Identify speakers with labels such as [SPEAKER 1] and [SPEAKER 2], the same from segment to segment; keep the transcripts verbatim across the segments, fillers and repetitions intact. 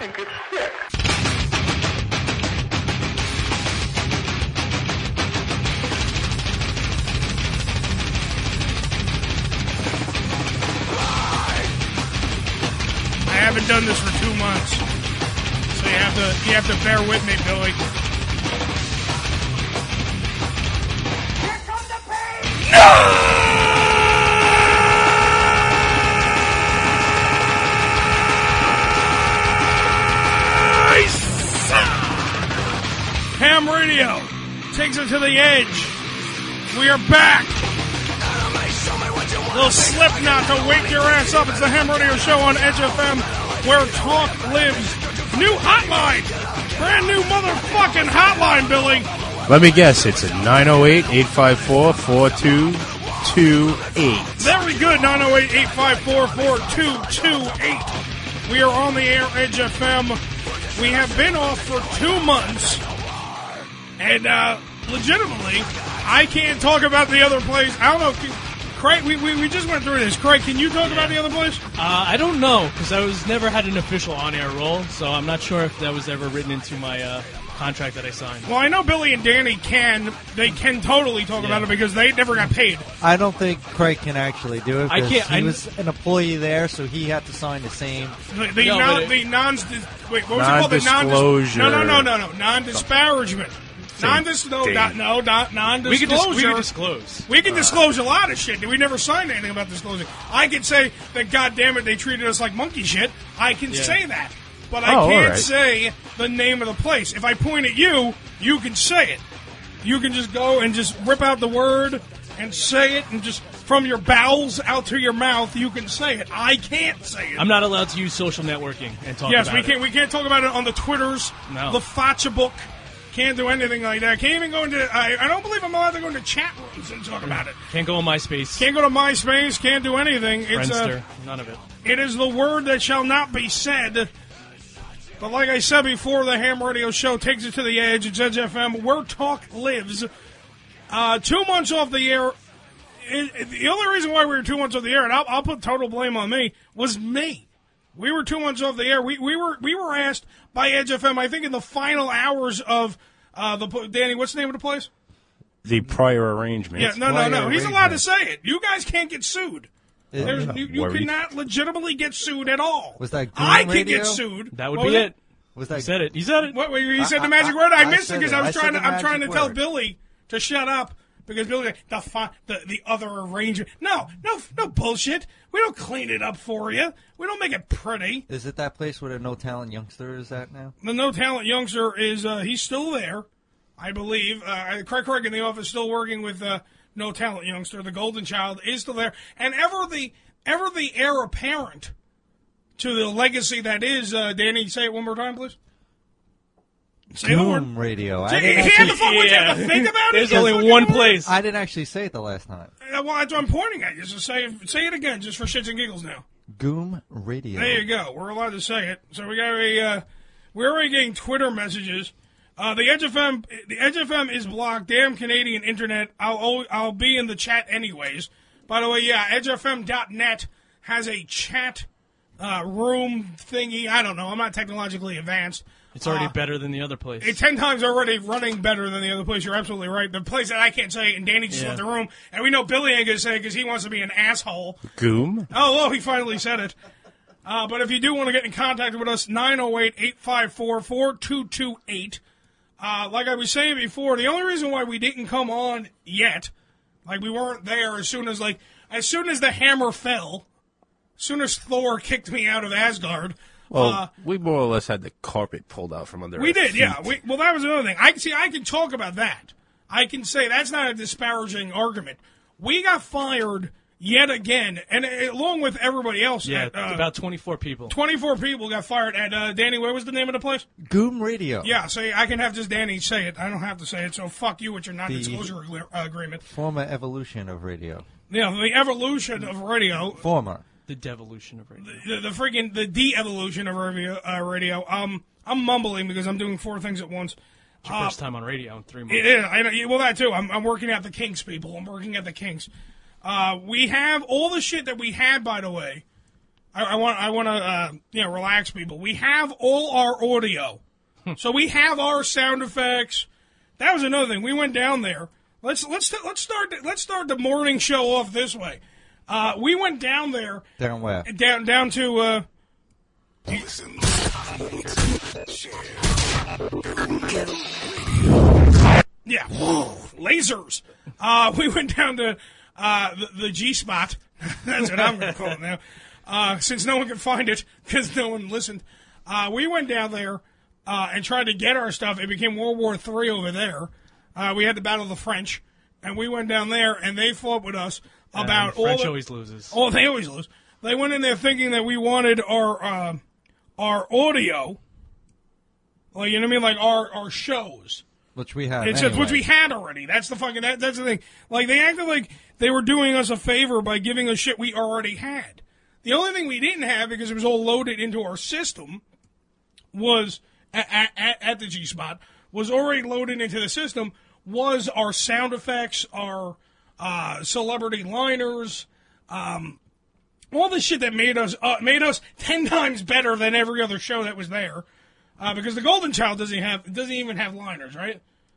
[SPEAKER 1] think it's sick.
[SPEAKER 2] I haven't done this for two months, so you have to you have to bear with me, Billy.
[SPEAKER 1] Here comes the pain!
[SPEAKER 2] Nice! Ham Radio takes it to the edge. We are back. Little Slipknot to wake your ass up. It's the Ham Radio Show on Edge F M, where talk lives. New hotline. Brand new motherfucking hotline, Billy.
[SPEAKER 3] Let me guess. It's at nine oh eight, eight five four, four two two eight.
[SPEAKER 2] Very good. nine oh eight, eight five four, four two two eight. We are on the air, Edge F M. We have been off for two months. And, uh, legitimately, I can't talk about the other place. I don't know. Craig, we, we, we just went through this. Craig, can you talk about the other place?
[SPEAKER 4] Uh, I don't know, because I was never had an official on-air role, so I'm not sure if that was ever written into my uh, contract that I signed.
[SPEAKER 2] Well, I know Billy and Danny can. They can totally talk
[SPEAKER 4] Yeah.
[SPEAKER 2] about it because they never got paid.
[SPEAKER 5] I don't think Craig can actually do it.
[SPEAKER 4] I
[SPEAKER 5] because
[SPEAKER 4] can't-
[SPEAKER 5] He
[SPEAKER 4] I-
[SPEAKER 5] was an employee there, so he had to sign the same.
[SPEAKER 2] The, the,
[SPEAKER 4] No,
[SPEAKER 2] non,
[SPEAKER 4] but it-
[SPEAKER 2] the non, wait, what was it called? The non
[SPEAKER 3] Non-disclosure.
[SPEAKER 2] No, no, no, no, no, non-disparagement. Non-dis, no,
[SPEAKER 3] thing.
[SPEAKER 2] not, no, not
[SPEAKER 4] We could, dis-
[SPEAKER 2] non-disclosure.
[SPEAKER 4] we could disclose.
[SPEAKER 2] We can disclose a lot of shit. We never signed anything about disclosing. I can say that, goddamn it, they treated us like monkey shit. I can
[SPEAKER 4] Yeah.
[SPEAKER 2] say that, but I
[SPEAKER 3] Oh, all
[SPEAKER 2] can't
[SPEAKER 3] right.
[SPEAKER 2] say the name of the place. If I point at you, you can say it. You can just go and just rip out the word and say it, and just from your bowels out to your mouth, you can say it. I can't say it.
[SPEAKER 4] I'm not allowed to use social networking and talk
[SPEAKER 2] yes,
[SPEAKER 4] about
[SPEAKER 2] we
[SPEAKER 4] it.
[SPEAKER 2] can't. We can't talk about it on the Twitters,
[SPEAKER 4] No.
[SPEAKER 2] the Facha book. Can't do anything like that. Can't even go into. I, I don't believe I'm allowed to go into chat rooms and talk about it.
[SPEAKER 4] Can't go on MySpace.
[SPEAKER 2] Can't go to MySpace. Can't do anything. It's
[SPEAKER 4] Friendster.
[SPEAKER 2] uh,
[SPEAKER 4] None of it.
[SPEAKER 2] it is the word that shall not be said. But like I said before, the Ham Radio Show takes it to the edge. It's Edge F M, where talk lives. Uh, two months off the air. It, it- the only reason why we were two months off the air, and I'll, I'll put total blame on me, was me. We were two months off the air. We we were we were asked by Edge F M, I think, in the final hours of uh, the Danny. What's the name of the place?
[SPEAKER 3] The prior arrangement.
[SPEAKER 2] Yeah, no, no,
[SPEAKER 5] prior
[SPEAKER 2] no. He's allowed to
[SPEAKER 5] arrangement.
[SPEAKER 2] say it. You guys can't get sued.
[SPEAKER 5] It-
[SPEAKER 2] There's, you you
[SPEAKER 3] Worried.
[SPEAKER 2] cannot legitimately get sued at all.
[SPEAKER 5] Was that Goon
[SPEAKER 2] I can
[SPEAKER 5] Radio?
[SPEAKER 2] get sued.
[SPEAKER 4] That would
[SPEAKER 2] What
[SPEAKER 4] be
[SPEAKER 2] was
[SPEAKER 4] it.
[SPEAKER 5] Was
[SPEAKER 4] He
[SPEAKER 5] that
[SPEAKER 4] said it. He said it.
[SPEAKER 2] What? What, you said
[SPEAKER 5] I-
[SPEAKER 2] the magic
[SPEAKER 5] I-
[SPEAKER 2] word. I,
[SPEAKER 5] I
[SPEAKER 2] missed it
[SPEAKER 5] said
[SPEAKER 2] because
[SPEAKER 5] it.
[SPEAKER 2] I was
[SPEAKER 5] I
[SPEAKER 2] trying
[SPEAKER 5] said
[SPEAKER 2] to.
[SPEAKER 5] the
[SPEAKER 2] I'm trying to
[SPEAKER 5] magic
[SPEAKER 2] tell
[SPEAKER 5] word.
[SPEAKER 2] Billy to shut up because Billy the fi- the the other arrangement. No, no, no bullshit. We don't clean it up for you. We don't make it pretty.
[SPEAKER 5] Is it that place where the no talent youngster is at now?
[SPEAKER 2] The no talent youngster is uh, he's still there, I believe. Uh, Craig Craig in the office still working with uh, no talent youngster. The golden child is still there, and ever the ever the heir apparent to the legacy that is uh, Danny. Say it one more time, please. Say the word.
[SPEAKER 5] Goon Radio. I
[SPEAKER 2] He
[SPEAKER 5] didn't,
[SPEAKER 2] had to
[SPEAKER 5] actually,
[SPEAKER 2] fuck with you have to
[SPEAKER 4] Yeah.
[SPEAKER 2] think about it.
[SPEAKER 4] There's
[SPEAKER 2] You
[SPEAKER 4] only
[SPEAKER 2] fucking
[SPEAKER 4] one
[SPEAKER 2] word.
[SPEAKER 4] place.
[SPEAKER 5] I didn't actually say it the last time.
[SPEAKER 2] Uh, Well, that's what I'm pointing at you. So say it, say it again, just for shits and giggles now.
[SPEAKER 5] Goom Radio.
[SPEAKER 2] There you go. We're allowed to say it. So we got a. Uh, we're already getting Twitter messages. Uh, the Edge F M, the Edge F M is blocked. Damn Canadian internet. I'll al- I'll be in the chat anyways. By the way, yeah, edge f m dot net has a chat uh, room thingy. I don't know. I'm not technologically advanced.
[SPEAKER 4] It's already
[SPEAKER 2] Uh,
[SPEAKER 4] better than the other place.
[SPEAKER 2] It's ten times already running better than the other place. You're absolutely right. The place that I can't say, and Danny just
[SPEAKER 4] Yeah.
[SPEAKER 2] left the room, and we know Billy ain't gonna say because he wants to be an asshole.
[SPEAKER 3] Goom?
[SPEAKER 2] Oh, well, he finally said it. Uh, but if you do want to get in contact with us, nine oh eight, eight five four, four two two eight. Uh, like I was saying before, the only reason why we didn't come on yet, like we weren't there as soon as like as soon as the hammer fell, as soon as Thor kicked me out of Asgard.
[SPEAKER 3] Well,
[SPEAKER 2] uh,
[SPEAKER 3] we more or less had the carpet pulled out from under
[SPEAKER 2] we
[SPEAKER 3] our
[SPEAKER 2] did,
[SPEAKER 3] feet.
[SPEAKER 2] yeah. We, well, that was another thing. I see. I can talk about that. I can say that's not a disparaging argument. We got fired yet again, and uh, along with everybody else.
[SPEAKER 4] yeah,
[SPEAKER 2] at, uh,
[SPEAKER 4] about twenty-four people.
[SPEAKER 2] twenty-four people got fired at uh, Danny. What was the name of the place?
[SPEAKER 5] Goom Radio.
[SPEAKER 2] Yeah, so I can have just Danny say it. I don't have to say it. So fuck you with your non-disclosure
[SPEAKER 5] The-
[SPEAKER 2] agre- uh, agreement.
[SPEAKER 5] Former evolution of radio.
[SPEAKER 2] Yeah, the evolution of radio,
[SPEAKER 5] Former.
[SPEAKER 4] The devolution of radio.
[SPEAKER 2] the, the freaking the de-evolution of radio. Uh, radio. Um, I'm mumbling because I'm doing four things at once.
[SPEAKER 4] It's your
[SPEAKER 2] Uh,
[SPEAKER 4] first time on radio in three months.
[SPEAKER 2] It is. I know, yeah, well, that too. I'm, I'm working at the Kinks, people. I'm working at the Kinks. Uh, we have all the shit that we had, by the way. I, I want I want to uh, you know relax people. We have all our audio, so we have our sound effects. That was another thing. We went down there. Let's let's let's start let's start the morning show off this way. Uh, we went down there.
[SPEAKER 5] Down where?
[SPEAKER 2] Down down to. Uh, Yeah, lasers. Uh, we went down to uh, the, the G spot. That's what I'm going to call it now. Uh, since no one could find it because no one listened, uh, we went down there uh, and tried to get our stuff. It became World War Three over there. Uh, we had to battle the French, and we went down there, and they fought with us about
[SPEAKER 4] And French
[SPEAKER 2] all. The,
[SPEAKER 4] always loses.
[SPEAKER 2] Oh, they always lose. They went in there thinking that we wanted our uh, our audio, like you know what I mean, like our our shows.
[SPEAKER 5] Which we have.
[SPEAKER 2] It's
[SPEAKER 5] anyway.
[SPEAKER 2] which we had already. That's the fucking. That, that's the thing. Like they acted like they were doing us a favor by giving us shit we already had. The only thing we didn't have because it was all loaded into our system was at, at, at the G spot was already loaded into the system was our sound effects, our uh, celebrity liners, um, all the shit that made us uh, made us ten times better than every other show that was there. Uh, because the Golden Child doesn't have doesn't even have liners, right?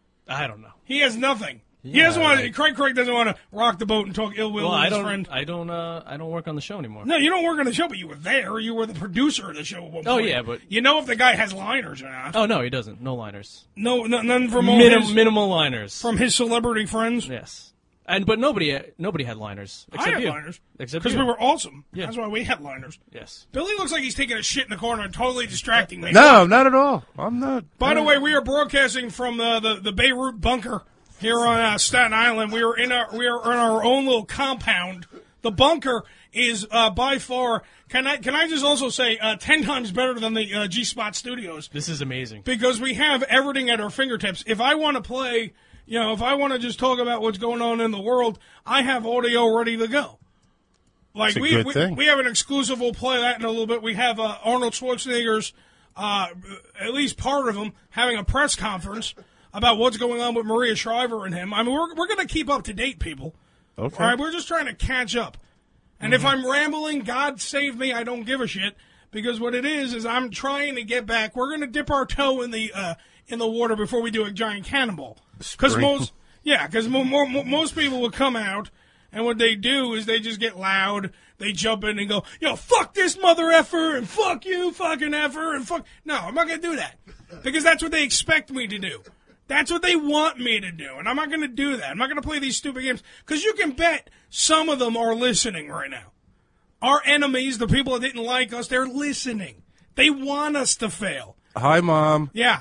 [SPEAKER 4] I don't know.
[SPEAKER 2] He has nothing. he
[SPEAKER 5] Yeah,
[SPEAKER 2] doesn't want.
[SPEAKER 5] like-
[SPEAKER 2] Craig Craig doesn't want to rock the boat and talk ill will
[SPEAKER 4] Well,
[SPEAKER 2] with
[SPEAKER 4] I
[SPEAKER 2] his
[SPEAKER 4] don't.
[SPEAKER 2] friend.
[SPEAKER 4] I don't. Uh, I don't work on the show anymore.
[SPEAKER 2] No, you don't work on the show, but you were there. You were the producer of the show at one
[SPEAKER 4] Oh,
[SPEAKER 2] point.
[SPEAKER 4] yeah, but-
[SPEAKER 2] you know if the guy has liners or not.
[SPEAKER 4] Oh no, he doesn't. No liners.
[SPEAKER 2] No, no none from all
[SPEAKER 4] Minim-
[SPEAKER 2] his,
[SPEAKER 4] minimal liners.
[SPEAKER 2] from his celebrity friends.
[SPEAKER 4] yes, and but nobody. Nobody had liners
[SPEAKER 2] I
[SPEAKER 4] except
[SPEAKER 2] had
[SPEAKER 4] you.
[SPEAKER 2] liners
[SPEAKER 4] Except
[SPEAKER 2] because
[SPEAKER 4] you.
[SPEAKER 2] we were awesome.
[SPEAKER 4] Yeah.
[SPEAKER 2] That's why we had liners.
[SPEAKER 4] Yes.
[SPEAKER 2] Billy looks like he's taking a shit in the corner and totally distracting me.
[SPEAKER 3] No, not at all. I'm not.
[SPEAKER 2] By the way, we are broadcasting from the, the, the Beirut bunker here on uh, Staten Island. We are in our we are in our own little compound. The bunker is uh, by far. Can I can I just also say uh, ten times better than the uh, G Spot Studios
[SPEAKER 4] This is amazing.
[SPEAKER 2] because we have everything at our fingertips. If I want to play, you know, if I want to just talk about what's going on in the world, I have audio ready to go. Like
[SPEAKER 3] It's a
[SPEAKER 2] we,
[SPEAKER 3] good
[SPEAKER 2] we
[SPEAKER 3] thing.
[SPEAKER 2] we have an exclusive. We'll play that in a little bit. We have uh, Arnold Schwarzenegger's, uh, at least part of him, having a press conference about what's going on with Maria Shriver and him. I mean, we're we're going to keep up to date, people.
[SPEAKER 3] Okay.
[SPEAKER 2] All right, we're just trying to catch up. And if I'm rambling, God save me, I don't give a shit. Because what it is is I'm trying to get back. We're going to dip our toe in the uh, in the water before we do a giant cannonball. Because
[SPEAKER 3] Spring.
[SPEAKER 2] most yeah, because mo- mo- mo- most people will come out. And what they do is they just get loud. They jump in and go, yo, fuck this mother effer, and fuck you, fucking effer, and fuck. No, I'm not going to do that. Because that's what they expect me to do. That's what they want me to do. And I'm not going to do that. I'm not going to play these stupid games. Because you can bet some of them are listening right now. Our enemies, the people that didn't like us, they're listening. They want us to fail.
[SPEAKER 3] Hi, Mom.
[SPEAKER 2] Yeah.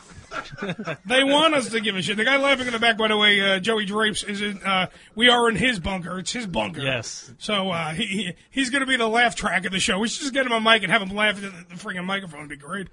[SPEAKER 2] They want us to give a shit. The guy laughing in the back, by the way, uh, Joey Drapes, is in, uh, we are in his bunker. It's his bunker.
[SPEAKER 4] Yes.
[SPEAKER 2] So uh, he, he he's going to be the laugh track of the show. We should just get him a mic and have him laugh at the, the freaking microphone. It'd be great.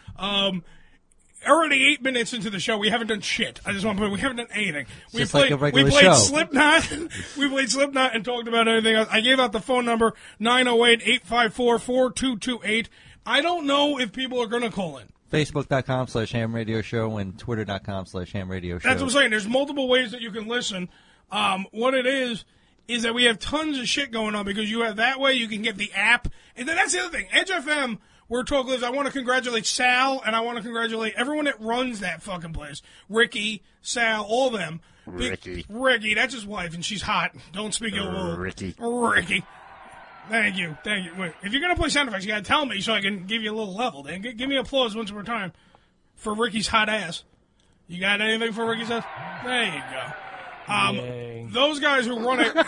[SPEAKER 2] Um, already eight minutes into the show, we haven't done shit. I just want to put we haven't done anything. We
[SPEAKER 5] just
[SPEAKER 2] played
[SPEAKER 5] like a regular
[SPEAKER 2] we played
[SPEAKER 5] show.
[SPEAKER 2] Slipknot. we played Slipknot and talked about anything else. I gave out the phone number nine oh eight, eight five four, four two two eight. I don't know if people are going to call in.
[SPEAKER 5] Facebook.com slash ham radio show and Twitter.com slash ham radio show.
[SPEAKER 2] That's what I'm saying. There's multiple ways that you can listen. Um, what it is is that we have tons of shit going on because you have that way you can get the app. And then that's the other thing. Edge F M, where Talk lives, I want to congratulate Sal and I want to congratulate everyone that runs that fucking place. Ricky, Sal, all of them. Be-
[SPEAKER 3] Ricky.
[SPEAKER 2] Ricky, that's his wife, and she's hot. Don't speak ill will.
[SPEAKER 3] Ricky.
[SPEAKER 2] Ricky. Thank you, thank you. Wait, if you're gonna play sound effects, you gotta tell me so I can give you a little level. Then G- give me applause once more time for Ricky's hot ass. You got anything for Ricky's ass? There you go. Um,
[SPEAKER 4] Yay.
[SPEAKER 2] those guys who run it,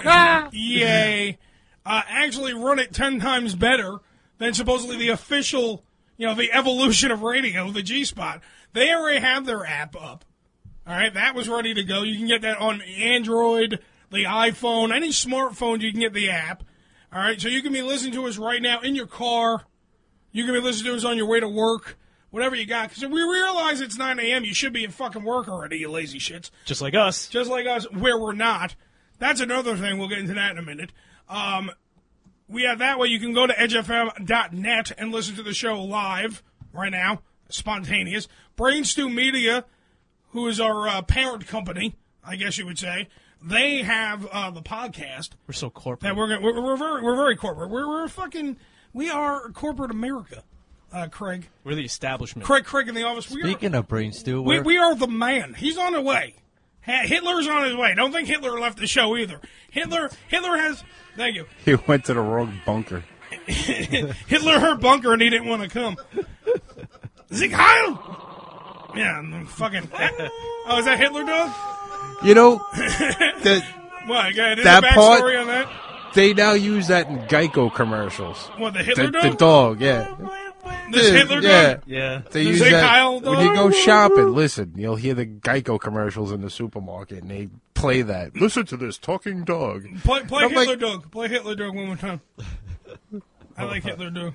[SPEAKER 2] yay, uh, actually run it ten times better than supposedly the official, you know, the evolution of radio, the G Spot. They already have their app up. All right, that was ready to go. You can get that on Android, the iPhone, any smartphone. You can get the app. All right, so you can be listening to us right now in your car. You can be listening to us on your way to work, whatever you got. Because we realize it's nine a.m. You should be in fucking work already, you lazy shits.
[SPEAKER 4] Just like us.
[SPEAKER 2] Just like us, where we're not. That's another thing. We'll get into that in a minute. Um, we have that way. You can go to edge f m dot net and listen to the show live right now, spontaneous. Brainstew Media, who is our uh, parent company, I guess you would say, they have uh, the podcast.
[SPEAKER 4] We're so corporate.
[SPEAKER 2] That we're, gonna, we're we're very we're very corporate. We're we're fucking We are corporate America, uh, Craig.
[SPEAKER 4] We're the establishment.
[SPEAKER 2] Craig, Craig in the office. We
[SPEAKER 5] Speaking
[SPEAKER 2] are,
[SPEAKER 5] of brain stew,
[SPEAKER 2] we,
[SPEAKER 5] we're-
[SPEAKER 2] we are the man. He's on the way. Ha- Hitler's on his way. Don't think Hitler left the show either. Hitler, Hitler has. Thank you.
[SPEAKER 3] He went to the wrong bunker.
[SPEAKER 2] Hitler heard bunker and he didn't want to come. Sieg Heil! Yeah, I'm fucking. Oh, is that Hitler dog?
[SPEAKER 3] You know, the,
[SPEAKER 2] What? Is
[SPEAKER 3] That
[SPEAKER 2] a
[SPEAKER 3] part-
[SPEAKER 2] backstory on that?
[SPEAKER 3] they now use that in Geico commercials.
[SPEAKER 2] What, the Hitler
[SPEAKER 3] The,
[SPEAKER 2] dog?
[SPEAKER 3] the dog, yeah.
[SPEAKER 2] This Hitler
[SPEAKER 3] yeah.
[SPEAKER 2] dog?
[SPEAKER 4] Yeah.
[SPEAKER 3] They
[SPEAKER 2] The
[SPEAKER 3] use
[SPEAKER 2] Sieg
[SPEAKER 3] that
[SPEAKER 2] Heil
[SPEAKER 3] when you
[SPEAKER 2] dog?
[SPEAKER 3] go shopping. Listen, you'll hear the Geico commercials in the supermarket, and they play that. Listen to this talking dog.
[SPEAKER 2] Play, play
[SPEAKER 3] I'm
[SPEAKER 2] Hitler
[SPEAKER 3] like-
[SPEAKER 2] dog. Play Hitler dog one more time. I like Hitler dog.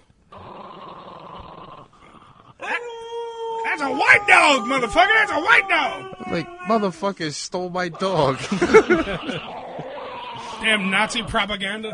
[SPEAKER 2] That- That's a white dog, motherfucker. That's a white dog.
[SPEAKER 3] I'm like, motherfuckers stole my dog.
[SPEAKER 2] Damn Nazi propaganda.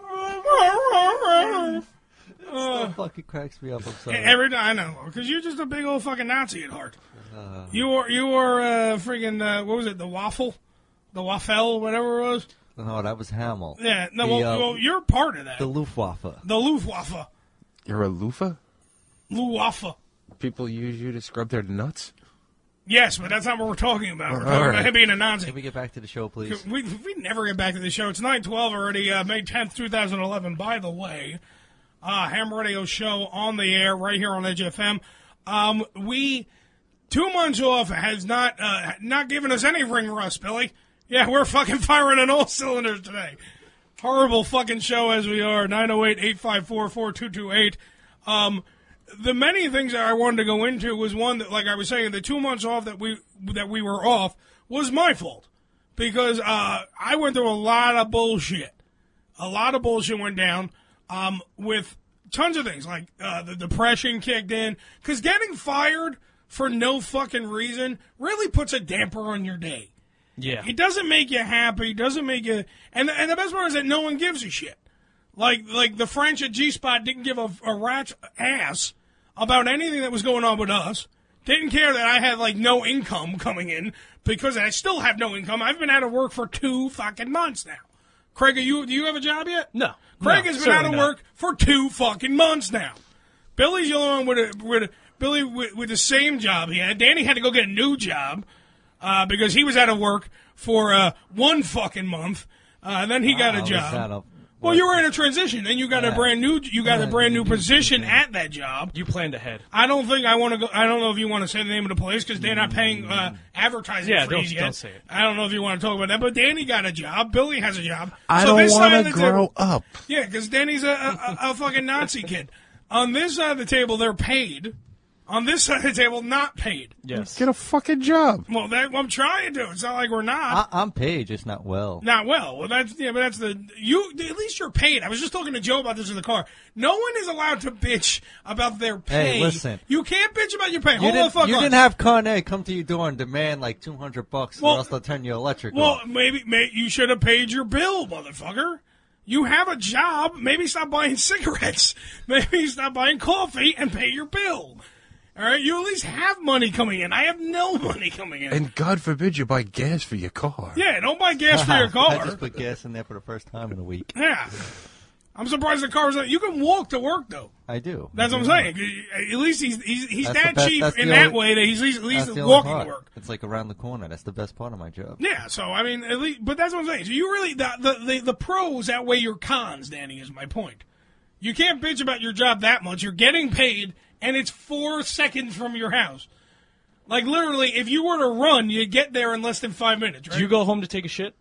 [SPEAKER 5] Still fucking cracks me up. I'm sorry.
[SPEAKER 2] Every time I know, because you're just a big old fucking Nazi at heart. You were, you were uh, freaking, uh, what was it, the waffle? The waffle, whatever it was?
[SPEAKER 5] No, that was Hamel.
[SPEAKER 2] Yeah, no,
[SPEAKER 5] The,
[SPEAKER 2] well,
[SPEAKER 5] uh,
[SPEAKER 2] well, you're part of that.
[SPEAKER 5] The
[SPEAKER 2] The,
[SPEAKER 5] Luftwaffe.
[SPEAKER 2] Luftwaffe.
[SPEAKER 3] You're a loofah?
[SPEAKER 2] Luftwaffe.
[SPEAKER 3] People use you to scrub their nuts?
[SPEAKER 2] Yes, but that's not what we're talking about. We're
[SPEAKER 3] All
[SPEAKER 2] talking
[SPEAKER 3] right.
[SPEAKER 2] about him being a Nazi.
[SPEAKER 5] Can we get back to the show, please?
[SPEAKER 2] We, we never get back to the show. It's nine twelve already, uh, May tenth, twenty eleven. By the way, uh, Ham Radio Show on the air right here on Edge F M. Um, we, two months off has not, uh, not given us any ring rust, Billy. Yeah, we're fucking firing on all cylinders today. Horrible fucking show as we are. nine oh eight, eight five four, four two two eight. Um, the many things that I wanted to go into was one that, like I was saying, the two months off that we that we were off was my fault because uh, I went through a lot of bullshit. A lot of bullshit went down um, with tons of things, like uh, the depression kicked in. Because getting fired for no fucking reason really puts a damper on your day.
[SPEAKER 4] Yeah.
[SPEAKER 2] It doesn't make you happy. Doesn't make you. And and the best part is that no one gives a shit. Like like the French at G Spot didn't give a, a rat's ass about anything that was going on with us. Didn't care that I had like no income coming in because I still have no income. I've been out of work for two fucking months now. Craig, are you do you have a job yet?
[SPEAKER 4] No.
[SPEAKER 2] Craig
[SPEAKER 4] No,
[SPEAKER 2] has been out of
[SPEAKER 4] certainly not.
[SPEAKER 2] work for two fucking months now. Billy's the only one with a, with a, Billy with, with the same job he had. Danny had to go get a new job uh, because he was out of work for uh, one fucking month. Uh, and then he got
[SPEAKER 5] I
[SPEAKER 2] a
[SPEAKER 5] was
[SPEAKER 2] job.
[SPEAKER 5] out of-
[SPEAKER 2] Well, you were in a transition, and you got a
[SPEAKER 5] Yeah.
[SPEAKER 2] brand new you got a
[SPEAKER 5] Yeah,
[SPEAKER 2] brand new
[SPEAKER 5] new
[SPEAKER 2] position at that job.
[SPEAKER 4] You planned ahead.
[SPEAKER 2] I don't think I want to go. I don't know if you want to say the name of the place because they're not paying uh, advertising
[SPEAKER 4] Yeah,
[SPEAKER 2] fees
[SPEAKER 4] don't-
[SPEAKER 2] yet.
[SPEAKER 4] don't say it.
[SPEAKER 2] I don't know if you want to talk about that, but Danny got a job. Billy has a job.
[SPEAKER 3] I
[SPEAKER 2] So this
[SPEAKER 3] don't
[SPEAKER 2] side
[SPEAKER 3] want
[SPEAKER 2] of
[SPEAKER 3] to
[SPEAKER 2] the
[SPEAKER 3] grow
[SPEAKER 2] table-
[SPEAKER 3] up.
[SPEAKER 2] Yeah, because Danny's a, a, a fucking Nazi kid. On this side of the table, they're paid. On this side of the table, not paid.
[SPEAKER 4] Yes.
[SPEAKER 3] Get a fucking job.
[SPEAKER 2] Well, that, I'm trying to. It's not like we're not.
[SPEAKER 5] I, I'm paid, just not well.
[SPEAKER 2] Not well. Well, that's yeah, but that's the you. At least you're paid. I was just talking to Joe about this in the car. No one is allowed to bitch about their pay.
[SPEAKER 5] Hey, listen.
[SPEAKER 2] You can't bitch about your pay.
[SPEAKER 5] You
[SPEAKER 2] Hold the
[SPEAKER 5] didn't,
[SPEAKER 2] fuck
[SPEAKER 5] you
[SPEAKER 2] on.
[SPEAKER 5] didn't have Con Ed come to your door and demand like two hundred bucks,
[SPEAKER 2] Well-
[SPEAKER 5] or else they'll turn your electric
[SPEAKER 2] Well,
[SPEAKER 5] off.
[SPEAKER 2] maybe, maybe you should have paid your bill, motherfucker. You have a job. Maybe stop buying cigarettes. Maybe stop buying coffee and pay your bill. All right, you at least have money coming in. I have no money coming in.
[SPEAKER 3] And God forbid you buy gas for your car.
[SPEAKER 2] yeah, don't buy gas for your
[SPEAKER 5] I
[SPEAKER 2] car.
[SPEAKER 5] just put gas in there for the first time in a week.
[SPEAKER 2] Yeah, I'm surprised the car's not. You can walk to work though.
[SPEAKER 5] I do.
[SPEAKER 2] That's what I'm saying. At least he's he's, he's
[SPEAKER 5] That's
[SPEAKER 2] that
[SPEAKER 5] the best-
[SPEAKER 2] cheap
[SPEAKER 5] that's
[SPEAKER 2] in
[SPEAKER 5] the
[SPEAKER 2] that
[SPEAKER 5] only-
[SPEAKER 2] way that he's at least, at least
[SPEAKER 5] That's the only
[SPEAKER 2] walking
[SPEAKER 5] part.
[SPEAKER 2] to work.
[SPEAKER 5] It's like around the corner. That's the best part of my job.
[SPEAKER 2] Yeah, so I mean, at least, but that's what I'm saying. So you really the the the, the pros outweigh your cons, Danny. Is my point. You can't bitch about your job that much. You're getting paid, and it's four seconds from your house. Like literally, if you were to run, you'd get there in less than five minutes. Right?
[SPEAKER 4] Do you go home to take a shit?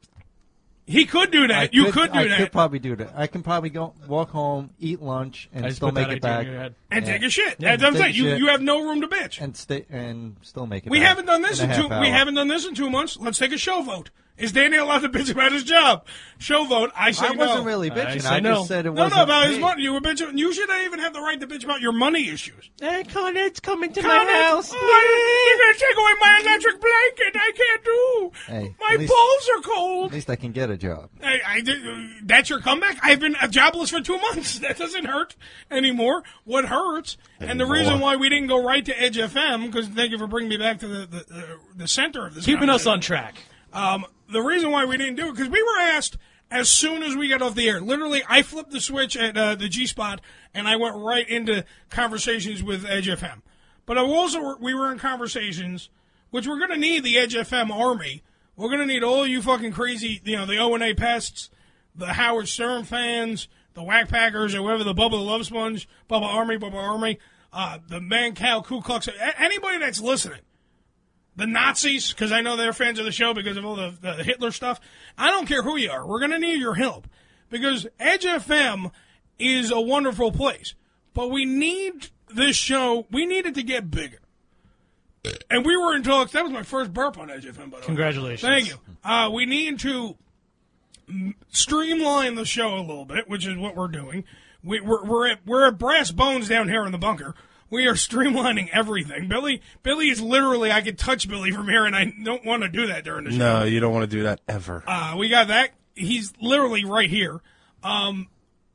[SPEAKER 2] He could do that.
[SPEAKER 5] I
[SPEAKER 2] you could, do
[SPEAKER 5] I
[SPEAKER 2] that.
[SPEAKER 5] could probably do that. I can probably go walk home, eat lunch, and
[SPEAKER 4] I just
[SPEAKER 5] still
[SPEAKER 4] put
[SPEAKER 5] make
[SPEAKER 4] that
[SPEAKER 5] it
[SPEAKER 4] idea
[SPEAKER 5] back
[SPEAKER 4] in your head.
[SPEAKER 2] and
[SPEAKER 5] Yeah.
[SPEAKER 2] take a shit.
[SPEAKER 5] Yeah,
[SPEAKER 2] That's what I'm
[SPEAKER 5] take
[SPEAKER 2] saying.
[SPEAKER 5] a
[SPEAKER 2] You
[SPEAKER 5] shit.
[SPEAKER 2] you have no room to bitch.
[SPEAKER 5] and stay and still make it.
[SPEAKER 2] We
[SPEAKER 5] back
[SPEAKER 2] haven't done this in,
[SPEAKER 5] a
[SPEAKER 2] two.
[SPEAKER 5] half
[SPEAKER 2] We
[SPEAKER 5] hour.
[SPEAKER 2] haven't done this in two months. Let's take a show vote. Is Danny allowed to bitch about his job? Show vote. I say
[SPEAKER 5] I wasn't
[SPEAKER 2] no.
[SPEAKER 5] really
[SPEAKER 4] I
[SPEAKER 5] bitching.
[SPEAKER 4] say
[SPEAKER 5] I,
[SPEAKER 4] no.
[SPEAKER 5] just said it
[SPEAKER 2] No,
[SPEAKER 5] wasn't.
[SPEAKER 2] no, about his
[SPEAKER 5] paid.
[SPEAKER 2] money. You were bitching. You should even have the right to bitch about your money issues.
[SPEAKER 4] Hey, Con Ed's coming to
[SPEAKER 2] Comments, Oh, you're gonna take away my electric blanket. I can't do.
[SPEAKER 5] Hey,
[SPEAKER 2] my
[SPEAKER 5] at least-
[SPEAKER 2] balls are
[SPEAKER 5] At
[SPEAKER 2] cold.
[SPEAKER 5] least I can get a job.
[SPEAKER 2] I, I did, that's your comeback. I've been uh, jobless for two months. That doesn't hurt anymore. What hurts, and the
[SPEAKER 3] Anymore.
[SPEAKER 2] reason why we didn't go right to Edge F M, because thank you for bringing me back to the the, uh, the center of this.
[SPEAKER 4] Keeping us
[SPEAKER 2] conversation.
[SPEAKER 4] on track.
[SPEAKER 2] Um, the reason why we didn't do it, because we were asked as soon as we got off the air. Literally, I flipped the switch at uh, the G-Spot, and I went right into conversations with Edge F M. But I also we were in conversations, which we're going to need the Edge F M army. We're going to need all you fucking crazy, you know, the O and A pests, the Howard Stern fans, the Whack Packers, or whatever, the Bubba the Love Sponge, Bubba Army, Bubba Army, uh, the Man Cow, Ku Klux, anybody that's listening. The Nazis, because I know they're fans of the show because of all the, the Hitler stuff. I don't care who you are. We're going to need your help. Because Edge F M is a wonderful place. But we need this show, we need it to get bigger. And we were in talks. That was my first burp on Edge F M, by the way.
[SPEAKER 4] Congratulations.
[SPEAKER 2] Thank you. Uh, we need to streamline the show a little bit, which is what we're doing. We, we're, we're, at, we're at brass bones down here in the bunker. We are streamlining everything. Billy Billy is literally, I could touch Billy from here, and I don't want to do that during the show.
[SPEAKER 3] No, you don't want to do that ever.
[SPEAKER 2] Uh, we got that. He's literally right here. Um,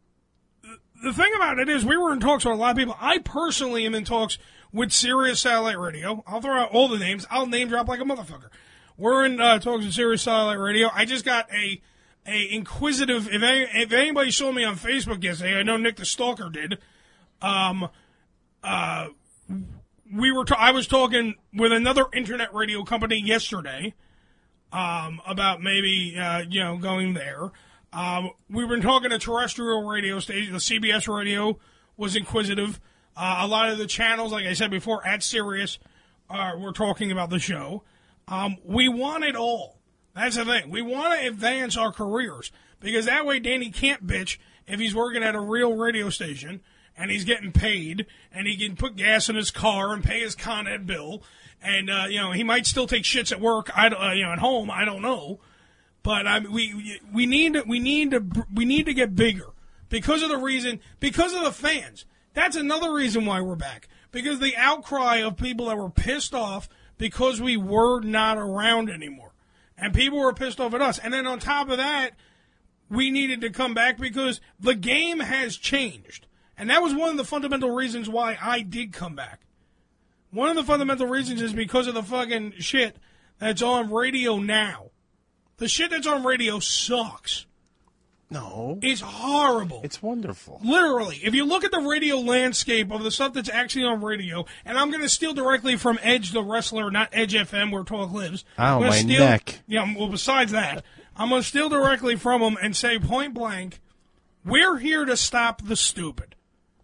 [SPEAKER 2] the thing about it is we were in talks with a lot of people. I personally am in talks with Sirius Satellite Radio. I'll throw out all the names. I'll name drop like a motherfucker. We're in uh, talks with Sirius Satellite Radio. I just got a a inquisitive, if, any, if anybody saw me on Facebook yesterday, I know Nick the Stalker did, um... Uh, we were. Ta- I was talking with another internet radio company yesterday, um, about maybe uh, you know going there. Um, we were talking to terrestrial radio station. The C B S radio was inquisitive. Uh, a lot of the channels, like I said before, at Sirius, uh, were talking about the show. Um, we want it all. That's the thing. We want to advance our careers because that way Danny can't bitch if he's working at a real radio station. And he's getting paid, and he can put gas in his car and pay his Con Ed bill, and uh, you know he might still take shits at work. I uh, you know at home. I don't know, but I mean, we we need to, we need to we need to get bigger because of the reason because of the fans. That's another reason why we're back because the outcry of people that were pissed off because we were not around anymore, and people were pissed off at us. And then on top of that, we needed to come back because the game has changed. And that was one of the fundamental reasons why I did come back. One of the fundamental reasons is because of the fucking shit that's on radio now. The shit that's on radio sucks.
[SPEAKER 3] No.
[SPEAKER 2] It's horrible.
[SPEAKER 3] It's wonderful.
[SPEAKER 2] Literally. If you look at the radio landscape of the stuff that's actually on radio, and I'm going to steal directly from Edge the Wrestler, not Edge F M where Talk lives.
[SPEAKER 3] Ow, my
[SPEAKER 2] steal,
[SPEAKER 3] neck.
[SPEAKER 2] Yeah, well, besides that, I'm going to steal directly from them and say point blank, we're here to stop the stupid.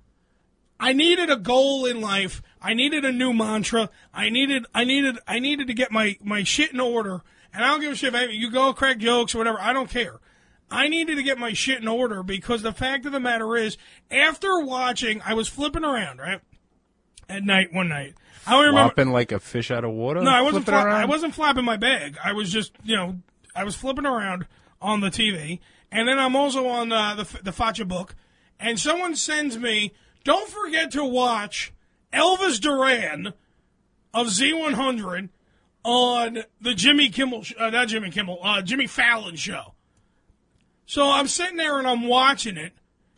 [SPEAKER 2] I needed a goal in life. I needed a new mantra. I needed, I needed, I needed to get my, my shit in order. And I don't give a shit if you go crack jokes or whatever. I don't care. I needed to get my shit in order because the fact of the matter is, after watching, I was flipping around, right? At night, one night. I don't remember.
[SPEAKER 3] Flopping like a fish out of water?
[SPEAKER 2] No, I wasn't.
[SPEAKER 3] Flipping
[SPEAKER 2] Fla-
[SPEAKER 3] around?
[SPEAKER 2] I wasn't flapping my bag. I was just, you know, I was flipping around on the T V, and then I'm also on uh, the the Facha book, and someone sends me. Don't forget to watch Elvis Duran of Z one hundred on the Jimmy Kimmel, uh, not Jimmy Kimmel, uh, Jimmy Fallon show. So I'm sitting there and I'm watching it,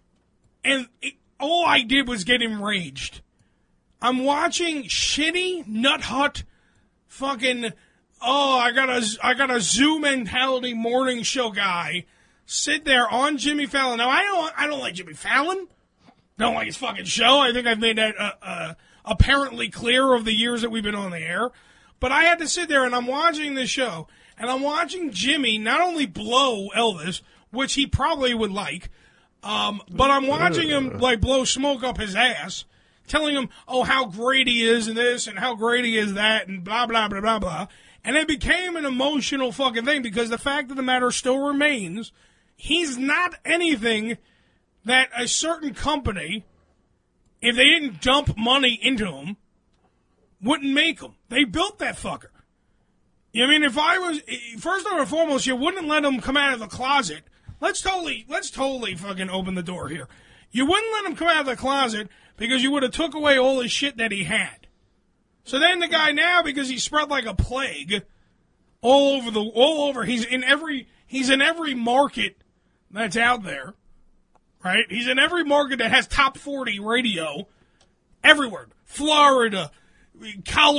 [SPEAKER 2] and it, all I did was get enraged. I'm watching shitty nut hut, fucking. Oh, I got a I got a zoo mentality morning show guy sit there on Jimmy Fallon. Now I don't I don't like Jimmy Fallon. Don't like his fucking show. I think I've made that uh, uh, apparently clear over the years that we've been on the air. But I had to sit there and I'm watching this show and I'm watching Jimmy not only blow Elvis, which he probably would like, um, but I'm watching him like blow smoke up his ass, telling him, oh, how great he is and this and how great he is that and blah, blah, blah, blah, blah. And it became an emotional fucking thing because the fact of the matter still remains, he's not anything that a certain company, if they didn't dump money into him, wouldn't make him. They built that fucker. You know what I mean? If I was, first and foremost, you wouldn't let him come out of the closet. Let's totally, let's totally fucking open the door here. You wouldn't let him come out of the closet because you would have took away all the shit that he had. So then the guy now, because he's spread like a plague all over the, all over, he's in every, he's in every market that's out there. Right? He's in every market that has top forty radio everywhere. Florida,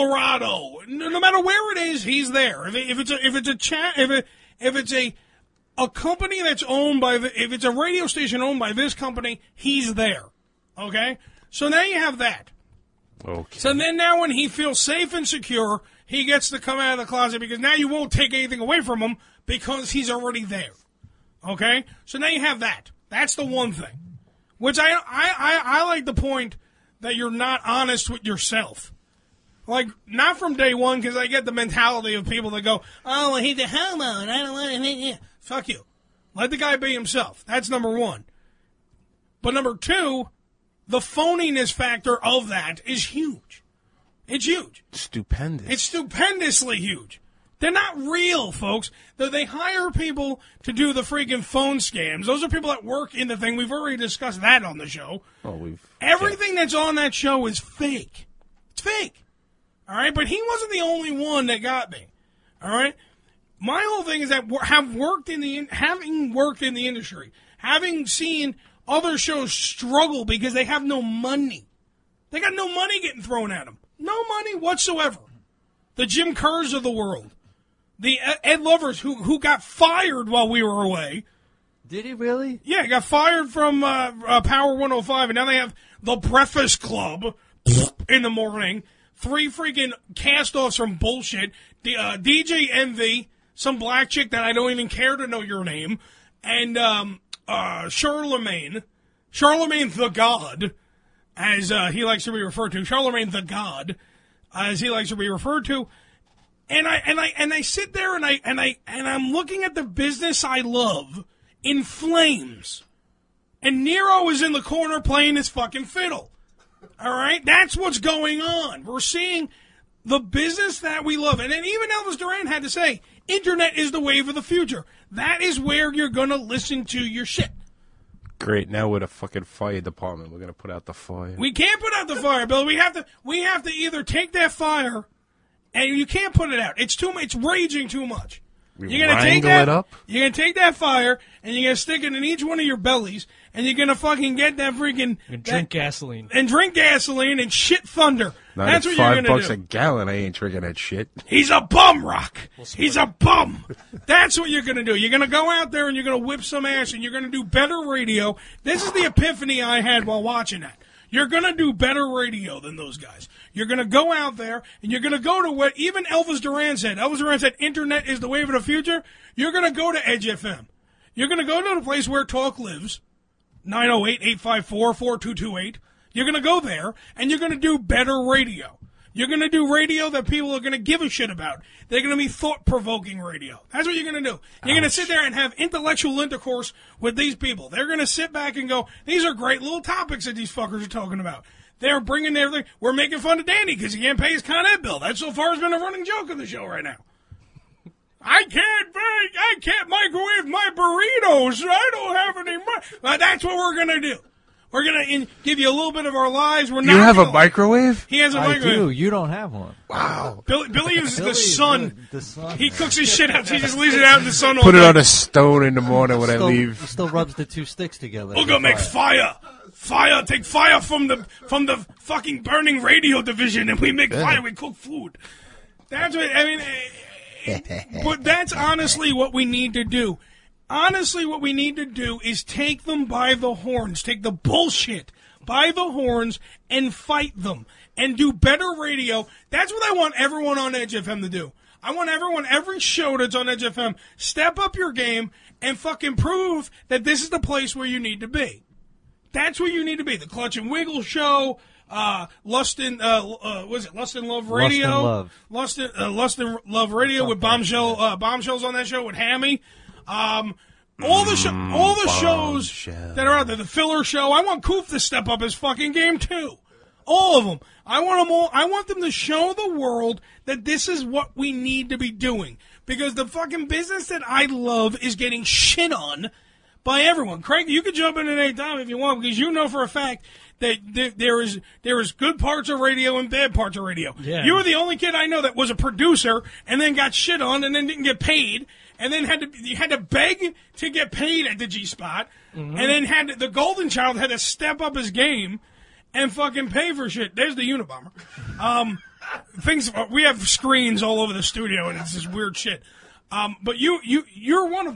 [SPEAKER 2] Colorado, no, no matter where it is, he's there. If, it, if it's a, if it's a chat, if it, if it's a a company that's owned by the, if it's a radio station owned by this company, he's there. Okay? So now you have that.
[SPEAKER 3] Okay.
[SPEAKER 2] So then now when he feels safe and secure, he gets to come out of the closet because now you won't take anything away from him because he's already there. Okay? So now you have that. That's the one thing. Which I, I, I, I like the point that you're not honest with yourself. Like, not from day one, because I get the mentality of people that go, oh, well, he's a homo, and I don't want to... Yeah. Fuck you. Let the guy be himself. That's number one. But number two, the phoniness factor of that is huge. It's huge.
[SPEAKER 3] Stupendous.
[SPEAKER 2] It's stupendously huge. They're not real, folks. Though they hire people to do the freaking phone scams. Those are people that work in the thing. We've already discussed that on the show.
[SPEAKER 3] Oh, we've
[SPEAKER 2] Everything that's on that show is fake. It's fake. All right? But he wasn't the only one that got me. All right? My whole thing is that have worked in the having worked in the industry, having seen other shows struggle because they have no money. They got no money getting thrown at them. No money whatsoever. The Jim Kerrs of the world. The Ed Lovers who who got fired while we were away.
[SPEAKER 5] Did he really?
[SPEAKER 2] Yeah, he got fired from uh, uh, Power one oh five, and now they have the Breakfast Club in the morning. Three freaking cast-offs from bullshit. The uh, D J Envy, some black chick that I don't even care to know your name, and um, uh, Charlemagne, Charlemagne the God, as uh, he likes to be referred to, Charlemagne the God, as he likes to be referred to. And I and I and I sit there and I and I and I'm looking at the business I love in flames. And Nero is in the corner playing his fucking fiddle. All right? That's what's going on. We're seeing the business that we love. And then even Elvis Duran had to say, internet is the wave of the future. That is where you're going to listen to your shit.
[SPEAKER 3] Great. Now with a fucking fire department, we're going to put out the fire.
[SPEAKER 2] We can't put out the fire, Bill. We have to we have to either take that fire and you can't put it out. It's too it's raging too much.
[SPEAKER 3] We
[SPEAKER 2] You're gonna take
[SPEAKER 3] wrangle
[SPEAKER 2] that.
[SPEAKER 3] it up?
[SPEAKER 2] You're gonna take that fire and you're gonna stick it in each one of your bellies, and you're gonna fucking get that freaking
[SPEAKER 4] And drink
[SPEAKER 2] that,
[SPEAKER 4] gasoline.
[SPEAKER 2] and drink gasoline and shit thunder. That's what you're
[SPEAKER 3] Five
[SPEAKER 2] gonna
[SPEAKER 3] bucks
[SPEAKER 2] do.
[SPEAKER 3] a gallon. I ain't drinking that shit.
[SPEAKER 2] He's a bum, Rock. He's a bum. That's what you're going to do. You're going to go out there and you're going to whip some ass and you're going to do better radio. This is the epiphany I had while watching that. You're going to do better radio than those guys. You're going to go out there and you're going to go to what even Elvis Duran said. Elvis Duran said, internet is the wave of the future. You're going to go to Edge F M. You're going to go to the place where talk lives, nine oh eight, eight five four, four two two eight. You're going to go there and you're going to do better radio. You're going to do radio that people are going to give a shit about. They're going to be thought-provoking radio. That's what you're going to do. You're going to sit there and have intellectual intercourse with these people. They're going to sit back and go, these are great little topics that these fuckers are talking about. They're bringing everything. We're making fun of Danny because he can't pay his Con Ed bill. That so far has been a running joke of the show right now. I can't bake. I can't microwave my burritos. I don't have any money. Well, that's what we're going to do. We're going to give you a little bit of our lives. We're not
[SPEAKER 3] You have a
[SPEAKER 2] gonna-
[SPEAKER 3] microwave?
[SPEAKER 2] He has a
[SPEAKER 5] I
[SPEAKER 2] microwave.
[SPEAKER 5] do. You don't have one.
[SPEAKER 3] Wow.
[SPEAKER 2] Billy, Billy uses the
[SPEAKER 5] Billy is
[SPEAKER 2] sun.
[SPEAKER 5] the- the sun.
[SPEAKER 2] He cooks his shit out. He just leaves it out in the sun all
[SPEAKER 3] Put it
[SPEAKER 2] day.
[SPEAKER 3] on a stone in the morning when I
[SPEAKER 5] Still,
[SPEAKER 3] leave.
[SPEAKER 5] still rubs the two sticks together.
[SPEAKER 2] We're gonna make fire. Fire. Take fire from the from the fucking burning radio division, and we make fire. We cook food. That's what I mean. eh, But that's honestly what we need to do. Honestly, what we need to do is take them by the horns. Take the bullshit by the horns and fight them and do better radio. That's what I want everyone on Edge F M to do. I want everyone, every show that's on Edge F M, step up your game and fucking prove that this is the place where you need to be. That's where you need to be. The Clutch and Wiggle Show, uh, Lust and, uh, uh, what is it, Lust and Love Radio?
[SPEAKER 5] Lust and Love.
[SPEAKER 2] Lust and, uh, Lust and Love Radio with Bombshell, uh, Bombshells on that show with Hammy. Um, all the, sho- all the shows
[SPEAKER 3] Bombshell.
[SPEAKER 2] that are out there, the filler show, I want Koof to step up his fucking game too. All of them. I want them all, I want them to show the world that this is what we need to be doing. Because the fucking business that I love is getting shit on by everyone. Craig, you can jump in at any time if you want, because you know for a fact that th- there is there is good parts of radio and bad parts of radio.
[SPEAKER 4] Yeah.
[SPEAKER 2] You were the only kid I know that was a producer and then got shit on and then didn't get paid, and then had to you had to beg to get paid at the G Spot,
[SPEAKER 4] Mm-hmm.
[SPEAKER 2] and then had to, the Golden Child had to step up his game and fucking pay for shit. There's the Unabomber. Um, things we have screens all over the studio and it's this weird shit. Um, but you you you're one of them.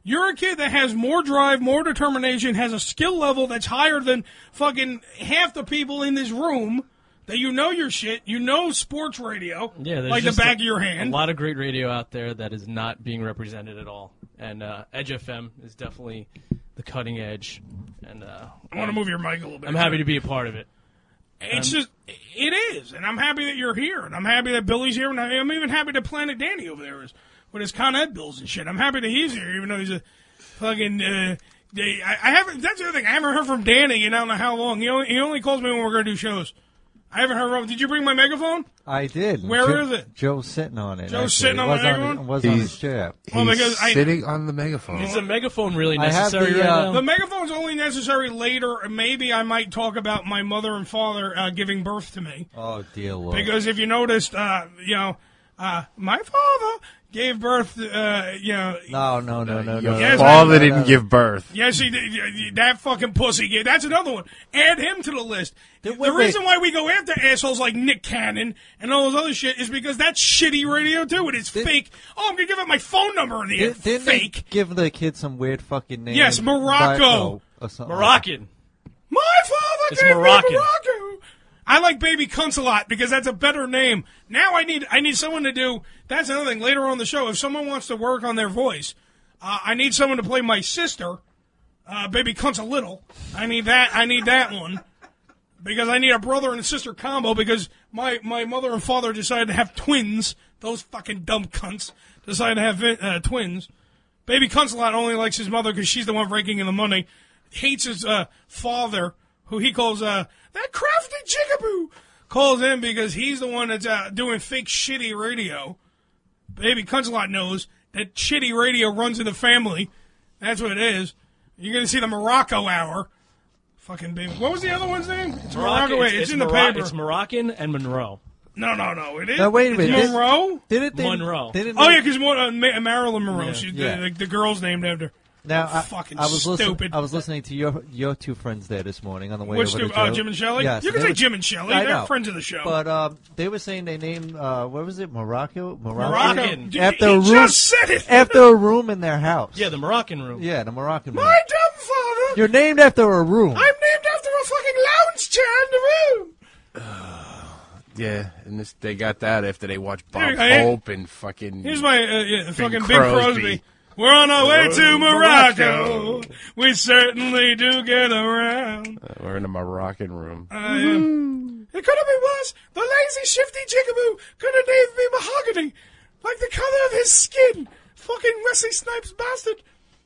[SPEAKER 2] You're a kid that has more drive, more determination, has a skill level that's higher than fucking half the people in this room. That you know your shit, you know sports radio,
[SPEAKER 4] Yeah, there's
[SPEAKER 2] like the
[SPEAKER 4] just
[SPEAKER 2] back
[SPEAKER 4] a,
[SPEAKER 2] of your hand.
[SPEAKER 4] A lot of great radio out there that is not being represented at all. And uh, Edge F M is definitely the cutting edge. And uh,
[SPEAKER 2] I want to move your mic a little bit.
[SPEAKER 4] I'm happy to be a part of it.
[SPEAKER 2] It's just, it is, and I'm happy that you're here, and I'm happy that Billy's here, and I'm even happy that Planet Danny over there is with his Con Ed bills and shit. I'm happy that he's here, even though he's a fucking. Uh, I, I haven't. That's the other thing. I haven't heard from Danny in I don't know how long. He only, he only calls me when we're going to do shows. I haven't heard from him. Did you bring my megaphone?
[SPEAKER 5] I did.
[SPEAKER 2] Where
[SPEAKER 5] Joe,
[SPEAKER 2] is it?
[SPEAKER 5] Joe's sitting on it.
[SPEAKER 2] Joe's
[SPEAKER 5] actually.
[SPEAKER 2] sitting on
[SPEAKER 5] it was
[SPEAKER 2] the
[SPEAKER 5] on
[SPEAKER 2] megaphone?
[SPEAKER 5] Was on
[SPEAKER 3] He's-
[SPEAKER 5] his chair.
[SPEAKER 2] Well,
[SPEAKER 3] He's
[SPEAKER 2] because I-
[SPEAKER 3] sitting on the megaphone.
[SPEAKER 4] Is a megaphone really
[SPEAKER 5] I have
[SPEAKER 4] necessary
[SPEAKER 5] the,
[SPEAKER 4] right
[SPEAKER 5] uh,
[SPEAKER 4] now?
[SPEAKER 2] The megaphone's only necessary later, and maybe I might talk about my mother and father uh, giving birth to me.
[SPEAKER 5] Oh, dear Lord.
[SPEAKER 2] Because if you noticed, uh, you know, uh, my father gave birth, uh, you know.
[SPEAKER 5] No, no, no, no,
[SPEAKER 3] Your
[SPEAKER 5] no.
[SPEAKER 2] Yes,
[SPEAKER 3] father
[SPEAKER 2] I-
[SPEAKER 3] didn't give birth.
[SPEAKER 2] Yes, he did. That fucking pussy gave. That's another one. Add him to the list.
[SPEAKER 5] Wait,
[SPEAKER 2] the
[SPEAKER 5] wait.
[SPEAKER 2] reason why we go after assholes like Nick Cannon and all those other shit is because that's shitty radio too, and it's
[SPEAKER 5] Did-
[SPEAKER 2] fake. Oh, I'm gonna give up my phone number in the end.
[SPEAKER 5] Did, didn't
[SPEAKER 2] Fake.
[SPEAKER 5] they give the kid some weird fucking name?
[SPEAKER 2] Yes, Morocco.
[SPEAKER 5] Or something.
[SPEAKER 4] Moroccan.
[SPEAKER 2] My father
[SPEAKER 4] It's
[SPEAKER 2] gave
[SPEAKER 4] Moroccan.
[SPEAKER 2] me Morocco. I like Baby Cunts a lot because that's a better name. Now I need I need someone to do. That's another thing. Later on the show, if someone wants to work on their voice, uh, I need someone to play my sister, uh, Baby Cunts a little. I need that. I need that one because I need a brother and a sister combo because my my mother and father decided to have twins. Those fucking dumb cunts decided to have uh, twins. Baby Cunts a lot only likes his mother because she's the one raking in the money. Hates his uh, father, who he calls uh, that crafty jigaboo. Calls him because he's the one that's uh, doing fake shitty radio. Baby Cunslot knows that shitty radio runs in the family. That's what it is. You're going to see the Morocco Hour. Fucking baby. What was the other one's name? It's Morocco. Wait, it's, in the
[SPEAKER 4] Moro-
[SPEAKER 2] paper.
[SPEAKER 4] It's Moroccan and Monroe.
[SPEAKER 2] no, no, no. It is.
[SPEAKER 5] Now, wait a
[SPEAKER 2] It's
[SPEAKER 5] minute. This-
[SPEAKER 2] Monroe?
[SPEAKER 5] Didn't they,
[SPEAKER 4] Monroe.
[SPEAKER 5] Didn't
[SPEAKER 2] Oh,
[SPEAKER 5] they-
[SPEAKER 2] yeah, because uh, Ma- Marilyn Monroe.
[SPEAKER 4] Yeah.
[SPEAKER 2] She's
[SPEAKER 5] Yeah.
[SPEAKER 2] The, the, the girl's named after.
[SPEAKER 5] Now, I,
[SPEAKER 2] Fucking
[SPEAKER 5] I was listening.
[SPEAKER 2] stupid.
[SPEAKER 5] I was listening to your your two friends there this morning on the way
[SPEAKER 2] Which
[SPEAKER 5] over
[SPEAKER 2] two?
[SPEAKER 5] to
[SPEAKER 2] Uh,
[SPEAKER 5] Joe.
[SPEAKER 2] Jim and Shelley?
[SPEAKER 5] Yes,
[SPEAKER 2] You can
[SPEAKER 5] they
[SPEAKER 2] say
[SPEAKER 5] were-
[SPEAKER 2] Jim and Shelley.
[SPEAKER 5] I
[SPEAKER 2] They're
[SPEAKER 5] know.
[SPEAKER 2] friends of the show.
[SPEAKER 5] But um, they were saying they named uh, what was it, Morocco?
[SPEAKER 2] Morocco.
[SPEAKER 4] Moroccan.
[SPEAKER 2] Dude,
[SPEAKER 5] After
[SPEAKER 2] he
[SPEAKER 5] a room,
[SPEAKER 2] just said it.
[SPEAKER 5] after a room in their house.
[SPEAKER 4] Yeah, the Moroccan room.
[SPEAKER 5] Yeah, the Moroccan room.
[SPEAKER 2] My dumb father.
[SPEAKER 5] You're named after a room.
[SPEAKER 2] I'm named after a fucking lounge chair in the room.
[SPEAKER 3] Yeah, and this they got that after they watched Bob
[SPEAKER 2] Here, I-
[SPEAKER 3] Hope and fucking.
[SPEAKER 2] Here's my uh, yeah, fucking Big
[SPEAKER 3] Crosby.
[SPEAKER 2] Crosby. We're on our way to
[SPEAKER 3] Oh,
[SPEAKER 2] Morocco.
[SPEAKER 3] Morocco.
[SPEAKER 2] We certainly do get around.
[SPEAKER 3] Uh, we're in a Moroccan room.
[SPEAKER 2] I am. It could have been worse. The lazy, shifty jigaboo could have named me Mahogany, like the color of his skin. Fucking Wesley Snipes bastard.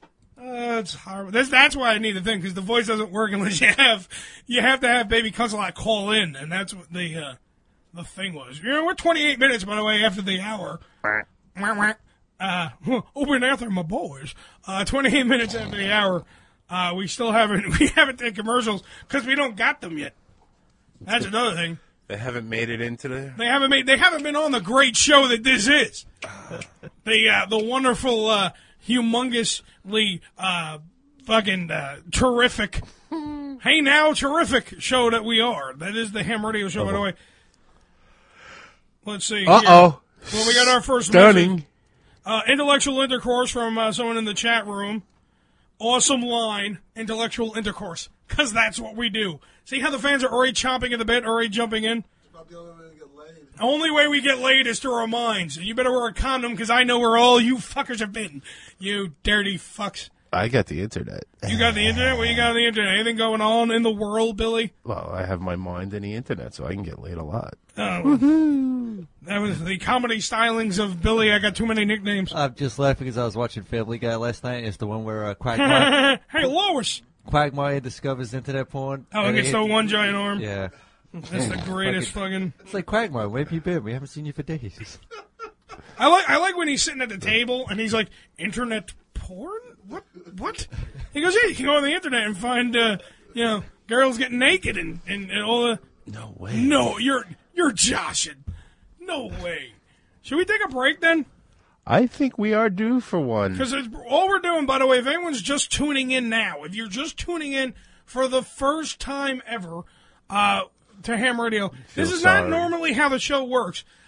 [SPEAKER 2] Uh, it's horrible. That's, that's why I need the thing, because the voice doesn't work unless you have you have to have Baby Cunsalot call in, and that's what the uh, the thing was. You know, we're twenty-eight minutes, by the way, after the hour. Uh, open after my boys. Uh, twenty-eight minutes after the hour. Uh, we still haven't we haven't done commercials because we don't got them yet. That's another thing.
[SPEAKER 3] They haven't made it into there.
[SPEAKER 2] They haven't made. They haven't been on the great show that this is. the uh, the wonderful, uh, humongously, uh, fucking uh, terrific. Hey now, terrific show that we are. That is the Ham Radio Show, by the way. Let's see.
[SPEAKER 3] Uh
[SPEAKER 2] here.
[SPEAKER 3] oh.
[SPEAKER 2] Well, we got our first
[SPEAKER 3] Stunning.
[SPEAKER 2] message. Uh, intellectual intercourse from uh, someone in the chat room. Awesome line, intellectual intercourse, because that's what we do. See how the fans are already chomping at the bit, already jumping in?
[SPEAKER 6] Not the only way to get laid.
[SPEAKER 2] Only way we get laid is through our minds. You better wear a condom, because I know where all you fuckers have been. You dirty fucks.
[SPEAKER 3] I got the internet.
[SPEAKER 2] You got the internet? What you got on the internet? Anything going on in the world, Billy?
[SPEAKER 3] Well, I have my mind in the internet, so I can get laid a lot.
[SPEAKER 2] Oh. That was the comedy stylings of Billy. I got too many nicknames.
[SPEAKER 5] I'm just laughing because I was watching Family Guy last night. It's the one where uh, Quagmire,
[SPEAKER 2] Hey, Lois.
[SPEAKER 5] Quagmire discovers internet porn.
[SPEAKER 2] Oh, it
[SPEAKER 5] and
[SPEAKER 2] gets
[SPEAKER 5] it-
[SPEAKER 2] the one giant arm.
[SPEAKER 5] Yeah.
[SPEAKER 2] That's the greatest fucking...
[SPEAKER 5] It's like, Quagmire, where have you been? We haven't seen you for days.
[SPEAKER 2] I like I like when he's sitting at the table and he's like, internet porn? What? What? He goes, yeah, you can go on the internet and find, uh, you know, girls getting naked and, and, and all the...
[SPEAKER 3] No way.
[SPEAKER 2] No, you're you're joshing. No way. Should we take a break then?
[SPEAKER 3] I think we are due for one.
[SPEAKER 2] Because all we're doing, by the way, if anyone's just tuning in now, if you're just tuning in for the first time ever uh, to Ham Radio, this
[SPEAKER 3] Feel
[SPEAKER 2] is not
[SPEAKER 3] sorry.
[SPEAKER 2] normally how the show works.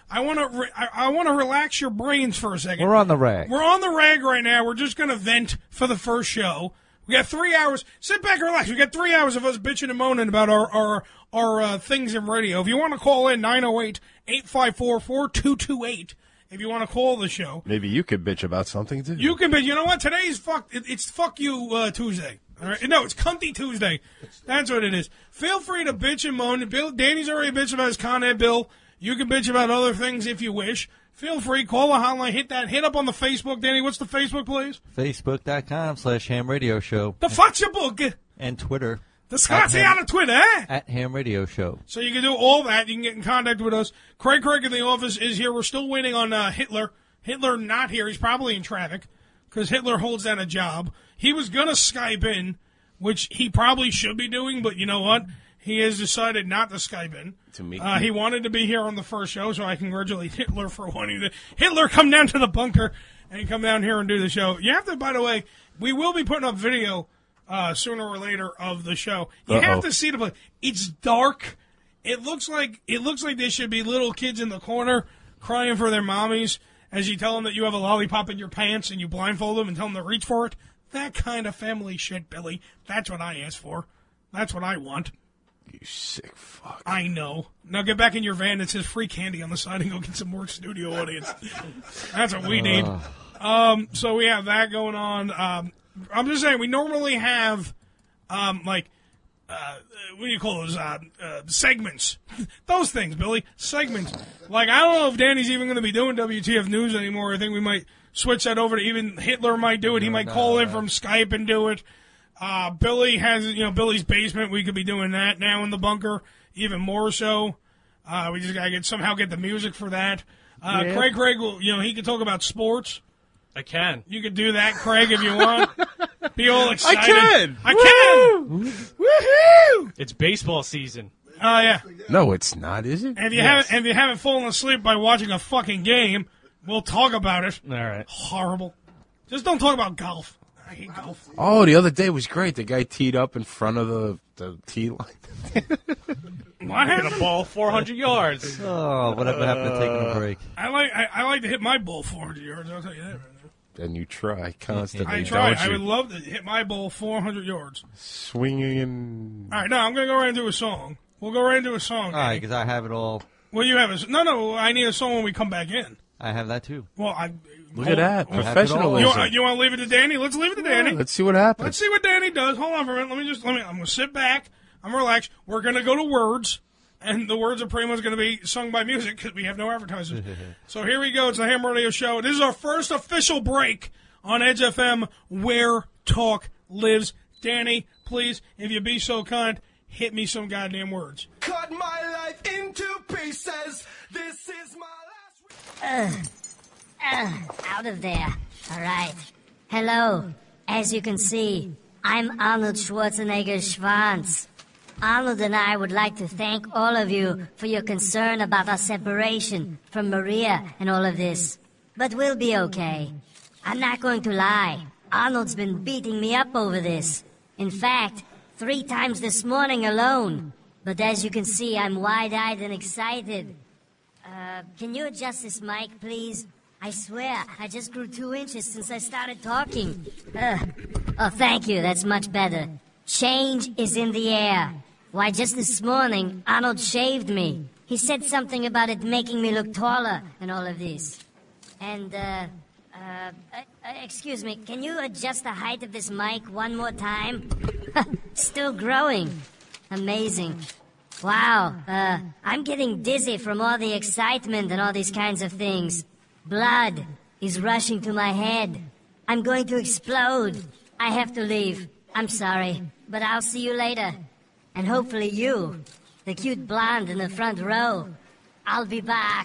[SPEAKER 2] I want to re- I, I want to relax your brains for a second.
[SPEAKER 5] We're on the rag.
[SPEAKER 2] We're on the rag right now. We're just going to vent for the first show. We got three hours. Sit back and relax. We got three hours of us bitching and moaning about our our, our uh, things in radio. If you want to call in, nine oh eight, eight five four, four two two eight. If you want to call the show.
[SPEAKER 3] Maybe you could bitch about something, too.
[SPEAKER 2] You can bitch. You know what? Today's fuck. It, it's fuck you uh, Tuesday. All right? No, it's Cunty Tuesday. That's what it is. Feel free to bitch and moan. Bill, Danny's already bitched about his Con Ed bill. You can bitch about other things if you wish. Feel free. Call the hotline. Hit that. Hit up on the Facebook. Danny, what's the Facebook, please?
[SPEAKER 5] Facebook.com slash ham radio show.
[SPEAKER 2] The Facebook.
[SPEAKER 5] And Twitter.
[SPEAKER 2] The Scotty on the Twitter, eh?
[SPEAKER 5] At ham radio show.
[SPEAKER 2] So you can do all that. You can get in contact with us. Craig Craig in the office is here. We're still waiting on uh, Hitler. Hitler not here. He's probably in traffic because Hitler holds down a job. He was going to Skype in, which he probably should be doing, but you know what? He has decided not to Skype in.
[SPEAKER 3] To me.
[SPEAKER 2] Uh, he wanted to be here on the first show, so I congratulate Hitler for wanting to. Hitler, come down to the bunker and come down here and do the show. You have to, by the way, we will be putting up video uh, sooner or later of the show. You
[SPEAKER 3] Uh-oh.
[SPEAKER 2] have to see the place. It's dark. It looks like it looks like there should be little kids in the corner crying for their mommies as you tell them that you have a lollipop in your pants and you blindfold them and tell them to reach for it. That kind of family shit, Billy. That's what I asked for. That's what I want.
[SPEAKER 3] You sick fuck.
[SPEAKER 2] I know. Now get back in your van that says free candy on the side and go get some more studio audience. That's what we need. Um, so we have that going on. Um, I'm just saying, we normally have, um, like, uh, what do you call those, uh, uh, segments? Those things, Billy. Segments. Like, I don't know if Danny's even going to be doing W T F News anymore. I think we might switch that over to even Hitler might do it. He might call in from Skype and do it. Uh, Billy has, you know, Billy's basement. We could be doing that now in the bunker, even more so. Uh, we just gotta get somehow get the music for that. Uh,
[SPEAKER 3] Yeah.
[SPEAKER 2] Craig, Craig, will, you know, he can talk about sports.
[SPEAKER 4] I can.
[SPEAKER 2] You could do that, Craig, if you want. Be all excited.
[SPEAKER 3] I can.
[SPEAKER 2] I can. Woohoo!
[SPEAKER 4] It's baseball season.
[SPEAKER 2] Oh yeah.
[SPEAKER 3] No, it's not, is it?
[SPEAKER 2] And if you haven't, and if you haven't fallen asleep by watching a fucking game, we'll talk about it.
[SPEAKER 4] All right.
[SPEAKER 2] Horrible. Just don't talk about golf. I hate golf.
[SPEAKER 3] Oh, the other day was great. The guy teed up in front of the, the tee line.
[SPEAKER 2] What
[SPEAKER 4] Hit
[SPEAKER 2] happened?
[SPEAKER 4] a ball four hundred yards.
[SPEAKER 5] Oh, whatever happened to taking a break?
[SPEAKER 2] I like I, I like to hit my ball four hundred yards. I'll tell you that right now.
[SPEAKER 3] And you try constantly,
[SPEAKER 2] I try.
[SPEAKER 3] don't
[SPEAKER 2] I
[SPEAKER 3] you?
[SPEAKER 2] would love to hit my ball four hundred yards.
[SPEAKER 3] Swinging.
[SPEAKER 2] All right, now I'm going to go right into a song. We'll go right into a song.
[SPEAKER 5] All right, because I have it all.
[SPEAKER 2] Well, you have a no, no. I need a song when we come back in.
[SPEAKER 5] I have that too.
[SPEAKER 2] Well, I
[SPEAKER 3] Look at that.
[SPEAKER 5] I have it all.
[SPEAKER 3] Professionalism.
[SPEAKER 2] You, want- you want to leave it to Danny? Let's leave it to Danny.
[SPEAKER 3] Let's see what happens.
[SPEAKER 2] Let's see what Danny does. Hold on for a minute. Let me just let me. I'm going to sit back. I'm relaxed. We're going to go to words, and the words are pretty much going to be sung by music because we have no advertisers. So here we go. It's the Ham Radio Show. This is our first official break on Edge F M, where talk lives. Danny, please, if you be so kind, hit me some goddamn words.
[SPEAKER 1] Cut my life into pieces. This is my last.
[SPEAKER 6] Uh, out of there. All right. Hello. As you can see, I'm Arnold Schwarzenegger Schwanz. Arnold and I would like to thank all of you for your concern about our separation from Maria and all of this. But we'll be okay. I'm not going to lie. Arnold's been beating me up over this. In fact, three times this morning alone. But as you can see, I'm wide-eyed and excited. Uh, can you adjust this mic, please? I swear, I just grew two inches since I started talking. Uh, oh, thank you. That's much better. Change is in the air. Why, just this morning, Arnold shaved me. He said something about it making me look taller and all of this. And, uh, uh, uh, uh excuse me, can you adjust the height of this mic one more time? Still growing. Amazing. Wow, uh, I'm getting dizzy from all the excitement and all these kinds of things. Blood is rushing to my head. I'm going to explode. I have to leave. I'm sorry, but I'll see you later. And hopefully you, the cute blonde in the front row, I'll be back.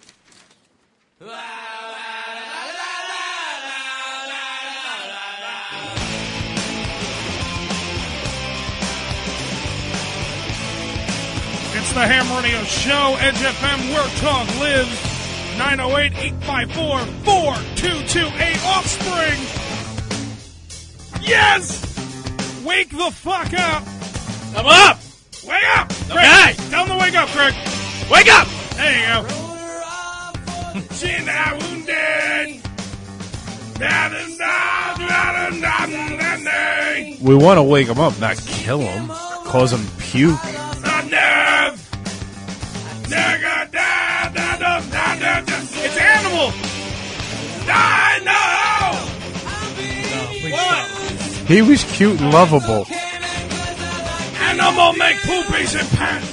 [SPEAKER 2] It's the Ham Radio Show, Edge F M, where talk lives. nine oh eight, eight five four, four two two eight, Offspring. Yes! Wake the fuck up.
[SPEAKER 4] I'm up!
[SPEAKER 2] Wake up!
[SPEAKER 4] Okay.
[SPEAKER 2] Craig, tell him to wake up, Craig.
[SPEAKER 4] Wake up!
[SPEAKER 2] There you go. She now wounded.
[SPEAKER 3] We want to wake him up, not kill him. Cause him puke.
[SPEAKER 2] It's Animal. I know. What?
[SPEAKER 3] He was cute and lovable.
[SPEAKER 2] Animal make poopies and pants.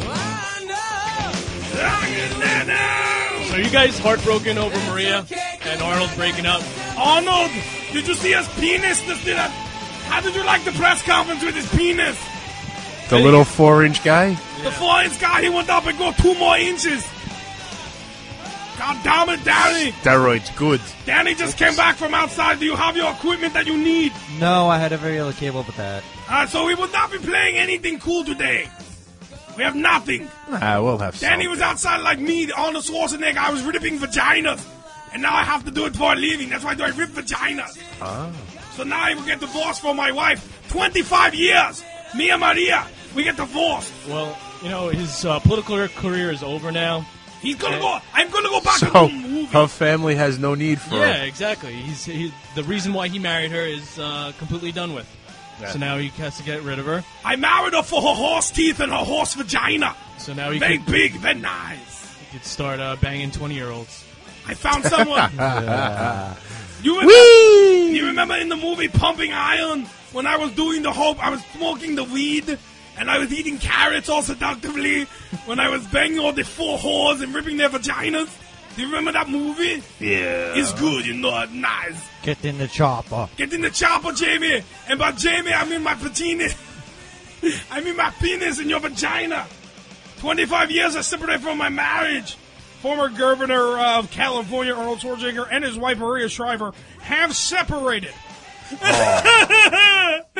[SPEAKER 4] So you guys heartbroken over Maria and Arnold breaking up?
[SPEAKER 2] Arnold, did you see his penis? How did you like the press conference with his penis?
[SPEAKER 3] The little four-inch guy?
[SPEAKER 2] The four-inch guy, he went up and go two more inches. God damn it, Danny.
[SPEAKER 3] Steroids, good.
[SPEAKER 2] Danny just came back from outside. Do you have your equipment that you need?
[SPEAKER 5] No, I had a regular cable with that.
[SPEAKER 2] Uh, so we will not be playing anything cool today. We have nothing.
[SPEAKER 3] Ah, we'll have
[SPEAKER 2] Danny
[SPEAKER 3] something.
[SPEAKER 2] was outside like me, Arnold Schwarzenegger. I was ripping vaginas. And now I have to do it for a living. That's why I do I rip vaginas.
[SPEAKER 3] Ah.
[SPEAKER 2] So now I will get divorced from my wife. twenty-five years. Me and Maria, we get divorced.
[SPEAKER 4] Well, you know, his uh, political career is over now.
[SPEAKER 2] He's gonna go. I'm gonna go back
[SPEAKER 3] So,
[SPEAKER 2] to the movie.
[SPEAKER 3] her family has no need for
[SPEAKER 4] Yeah,
[SPEAKER 3] her.
[SPEAKER 4] exactly. He's he, the reason why he married her is uh, completely done with.
[SPEAKER 3] Yeah.
[SPEAKER 4] So now he has to get rid of her.
[SPEAKER 2] I married her for her horse teeth and her horse vagina.
[SPEAKER 4] So now he
[SPEAKER 2] Very
[SPEAKER 4] could,
[SPEAKER 2] big, very nice.
[SPEAKER 4] he could start uh, banging twenty-year-olds.
[SPEAKER 2] I found someone. You remember,
[SPEAKER 3] Whee!
[SPEAKER 2] you remember in the movie Pumping Iron when I was doing the hope, I was smoking the weed and I was eating carrots all seductively when I was banging all the four whores and ripping their vaginas? Do you remember that movie?
[SPEAKER 3] Yeah.
[SPEAKER 2] It's good, you know, it's nice.
[SPEAKER 5] Get in the chopper.
[SPEAKER 2] Get in the chopper, Jamie. And by Jamie, I mean my penis. I mean my penis in your vagina. twenty-five years I separated from my marriage. Former governor of California, Arnold Schwarzenegger, and his wife, Maria Shriver, have separated. Oh.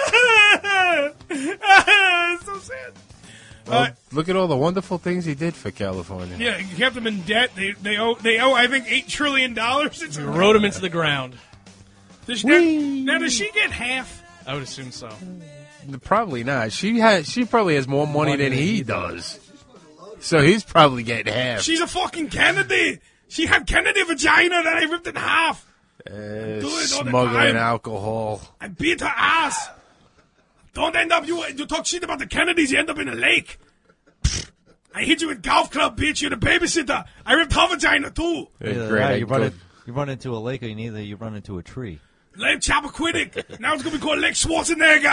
[SPEAKER 2] It's so sad.
[SPEAKER 3] Well,
[SPEAKER 2] Uh,
[SPEAKER 3] look at all the wonderful things he did for California.
[SPEAKER 2] yeah, he kept them in debt. They they owe, they owe I think, eight trillion dollars. It's
[SPEAKER 4] Rode him into the ground.
[SPEAKER 2] Does she, now, now, does she get half?
[SPEAKER 4] I would assume so.
[SPEAKER 3] Probably not. She has. She probably has more money,
[SPEAKER 5] Money
[SPEAKER 3] than
[SPEAKER 5] than
[SPEAKER 3] he
[SPEAKER 5] he
[SPEAKER 3] does. So he's probably getting half.
[SPEAKER 2] She's a fucking Kennedy. She had Kennedy vagina that I ripped in half.
[SPEAKER 3] Uh,
[SPEAKER 2] it all the
[SPEAKER 3] smuggling
[SPEAKER 2] time.
[SPEAKER 3] alcohol.
[SPEAKER 2] I beat her ass. Don't end up, you you talk shit about the Kennedys, you end up in a lake. I hit you with golf club, bitch. You're the babysitter. I ripped her vagina, too.
[SPEAKER 3] Yeah,
[SPEAKER 5] Either
[SPEAKER 3] great.
[SPEAKER 5] that,
[SPEAKER 3] I
[SPEAKER 5] you, run
[SPEAKER 3] could-
[SPEAKER 5] in, you run into a lake, or you either you run into a tree.
[SPEAKER 2] Lake Chappaquiddick. Now it's going to be called Lake Schwarzenegger.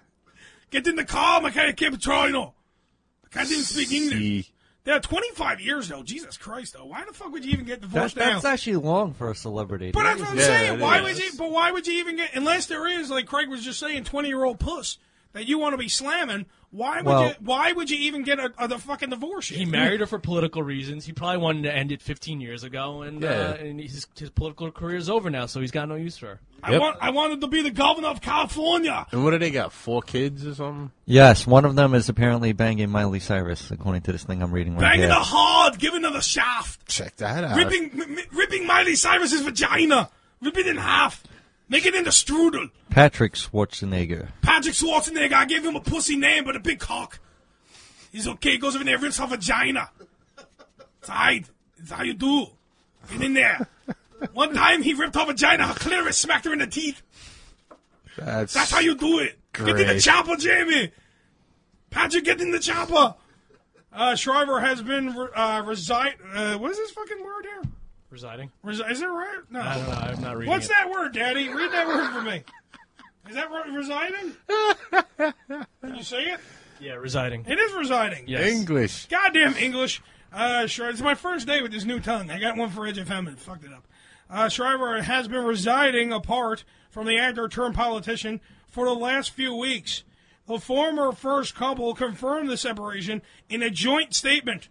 [SPEAKER 2] Get in the car, Mikhail Petrino. I can't even speak English.
[SPEAKER 3] See.
[SPEAKER 2] They're twenty-five years, though. Jesus Christ, though. Why the fuck would you even get
[SPEAKER 5] That,
[SPEAKER 2] divorced now?
[SPEAKER 5] that's actually long for a celebrity.
[SPEAKER 2] But that's what I'm
[SPEAKER 3] Yeah,
[SPEAKER 2] saying.
[SPEAKER 3] it
[SPEAKER 2] Why
[SPEAKER 3] is.
[SPEAKER 2] would you? But why would you even get? Unless there is, like Craig was just saying, twenty-year-old puss that you want to be slamming. Why would
[SPEAKER 5] Well-
[SPEAKER 2] you? Why would you even get a, a the fucking divorce?
[SPEAKER 4] He married her for political reasons. He probably wanted to end it fifteen years ago, and,
[SPEAKER 3] Yeah.
[SPEAKER 4] uh, and his, his political career is over now, so he's got no use for her.
[SPEAKER 2] I
[SPEAKER 3] Yep.
[SPEAKER 2] want. I wanted to be the governor of California.
[SPEAKER 3] And what do they got? Four kids or something?
[SPEAKER 5] Yes, one of them is apparently banging Miley Cyrus, according to this thing I'm reading right
[SPEAKER 2] Banging
[SPEAKER 5] here.
[SPEAKER 2] her hard, giving her the shaft,
[SPEAKER 3] Check that out.
[SPEAKER 2] ripping, m- m- ripping Miley Cyrus's vagina, rip it in half, make it into strudel.
[SPEAKER 5] Patrick Schwarzenegger.
[SPEAKER 2] Patrick Schwarzenegger. I gave him a pussy name, but a big cock. He's okay. He goes over there, rips her vagina. It's alright. It's how you do. Get in there. One time he ripped her vagina, her clitoris, smacked her in the teeth.
[SPEAKER 3] That's,
[SPEAKER 2] That's how you do it. Get in the
[SPEAKER 3] Great.
[SPEAKER 2] chopper, Jamie. Patrick, get in the chopper. Uh, Shriver has been uh, reside. Uh, what is this fucking word here?
[SPEAKER 4] Residing?
[SPEAKER 2] Resi- is it right? No.
[SPEAKER 4] I don't know. I'm not reading
[SPEAKER 2] What's
[SPEAKER 4] it.
[SPEAKER 2] that word, Daddy? Read that word for me. Is that right, residing? Can you say it?
[SPEAKER 4] Yeah, residing.
[SPEAKER 2] It is residing.
[SPEAKER 4] Yes.
[SPEAKER 3] English.
[SPEAKER 2] Goddamn English. Uh, Shriver, it's my first day with this new tongue. I got one for Edge F M and fucked it up. Uh, Shriver has been residing apart from the actor turned politician for the last few weeks. The former first couple confirmed the separation in a joint statement.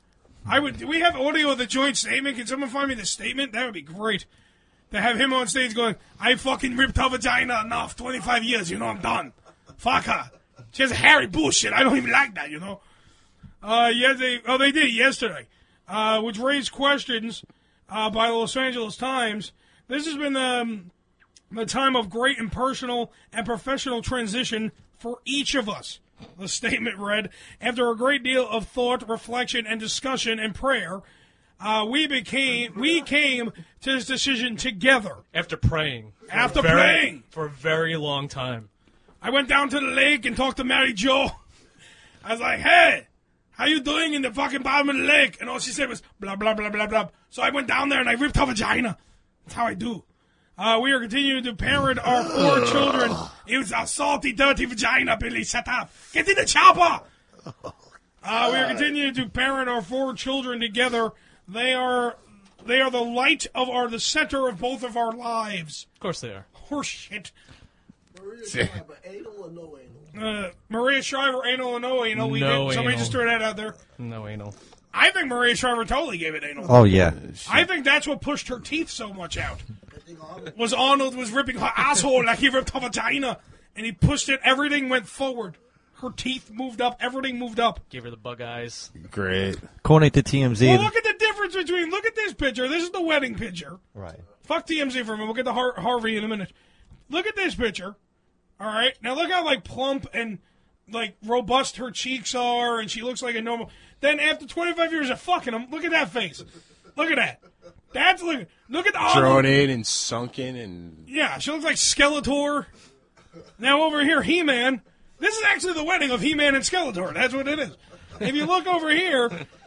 [SPEAKER 2] I would. Do we have audio of the joint statement? Can someone find me the statement? That would be great. To have him on stage going, I fucking ripped her vagina enough. twenty-five years, you know, I'm done. Fuck her. She has a hairy bullshit. I don't even like that, you know. Uh, yeah, they, oh, they did yesterday, uh, which raised questions, uh, by the Los Angeles Times. This has been, um, the time of great and personal and professional transition for each of us. The statement read, after a great deal of thought, reflection, and discussion and prayer, uh, we became we came to this decision together.
[SPEAKER 4] After praying. For
[SPEAKER 2] After
[SPEAKER 4] a very,
[SPEAKER 2] praying.
[SPEAKER 4] For a very long time.
[SPEAKER 2] I went down to the lake and talked to Mary Jo. I was like, hey, how you doing in the fucking bottom of the lake? And all she said was blah, blah, blah, blah, blah. So I went down there and I ripped her vagina. That's how I do. Uh, we are continuing to parent our four children. It was a salty, dirty vagina, Billy. Shut up. Get in the chopper. Uh, we are continuing to parent our four children together. They are they are the light of our, the center of both of our lives.
[SPEAKER 4] Of course they are.
[SPEAKER 2] Horse shit.
[SPEAKER 7] Maria Shriver, anal or no anal?
[SPEAKER 2] Uh, Maria Shriver, anal or no anal? We
[SPEAKER 4] No
[SPEAKER 2] did. Somebody
[SPEAKER 4] anal.
[SPEAKER 2] just threw that out there.
[SPEAKER 4] No anal.
[SPEAKER 2] I think Maria Shriver totally gave it anal.
[SPEAKER 5] Oh, yeah.
[SPEAKER 2] I think that's what pushed her teeth so much out. Was Arnold was ripping her asshole like he ripped her vagina, and he pushed it. Everything went forward. Her teeth moved up. Everything moved up.
[SPEAKER 4] Gave her the bug eyes.
[SPEAKER 3] Great.
[SPEAKER 5] According to T M Z.
[SPEAKER 2] Well, look at the difference between. Look at this picture. This is the wedding picture.
[SPEAKER 5] Right.
[SPEAKER 2] Fuck T M Z for a minute. We'll get to Har- Harvey in a minute. Look at this picture. All right. Now look how like plump and like robust her cheeks are, and she looks like a normal. Then after twenty-five years of fucking him, look at that face. Look at that. That's look. Look at the
[SPEAKER 3] Drawn in and sunken and.
[SPEAKER 2] Yeah, she looks like Skeletor. Now over here, He-Man. This is actually the wedding of He-Man and Skeletor. That's what it is. If you look over here,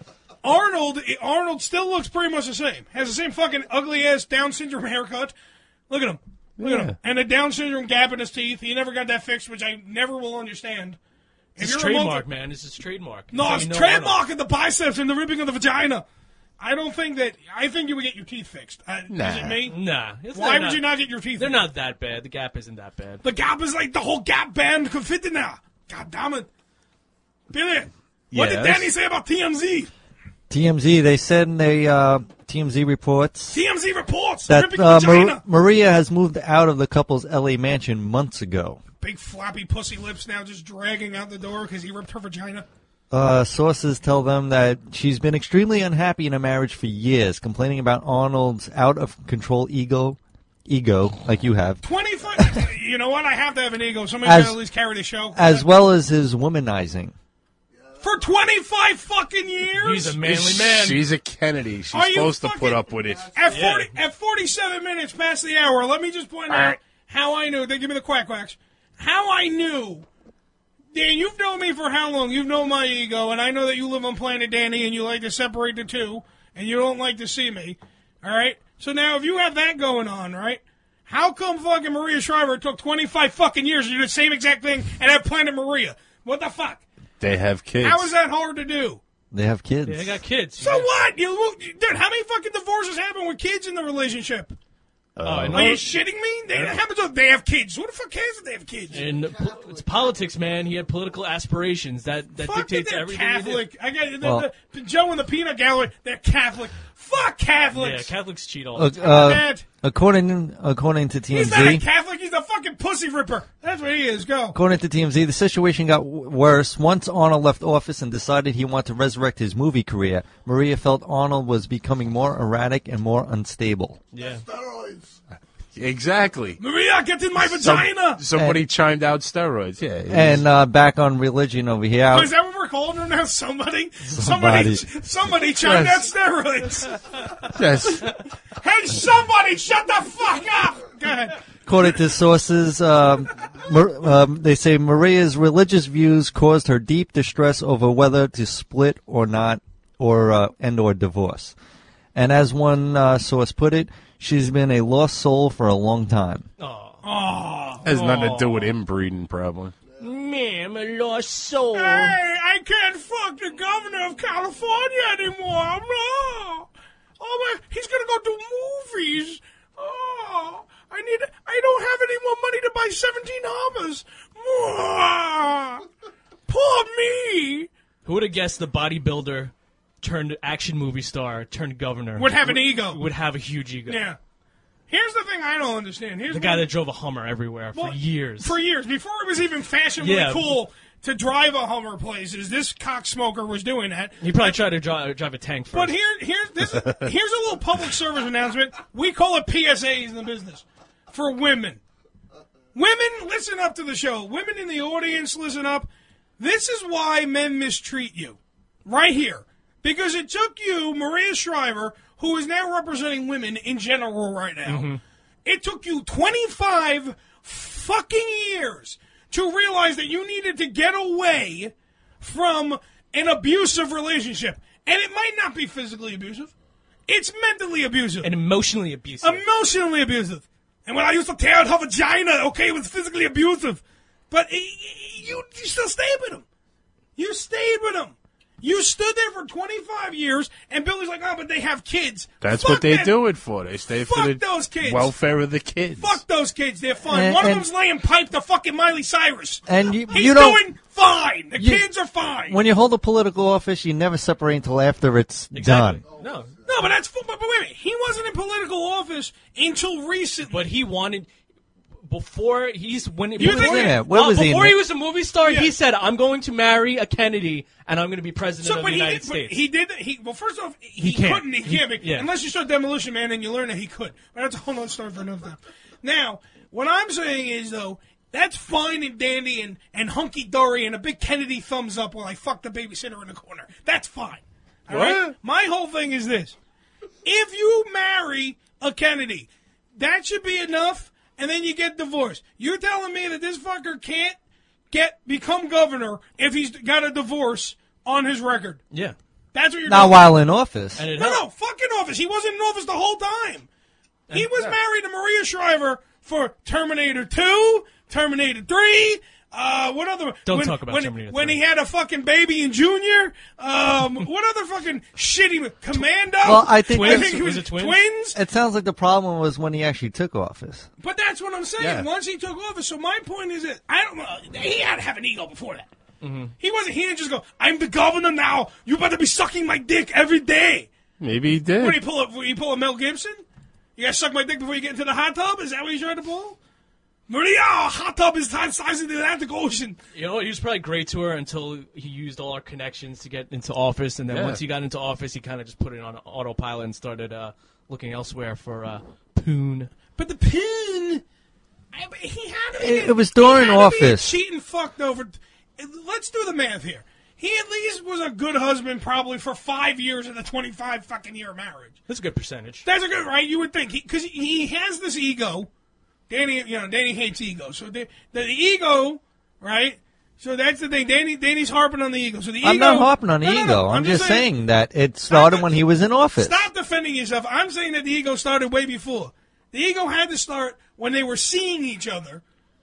[SPEAKER 2] Arnold Arnold still looks pretty much the same. Has the same fucking ugly ass Down syndrome haircut. Look at him. Look
[SPEAKER 3] Yeah.
[SPEAKER 2] at him. And a Down syndrome gap in his teeth. He never got that fixed, which I never will understand. If
[SPEAKER 4] It's
[SPEAKER 2] you're a
[SPEAKER 4] trademark,
[SPEAKER 2] multi-
[SPEAKER 4] man. This is trademark.
[SPEAKER 2] No,
[SPEAKER 4] That's
[SPEAKER 2] it's
[SPEAKER 4] how you know
[SPEAKER 2] trademark in the biceps and the ripping of the vagina. I don't think that. I think you would get your teeth fixed. Uh,
[SPEAKER 3] Nah.
[SPEAKER 2] Is it me?
[SPEAKER 4] Arnold. Nah. It's
[SPEAKER 2] Why
[SPEAKER 4] they're
[SPEAKER 2] would you not get your teeth
[SPEAKER 4] They're
[SPEAKER 2] fixed?
[SPEAKER 4] not that bad. The gap isn't that bad.
[SPEAKER 2] The Gap is like the whole Gap band could fit in there. God damn it. Billy, what did
[SPEAKER 3] Yes.
[SPEAKER 2] Danny say about T M Z?
[SPEAKER 5] T M Z, they said in a uh, T M Z reports
[SPEAKER 2] T M Z reports
[SPEAKER 5] that
[SPEAKER 2] ripping
[SPEAKER 5] uh,
[SPEAKER 2] vagina.
[SPEAKER 5] Mar- Maria has moved out of the couple's L A mansion months ago.
[SPEAKER 2] Big floppy pussy lips now just dragging out the door because he ripped her vagina.
[SPEAKER 5] Uh, sources tell them that she's been extremely unhappy in a marriage for years, complaining about Arnold's out-of-control ego, ego like you have,
[SPEAKER 2] twenty-five. You know what? I have to have an ego. Somebody
[SPEAKER 5] As-
[SPEAKER 2] got to at least carry the show.
[SPEAKER 5] as well as his womanizing.
[SPEAKER 2] For twenty-five fucking years?
[SPEAKER 4] He's a manly man.
[SPEAKER 3] She's a Kennedy. She's
[SPEAKER 2] Are you
[SPEAKER 3] supposed to
[SPEAKER 2] fucking-
[SPEAKER 3] put up with it.
[SPEAKER 2] At,
[SPEAKER 4] Yeah.
[SPEAKER 2] forty, at forty-seven minutes past the hour, let me just point out how I knew. They give me the quack quacks. How I knew. Dan, you've known me for how long? You've known my ego, and I know that you live on Planet Danny and you like to separate the two, and you don't like to see me. All right? So now, if you have that going on, right? How come fucking Maria Shriver took twenty-five fucking years to do the same exact thing and have Planet Maria? What the fuck?
[SPEAKER 3] They have kids.
[SPEAKER 2] How is that hard to do?
[SPEAKER 5] They have kids.
[SPEAKER 4] Yeah, they got kids.
[SPEAKER 2] So what? You, dude, how many fucking divorces happen with kids in the relationship?
[SPEAKER 4] Oh, I know.
[SPEAKER 2] Are you shitting me? They happen to they have kids. Who the fuck cares if they have kids?
[SPEAKER 4] And po- it's politics, man. He had political aspirations. That that
[SPEAKER 2] Fuck
[SPEAKER 4] dictates
[SPEAKER 2] they're
[SPEAKER 4] everything. he did.
[SPEAKER 2] Catholic. I got the,
[SPEAKER 5] Well-
[SPEAKER 2] the, Joe and the peanut gallery. They're Catholic. Fuck
[SPEAKER 4] Yeah,
[SPEAKER 2] Catholics.
[SPEAKER 4] Catholics cheat all
[SPEAKER 5] Uh,
[SPEAKER 4] the time.
[SPEAKER 5] uh,
[SPEAKER 2] Dad.
[SPEAKER 5] according according to
[SPEAKER 2] He's not a
[SPEAKER 5] T M Z,
[SPEAKER 2] Catholic. He's a fucking pussy ripper. That's what he is. Go.
[SPEAKER 5] according to T M Z, the situation got w- worse once Arnold left office and decided he wanted to resurrect his movie career. Maria felt Arnold was becoming more erratic and more unstable.
[SPEAKER 4] Yeah.
[SPEAKER 7] Steroids.
[SPEAKER 3] Exactly.
[SPEAKER 2] Maria, get in my
[SPEAKER 3] Some-
[SPEAKER 2] vagina.
[SPEAKER 3] somebody
[SPEAKER 5] And-
[SPEAKER 3] chimed out steroids. Yeah. it was-
[SPEAKER 5] And uh, back on religion over here.
[SPEAKER 2] Oh, is that what we're calling her now? Somebody? Somebody,
[SPEAKER 5] Somebody.
[SPEAKER 2] somebody chimed
[SPEAKER 3] Yes.
[SPEAKER 2] out steroids.
[SPEAKER 3] yes.
[SPEAKER 2] Hey, somebody, shut the fuck up. Go ahead.
[SPEAKER 5] According to sources, um, Mar- um, they say Maria's religious views caused her deep distress over whether to split or not, or uh, and or divorce. And as one uh, source put it, she's been a lost soul for a long time.
[SPEAKER 4] Oh,
[SPEAKER 2] Oh.
[SPEAKER 3] Has nothing to do with inbreeding, probably.
[SPEAKER 4] man, I'm a lost soul.
[SPEAKER 2] Hey, I can't fuck the governor of California anymore. No. Oh my, he's gonna go do movies. Oh, I need. I don't have any more money to buy seventeen Hummers. Ah, poor me.
[SPEAKER 4] Who would have guessed the bodybuilder turned action movie star turned governor
[SPEAKER 2] Would have an ego.
[SPEAKER 4] would have a huge ego?
[SPEAKER 2] Yeah. Here's the thing I don't understand. Here's
[SPEAKER 4] The guy that drove a Hummer everywhere
[SPEAKER 2] Well,
[SPEAKER 4] for years.
[SPEAKER 2] For years, before it was even fashionably
[SPEAKER 4] Yeah.
[SPEAKER 2] cool to drive a Hummer places, this cocksmoker was doing that.
[SPEAKER 4] he probably tried to drive, drive a tank first.
[SPEAKER 2] But here, here's this. Here's a little public service announcement. We call it P S As in the business for women. Women, listen up to the show. Women in the audience, listen up. This is why men mistreat you. Right here. Because it took you, Maria Shriver, who is now representing women in general right now,
[SPEAKER 4] Mm-hmm.
[SPEAKER 2] it took you twenty-five fucking years to realize that you needed to get away from an abusive relationship. And it might not be physically abusive. It's mentally abusive.
[SPEAKER 4] And emotionally abusive.
[SPEAKER 2] Emotionally abusive. And when I used to tear out her vagina, okay, it was physically abusive. But it, you, you still stayed with him. You stayed with him. You stood there for twenty-five years, and Billy's like, oh, but they have kids.
[SPEAKER 3] That's
[SPEAKER 2] Fuck
[SPEAKER 3] what they
[SPEAKER 2] them.
[SPEAKER 3] do it for. They stay for
[SPEAKER 2] Fuck
[SPEAKER 3] the
[SPEAKER 2] those kids.
[SPEAKER 3] welfare of the kids.
[SPEAKER 2] Fuck those kids. They're fine.
[SPEAKER 5] And-
[SPEAKER 2] One of
[SPEAKER 5] and-
[SPEAKER 2] them's laying pipe to fucking Miley Cyrus.
[SPEAKER 5] And you,
[SPEAKER 2] He's
[SPEAKER 5] you don't.
[SPEAKER 2] doing fine. The
[SPEAKER 5] you-
[SPEAKER 2] kids are fine.
[SPEAKER 5] When you hold a political office, you never separate until after it's
[SPEAKER 4] Exactly.
[SPEAKER 5] done.
[SPEAKER 4] No.
[SPEAKER 2] no, but that's but, but wait a minute. He wasn't in political office until recently.
[SPEAKER 4] But he wanted before he's when
[SPEAKER 2] You
[SPEAKER 4] before,
[SPEAKER 2] think-
[SPEAKER 5] Yeah, where
[SPEAKER 4] uh,
[SPEAKER 5] was he in
[SPEAKER 4] before
[SPEAKER 5] the-
[SPEAKER 4] he was a movie star.
[SPEAKER 2] Yeah.
[SPEAKER 4] He said, "I'm going to marry a Kennedy, and I'm going to be president
[SPEAKER 2] So,
[SPEAKER 4] of
[SPEAKER 2] but
[SPEAKER 4] the
[SPEAKER 2] he
[SPEAKER 4] United
[SPEAKER 2] did, but
[SPEAKER 4] States."
[SPEAKER 2] he did. He well, first off, he,
[SPEAKER 4] He can't.
[SPEAKER 2] couldn't. He,
[SPEAKER 4] He-
[SPEAKER 2] can't. be-
[SPEAKER 4] yeah.
[SPEAKER 2] Unless you saw Demolition Man, and you learn that he could. But that's a whole other story for another time. Now, what I'm saying is though, that's fine and dandy and and hunky dory and a big Kennedy thumbs up while I fuck the babysitter in the corner. That's fine. All right?
[SPEAKER 3] What?
[SPEAKER 2] My whole thing is this: if you marry a Kennedy, that should be enough. And then you get divorced. You're telling me that this fucker can't get become governor if he's got a divorce on his record?
[SPEAKER 4] yeah,
[SPEAKER 2] That's what you're
[SPEAKER 5] Not
[SPEAKER 2] doing.
[SPEAKER 5] while in office.
[SPEAKER 4] and it
[SPEAKER 2] No, no,
[SPEAKER 4] helped.
[SPEAKER 2] fucking office. He wasn't in office the whole time. He was married to Maria Shriver for Terminator two, Terminator three. Uh, what other?
[SPEAKER 4] Don't
[SPEAKER 2] when,
[SPEAKER 4] talk about
[SPEAKER 2] when,
[SPEAKER 4] Terminator
[SPEAKER 2] when
[SPEAKER 4] three.
[SPEAKER 2] he had a fucking baby in Junior. Um, what other fucking shitty Commando?
[SPEAKER 5] Well, I think
[SPEAKER 2] I
[SPEAKER 5] that's-
[SPEAKER 2] think it
[SPEAKER 4] Was
[SPEAKER 2] was
[SPEAKER 4] it Twins?
[SPEAKER 2] twins.
[SPEAKER 5] It sounds like the problem was when he actually took office.
[SPEAKER 2] But that's what I'm saying.
[SPEAKER 3] Yeah.
[SPEAKER 2] Once he took office, so my point is that I don't know. He had to have an ego before that.
[SPEAKER 4] Mm-hmm.
[SPEAKER 2] He wasn't. He didn't just go, "I'm the governor now. You better be sucking my dick every day."
[SPEAKER 3] Maybe he did.
[SPEAKER 2] What did he pull? A, he pull a Mel Gibson? You gotta suck my dick before you get into the hot tub? Is that what he's trying to pull? Maria, a hot tub is the size of the Atlantic Ocean.
[SPEAKER 4] You know, he was probably great to her until he used all our connections to get into office, and then
[SPEAKER 3] Yeah.
[SPEAKER 4] once he got into office, he kind of just put it on autopilot and started uh, looking elsewhere for uh, poon.
[SPEAKER 2] But the pin, I, he had to be.
[SPEAKER 5] It- it was during
[SPEAKER 2] he had to be
[SPEAKER 5] office.
[SPEAKER 2] cheating fucked over. Let's do the math here. He at least was a good husband probably for five years of the twenty-five fucking year marriage.
[SPEAKER 4] That's a good percentage.
[SPEAKER 2] That's a good, right? You would think because he, he has this ego. Danny, you know, Danny hates ego. So the, the ego, right? So that's the thing. Danny, Danny's harping on the ego. So the ego.
[SPEAKER 5] I'm not harping on the
[SPEAKER 2] No, no,
[SPEAKER 5] ego.
[SPEAKER 2] no.
[SPEAKER 5] I'm, just saying, that it started when he was in office.
[SPEAKER 2] Stop defending yourself. I'm saying that the ego started way before. The ego had to start when they were seeing each other.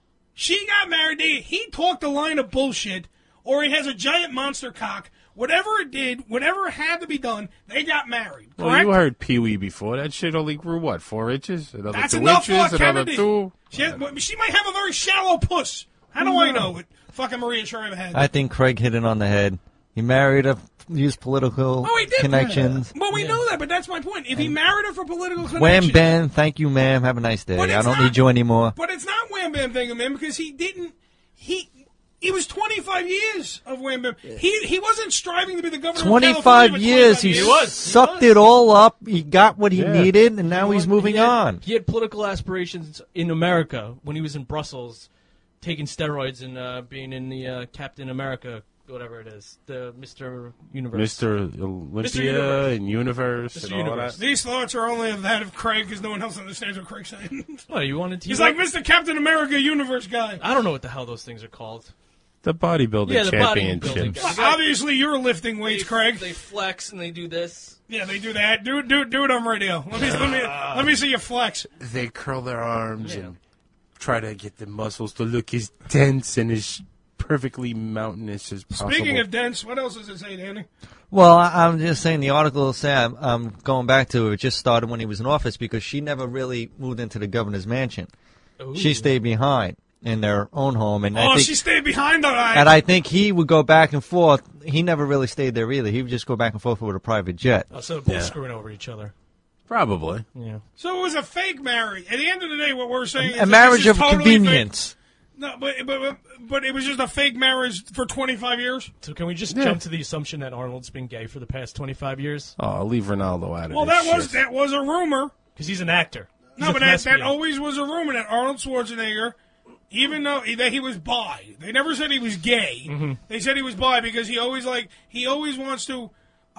[SPEAKER 2] She got married. They, he talked a line of bullshit, or he has a giant monster cock. Whatever it did, whatever had to be done, they got married.
[SPEAKER 3] Well,
[SPEAKER 2] Correct?
[SPEAKER 3] you heard Pee Wee before. That shit only grew what, four inches? Another
[SPEAKER 2] That's
[SPEAKER 3] two
[SPEAKER 2] enough for
[SPEAKER 3] inches? Another
[SPEAKER 2] Kennedy.
[SPEAKER 3] two?
[SPEAKER 2] She, has- well, she might have a very shallow puss. How do I know what fucking Maria Shriver had?
[SPEAKER 5] I think Craig hit it on the head. He married her, used political
[SPEAKER 2] oh, he did.
[SPEAKER 5] connections.
[SPEAKER 2] Well, we know that, but that's my point. If he married her for political
[SPEAKER 5] Wham
[SPEAKER 2] connections,
[SPEAKER 5] bam, thank you, ma'am. Have a nice day.
[SPEAKER 2] But
[SPEAKER 5] I
[SPEAKER 2] it's
[SPEAKER 5] don't
[SPEAKER 2] not-
[SPEAKER 5] need you anymore.
[SPEAKER 2] But it's not Wham Bam Thing, man, because he didn't. He it was twenty-five years of Wham Bam. He he wasn't striving to be the governor. of
[SPEAKER 5] twenty-five
[SPEAKER 2] California for
[SPEAKER 5] years. He,
[SPEAKER 2] twenty-five
[SPEAKER 4] He was.
[SPEAKER 5] sucked
[SPEAKER 4] He was.
[SPEAKER 5] it all up. He got what he
[SPEAKER 3] Yeah.
[SPEAKER 5] needed, and now he's moving
[SPEAKER 4] He had-
[SPEAKER 5] on.
[SPEAKER 4] He had political aspirations in America when he was in Brussels, taking steroids and uh, being in the uh, Captain America, whatever it is, the Mister Universe.
[SPEAKER 3] Mister Olympia
[SPEAKER 4] Universe.
[SPEAKER 3] and Universe
[SPEAKER 4] Mister
[SPEAKER 3] and all
[SPEAKER 4] Universe.
[SPEAKER 3] that.
[SPEAKER 2] These thoughts are only of that of Craig, because no one else understands what Craig's saying.
[SPEAKER 4] What, you wanted to?
[SPEAKER 2] He's like Mister Captain America Universe guy.
[SPEAKER 4] I don't know what the hell those things are called.
[SPEAKER 3] The bodybuilding
[SPEAKER 4] Yeah, the
[SPEAKER 3] championship.
[SPEAKER 4] bodybuilding.
[SPEAKER 2] Well, obviously, you're lifting weights,
[SPEAKER 4] They-
[SPEAKER 2] Craig.
[SPEAKER 4] They flex and they do this.
[SPEAKER 2] Yeah, they do that. Do do do it on radio. Let me let me let me see you flex.
[SPEAKER 3] They curl their arms and try to get the muscles to look as dense and as perfectly mountainous as possible.
[SPEAKER 2] Speaking of dense, what else does it say, Danny?
[SPEAKER 5] Well, I, I'm just saying the article say I'm, I'm going back to it. It just started when he was in office because she never really moved into the governor's mansion.
[SPEAKER 4] Ooh.
[SPEAKER 5] She stayed behind in their own home, and I
[SPEAKER 2] Oh,
[SPEAKER 5] think,
[SPEAKER 2] she stayed behind all right.
[SPEAKER 5] and I think he would go back and forth. He never really stayed there either. He would just go back and forth with a private jet.
[SPEAKER 4] Oh, so they're both
[SPEAKER 3] Yeah.
[SPEAKER 4] screwing over each other.
[SPEAKER 3] Probably.
[SPEAKER 4] Yeah.
[SPEAKER 2] So it was a fake marriage. At the end of the day, what we're saying is
[SPEAKER 5] A
[SPEAKER 2] that
[SPEAKER 5] marriage
[SPEAKER 2] this is
[SPEAKER 5] of
[SPEAKER 2] totally
[SPEAKER 5] convenience.
[SPEAKER 2] Fake. No, but, but but it was just a fake marriage for twenty-five years.
[SPEAKER 4] So can we just
[SPEAKER 3] Yeah.
[SPEAKER 4] jump to the assumption that Arnold's been gay for the past twenty-five years?
[SPEAKER 3] Oh, I'll leave Ronaldo out of
[SPEAKER 2] Well,
[SPEAKER 3] this
[SPEAKER 2] that was
[SPEAKER 3] shit.
[SPEAKER 2] that was a rumor.
[SPEAKER 4] Because he's an actor. He's
[SPEAKER 2] No,
[SPEAKER 4] a
[SPEAKER 2] but that, that
[SPEAKER 4] thespian.
[SPEAKER 2] always was a rumor that Arnold Schwarzenegger, even though he, that he was bi, they never said he was gay.
[SPEAKER 4] Mm-hmm.
[SPEAKER 2] They said he was bi because he always like he always wants to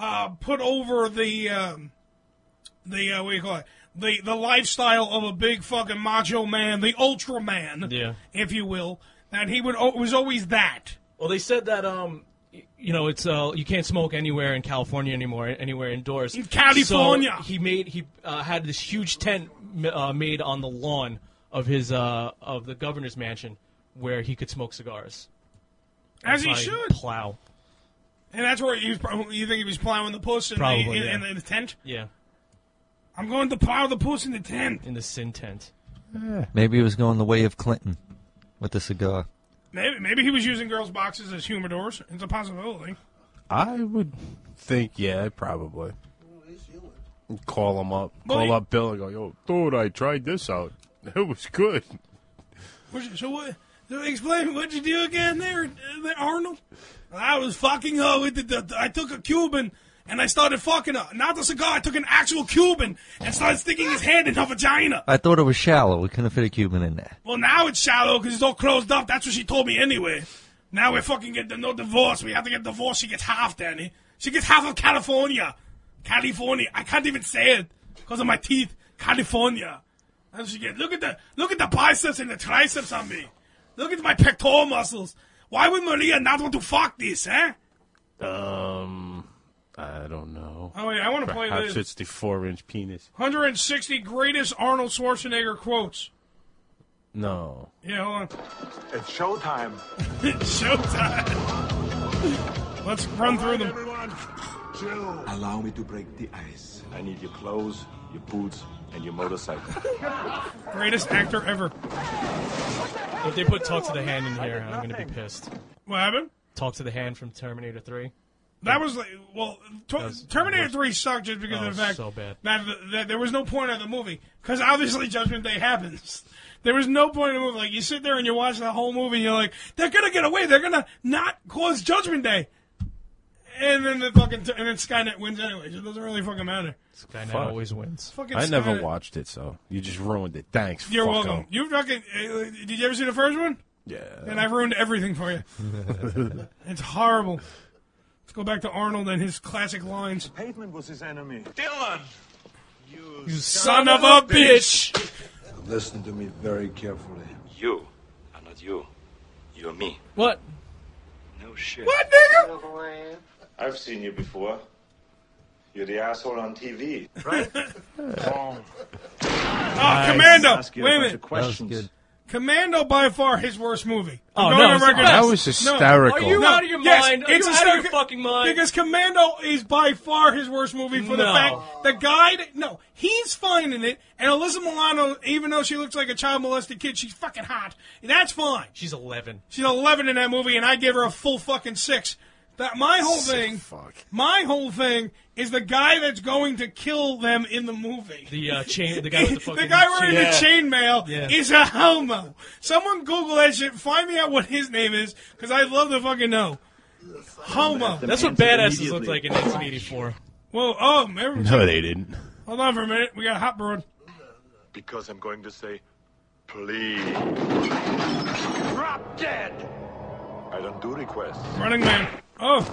[SPEAKER 2] uh, put over the um, the uh, what do you call it? The the lifestyle of a big fucking macho man, the Ultraman,
[SPEAKER 4] Yeah.
[SPEAKER 2] if you will. That he would it was always that.
[SPEAKER 4] Well, they said that um, y- you know, it's uh, you can't smoke anywhere in California anymore, anywhere indoors.
[SPEAKER 2] In California.
[SPEAKER 4] So he made he uh, had this huge tent m- uh, made on the lawn of his uh, of the governor's mansion where he could smoke cigars.
[SPEAKER 2] As he
[SPEAKER 4] That's how
[SPEAKER 2] should.
[SPEAKER 4] plow.
[SPEAKER 2] And that's where he was, probably- you think he was plowing the puss in,
[SPEAKER 4] Probably,
[SPEAKER 2] the, in,
[SPEAKER 4] yeah.
[SPEAKER 2] in, the, in the tent?
[SPEAKER 4] Yeah,
[SPEAKER 2] I'm going to plow the puss in the tent.
[SPEAKER 4] in the sin tent.
[SPEAKER 5] Maybe he was going the way of Clinton with the cigar.
[SPEAKER 2] Maybe maybe he was using girls' boxes as humidors. It's a possibility.
[SPEAKER 3] I would think, yeah, probably. Call him up.
[SPEAKER 2] Well,
[SPEAKER 3] Call
[SPEAKER 2] he-
[SPEAKER 3] up Bill and go, yo, dude, I tried this out. It was good.
[SPEAKER 2] What's- So what? So explain what'd you do again there, uh, there, Arnold? I was fucking her with the, the, I took a Cuban and I started fucking her. Not the cigar. I took an actual Cuban and started sticking his hand in her vagina.
[SPEAKER 5] I thought it was shallow. We couldn't fit a Cuban in there.
[SPEAKER 2] Well, now it's shallow because it's all closed up. That's what she told me anyway. Now we're fucking getting no divorce. We have to get divorced. She gets half, Danny. She gets half of California. California. I can't even say it because of my teeth. California. That's what she gets. Look at the look at the biceps and the triceps on me. Look at my pectoral muscles. Why would Maria not want to fuck this, eh?
[SPEAKER 3] Um, I don't know.
[SPEAKER 2] Oh, wait, I want to play
[SPEAKER 3] Perhaps
[SPEAKER 2] this.
[SPEAKER 3] it's the four-inch penis.
[SPEAKER 2] one hundred sixty greatest Arnold Schwarzenegger quotes.
[SPEAKER 3] No.
[SPEAKER 2] Yeah, hold on.
[SPEAKER 8] It's showtime.
[SPEAKER 2] Showtime. Let's run through them.
[SPEAKER 8] Everyone, chill. Allow me to break the ice. I need your clothes, your boots, and your motorcycle.
[SPEAKER 2] Greatest actor ever.
[SPEAKER 4] If they put Talk to the Hand in here, I'm going to be pissed.
[SPEAKER 2] What happened?
[SPEAKER 4] Talk to the Hand from Terminator three.
[SPEAKER 2] That was like, well, t-
[SPEAKER 4] was
[SPEAKER 2] Terminator
[SPEAKER 4] worst.
[SPEAKER 2] three sucked just because
[SPEAKER 4] Oh,
[SPEAKER 2] of the fact
[SPEAKER 4] so bad.
[SPEAKER 2] That, that there was no point of the movie. Because obviously Judgment Day happens. There was no point in the movie. Like, you sit there and you watch the whole movie and you're like, they're going to get away. They're going to not cause Judgment Day. And then the fucking, and then Skynet wins anyway. So it doesn't really fucking matter.
[SPEAKER 4] Skynet
[SPEAKER 3] Fuck.
[SPEAKER 4] always wins.
[SPEAKER 2] Fucking
[SPEAKER 3] I never
[SPEAKER 2] Skynet.
[SPEAKER 3] watched it, so you just ruined it. Thanks.
[SPEAKER 2] You're
[SPEAKER 3] fucko.
[SPEAKER 2] welcome. You fucking, uh, did you ever see the first one?
[SPEAKER 3] Yeah.
[SPEAKER 2] And I ruined everything for you. It's horrible. Let's go back to Arnold and his classic lines.
[SPEAKER 8] Pavement was his enemy. Dylan! You,
[SPEAKER 2] You son of a bitch!
[SPEAKER 7] Listen to me very carefully.
[SPEAKER 9] You are not you. You're me.
[SPEAKER 4] What?
[SPEAKER 9] No shit.
[SPEAKER 2] What, nigga?
[SPEAKER 8] I've seen you before. You're the asshole on T V, right? Wrong.
[SPEAKER 2] Oh, Commando!
[SPEAKER 8] Ask you a
[SPEAKER 2] Wait a
[SPEAKER 8] bunch
[SPEAKER 2] minute.
[SPEAKER 8] of questions.
[SPEAKER 5] good.
[SPEAKER 2] Commando, by far, his worst movie.
[SPEAKER 4] Oh,
[SPEAKER 2] I'm
[SPEAKER 4] no,
[SPEAKER 2] going
[SPEAKER 4] it's
[SPEAKER 2] on record.
[SPEAKER 4] the best.
[SPEAKER 3] That was hysterical.
[SPEAKER 4] Are you
[SPEAKER 2] No,
[SPEAKER 4] out of your
[SPEAKER 2] yes,
[SPEAKER 4] mind? Are
[SPEAKER 2] it's
[SPEAKER 4] you out of your
[SPEAKER 2] hysterical
[SPEAKER 4] fucking mind?
[SPEAKER 2] Because Commando is by far his worst movie for the
[SPEAKER 4] No.
[SPEAKER 2] fact the guy. that- No, he's fine in it, and Alyssa Milano, even though she looks like a child molested kid, she's fucking hot. That's fine.
[SPEAKER 4] She's eleven.
[SPEAKER 2] She's eleven in that movie, and I give her a full fucking six. That my whole thing,
[SPEAKER 3] fuck.
[SPEAKER 2] my whole thing is the guy that's going to kill them in the movie.
[SPEAKER 4] The uh, chain. The guy with the fucking.
[SPEAKER 2] The guy wearing
[SPEAKER 4] chain.
[SPEAKER 2] the chainmail
[SPEAKER 4] Yeah.
[SPEAKER 2] is a homo. Someone Google that shit. Find me out what his name is, because I'd love to fucking know. Homo.
[SPEAKER 4] That's what badasses looked like in nineteen eighty-four.
[SPEAKER 2] Whoa, oh, remember?
[SPEAKER 3] No, they didn't.
[SPEAKER 2] Hold on for a minute. We got a hot broad.
[SPEAKER 8] Because I'm going to say, please. Drop dead! I don't do requests.
[SPEAKER 2] Running Man. Oh,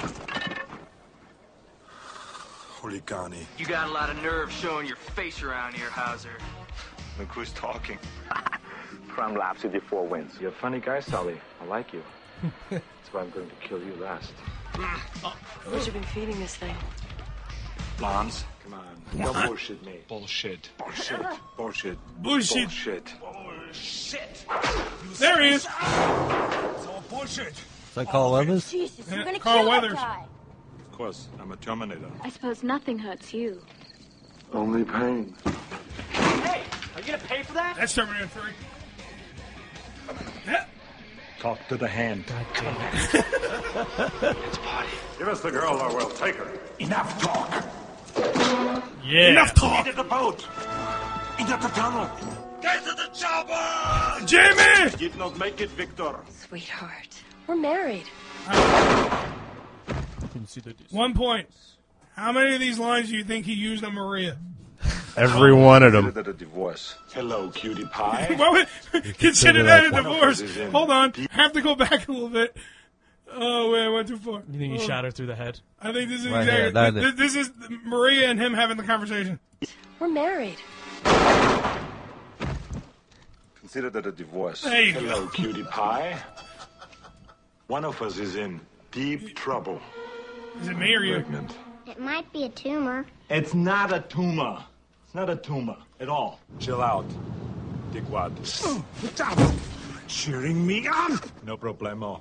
[SPEAKER 8] Huligani.
[SPEAKER 10] You got a lot of nerve showing your face around here, Hauser.
[SPEAKER 8] Look who's talking.
[SPEAKER 9] Crime laps with your four wins.
[SPEAKER 8] You're a funny guy, Sully. I like you. That's why I'm going to kill you last.
[SPEAKER 11] What you been feeding this thing?
[SPEAKER 8] Blondes? Come on. Don't bullshit me. Bullshit. Bullshit. Bullshit.
[SPEAKER 2] bullshit.
[SPEAKER 8] Bullshit.
[SPEAKER 1] Shit.
[SPEAKER 2] There he is.
[SPEAKER 1] It's all bullshit.
[SPEAKER 5] Is that Carl Weathers?
[SPEAKER 6] Jesus,
[SPEAKER 2] Yeah,
[SPEAKER 6] you're gonna
[SPEAKER 2] Carl
[SPEAKER 6] kill
[SPEAKER 2] Weathers.
[SPEAKER 6] that guy.
[SPEAKER 8] Of course, I'm a Terminator.
[SPEAKER 11] I suppose nothing hurts you.
[SPEAKER 7] Only pain.
[SPEAKER 10] Hey, are you gonna pay for that?
[SPEAKER 2] That's Terminator three. Yeah.
[SPEAKER 8] Talk to the hand. Give us the girl or we'll take her.
[SPEAKER 1] Enough talk.
[SPEAKER 4] Yeah.
[SPEAKER 2] Enough talk.
[SPEAKER 1] Into the boat. Into the tunnel. Get to the chopper.
[SPEAKER 2] Jamie!
[SPEAKER 8] Did not make it, Victor.
[SPEAKER 11] Sweetheart, we're married.
[SPEAKER 2] One point. How many of these lines do you think he used on Maria?
[SPEAKER 3] Every one of them.
[SPEAKER 8] Consider the divorce. Hello, cutie pie.
[SPEAKER 2] Well, consider that a
[SPEAKER 3] that
[SPEAKER 2] divorce.
[SPEAKER 8] One of us is in.
[SPEAKER 2] Hold on. Have to go back a little bit. Oh, wait, I went too far.
[SPEAKER 4] You think he
[SPEAKER 2] Oh.
[SPEAKER 4] shot her through the head?
[SPEAKER 2] I think this is
[SPEAKER 5] Right
[SPEAKER 2] exactly,
[SPEAKER 5] here, that
[SPEAKER 2] this, this is Maria and him having the conversation.
[SPEAKER 11] We're married.
[SPEAKER 8] Consider that a divorce.
[SPEAKER 2] There you
[SPEAKER 9] Hello,
[SPEAKER 2] go.
[SPEAKER 9] cutie pie. One of us is in deep trouble.
[SPEAKER 2] Is it me or you?
[SPEAKER 9] Pregnant.
[SPEAKER 12] It might be a tumor.
[SPEAKER 9] It's not a tumor. It's not a tumor at all. Chill out. Dickwad. Stop cheering me up. No problemo.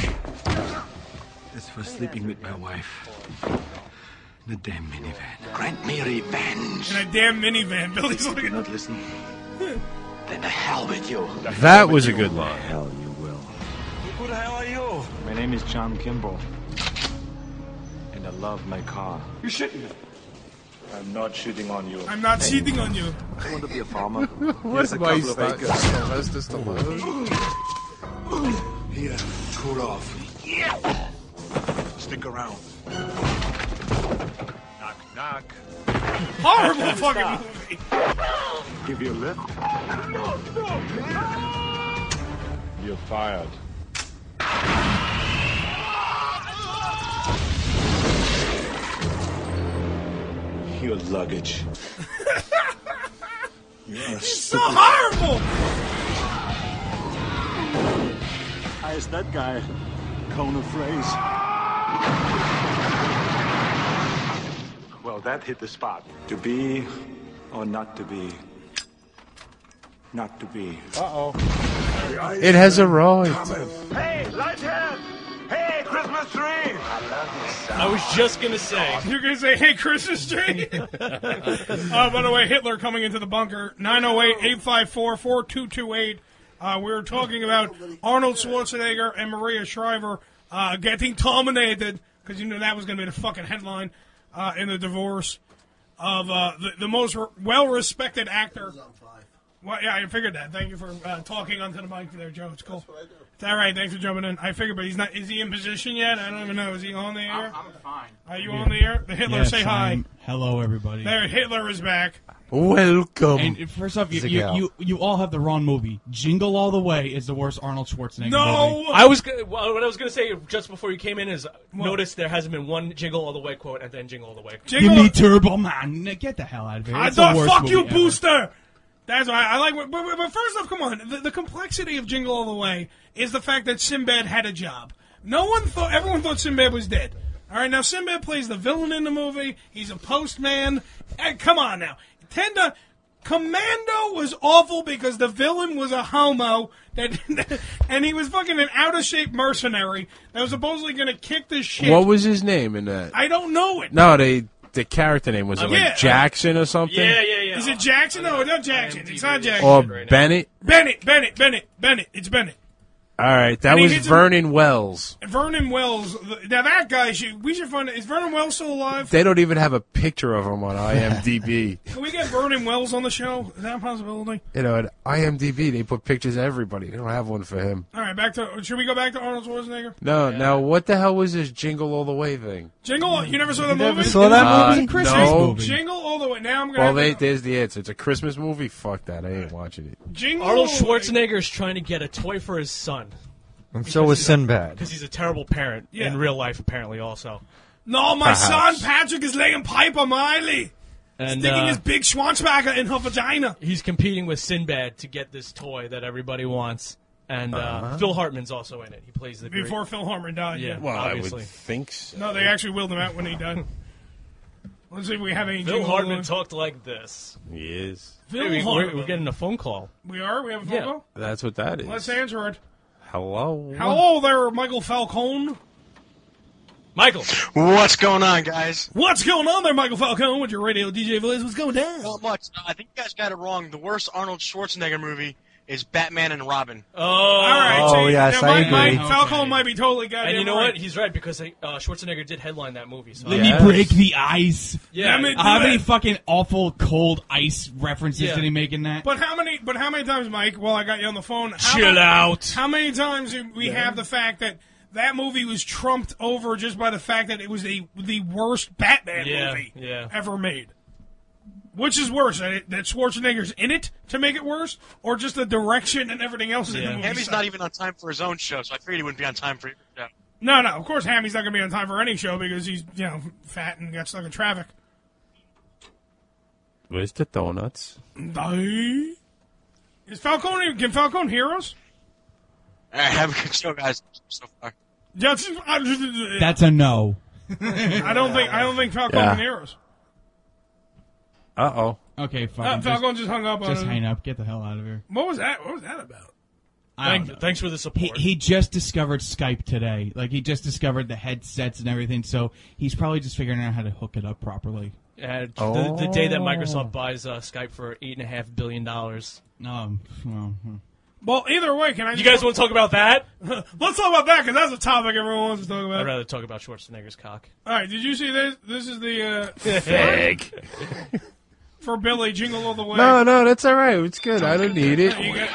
[SPEAKER 9] It's for sleeping with my wife. In a damn minivan. Grant me revenge.
[SPEAKER 2] In a damn minivan. Billy's looking.
[SPEAKER 9] Not listen. Then the hell with you.
[SPEAKER 3] That was a good line.
[SPEAKER 9] Hell you will. Who the hell are you? My name is John Kimball. And I love my car. You're shitting me. I'm not shitting on you.
[SPEAKER 2] I'm not cheating on you.
[SPEAKER 9] I want to be a farmer.
[SPEAKER 3] What
[SPEAKER 9] Here's a
[SPEAKER 3] am I
[SPEAKER 9] couple of acres.
[SPEAKER 3] Sylvester Stallone?
[SPEAKER 8] Here, cool off.
[SPEAKER 9] Yeah. Stick around. Knock, knock.
[SPEAKER 2] Horrible fucking movie.
[SPEAKER 9] Give you a lift. You're fired. Your luggage. You're
[SPEAKER 2] so horrible.
[SPEAKER 9] How is that guy? Cone of phrase. Well, that hit the spot. To be or not to be? Not to be. Uh-oh.
[SPEAKER 3] It has arrived.
[SPEAKER 9] Hey, Lighthead! Hey, Christmas tree! I love you, son.
[SPEAKER 4] I was just gonna say.
[SPEAKER 2] You're gonna say, "Hey, Christmas tree." uh, by the way, Hitler coming into the bunker. nine oh eight, eight five four, four two two eight. Uh, we were talking about Arnold Schwarzenegger and Maria Shriver uh, getting terminated because you knew that was going to be the fucking headline uh, in the divorce of uh, the, the most re- well-respected actor. Well, yeah, I figured that. Thank you for uh, talking onto the mic there, Joe. It's cool. It's all right. Thanks for jumping in. I figured, but he's not. Is he in position yet? I don't even know. Is he on the air?
[SPEAKER 13] I'm fine.
[SPEAKER 2] Are you on the air? The Hitler,
[SPEAKER 13] Yes,
[SPEAKER 2] say hi.
[SPEAKER 13] I'm- Hello, everybody.
[SPEAKER 2] There, Hitler is back.
[SPEAKER 3] Welcome.
[SPEAKER 13] And first off, you,
[SPEAKER 2] Zig
[SPEAKER 13] you,
[SPEAKER 2] out.
[SPEAKER 13] you, you all have the wrong movie. Jingle All the Way is the worst Arnold Schwarzenegger movie.
[SPEAKER 4] I was gonna, well, what I was going to say just before you came in is notice there hasn't been one Jingle All the Way quote and then Jingle All the Way.
[SPEAKER 13] Give me Turbo Man. Get the hell out of here.
[SPEAKER 2] I
[SPEAKER 13] It's the
[SPEAKER 2] thought,
[SPEAKER 13] worst
[SPEAKER 2] fuck you,
[SPEAKER 13] movie ever.
[SPEAKER 2] Booster. That's why I like. But, but, but first off, come on. The, the complexity of Jingle All the Way is the fact that Sinbad had a job. No one thought. Everyone thought Sinbad was dead. All right, now Sinbad plays the villain in the movie. He's a postman. Hey, come on now. Tenda Commando was awful because the villain was a homo that, and he was fucking an out of shape mercenary that was supposedly going to kick the shit.
[SPEAKER 3] What was his name in that?
[SPEAKER 2] I don't know it.
[SPEAKER 3] No, they the character name was it
[SPEAKER 2] Uh,
[SPEAKER 3] like
[SPEAKER 2] yeah.
[SPEAKER 3] Jackson or something?
[SPEAKER 2] yeah, yeah. Is it Jackson? No, it's not Jackson. It's not Jackson.
[SPEAKER 3] Or Bennett?
[SPEAKER 2] Bennett, Bennett, Bennett, Bennett. It's Bennett.
[SPEAKER 3] All right, that
[SPEAKER 2] And he
[SPEAKER 3] was
[SPEAKER 2] hits him-
[SPEAKER 3] Vernon Wells.
[SPEAKER 2] Vernon Wells. Now that guy, should, we should find. Is Vernon Wells still alive?
[SPEAKER 3] They don't even have a picture of him on I M D B.
[SPEAKER 2] Can we get Vernon Wells on the show? Is that a possibility?
[SPEAKER 3] You know, at I M D B they put pictures of everybody. They don't have one for him.
[SPEAKER 2] All right, back to. Should we go back to Arnold Schwarzenegger?
[SPEAKER 3] No, now what the hell was this Jingle All the Way thing?
[SPEAKER 2] Jingle. You never saw the
[SPEAKER 3] You never
[SPEAKER 2] movie?
[SPEAKER 3] saw that Uh, movie?
[SPEAKER 2] Christmas
[SPEAKER 3] no.
[SPEAKER 2] movie. Jingle all the way. Now I'm gonna.
[SPEAKER 3] Well,
[SPEAKER 2] have
[SPEAKER 3] they,
[SPEAKER 2] to,
[SPEAKER 3] there's the answer. It's a Christmas movie? Fuck that. I ain't watching it.
[SPEAKER 2] Jingle.
[SPEAKER 4] Arnold Schwarzenegger is trying to get a toy for his son.
[SPEAKER 5] And so was Sinbad.
[SPEAKER 4] Because he's a terrible parent
[SPEAKER 2] Yeah.
[SPEAKER 4] in real life, apparently, also.
[SPEAKER 2] No, my son
[SPEAKER 4] Perhaps.
[SPEAKER 2] Patrick is laying pipe on Miley.
[SPEAKER 4] And,
[SPEAKER 2] Sticking
[SPEAKER 4] uh,
[SPEAKER 2] his big Schwanzbagger in her vagina.
[SPEAKER 4] He's competing with Sinbad to get this toy that everybody wants. And uh,
[SPEAKER 3] Uh-huh.
[SPEAKER 4] Phil Hartman's also in it. He plays the great-
[SPEAKER 2] Before Phil Hartman died.
[SPEAKER 4] Yeah,
[SPEAKER 2] Yeah.
[SPEAKER 3] Well,
[SPEAKER 4] obviously.
[SPEAKER 3] I would think so.
[SPEAKER 2] No, they actually wheeled him out when he died. Let's see if we have any.
[SPEAKER 4] Phil
[SPEAKER 2] jingle
[SPEAKER 4] Hartman
[SPEAKER 2] on.
[SPEAKER 4] talked like this.
[SPEAKER 3] He is.
[SPEAKER 2] Phil
[SPEAKER 4] Hey, we,
[SPEAKER 2] Hartman.
[SPEAKER 4] we're, we're getting a phone call.
[SPEAKER 2] We are. We have a phone
[SPEAKER 4] Yeah.
[SPEAKER 2] call.
[SPEAKER 3] That's what that is.
[SPEAKER 2] Let's answer it.
[SPEAKER 3] Hello?
[SPEAKER 2] Hello there, Michael Falcone.
[SPEAKER 4] Michael.
[SPEAKER 14] What's going on, guys?
[SPEAKER 2] What's going on there, Michael Falcone, with your radio D J voice? What's going down?
[SPEAKER 14] Not much. I think you guys got it wrong. The worst Arnold Schwarzenegger movie is Batman and Robin.
[SPEAKER 4] Oh,
[SPEAKER 2] All right.
[SPEAKER 5] Oh,
[SPEAKER 2] see,
[SPEAKER 5] yes,
[SPEAKER 2] now,
[SPEAKER 5] I
[SPEAKER 2] Mike,
[SPEAKER 5] agree.
[SPEAKER 2] Mike Falcone might be totally goddamn
[SPEAKER 4] And you know
[SPEAKER 2] right.
[SPEAKER 4] what? He's right because uh, Schwarzenegger did headline that movie. So
[SPEAKER 13] Let me break the ice.
[SPEAKER 4] Yeah.
[SPEAKER 2] Let me do
[SPEAKER 13] How many
[SPEAKER 2] that.
[SPEAKER 13] fucking awful cold ice references
[SPEAKER 4] Yeah.
[SPEAKER 13] did he make in that?
[SPEAKER 2] But how many? But how many times, Mike? While I got you on the phone, how
[SPEAKER 4] Chill
[SPEAKER 2] many-
[SPEAKER 4] out.
[SPEAKER 2] How many times do we have the fact that that movie was trumped over just by the fact that it was the the worst Batman
[SPEAKER 4] Yeah,
[SPEAKER 2] movie
[SPEAKER 4] yeah.
[SPEAKER 2] ever made? Which is worse, that, it, that Schwarzenegger's in it to make it worse, or just the direction and everything else in the movie?
[SPEAKER 14] And he's
[SPEAKER 2] sucked?
[SPEAKER 14] not even on time for his own show, so I figured he wouldn't be on time for your show.
[SPEAKER 2] No, no. Of course, Hammy's not going to be on time for any show because he's, you know, fat and got stuck in traffic.
[SPEAKER 3] Where's the donuts?
[SPEAKER 2] Is Falcone? Can Falcone hear us?
[SPEAKER 14] I have a good show, guys, so far.
[SPEAKER 2] That's,
[SPEAKER 13] That's a no.
[SPEAKER 2] I don't think. I don't think Falcone
[SPEAKER 3] Yeah.
[SPEAKER 2] can hear us.
[SPEAKER 3] Uh oh.
[SPEAKER 13] Okay,
[SPEAKER 2] Uh,
[SPEAKER 13] fucking.
[SPEAKER 2] Falcone just hung up on
[SPEAKER 13] Just
[SPEAKER 2] us.
[SPEAKER 13] hang up. Get the hell out of here.
[SPEAKER 2] What was that? What was that about?
[SPEAKER 13] I don't
[SPEAKER 4] Thank,
[SPEAKER 13] know.
[SPEAKER 4] thanks for the support.
[SPEAKER 13] He, he just discovered Skype today. Like, he just discovered the headsets and everything, so he's probably just figuring out how to hook it up properly.
[SPEAKER 4] Uh,
[SPEAKER 3] Oh.
[SPEAKER 4] the, the day that Microsoft buys uh, Skype for eight and a half billion dollars.
[SPEAKER 13] Um, well, hmm.
[SPEAKER 2] Well, either way, can I?
[SPEAKER 4] You guys want to talk about that?
[SPEAKER 2] Let's talk about that because that's a topic everyone wants to talk about.
[SPEAKER 4] I'd rather talk about Schwarzenegger's cock.
[SPEAKER 2] All right, did you see this? This is the uh,
[SPEAKER 3] Fag.
[SPEAKER 2] for Billy Jingle All the Way.
[SPEAKER 3] No, no, that's all right. It's good. I don't need it.
[SPEAKER 2] You got-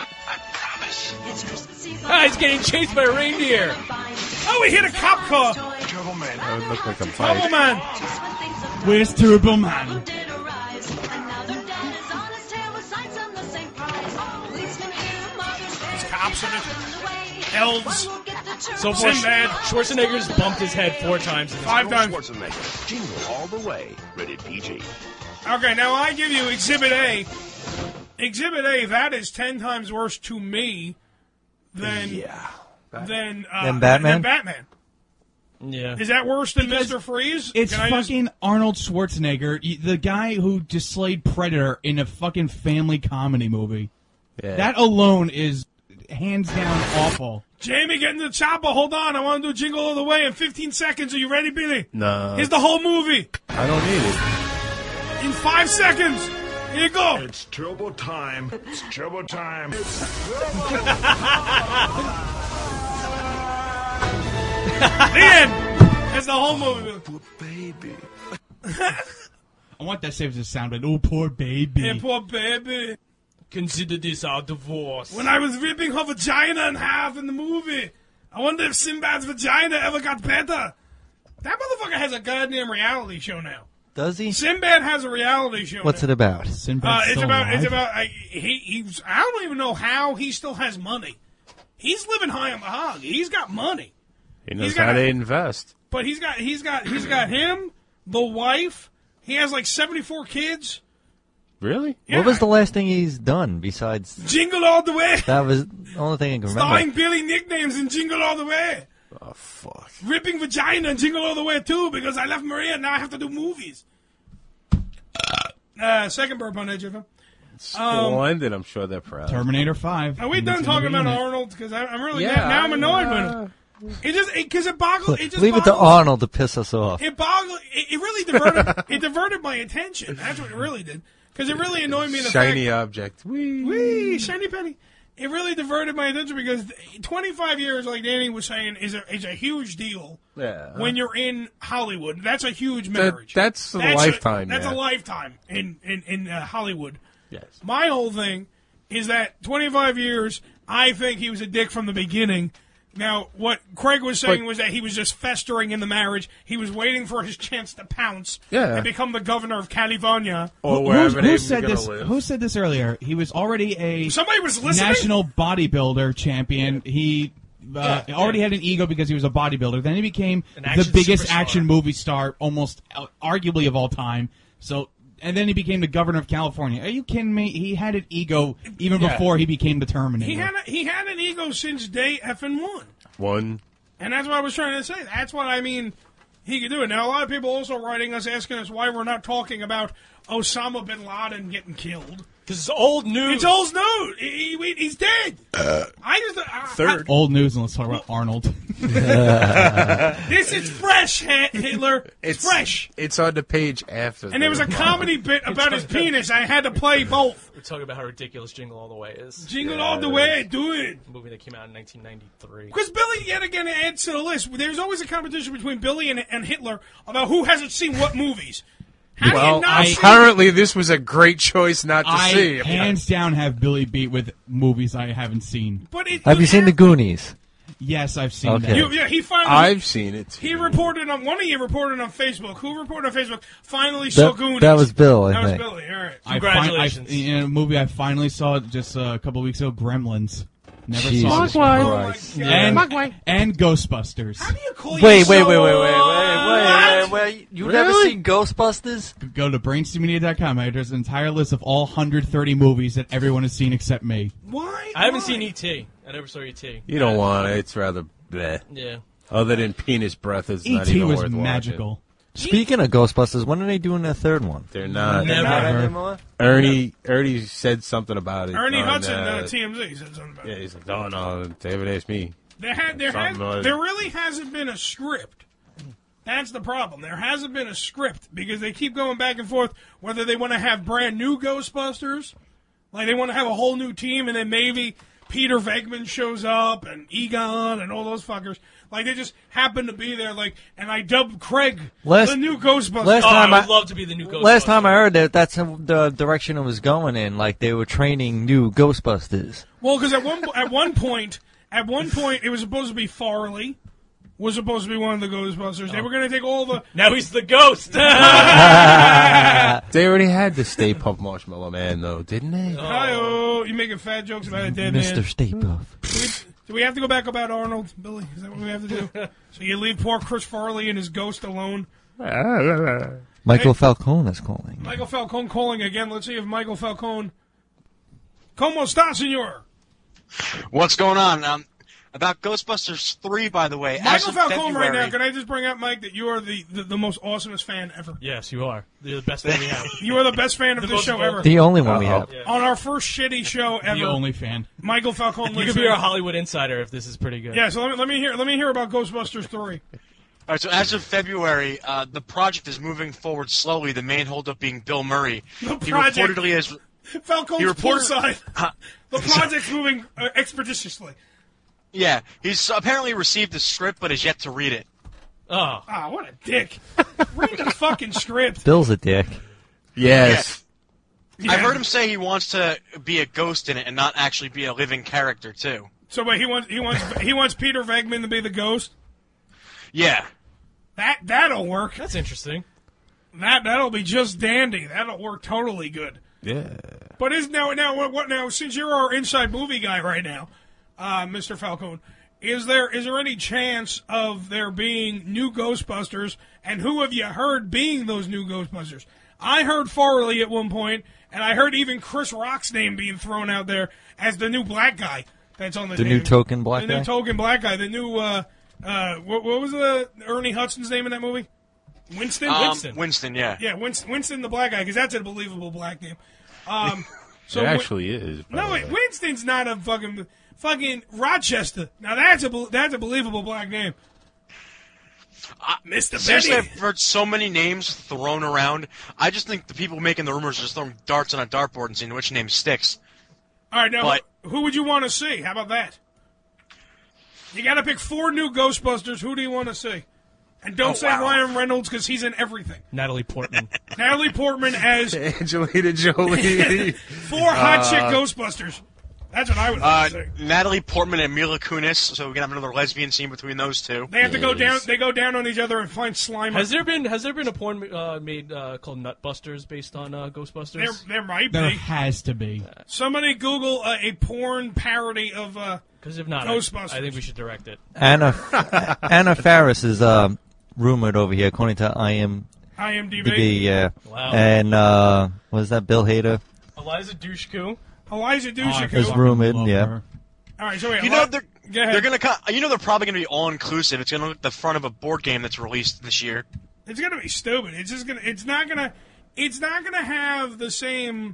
[SPEAKER 4] Ah, he's getting chased by a reindeer.
[SPEAKER 2] oh, we hit a cop car.
[SPEAKER 8] Trouble man.
[SPEAKER 3] That would look like I'm
[SPEAKER 2] Trouble
[SPEAKER 3] fighting.
[SPEAKER 2] man.
[SPEAKER 13] Where's Turbo Man?
[SPEAKER 2] There's cops in it. Elves.
[SPEAKER 4] So far,
[SPEAKER 2] Sinbad.
[SPEAKER 4] Schwarzenegger's bumped his head four times. In this
[SPEAKER 2] Five times.
[SPEAKER 15] Schwarzenegger. Jingle all the way. Rated P G.
[SPEAKER 2] Okay, now I give you Exhibit A. Exhibit A, that is ten times worse to me than
[SPEAKER 3] Yeah.
[SPEAKER 2] than uh,
[SPEAKER 5] Than Batman?
[SPEAKER 2] Than Batman.
[SPEAKER 4] Yeah.
[SPEAKER 2] Is that worse than
[SPEAKER 13] Because
[SPEAKER 2] Mister Freeze?
[SPEAKER 13] It's
[SPEAKER 2] Can I just-
[SPEAKER 13] fucking Arnold Schwarzenegger, y- the guy who just slayed Predator in a fucking family comedy movie.
[SPEAKER 3] Yeah.
[SPEAKER 13] That alone is hands down awful.
[SPEAKER 2] Jamie, get in the chopper. Hold on, I want to do Jingle All the Way in fifteen seconds. Are you ready, Billy?
[SPEAKER 3] No.
[SPEAKER 2] Here's the whole movie
[SPEAKER 3] I don't need it.
[SPEAKER 2] in five seconds. Here you go.
[SPEAKER 8] It's turbo time. It's turbo time.
[SPEAKER 2] The end. That's the whole movie.
[SPEAKER 8] Poor baby.
[SPEAKER 13] I want that saved as a sound, but oh, poor baby.
[SPEAKER 2] Yeah, poor baby.
[SPEAKER 4] Consider this our divorce.
[SPEAKER 2] When I was ripping her vagina in half in the movie, I wonder if Sinbad's vagina ever got better. That motherfucker has a goddamn reality show now.
[SPEAKER 5] Does he?
[SPEAKER 2] Sinbad has a reality show.
[SPEAKER 5] What's
[SPEAKER 2] now.
[SPEAKER 5] it about?
[SPEAKER 2] Uh,
[SPEAKER 13] Sinbad's
[SPEAKER 2] it's
[SPEAKER 13] still
[SPEAKER 2] about.
[SPEAKER 13] alive?
[SPEAKER 2] It's about. I, he. He's. I don't even know how he still has money. He's living high on the hog. He's got money,
[SPEAKER 3] He knows
[SPEAKER 2] He's got
[SPEAKER 3] how
[SPEAKER 2] a-
[SPEAKER 3] to invest.
[SPEAKER 2] but he's got. He's got. He's got him, the wife. He has like seventy-four kids.
[SPEAKER 3] Really?
[SPEAKER 2] Yeah.
[SPEAKER 5] What was the last thing he's done besides?
[SPEAKER 2] Jingle All the Way?
[SPEAKER 5] That was the only thing I can remember.
[SPEAKER 2] Starring Billy nicknames in Jingle All the Way.
[SPEAKER 3] Oh, fuck.
[SPEAKER 2] Ripping vagina and Jingle All the Way too because I left Maria and now I have to do movies. Uh, second burp on Edge of him.
[SPEAKER 3] Splendid. I'm sure they're proud.
[SPEAKER 13] Terminator five.
[SPEAKER 2] Are we done
[SPEAKER 13] He's
[SPEAKER 2] talking
[SPEAKER 13] gonna
[SPEAKER 2] about
[SPEAKER 13] be in it.
[SPEAKER 2] Arnold? Because I'm really
[SPEAKER 3] Yeah,
[SPEAKER 2] now, now I'm annoyed
[SPEAKER 3] uh,
[SPEAKER 2] with him. It just because it, boggles. It just
[SPEAKER 5] Leave it to
[SPEAKER 2] boggles,
[SPEAKER 5] Arnold to piss us off.
[SPEAKER 2] It boggled. It, it really diverted. It diverted my attention. That's what it really did. Because it really annoyed me. The
[SPEAKER 3] Shiny
[SPEAKER 2] fact,
[SPEAKER 3] object. Whee.
[SPEAKER 2] Wee, shiny penny. It really diverted my attention because twenty-five years, like Danny was saying, is a is a huge deal.
[SPEAKER 3] Yeah.
[SPEAKER 2] When you're in Hollywood, that's a huge
[SPEAKER 3] That-
[SPEAKER 2] marriage.
[SPEAKER 3] that's a lifetime,
[SPEAKER 2] That's
[SPEAKER 3] yeah.
[SPEAKER 2] a lifetime in in in uh, Hollywood.
[SPEAKER 3] Yes.
[SPEAKER 2] My whole thing is that twenty-five years. I think he was a dick from the beginning. Now, what Craig was saying
[SPEAKER 3] But-
[SPEAKER 2] was that he was just festering in the marriage. He was waiting for his chance to pounce
[SPEAKER 3] Yeah.
[SPEAKER 2] and become the governor of California.
[SPEAKER 3] Or
[SPEAKER 13] Who-
[SPEAKER 3] wherever
[SPEAKER 13] who's-
[SPEAKER 3] they
[SPEAKER 13] who
[SPEAKER 3] were
[SPEAKER 13] said
[SPEAKER 3] gonna
[SPEAKER 13] this?
[SPEAKER 3] live.
[SPEAKER 13] Who said this earlier? He was already a
[SPEAKER 2] Somebody was listening?
[SPEAKER 13] national bodybuilder champion. He uh,
[SPEAKER 2] Yeah,
[SPEAKER 13] already
[SPEAKER 2] yeah.
[SPEAKER 13] had an ego because he was a bodybuilder. Then he became
[SPEAKER 4] An
[SPEAKER 13] the
[SPEAKER 4] action
[SPEAKER 13] biggest
[SPEAKER 4] superstar.
[SPEAKER 13] action movie star, almost uh, arguably of all time. So, and then he became the governor of California. Are you kidding me? He had an ego even
[SPEAKER 3] Yeah.
[SPEAKER 13] before he became the Terminator.
[SPEAKER 2] He had a, he had an ego since day effing one.
[SPEAKER 3] One.
[SPEAKER 2] And that's what I was trying to say. That's what I mean he could do it. Now, a lot of people also writing us, asking us why we're not talking about Osama bin Laden getting killed.
[SPEAKER 4] Because it's old news.
[SPEAKER 2] It's old news. He, he- he's dead. I just... I,
[SPEAKER 3] Third.
[SPEAKER 13] Old news, and let's talk about Arnold.
[SPEAKER 2] I- this is fresh, Hi- Hitler. It's,
[SPEAKER 3] It's
[SPEAKER 2] fresh.
[SPEAKER 3] It's on the page after.
[SPEAKER 2] And there was a comedy bit about his penis. I had to play both.
[SPEAKER 4] We're talking about how ridiculous Jingle All the Way is.
[SPEAKER 2] Jingle all the way. Do it.
[SPEAKER 4] A movie that came out in nineteen ninety-three.
[SPEAKER 2] Because Billy, yet again, adds to the list. There's always a competition between Billy and, and Hitler about who hasn't seen what movies. How do you
[SPEAKER 3] Well,
[SPEAKER 2] not see-
[SPEAKER 3] apparently this was a great choice not to
[SPEAKER 13] I
[SPEAKER 3] see.
[SPEAKER 13] hands down have Billy beat with movies I haven't seen.
[SPEAKER 2] But it,
[SPEAKER 5] Have you seen The Goonies?
[SPEAKER 13] Yes, I've seen
[SPEAKER 5] Okay.
[SPEAKER 13] that.
[SPEAKER 2] You, yeah, he finally.
[SPEAKER 3] I've seen it.
[SPEAKER 2] He reported on one of you reported on Facebook. Who reported on Facebook? Finally saw
[SPEAKER 5] That,
[SPEAKER 2] Goonies.
[SPEAKER 5] that was Bill, I
[SPEAKER 2] That was
[SPEAKER 5] think.
[SPEAKER 2] Billy. All right.
[SPEAKER 13] I fin-
[SPEAKER 4] Congratulations.
[SPEAKER 13] I, in a movie I finally saw just uh, a couple weeks ago, Gremlins. Never
[SPEAKER 5] Jesus
[SPEAKER 13] saw it.
[SPEAKER 5] Christ.
[SPEAKER 13] And,
[SPEAKER 2] Mogwai.
[SPEAKER 13] and Ghostbusters.
[SPEAKER 2] How do you call
[SPEAKER 5] Wait, wait,
[SPEAKER 2] yourself-
[SPEAKER 5] wait, wait, wait, wait, wait,
[SPEAKER 2] What?
[SPEAKER 5] wait. You've never
[SPEAKER 13] Really?
[SPEAKER 5] seen Ghostbusters?
[SPEAKER 13] Go to brainstem media dot com. There's an entire list of all one hundred thirty movies that everyone has seen except me.
[SPEAKER 2] Why?
[SPEAKER 4] I haven't
[SPEAKER 2] Why?
[SPEAKER 4] seen E T. I never saw E T.
[SPEAKER 3] You don't want it. It's rather bleh.
[SPEAKER 4] Yeah.
[SPEAKER 3] Other than penis breath, it's not
[SPEAKER 13] E T
[SPEAKER 3] even
[SPEAKER 13] was
[SPEAKER 3] worth
[SPEAKER 13] magical.
[SPEAKER 5] Speaking of Ghostbusters, when are they doing their third one?
[SPEAKER 3] watching. They're not.
[SPEAKER 5] They're not
[SPEAKER 13] Never.
[SPEAKER 5] anymore?
[SPEAKER 3] Ernie Ernie said something about it.
[SPEAKER 2] Ernie
[SPEAKER 3] on,
[SPEAKER 2] Hudson,
[SPEAKER 3] uh,
[SPEAKER 2] uh, T M Z, said something about
[SPEAKER 3] Yeah,
[SPEAKER 2] it.
[SPEAKER 3] he's like, oh no, David asked me.
[SPEAKER 2] There, had, there, had,
[SPEAKER 3] Something like-
[SPEAKER 2] there really hasn't been a script. That's the problem. There hasn't been a script because they keep going back and forth whether they want to have brand new Ghostbusters, like they want to have a whole new team, and then maybe Peter Venkman shows up and Egon and all those fuckers. Like they just happen to be there. Like, and I dubbed Craig
[SPEAKER 5] Last-
[SPEAKER 2] the new Ghostbuster.
[SPEAKER 5] last
[SPEAKER 4] Oh,
[SPEAKER 5] time
[SPEAKER 4] I
[SPEAKER 5] I-
[SPEAKER 4] would love to be the new Ghostbuster.
[SPEAKER 5] Last time I heard that, that's how the direction it was going in. Like they were training new Ghostbusters.
[SPEAKER 2] Well, because at one at one point, at one point, it was supposed to be Farley was supposed to be one of the Ghostbusters. They were going to take all the.
[SPEAKER 4] Now he's the ghost.
[SPEAKER 3] They already had the Stay Puft Marshmallow Man, though, didn't they?
[SPEAKER 2] Hi-oh, you making fat jokes about a dead
[SPEAKER 5] Mister
[SPEAKER 2] man.
[SPEAKER 5] Stay Puft.
[SPEAKER 2] Do we, do we have to go back about Arnold, Billy? Is that what we have to do? So you leave poor Chris Farley and his ghost alone.
[SPEAKER 5] Michael Falcone is calling.
[SPEAKER 2] Michael Falcone calling again. Let's see if Michael Falcone. Como está, senor?
[SPEAKER 14] What's going on? Um, about Ghostbusters three, by the way. as
[SPEAKER 2] Michael
[SPEAKER 14] of
[SPEAKER 2] Falcone right
[SPEAKER 14] February-
[SPEAKER 2] now, can I just bring up, Mike, that you are the, the, the most awesomest fan ever.
[SPEAKER 4] Yes, you are. You're the best fan we have.
[SPEAKER 2] You are the best fan of
[SPEAKER 4] The
[SPEAKER 2] this
[SPEAKER 4] most
[SPEAKER 2] show
[SPEAKER 4] vocal.
[SPEAKER 2] ever.
[SPEAKER 5] The only one we
[SPEAKER 3] Uh-oh.
[SPEAKER 5] have.
[SPEAKER 4] Yeah.
[SPEAKER 2] On our first shitty show ever.
[SPEAKER 13] The only fan.
[SPEAKER 2] Michael Falcone.
[SPEAKER 4] You could be our Hollywood insider if this is pretty good.
[SPEAKER 2] Yeah, so let me, let me hear let me hear about Ghostbusters three.
[SPEAKER 14] All right, so as of February, uh, the project is moving forward slowly. The main holdup being Bill Murray.
[SPEAKER 2] The
[SPEAKER 14] He
[SPEAKER 2] project.
[SPEAKER 14] reportedly has.
[SPEAKER 2] Falcone's
[SPEAKER 14] He reported-
[SPEAKER 2] poolside.
[SPEAKER 14] Uh,
[SPEAKER 2] The project's moving uh, expeditiously.
[SPEAKER 14] yeah, he's apparently received the script, but is yet to read it.
[SPEAKER 4] Oh.
[SPEAKER 2] Ah, what a dick. Read the fucking script.
[SPEAKER 5] Bill's a dick.
[SPEAKER 3] Yes.
[SPEAKER 2] Yeah.
[SPEAKER 14] I've heard him say he wants to be a ghost in it and not actually be a living character too.
[SPEAKER 2] So wait, he wants he wants he wants Peter Venkman to be the ghost?
[SPEAKER 14] Yeah.
[SPEAKER 2] That that'll work.
[SPEAKER 4] That's interesting.
[SPEAKER 2] That that'll be just dandy. That'll work totally good.
[SPEAKER 3] Yeah.
[SPEAKER 2] But is now now what, what now? Since you're our inside movie guy right now, uh, Mister Falcone, is there is there any chance of there being new Ghostbusters? And who have you heard being those new Ghostbusters? I heard Farley at one point, and I heard even Chris Rock's name being thrown out there as the new black guy that's on the
[SPEAKER 5] The
[SPEAKER 2] team.
[SPEAKER 5] new token black
[SPEAKER 2] the
[SPEAKER 5] guy?
[SPEAKER 2] new token black guy. The new uh, uh, what, what was the Ernie Hudson's name in that movie? Winston.
[SPEAKER 14] Um,
[SPEAKER 2] Winston.
[SPEAKER 14] Winston, yeah.
[SPEAKER 2] Yeah, Winston, Winston the black guy, because that's a believable black name. Um, so
[SPEAKER 3] it
[SPEAKER 2] Win-
[SPEAKER 3] actually is. by
[SPEAKER 2] no,
[SPEAKER 3] the
[SPEAKER 2] wait,
[SPEAKER 3] way.
[SPEAKER 2] Winston's not a fucking fucking Rochester. Now that's a bel- that's a believable black name. Mister
[SPEAKER 14] Seriously,
[SPEAKER 2] Betty.
[SPEAKER 14] I've heard so many names thrown around. I just think the people making the rumors are just throwing darts on a dartboard and seeing which name sticks.
[SPEAKER 2] All right, now
[SPEAKER 14] But-
[SPEAKER 2] who, who would you want to see? How about that? You got to pick four new Ghostbusters. Who do you want to see? And don't
[SPEAKER 14] Oh,
[SPEAKER 2] say
[SPEAKER 14] wow.
[SPEAKER 2] Ryan Reynolds because he's in everything.
[SPEAKER 4] Natalie Portman.
[SPEAKER 2] Natalie Portman as
[SPEAKER 3] Angelina Jolie.
[SPEAKER 2] four hot chick
[SPEAKER 3] Uh,
[SPEAKER 2] Ghostbusters. That's what I would
[SPEAKER 14] Uh,
[SPEAKER 2] like to see.
[SPEAKER 14] Natalie Portman and Mila Kunis, so we can have another lesbian scene between those two.
[SPEAKER 2] They have to go down. They go down on each other and find Slimer.
[SPEAKER 4] Has there been has there been a porn uh, made uh, called Nutbusters based on uh, Ghostbusters?
[SPEAKER 2] There, there might
[SPEAKER 13] There
[SPEAKER 2] be.
[SPEAKER 13] has to be.
[SPEAKER 2] Somebody Google uh, a porn parody of uh,
[SPEAKER 4] Because if not, I,
[SPEAKER 2] Ghostbusters.
[SPEAKER 4] I think we should direct it.
[SPEAKER 5] Anna Anna Faris is uh, rumored over here, according to I M D B.
[SPEAKER 2] IMDb.
[SPEAKER 5] Yeah.
[SPEAKER 4] Wow.
[SPEAKER 5] And uh, was that Bill Hader?
[SPEAKER 4] Eliza Dushku.
[SPEAKER 2] Eliza
[SPEAKER 13] I
[SPEAKER 2] Dushku.
[SPEAKER 5] Is rumored,
[SPEAKER 13] love
[SPEAKER 5] yeah.
[SPEAKER 13] her.
[SPEAKER 2] All right, so wait.
[SPEAKER 14] You
[SPEAKER 2] Eli-
[SPEAKER 14] know they're
[SPEAKER 2] Go ahead.
[SPEAKER 14] they're gonna co- you know they're probably gonna be all inclusive. It's gonna look like the front of a board game that's released this year.
[SPEAKER 2] It's gonna be stupid. It's just gonna. It's not gonna. It's not gonna have the same.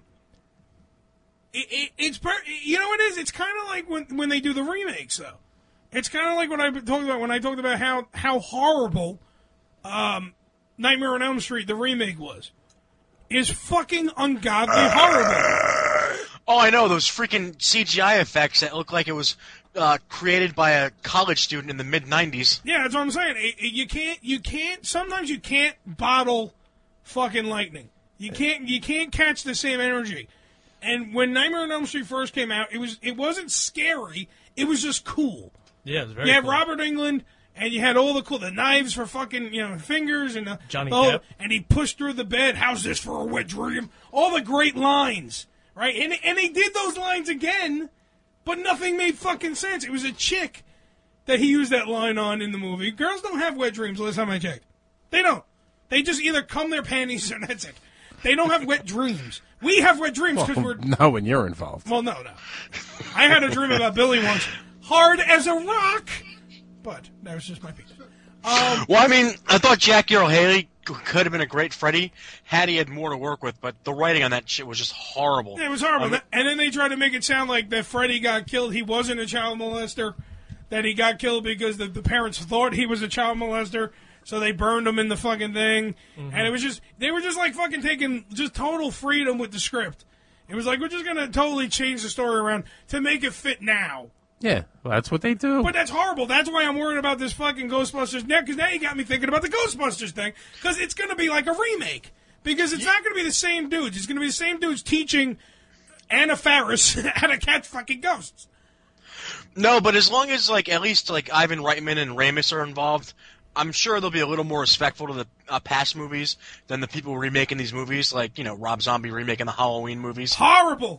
[SPEAKER 2] It, it, it's per, you know what it is. It's kind of like when when they do the remakes though. It's kind of like what I talked about when I talked about how how horrible, um, Nightmare on Elm Street the remake was. Is fucking ungodly horrible.
[SPEAKER 14] Oh, I know those freaking C G I effects that look like it was uh, created by a college student in the mid nineties.
[SPEAKER 2] Yeah, that's what I'm saying. It, it- you can't. You can't. Sometimes you can't bottle fucking lightning. You can't. You can't catch the same energy. And when Nightmare on Elm Street first came out, it was. It wasn't scary. It was just cool.
[SPEAKER 4] Yeah, it was very
[SPEAKER 2] You had
[SPEAKER 4] cool.
[SPEAKER 2] Robert Englund, and you had all the cool, the knives for fucking, you know, fingers, and the,
[SPEAKER 4] Johnny
[SPEAKER 2] oh,
[SPEAKER 4] Depp.
[SPEAKER 2] and he pushed through the bed. How's this for a wet dream? All the great lines, right? And and they did those lines again but nothing made fucking sense. It was a chick that he used that line on in the movie. Girls don't have wet dreams, last time I checked. They don't. They just either cum their panties and that's it. They don't have wet dreams. We have wet dreams because
[SPEAKER 3] Well,
[SPEAKER 2] we're...
[SPEAKER 3] not when you're involved.
[SPEAKER 2] Well, no, no. I had a dream about Billy once. Hard as a rock. But that was just my piece. Um,
[SPEAKER 14] well, I mean, I thought Jackie Earle Haley could have been a great Freddy had he had more to work with, but the writing on that shit was just horrible.
[SPEAKER 2] Yeah, it was horrible.
[SPEAKER 14] Um,
[SPEAKER 2] And then they tried to make it sound like that Freddy got killed. He wasn't a child molester. That he got killed because the, the parents thought he was a child molester. So they burned him in the fucking thing.
[SPEAKER 4] Mm-hmm.
[SPEAKER 2] And it was just, they were just like fucking taking just total freedom with the script. It was like, we're just going to totally change the story around to make it fit now.
[SPEAKER 3] Yeah, well, that's what they do.
[SPEAKER 2] But that's horrible. That's why I'm worried about this fucking Ghostbusters now, because now you got me thinking about the Ghostbusters thing, because it's going to be like a remake. Because it's not going to be the same dudes. It's going to be the same dudes teaching Anna Faris how to catch fucking ghosts.
[SPEAKER 14] No, but as long as like at least like Ivan Reitman and Ramis are involved, I'm sure they'll be a little more respectful to the uh, past movies than the people remaking these movies, like, you know, Rob Zombie remaking the Halloween movies.
[SPEAKER 2] Horrible.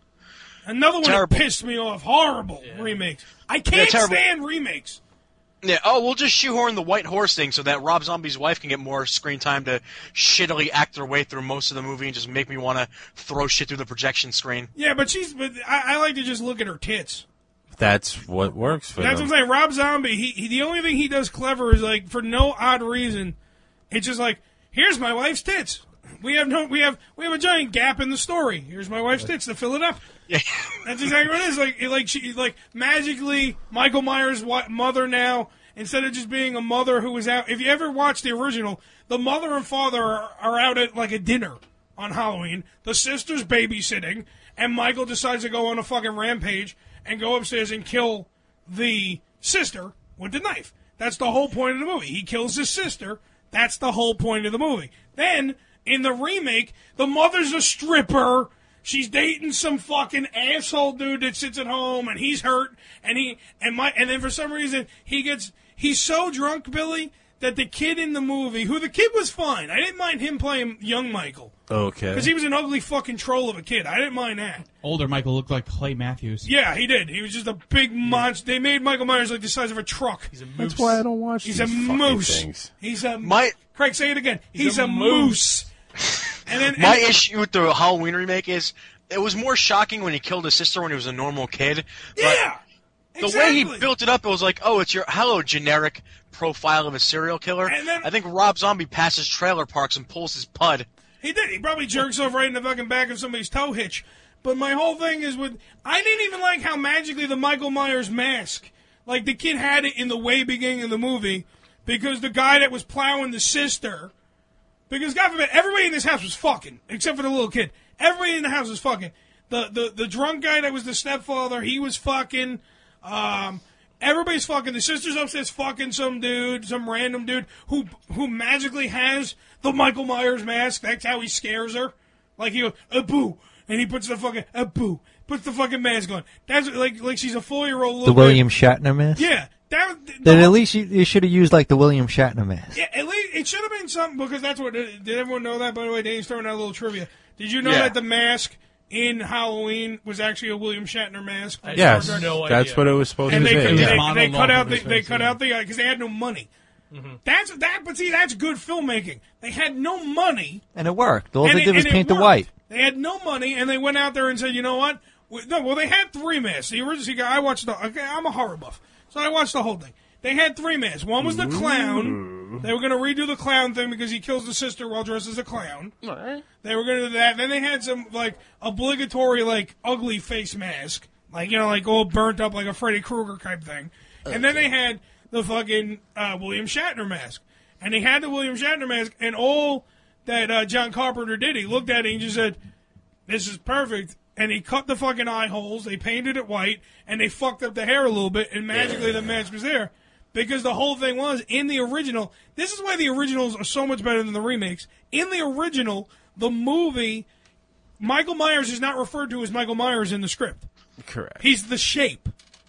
[SPEAKER 2] Another one
[SPEAKER 14] Terrible.
[SPEAKER 2] that pissed me off. Horrible remakes. I
[SPEAKER 14] Yeah,
[SPEAKER 2] can't
[SPEAKER 14] terrible.
[SPEAKER 2] stand remakes.
[SPEAKER 14] Yeah, oh, we'll just shoehorn the white horse thing so that Rob Zombie's wife can get more screen time to shittily act her way through most of the movie and just make me want to throw shit through the projection screen.
[SPEAKER 2] Yeah, but she's. But I, I like to just look at her tits.
[SPEAKER 3] That's what works for
[SPEAKER 2] That's
[SPEAKER 3] them.
[SPEAKER 2] what I'm saying. Rob Zombie. He, he the only thing he does clever is like for no odd reason, it's just like here's my wife's tits. We have no. We have we have a giant gap in the story. Here's my wife's tits to fill it up.
[SPEAKER 14] Yeah.
[SPEAKER 2] That's exactly what it is. Like like she like magically Michael Myers' wa- mother now, instead of just being a mother who was out. If you ever watch the original, the mother and father are, are out at like a dinner on Halloween. The sister's babysitting, and Michael decides to go on a fucking rampage and go upstairs and kill the sister with the knife. That's the whole point of the movie. He kills his sister. That's the whole point of the movie. Then, in the remake, the mother's a stripper. She's dating some fucking asshole dude that sits at home, and he's hurt. And he and my and then for some reason he gets he's so drunk, Billy, that the kid in the movie, who the kid was fine. I didn't mind him playing young Michael.
[SPEAKER 3] Okay.
[SPEAKER 2] Because he was an ugly fucking troll of a kid. I didn't mind that.
[SPEAKER 13] Older Michael looked like Clay Matthews.
[SPEAKER 2] Yeah, he did. He was just a big monster. They made Michael Myers like the size of a truck. He's a moose.
[SPEAKER 3] That's why I don't watch
[SPEAKER 2] He's
[SPEAKER 3] these
[SPEAKER 2] a
[SPEAKER 3] fucking
[SPEAKER 2] moose.
[SPEAKER 3] things.
[SPEAKER 2] He's a
[SPEAKER 14] My
[SPEAKER 2] Craig, say it again. He's,
[SPEAKER 14] He's a
[SPEAKER 2] a, moose. And then
[SPEAKER 14] My
[SPEAKER 2] and,
[SPEAKER 14] issue with the Halloween remake is it was more shocking when he killed his sister when he was a normal kid. But
[SPEAKER 2] Yeah,
[SPEAKER 14] the
[SPEAKER 2] exactly.
[SPEAKER 14] way he built it up, it was like, oh, it's your hello generic profile of a serial killer.
[SPEAKER 2] And then-
[SPEAKER 14] I think Rob Zombie passes trailer parks and pulls his pud.
[SPEAKER 2] He did. He probably jerks off right in the fucking back of somebody's tow hitch. But my whole thing is with I didn't even like how magically the Michael Myers mask, like the kid had it in the way beginning of the movie, because the guy that was plowing the sister, because God forbid everybody in this house was fucking except for the little kid. Everybody in the house was fucking. The the the drunk guy that was the stepfather, he was fucking. Um, everybody's fucking. The sister's upstairs fucking some dude, some random dude who who magically has the Michael Myers mask. That's how he scares her. Like he goes, a boo, and he puts the fucking a boo, puts the fucking mask on. That's like like she's a four year old.
[SPEAKER 5] The William Shatner mask?
[SPEAKER 2] Yeah, that. The
[SPEAKER 5] Then
[SPEAKER 2] whole-
[SPEAKER 5] at least you, you should have used like the William Shatner mask.
[SPEAKER 2] Yeah, at least it should have been something because that's what. Did everyone know that? By the way, Dane's throwing out a little trivia. Did you know
[SPEAKER 3] Yeah.
[SPEAKER 2] that the mask in Halloween was actually a William Shatner mask?
[SPEAKER 3] Yes, that's what it was supposed
[SPEAKER 2] and
[SPEAKER 3] to
[SPEAKER 2] they,
[SPEAKER 3] be.
[SPEAKER 2] they,
[SPEAKER 3] Yeah.
[SPEAKER 2] they, they cut out the they cut out the because they had no money.
[SPEAKER 4] Mm-hmm.
[SPEAKER 2] That's that, but see, that's good filmmaking. They had no money,
[SPEAKER 5] And it worked. All
[SPEAKER 2] and
[SPEAKER 5] they
[SPEAKER 2] it-
[SPEAKER 5] did was
[SPEAKER 2] and it
[SPEAKER 5] paint the
[SPEAKER 2] worked.
[SPEAKER 5] white.
[SPEAKER 2] They had no money, and they went out there and said, "You know what? We, no, well, they had three masks. The original. see, I watched the. Okay, I'm a horror buff, so I watched the whole thing. They had three masks. One was the clown. They were going to redo the clown thing because he kills the sister while dressed as a clown. They were going to do that. Then they had some like obligatory like ugly face mask, like you know, like all burnt up like a Freddy Krueger type thing. And then they had the fucking uh, William Shatner mask. And they had the William Shatner mask, and all that uh, John Carpenter did, he looked at it and just said, "This is perfect." And he cut the fucking eye holes. They painted it white, and they fucked up the hair a little bit, and magically the mask was there. Because the whole thing was, in the original, this is why the originals are so much better than the remakes. In the original, the movie, Michael Myers is not referred to as Michael Myers in the script.
[SPEAKER 3] Correct.
[SPEAKER 2] He's the Shape.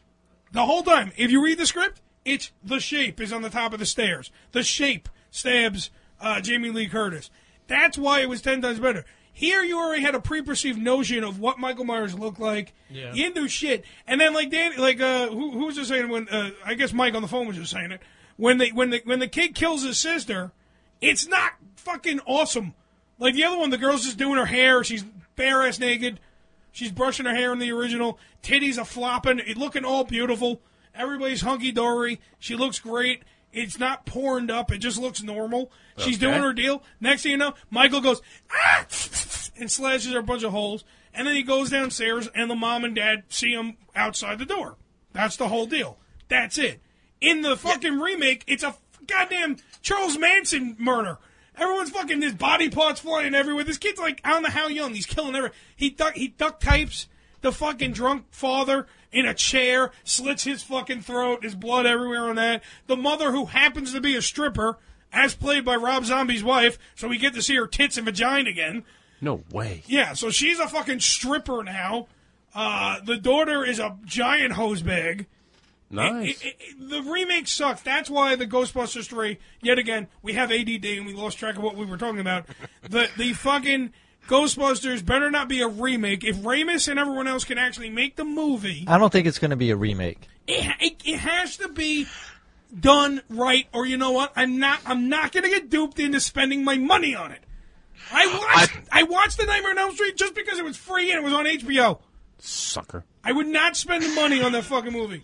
[SPEAKER 2] The whole time. If you read the script, it's the Shape is on the top of the stairs. The Shape stabs uh, Jamie Lee Curtis. That's why it was ten times better. Here you already had a pre-perceived notion of what Michael Myers looked like.
[SPEAKER 4] Yeah.
[SPEAKER 2] You didn't do shit. And then like Dan, like uh, who, who was just saying when uh, I guess Mike on the phone was just saying it when they when the when the kid kills his sister, it's not fucking awesome. Like the other one, the girl's just doing her hair. She's bare ass naked. She's brushing her hair in the original. Titties are flopping. It looking all beautiful. Everybody's hunky dory. She looks great. It's not porned up. It just looks normal. She's
[SPEAKER 3] Okay.
[SPEAKER 2] doing her deal. Next thing you know, Michael goes, ah! and slashes her a bunch of holes. And then he goes downstairs, and the mom and dad see him outside the door. That's the whole deal. That's it. In the fucking remake, it's a goddamn Charles Manson murder. Everyone's fucking, his body parts flying everywhere. This kid's like, I don't know how young. He's killing everyone. He duck, he duct types the fucking drunk father in a chair, slits his fucking throat, there's blood everywhere on that. The mother, who happens to be a stripper, as played by Rob Zombie's wife, so we get to see her tits and vagina again.
[SPEAKER 3] No way.
[SPEAKER 2] Yeah, so she's a fucking stripper now. Uh, the daughter is a giant hose bag.
[SPEAKER 3] Nice.
[SPEAKER 2] It- it- it- the remake sucks. That's why the Ghostbusters three, yet again, we have A D D and we lost track of what we were talking about. the the fucking Ghostbusters better not be a remake. If Ramis and everyone else can actually make the movie,
[SPEAKER 5] I don't think it's going to be a remake.
[SPEAKER 2] it, it, it has to be done right, or you know what? I'm not. I'm not going to get duped into spending my money on it. I watched. I, watched The Nightmare on Elm Street just because it was free and it was on H B O.
[SPEAKER 3] Sucker.
[SPEAKER 2] I would not spend the money on that fucking movie.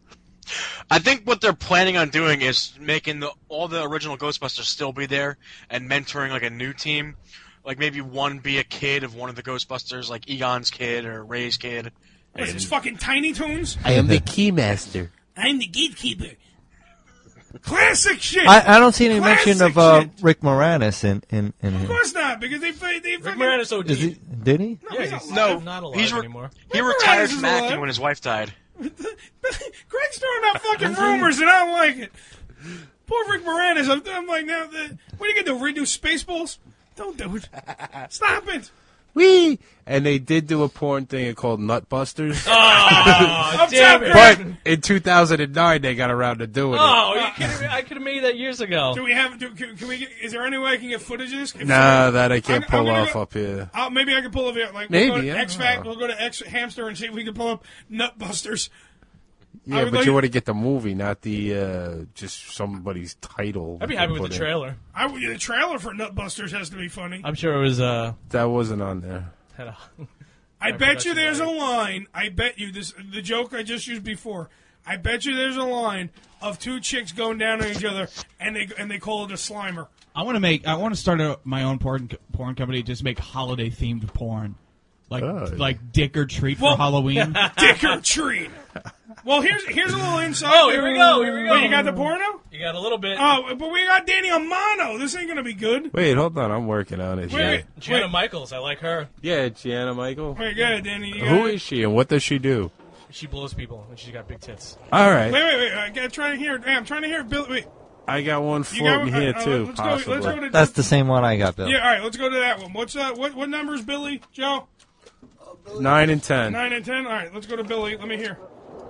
[SPEAKER 14] I think what they're planning on doing is making the, all the original Ghostbusters still be there and mentoring like a new team. Like maybe one be a kid of one of the Ghostbusters, like Egon's kid or Ray's kid.
[SPEAKER 2] This is fucking Tiny Toons.
[SPEAKER 3] I am the keymaster.
[SPEAKER 2] I'm the gatekeeper. Classic shit.
[SPEAKER 5] I, I don't see any
[SPEAKER 2] Classic
[SPEAKER 5] mention of uh,
[SPEAKER 2] shit.
[SPEAKER 5] Rick Moranis in in, in
[SPEAKER 2] Of
[SPEAKER 5] here.
[SPEAKER 2] course not, because they they, they
[SPEAKER 4] Rick
[SPEAKER 2] fucking.
[SPEAKER 4] Moranis O D.
[SPEAKER 5] Is he? Did he?
[SPEAKER 2] No, he's not
[SPEAKER 14] No,
[SPEAKER 2] alive.
[SPEAKER 4] not alive
[SPEAKER 14] he's re-
[SPEAKER 4] anymore.
[SPEAKER 14] He
[SPEAKER 2] Rick
[SPEAKER 14] retired
[SPEAKER 2] Moranis is
[SPEAKER 14] from acting
[SPEAKER 2] alive.
[SPEAKER 14] when his wife died.
[SPEAKER 2] Greg's throwing out fucking rumors, and I don't like it. Poor Rick Moranis. I'm, I'm like, now, the, what are you gonna do? Redo Spaceballs? Don't do it. Stop it.
[SPEAKER 3] Wee! And they did do a porn thing called Nutbusters.
[SPEAKER 4] Oh,
[SPEAKER 2] I'm
[SPEAKER 4] damn it.
[SPEAKER 3] But in two thousand nine, they got around to doing
[SPEAKER 4] Oh, are
[SPEAKER 2] Uh,
[SPEAKER 4] you kidding me? I could have made that years ago.
[SPEAKER 2] Do we have? Do, can, can we? Get, is there any way I can get footage of this?
[SPEAKER 3] it.
[SPEAKER 2] If
[SPEAKER 3] Nah,
[SPEAKER 2] so-
[SPEAKER 3] that I can't
[SPEAKER 2] I'm- I'm
[SPEAKER 3] pull
[SPEAKER 2] gonna
[SPEAKER 3] off
[SPEAKER 2] go-
[SPEAKER 3] up here.
[SPEAKER 2] Uh, maybe I can pull it. Like
[SPEAKER 3] Maybe,
[SPEAKER 2] we'll go to
[SPEAKER 3] I
[SPEAKER 2] X
[SPEAKER 3] don't
[SPEAKER 2] Fact.
[SPEAKER 3] know.
[SPEAKER 2] We'll go to X Hamster and see if we can pull up Nutbusters. I
[SPEAKER 3] Yeah,
[SPEAKER 2] would
[SPEAKER 3] but
[SPEAKER 2] like-
[SPEAKER 3] you want to get the movie, not the uh, just somebody's title.
[SPEAKER 4] I'd be
[SPEAKER 3] they
[SPEAKER 4] happy with
[SPEAKER 3] put
[SPEAKER 4] the
[SPEAKER 3] in.
[SPEAKER 4] trailer.
[SPEAKER 2] I would- the trailer for Nutbusters has to be funny.
[SPEAKER 4] I'm sure it was. Uh,
[SPEAKER 3] That wasn't on there.
[SPEAKER 4] had a-
[SPEAKER 2] I
[SPEAKER 4] I
[SPEAKER 2] bet
[SPEAKER 4] forgot
[SPEAKER 2] you
[SPEAKER 4] you
[SPEAKER 2] there's a
[SPEAKER 4] got
[SPEAKER 2] line. I bet you this the joke I just used before. I bet you there's a line of two chicks going down on each other, and they and they call it a Slimer.
[SPEAKER 13] I want to make. I want to start a, my own porn porn company. Just make holiday themed porn, like
[SPEAKER 3] Oh.
[SPEAKER 13] like Dick or Treat
[SPEAKER 2] Well-
[SPEAKER 13] for Halloween.
[SPEAKER 2] Dick or treat. Well, here's here's a little insight.
[SPEAKER 4] Oh, here we go, here we go.
[SPEAKER 2] Wait, you got the porno?
[SPEAKER 4] you got a little bit.
[SPEAKER 2] Oh, but we got Danny Amano. This ain't gonna be good.
[SPEAKER 3] Wait, hold on. I'm working on it.
[SPEAKER 2] Wait, wait,
[SPEAKER 4] Gianna
[SPEAKER 2] wait,
[SPEAKER 4] Michaels, I like her.
[SPEAKER 3] Yeah, Gianna Michael.
[SPEAKER 2] wait, go ahead, Danny. You got
[SPEAKER 3] Who
[SPEAKER 2] it?
[SPEAKER 3] is she and what does she do?
[SPEAKER 4] She blows people, and she's got big tits.
[SPEAKER 3] All right.
[SPEAKER 2] Wait, wait, wait. I gotta try to hear. Hey, I'm trying to hear Bill. Wait,
[SPEAKER 3] I got one
[SPEAKER 2] you got
[SPEAKER 3] floating
[SPEAKER 2] one?
[SPEAKER 3] here
[SPEAKER 2] Uh, uh,
[SPEAKER 3] too,
[SPEAKER 2] let's go.
[SPEAKER 3] possibly.
[SPEAKER 2] Let's go to.
[SPEAKER 5] That's the same one I got, Bill.
[SPEAKER 2] Yeah, all right. Let's go to that one. What's uh? What what numbers, Billy? Joe?
[SPEAKER 3] Nine and ten.
[SPEAKER 2] Nine and ten. All right. Let's go to Billy. Let me hear.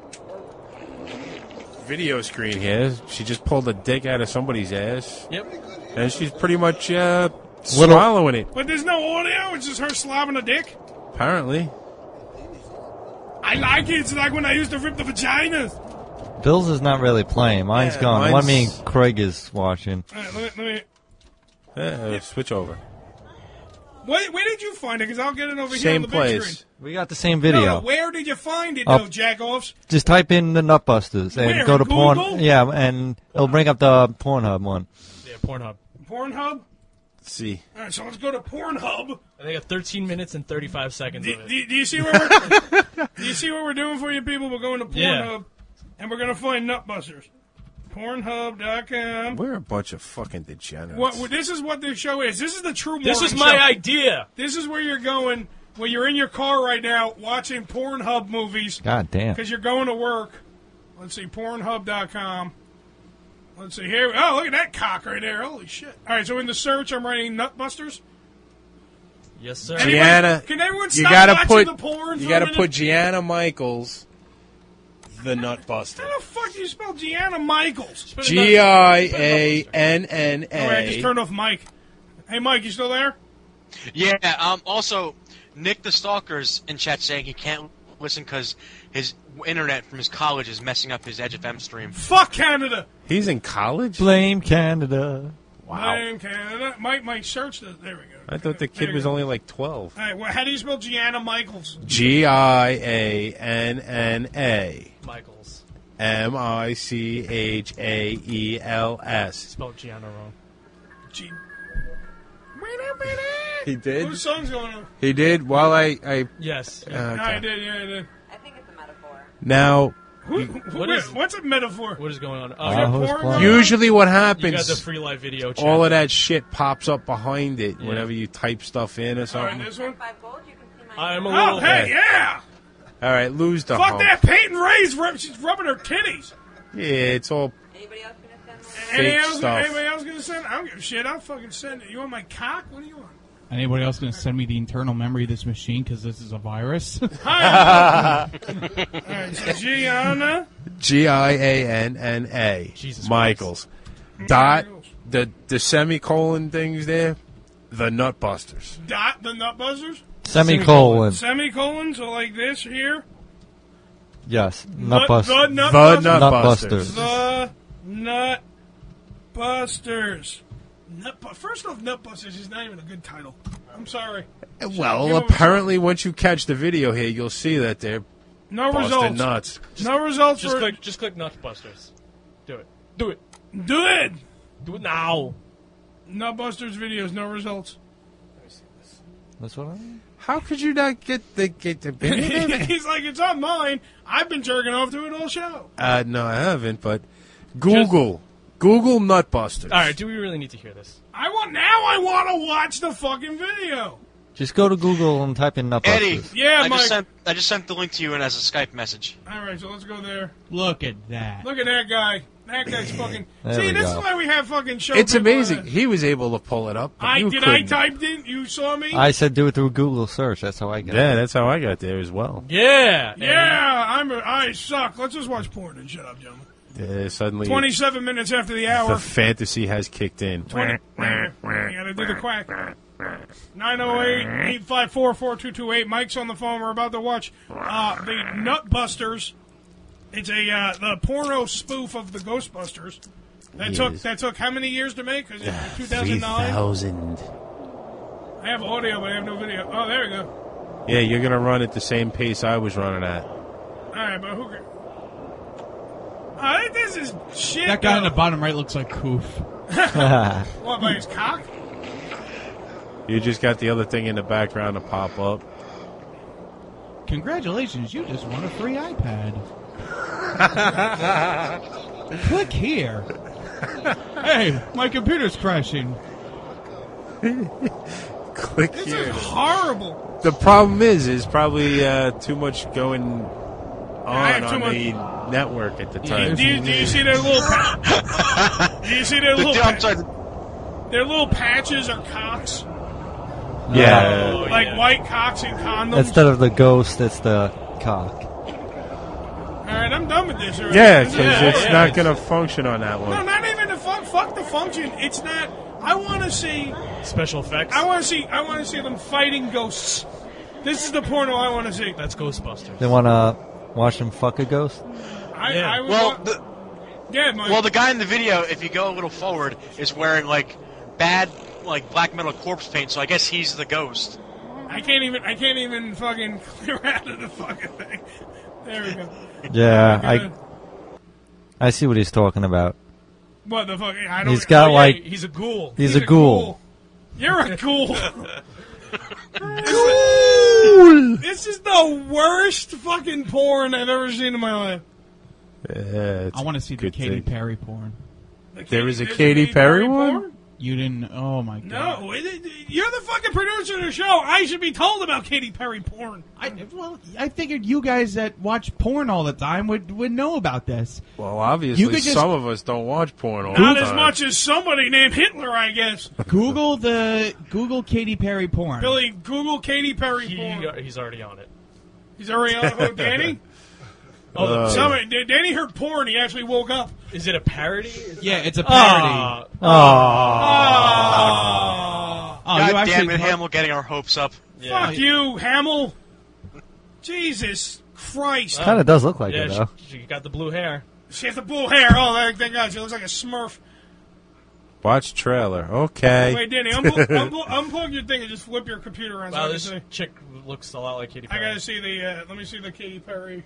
[SPEAKER 3] Video screen here. She just pulled a dick out of somebody's ass,
[SPEAKER 4] Yep.
[SPEAKER 3] and she's pretty much uh, swallowing it.
[SPEAKER 2] But there's no audio. It's just her slobbing a dick.
[SPEAKER 3] Apparently.
[SPEAKER 2] I like it. It's like when I used to rip the vaginas.
[SPEAKER 5] Bill's is not really playing. Mine's
[SPEAKER 3] Yeah,
[SPEAKER 5] gone. The one me
[SPEAKER 3] mine's-
[SPEAKER 5] and Craig is watching.
[SPEAKER 2] All right. Let me. Let me
[SPEAKER 3] Yeah, switch over.
[SPEAKER 2] where, where did you find it? Because I'll get it over here on
[SPEAKER 3] Same
[SPEAKER 2] the big
[SPEAKER 3] place.
[SPEAKER 2] screen.
[SPEAKER 5] We got the same
[SPEAKER 2] No,
[SPEAKER 5] video.
[SPEAKER 2] no, where did you find it,
[SPEAKER 5] Up.
[SPEAKER 2] though, jackoffs?
[SPEAKER 5] Just type in the Nutbusters and
[SPEAKER 2] Where,
[SPEAKER 5] go to
[SPEAKER 2] Google?
[SPEAKER 5] porn. Yeah, and it'll bring up the Pornhub one.
[SPEAKER 4] Yeah, Pornhub.
[SPEAKER 2] Pornhub?
[SPEAKER 3] Let's see.
[SPEAKER 2] All right, so let's go to Pornhub.
[SPEAKER 4] I think got thirteen minutes and thirty-five seconds
[SPEAKER 2] Do,
[SPEAKER 4] of it.
[SPEAKER 2] do, do you see what we're do you see what we're doing for you people? We're going to Pornhub,
[SPEAKER 4] Yeah.
[SPEAKER 2] and we're going to find Nutbusters. Pornhub dot com.
[SPEAKER 3] We're a bunch of fucking degenerates.
[SPEAKER 2] What, what- this is what this show is. This is the true
[SPEAKER 4] This
[SPEAKER 2] morning
[SPEAKER 4] is my
[SPEAKER 2] show.
[SPEAKER 4] idea.
[SPEAKER 2] This is where you're going when you're in your car right now watching Pornhub movies.
[SPEAKER 5] God damn.
[SPEAKER 2] Because you're going to work. Let's see, Pornhub dot com. Let's see here. Oh, look at that cock right there. Holy shit. All right, so in the search, I'm writing Nutbusters.
[SPEAKER 4] Yes, sir.
[SPEAKER 2] Anybody-
[SPEAKER 3] Gianna,
[SPEAKER 2] can everyone
[SPEAKER 3] you
[SPEAKER 2] stop
[SPEAKER 3] gotta
[SPEAKER 2] watching
[SPEAKER 3] put
[SPEAKER 2] the porn
[SPEAKER 3] you
[SPEAKER 2] for
[SPEAKER 3] gotta
[SPEAKER 2] a minute?
[SPEAKER 3] put Gianna Michaels, the Nutbuster.
[SPEAKER 2] How the fuck do you spell Gianna Michaels?
[SPEAKER 3] G I A N N
[SPEAKER 2] Oh, wait, I just
[SPEAKER 3] A.
[SPEAKER 2] turned off Mike. Hey, Mike, you still there?
[SPEAKER 14] Yeah. Um. Also, Nick the Stalker's in chat saying he can't listen because his internet from his college is messing up his Edge F M stream.
[SPEAKER 2] Fuck Canada.
[SPEAKER 3] He's in college?
[SPEAKER 5] Blame Canada.
[SPEAKER 3] Wow.
[SPEAKER 2] Blame Canada. Mike, Mike, search the. There we go.
[SPEAKER 3] I thought the kid
[SPEAKER 2] There
[SPEAKER 3] was
[SPEAKER 2] you go.
[SPEAKER 3] only like twelve.
[SPEAKER 2] All right. Well, how do you spell Gianna Michaels?
[SPEAKER 3] G I A N N A.
[SPEAKER 4] Michaels.
[SPEAKER 3] M I C H A E L S.
[SPEAKER 4] Spelled Gianna wrong.
[SPEAKER 2] G.
[SPEAKER 3] He did?
[SPEAKER 2] Whose song's going on?
[SPEAKER 3] He did? While I... I
[SPEAKER 4] Yes.
[SPEAKER 3] Uh,
[SPEAKER 2] Yeah, I
[SPEAKER 3] okay.
[SPEAKER 2] did. Yeah, I did.
[SPEAKER 3] Now...
[SPEAKER 2] Who,
[SPEAKER 3] you-
[SPEAKER 2] who,
[SPEAKER 4] What is-
[SPEAKER 2] what's a metaphor?
[SPEAKER 4] What is going on?
[SPEAKER 2] Is
[SPEAKER 4] Oh,
[SPEAKER 2] there
[SPEAKER 5] Uh, who's
[SPEAKER 2] porn
[SPEAKER 5] playing?
[SPEAKER 2] going on?
[SPEAKER 3] Usually what
[SPEAKER 4] you got
[SPEAKER 3] happens...
[SPEAKER 4] the free live video chat.
[SPEAKER 3] all of that shit pops up behind it
[SPEAKER 4] Yeah.
[SPEAKER 3] whenever you type stuff in or
[SPEAKER 2] All right,
[SPEAKER 3] something.
[SPEAKER 2] this one.
[SPEAKER 4] I'm a
[SPEAKER 2] Oh,
[SPEAKER 4] little.
[SPEAKER 2] hey, yeah.
[SPEAKER 3] All right, lose the
[SPEAKER 2] Fuck
[SPEAKER 3] hump.
[SPEAKER 2] that. Peyton Ray's rub- she's rubbing her titties.
[SPEAKER 3] Yeah, it's all
[SPEAKER 2] Any
[SPEAKER 3] fake
[SPEAKER 2] else,
[SPEAKER 3] stuff.
[SPEAKER 2] Anybody else gonna send? I don't give a shit. I'll fucking send it. You want my cock? What do you want?
[SPEAKER 13] Anybody else going to send me the internal memory of this machine because this is a virus?
[SPEAKER 2] Hi. All right, so Gianna.
[SPEAKER 3] G I A N N A.
[SPEAKER 4] Jesus
[SPEAKER 3] Michaels. Dot, the, the semicolon things there, the Nutbusters.
[SPEAKER 2] Dot the Nutbusters.
[SPEAKER 5] Semicolon.
[SPEAKER 2] Semicolon. So like this here.
[SPEAKER 5] Yes.
[SPEAKER 2] Nut-
[SPEAKER 5] Nutbusters.
[SPEAKER 2] the
[SPEAKER 3] The
[SPEAKER 2] Nutbusters.
[SPEAKER 3] Nutbusters.
[SPEAKER 2] The Nutbusters. Nut. First off, Nutbusters is not even a good title. I'm sorry.
[SPEAKER 3] Well,
[SPEAKER 2] Give 'em a-
[SPEAKER 3] apparently once you catch the video here, you'll see that they're
[SPEAKER 2] No
[SPEAKER 3] busting
[SPEAKER 2] results.
[SPEAKER 3] nuts.
[SPEAKER 2] No results
[SPEAKER 4] Just
[SPEAKER 2] for.
[SPEAKER 4] click. Just click Nutbusters. Do it. Do it.
[SPEAKER 2] Do it.
[SPEAKER 4] Do it now.
[SPEAKER 2] Nutbusters videos. No results.
[SPEAKER 5] That's what I
[SPEAKER 3] How could you not get the get the video?
[SPEAKER 2] He's like, it's on mine. I've been jerking off to it all show.
[SPEAKER 3] uh, no, I haven't. But Google, Google Nutbusters.
[SPEAKER 4] All right. Do we really need to hear this?
[SPEAKER 2] I want now. I want to watch the fucking video.
[SPEAKER 5] Just go to Google and type in Nutbusters.
[SPEAKER 14] Eddie,
[SPEAKER 2] Yeah,
[SPEAKER 14] I
[SPEAKER 2] Mike.
[SPEAKER 14] just sent I just sent the link to you in as a Skype message.
[SPEAKER 2] All right, so let's go there.
[SPEAKER 13] Look at that.
[SPEAKER 2] Look at that guy. That guy's fucking.
[SPEAKER 5] There
[SPEAKER 2] See,
[SPEAKER 5] we
[SPEAKER 2] this
[SPEAKER 5] go.
[SPEAKER 2] is why we have fucking show.
[SPEAKER 3] It's
[SPEAKER 2] people
[SPEAKER 3] amazing.
[SPEAKER 2] on it.
[SPEAKER 3] He was able to pull it up. But
[SPEAKER 2] I
[SPEAKER 3] you
[SPEAKER 2] did. I
[SPEAKER 3] couldn't.
[SPEAKER 2] typed in. You saw me.
[SPEAKER 5] I said do it through Google search. That's how I got
[SPEAKER 3] Yeah,
[SPEAKER 5] it.
[SPEAKER 3] that's how I got there as well.
[SPEAKER 4] Yeah.
[SPEAKER 2] Yeah, I'm. A, I suck. Let's just watch porn and shut up, gentlemen.
[SPEAKER 3] Uh, suddenly,
[SPEAKER 2] Twenty-seven minutes after the
[SPEAKER 3] the
[SPEAKER 2] hour.
[SPEAKER 3] fantasy has kicked in.
[SPEAKER 2] twenty. You gotta do the quack. nine oh eight, eight five four, four two two eight. Mike's on the phone. We're about to watch uh, the Nutbusters. It's a uh, the porno spoof of the Ghostbusters. That took
[SPEAKER 3] Yes.
[SPEAKER 2] that took how many years to make? Was it two
[SPEAKER 3] Three
[SPEAKER 2] thousand nine?
[SPEAKER 3] thousand.
[SPEAKER 2] I have audio, but I have no video. Oh, there we go.
[SPEAKER 3] Yeah, you're gonna run at the same pace I was running at.
[SPEAKER 2] All right, but who? ca- Oh, this is shit.
[SPEAKER 13] That guy in the
[SPEAKER 2] though.
[SPEAKER 13] bottom right looks like Koof.
[SPEAKER 2] What, by his cock?
[SPEAKER 3] You just got the other thing in the background to pop up.
[SPEAKER 13] Congratulations, you just won a free iPad. Click here. Hey, my computer's crashing.
[SPEAKER 3] Click
[SPEAKER 2] This
[SPEAKER 3] here.
[SPEAKER 2] is horrible.
[SPEAKER 3] The problem is, is probably uh, too much going
[SPEAKER 2] I
[SPEAKER 3] on
[SPEAKER 2] have too
[SPEAKER 3] on
[SPEAKER 2] much-
[SPEAKER 3] the network at the
[SPEAKER 2] Do
[SPEAKER 3] time.
[SPEAKER 2] you, do you see their little? Pa- do you see their little?
[SPEAKER 14] The- I'm sorry.
[SPEAKER 2] Pa- their little patches are cocks,
[SPEAKER 3] Yeah.
[SPEAKER 4] Oh,
[SPEAKER 2] like
[SPEAKER 4] yeah.
[SPEAKER 2] white cocks in condoms.
[SPEAKER 5] Instead of the ghost, it's the cock.
[SPEAKER 2] All right, I'm done with this. Already.
[SPEAKER 3] Yeah,
[SPEAKER 2] This is-
[SPEAKER 3] because
[SPEAKER 4] Yeah,
[SPEAKER 3] it's
[SPEAKER 4] yeah,
[SPEAKER 3] not
[SPEAKER 4] it's-
[SPEAKER 3] going to function on that
[SPEAKER 2] No,
[SPEAKER 3] one.
[SPEAKER 2] not even the fuck. Fuck the function. It's not. I want to see.
[SPEAKER 4] Special effects.
[SPEAKER 2] I want to see. I want to see them fighting ghosts. This is the porno I want to see.
[SPEAKER 4] That's Ghostbusters.
[SPEAKER 5] They want to watch him fuck a ghost?
[SPEAKER 2] I,
[SPEAKER 4] Yeah.
[SPEAKER 2] I would
[SPEAKER 14] Well,
[SPEAKER 2] want-
[SPEAKER 14] the,
[SPEAKER 2] yeah, Mike.
[SPEAKER 14] well, the guy in the video, if you go a little forward, is wearing like bad like black metal corpse paint. So I guess he's the ghost.
[SPEAKER 2] I can't even. I can't even fucking clear out of the fucking thing. There we go.
[SPEAKER 5] Yeah,
[SPEAKER 2] Good.
[SPEAKER 5] I I see what he's talking about.
[SPEAKER 2] What the fuck? I don't.
[SPEAKER 5] He's got
[SPEAKER 2] oh, yeah,
[SPEAKER 5] like
[SPEAKER 4] He's a ghoul.
[SPEAKER 5] he's, a ghoul.
[SPEAKER 2] You're a ghoul. Ghoul. This is the worst fucking porn I've ever seen in my life.
[SPEAKER 3] Yeah,
[SPEAKER 13] I want to see the
[SPEAKER 3] good
[SPEAKER 13] Katy
[SPEAKER 3] thing.
[SPEAKER 13] Perry porn.
[SPEAKER 2] The
[SPEAKER 3] There was a
[SPEAKER 2] there's
[SPEAKER 3] Katy Perry one?
[SPEAKER 2] porn?
[SPEAKER 13] You didn't. Oh my god.
[SPEAKER 2] No, it, it- you're the fucking producer of the show. I should be told about Katy Perry porn.
[SPEAKER 13] I, well, I figured you guys that watch porn all the time would, would know about this.
[SPEAKER 3] Well, obviously,
[SPEAKER 13] You could just-
[SPEAKER 3] some of us don't watch porn all
[SPEAKER 2] Not
[SPEAKER 3] the
[SPEAKER 2] as
[SPEAKER 3] time.
[SPEAKER 2] much as somebody named Hitler, I guess.
[SPEAKER 13] Google the Google Katy Perry porn.
[SPEAKER 2] Billy, Google Katy Perry
[SPEAKER 4] He,
[SPEAKER 2] porn.
[SPEAKER 4] he's already on it.
[SPEAKER 2] He's already on who, Danny?
[SPEAKER 4] Oh,
[SPEAKER 3] Uh,
[SPEAKER 2] Somebody, D- Danny heard porn. He actually woke up.
[SPEAKER 4] is it a parody? Is
[SPEAKER 13] Yeah,
[SPEAKER 4] that-
[SPEAKER 13] it's a parody.
[SPEAKER 4] Ah.
[SPEAKER 2] Ah.
[SPEAKER 13] Oh,
[SPEAKER 14] God
[SPEAKER 13] you
[SPEAKER 14] damn
[SPEAKER 13] actually
[SPEAKER 14] it, Hamill, getting our hopes up.
[SPEAKER 2] Fuck you, Hamill. Jesus Christ.
[SPEAKER 5] Kind of does look like
[SPEAKER 4] yeah,
[SPEAKER 5] it, though.
[SPEAKER 4] She, she got the blue hair.
[SPEAKER 2] She has the blue hair. Oh, thank, thank God. She looks like a Smurf.
[SPEAKER 3] Watch trailer. Okay.
[SPEAKER 2] Wait, Danny, unpl- unpl- unplug your thing and just flip your computer around.
[SPEAKER 4] Wow,
[SPEAKER 2] so I,
[SPEAKER 4] this
[SPEAKER 2] can see.
[SPEAKER 4] chick looks a lot like Katy
[SPEAKER 2] I
[SPEAKER 4] Perry.
[SPEAKER 2] gotta see the. Uh, let me see the Katy Perry.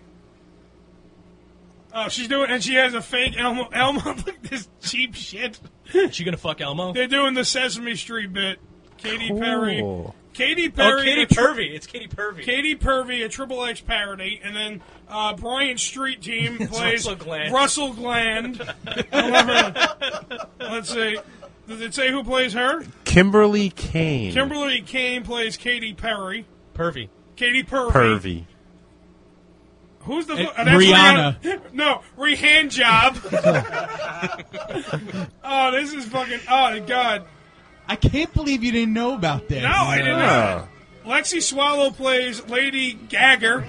[SPEAKER 2] Oh, she's doing, and she has a fake Elmo. Elmo, look at this cheap shit.
[SPEAKER 4] She gonna fuck Elmo?
[SPEAKER 2] They're doing the Sesame Street bit. Katy
[SPEAKER 3] Cool.
[SPEAKER 2] Perry. Katy Perry.
[SPEAKER 4] Oh, Katy
[SPEAKER 2] a tri-
[SPEAKER 4] Pervy. It's Katy Pervy.
[SPEAKER 2] Katy Pervy, a Triple X parody, and then uh, Bryant Street Team plays
[SPEAKER 4] Russell Gland.
[SPEAKER 2] Russell Gland. However, let's see. Does it say who plays her?
[SPEAKER 3] Kimberly Kane.
[SPEAKER 2] Kimberly Kane plays Katy Perry.
[SPEAKER 4] Pervy.
[SPEAKER 2] Katy Pervy.
[SPEAKER 3] Pervy.
[SPEAKER 2] Who's the
[SPEAKER 13] Eh,
[SPEAKER 2] fu- that's
[SPEAKER 13] Rihanna.
[SPEAKER 2] Rihanna. No, Rihanna job. Oh, this is fucking. Oh God.
[SPEAKER 13] I can't believe you didn't know about this.
[SPEAKER 2] No, I didn't know. Lexi Swallow plays Lady Gagger.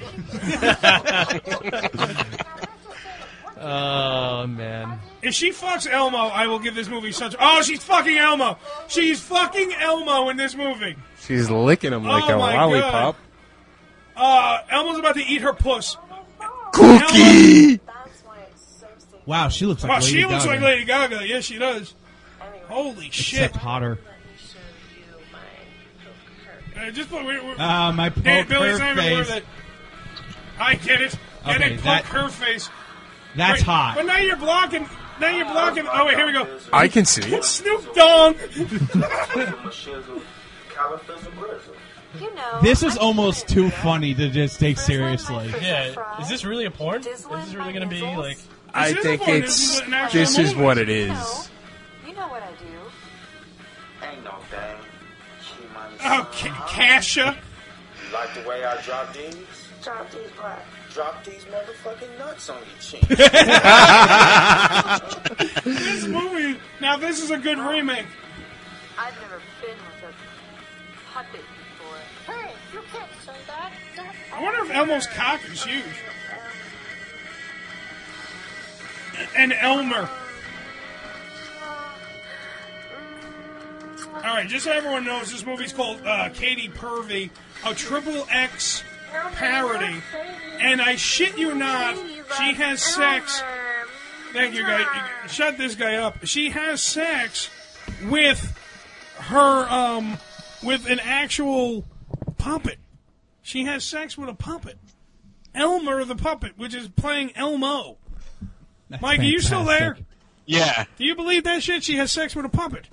[SPEAKER 4] Oh man.
[SPEAKER 2] If she fucks Elmo, I will give this movie such. Oh, she's fucking Elmo. She's fucking Elmo in this movie.
[SPEAKER 3] She's licking him like
[SPEAKER 2] Oh
[SPEAKER 3] a
[SPEAKER 2] my
[SPEAKER 3] lollipop.
[SPEAKER 2] Uh, Elmo's about to eat her puss.
[SPEAKER 3] Cookie!
[SPEAKER 13] Wow, she looks like
[SPEAKER 2] Wow,
[SPEAKER 13] Lady
[SPEAKER 2] she looks
[SPEAKER 13] Gaga.
[SPEAKER 2] like Lady Gaga. Yes, she does. Holy shit.
[SPEAKER 13] Except hotter.
[SPEAKER 2] Uh, just put, we, we,
[SPEAKER 13] Ah, my poke
[SPEAKER 2] Hey, Billy's
[SPEAKER 13] her
[SPEAKER 2] not even worth
[SPEAKER 13] face.
[SPEAKER 2] it. I get it. Get
[SPEAKER 13] Okay,
[SPEAKER 2] it, poke
[SPEAKER 13] that-
[SPEAKER 2] her face.
[SPEAKER 13] That's
[SPEAKER 2] Wait,
[SPEAKER 13] hot.
[SPEAKER 2] But now you're blocking. Now you're blocking. Oh, wait, here we go.
[SPEAKER 3] I can see it.
[SPEAKER 2] Snoop Dogg.
[SPEAKER 11] You know.
[SPEAKER 13] This is almost too funny to just take seriously.
[SPEAKER 4] Yeah. Is this really a porn? Is this really gonna be like?
[SPEAKER 3] I
[SPEAKER 2] This is
[SPEAKER 3] think
[SPEAKER 2] a porn.
[SPEAKER 3] it's.
[SPEAKER 2] This is an actual
[SPEAKER 3] This is
[SPEAKER 2] movie.
[SPEAKER 3] what it is.
[SPEAKER 11] You know what I do.
[SPEAKER 9] Ain't no thing. She money.
[SPEAKER 2] Oh, Ka- Kasha.
[SPEAKER 9] You like the way I drop these?
[SPEAKER 11] Drop these what?
[SPEAKER 9] Drop these motherfucking nuts on your chin.
[SPEAKER 2] This movie. Now, this is a good remake.
[SPEAKER 11] I've never been with a puppet before. Hey, you can't say that.
[SPEAKER 2] I wonder if Elmo's cock is huge. And Elmer. All right, just so everyone knows, this movie's called uh, Katy Pervy, a Triple X parody. And I shit you not, she has sex. Thank you, guys. Shut this guy up. She has sex with her, um, with an actual puppet. She has sex with a puppet. Elmer the puppet, which is playing Elmo.
[SPEAKER 13] That's
[SPEAKER 2] Mike, are you still there?
[SPEAKER 13] fantastic.
[SPEAKER 14] Yeah.
[SPEAKER 2] Do you believe that shit? She has sex with a puppet.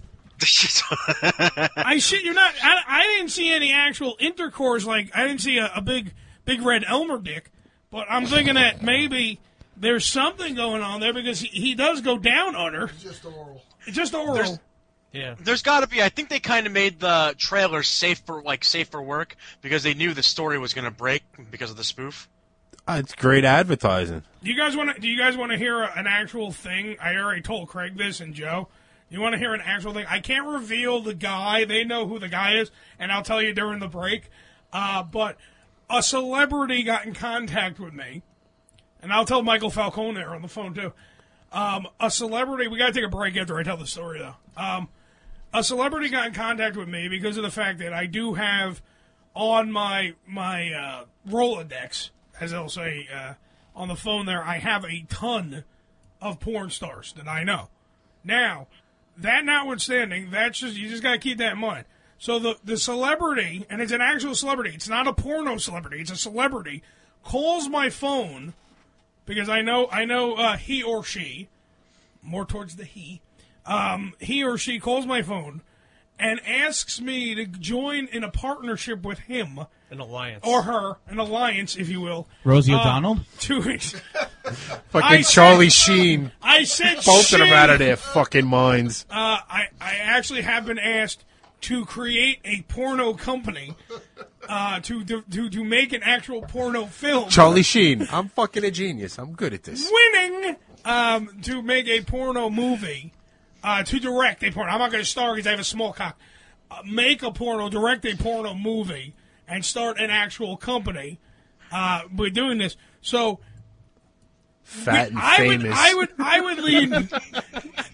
[SPEAKER 2] I shit you not. I, I didn't see any actual intercourse. Like I didn't see a, a big, big red Elmer dick. But I'm thinking that maybe there's something going on there because he, he does go down on her. It's
[SPEAKER 1] just oral.
[SPEAKER 2] It's just oral.
[SPEAKER 14] There's-
[SPEAKER 4] Yeah.
[SPEAKER 14] There's got to be. I think they kind of made the trailer safe for like safe for work because they knew the story was going to break because of the spoof.
[SPEAKER 3] Uh, it's great advertising.
[SPEAKER 2] Do you guys want to? Do you guys want to hear a, an actual thing? I already told Craig this and Joe. You want to hear an actual thing? I can't reveal the guy. They know who the guy is, and I'll tell you during the break. Uh, but a celebrity got in contact with me, and I'll tell Michael Falcone there on the phone too. Um, a celebrity. We got to take a break after I tell the story though. Um, a celebrity got in contact with me because of the fact that I do have on my my uh, Rolodex, as they'll say uh, on the phone there, I have a ton of porn stars that I know. Now, that notwithstanding, that's just you just got to keep that in mind. So the the celebrity, and it's an actual celebrity, it's not a porno celebrity, it's a celebrity, calls my phone because I know I know uh, he or she, more towards the he, um, he or she calls my phone and asks me to join in a partnership with him.
[SPEAKER 4] An alliance.
[SPEAKER 2] Or her, an alliance, if you will.
[SPEAKER 13] Rosie
[SPEAKER 2] Uh,
[SPEAKER 13] O'Donnell?
[SPEAKER 2] Two weeks.
[SPEAKER 3] Fucking
[SPEAKER 2] I
[SPEAKER 3] Charlie
[SPEAKER 2] said-
[SPEAKER 3] Sheen.
[SPEAKER 2] I said
[SPEAKER 3] Both of them
[SPEAKER 2] Sheen.
[SPEAKER 3] out of their fucking minds.
[SPEAKER 2] Uh, I, I actually have been asked to create a porno company uh, to, to to to make an actual porno film.
[SPEAKER 3] Charlie Sheen. I'm fucking a genius. I'm good at this.
[SPEAKER 2] Winning um, to make a porno movie, uh, to direct a porno. I'm not going to star because I have a small cock. Uh, make a porno, direct a porno movie, and start an actual company. Uh, we're doing this. So
[SPEAKER 3] Fat and
[SPEAKER 2] I
[SPEAKER 3] famous.
[SPEAKER 2] Would, I would I would lead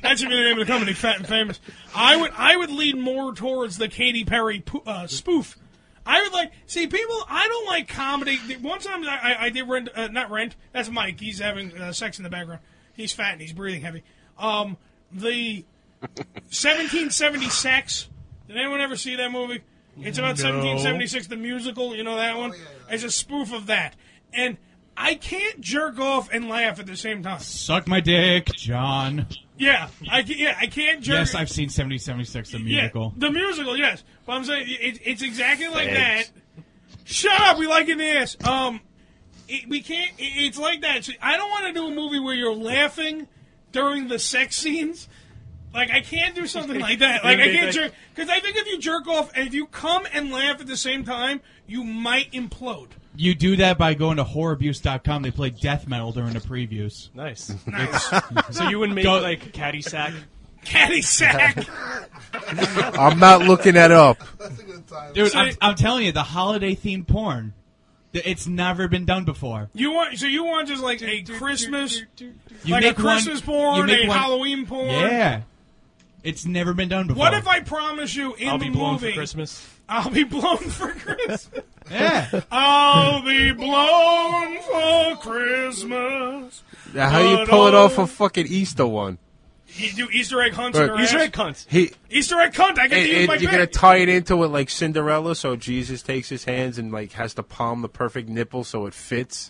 [SPEAKER 2] That should be the name of the company, Fat and Famous. I would I would lean more towards the Katy Perry uh, spoof. I would like see people. I don't like comedy. One time I, I, I did rent, uh, not rent. That's Mike. He's having uh, sex in the background. He's fat and he's breathing heavy. Um, the seventeen seventy Sex. Did anyone ever see that movie? It's about
[SPEAKER 4] No.
[SPEAKER 2] seventeen seventy-six, the musical. You know that one? It's a spoof of that. And I can't jerk off and laugh at the same time.
[SPEAKER 13] Suck my dick, John.
[SPEAKER 2] Yeah, I ca- yeah I can't jerk.
[SPEAKER 13] Yes, I've seen seventy seventy-six, the musical.
[SPEAKER 2] Yeah, the musical, yes. But I'm saying it, it's exactly like
[SPEAKER 13] Thanks.
[SPEAKER 2] that. Shut up, we like it in the ass. Um, it, we can't. It, it's like that. So I don't want to do a movie where you're laughing during the sex scenes. Like I can't do something like that. Like I can't jerk because I think if you jerk off and if you come and laugh at the same time, you might implode.
[SPEAKER 13] You do that by going to horror abuse dot com. They play death metal during the previews.
[SPEAKER 4] Nice.
[SPEAKER 2] Nice.
[SPEAKER 4] So you wouldn't make,
[SPEAKER 13] Go-
[SPEAKER 4] like, Caddy Sack?
[SPEAKER 2] Caddy Sack.
[SPEAKER 3] I'm not looking that up.
[SPEAKER 13] Dude,
[SPEAKER 2] So-
[SPEAKER 13] I'm, I'm telling you, the holiday-themed porn, th- it's never been done before.
[SPEAKER 2] You want so you want just like a Christmas,
[SPEAKER 13] You
[SPEAKER 2] like a
[SPEAKER 13] make one-
[SPEAKER 2] Christmas
[SPEAKER 13] you
[SPEAKER 2] porn,
[SPEAKER 13] make
[SPEAKER 2] a
[SPEAKER 13] one-
[SPEAKER 2] Halloween porn.
[SPEAKER 13] Yeah. It's never been done before.
[SPEAKER 2] What if I promise you in
[SPEAKER 4] I'll
[SPEAKER 2] the
[SPEAKER 4] be blown
[SPEAKER 2] movie?
[SPEAKER 4] for Christmas.
[SPEAKER 2] I'll be blown for Christmas.
[SPEAKER 13] Yeah.
[SPEAKER 2] I'll be blown for Christmas.
[SPEAKER 3] Now, how you
[SPEAKER 2] But
[SPEAKER 3] pull it
[SPEAKER 2] oh-
[SPEAKER 3] off a fucking Easter one?
[SPEAKER 2] You do Easter egg hunts in
[SPEAKER 3] Right.
[SPEAKER 2] her
[SPEAKER 4] Easter
[SPEAKER 2] ass?
[SPEAKER 4] egg hunts.
[SPEAKER 3] He,
[SPEAKER 2] Easter egg hunt. I get to
[SPEAKER 3] and,
[SPEAKER 2] use
[SPEAKER 3] and
[SPEAKER 2] my
[SPEAKER 3] you're gonna
[SPEAKER 2] pick.
[SPEAKER 3] tie it into it like Cinderella, so Jesus takes his hands and like has to palm the perfect nipple so it fits.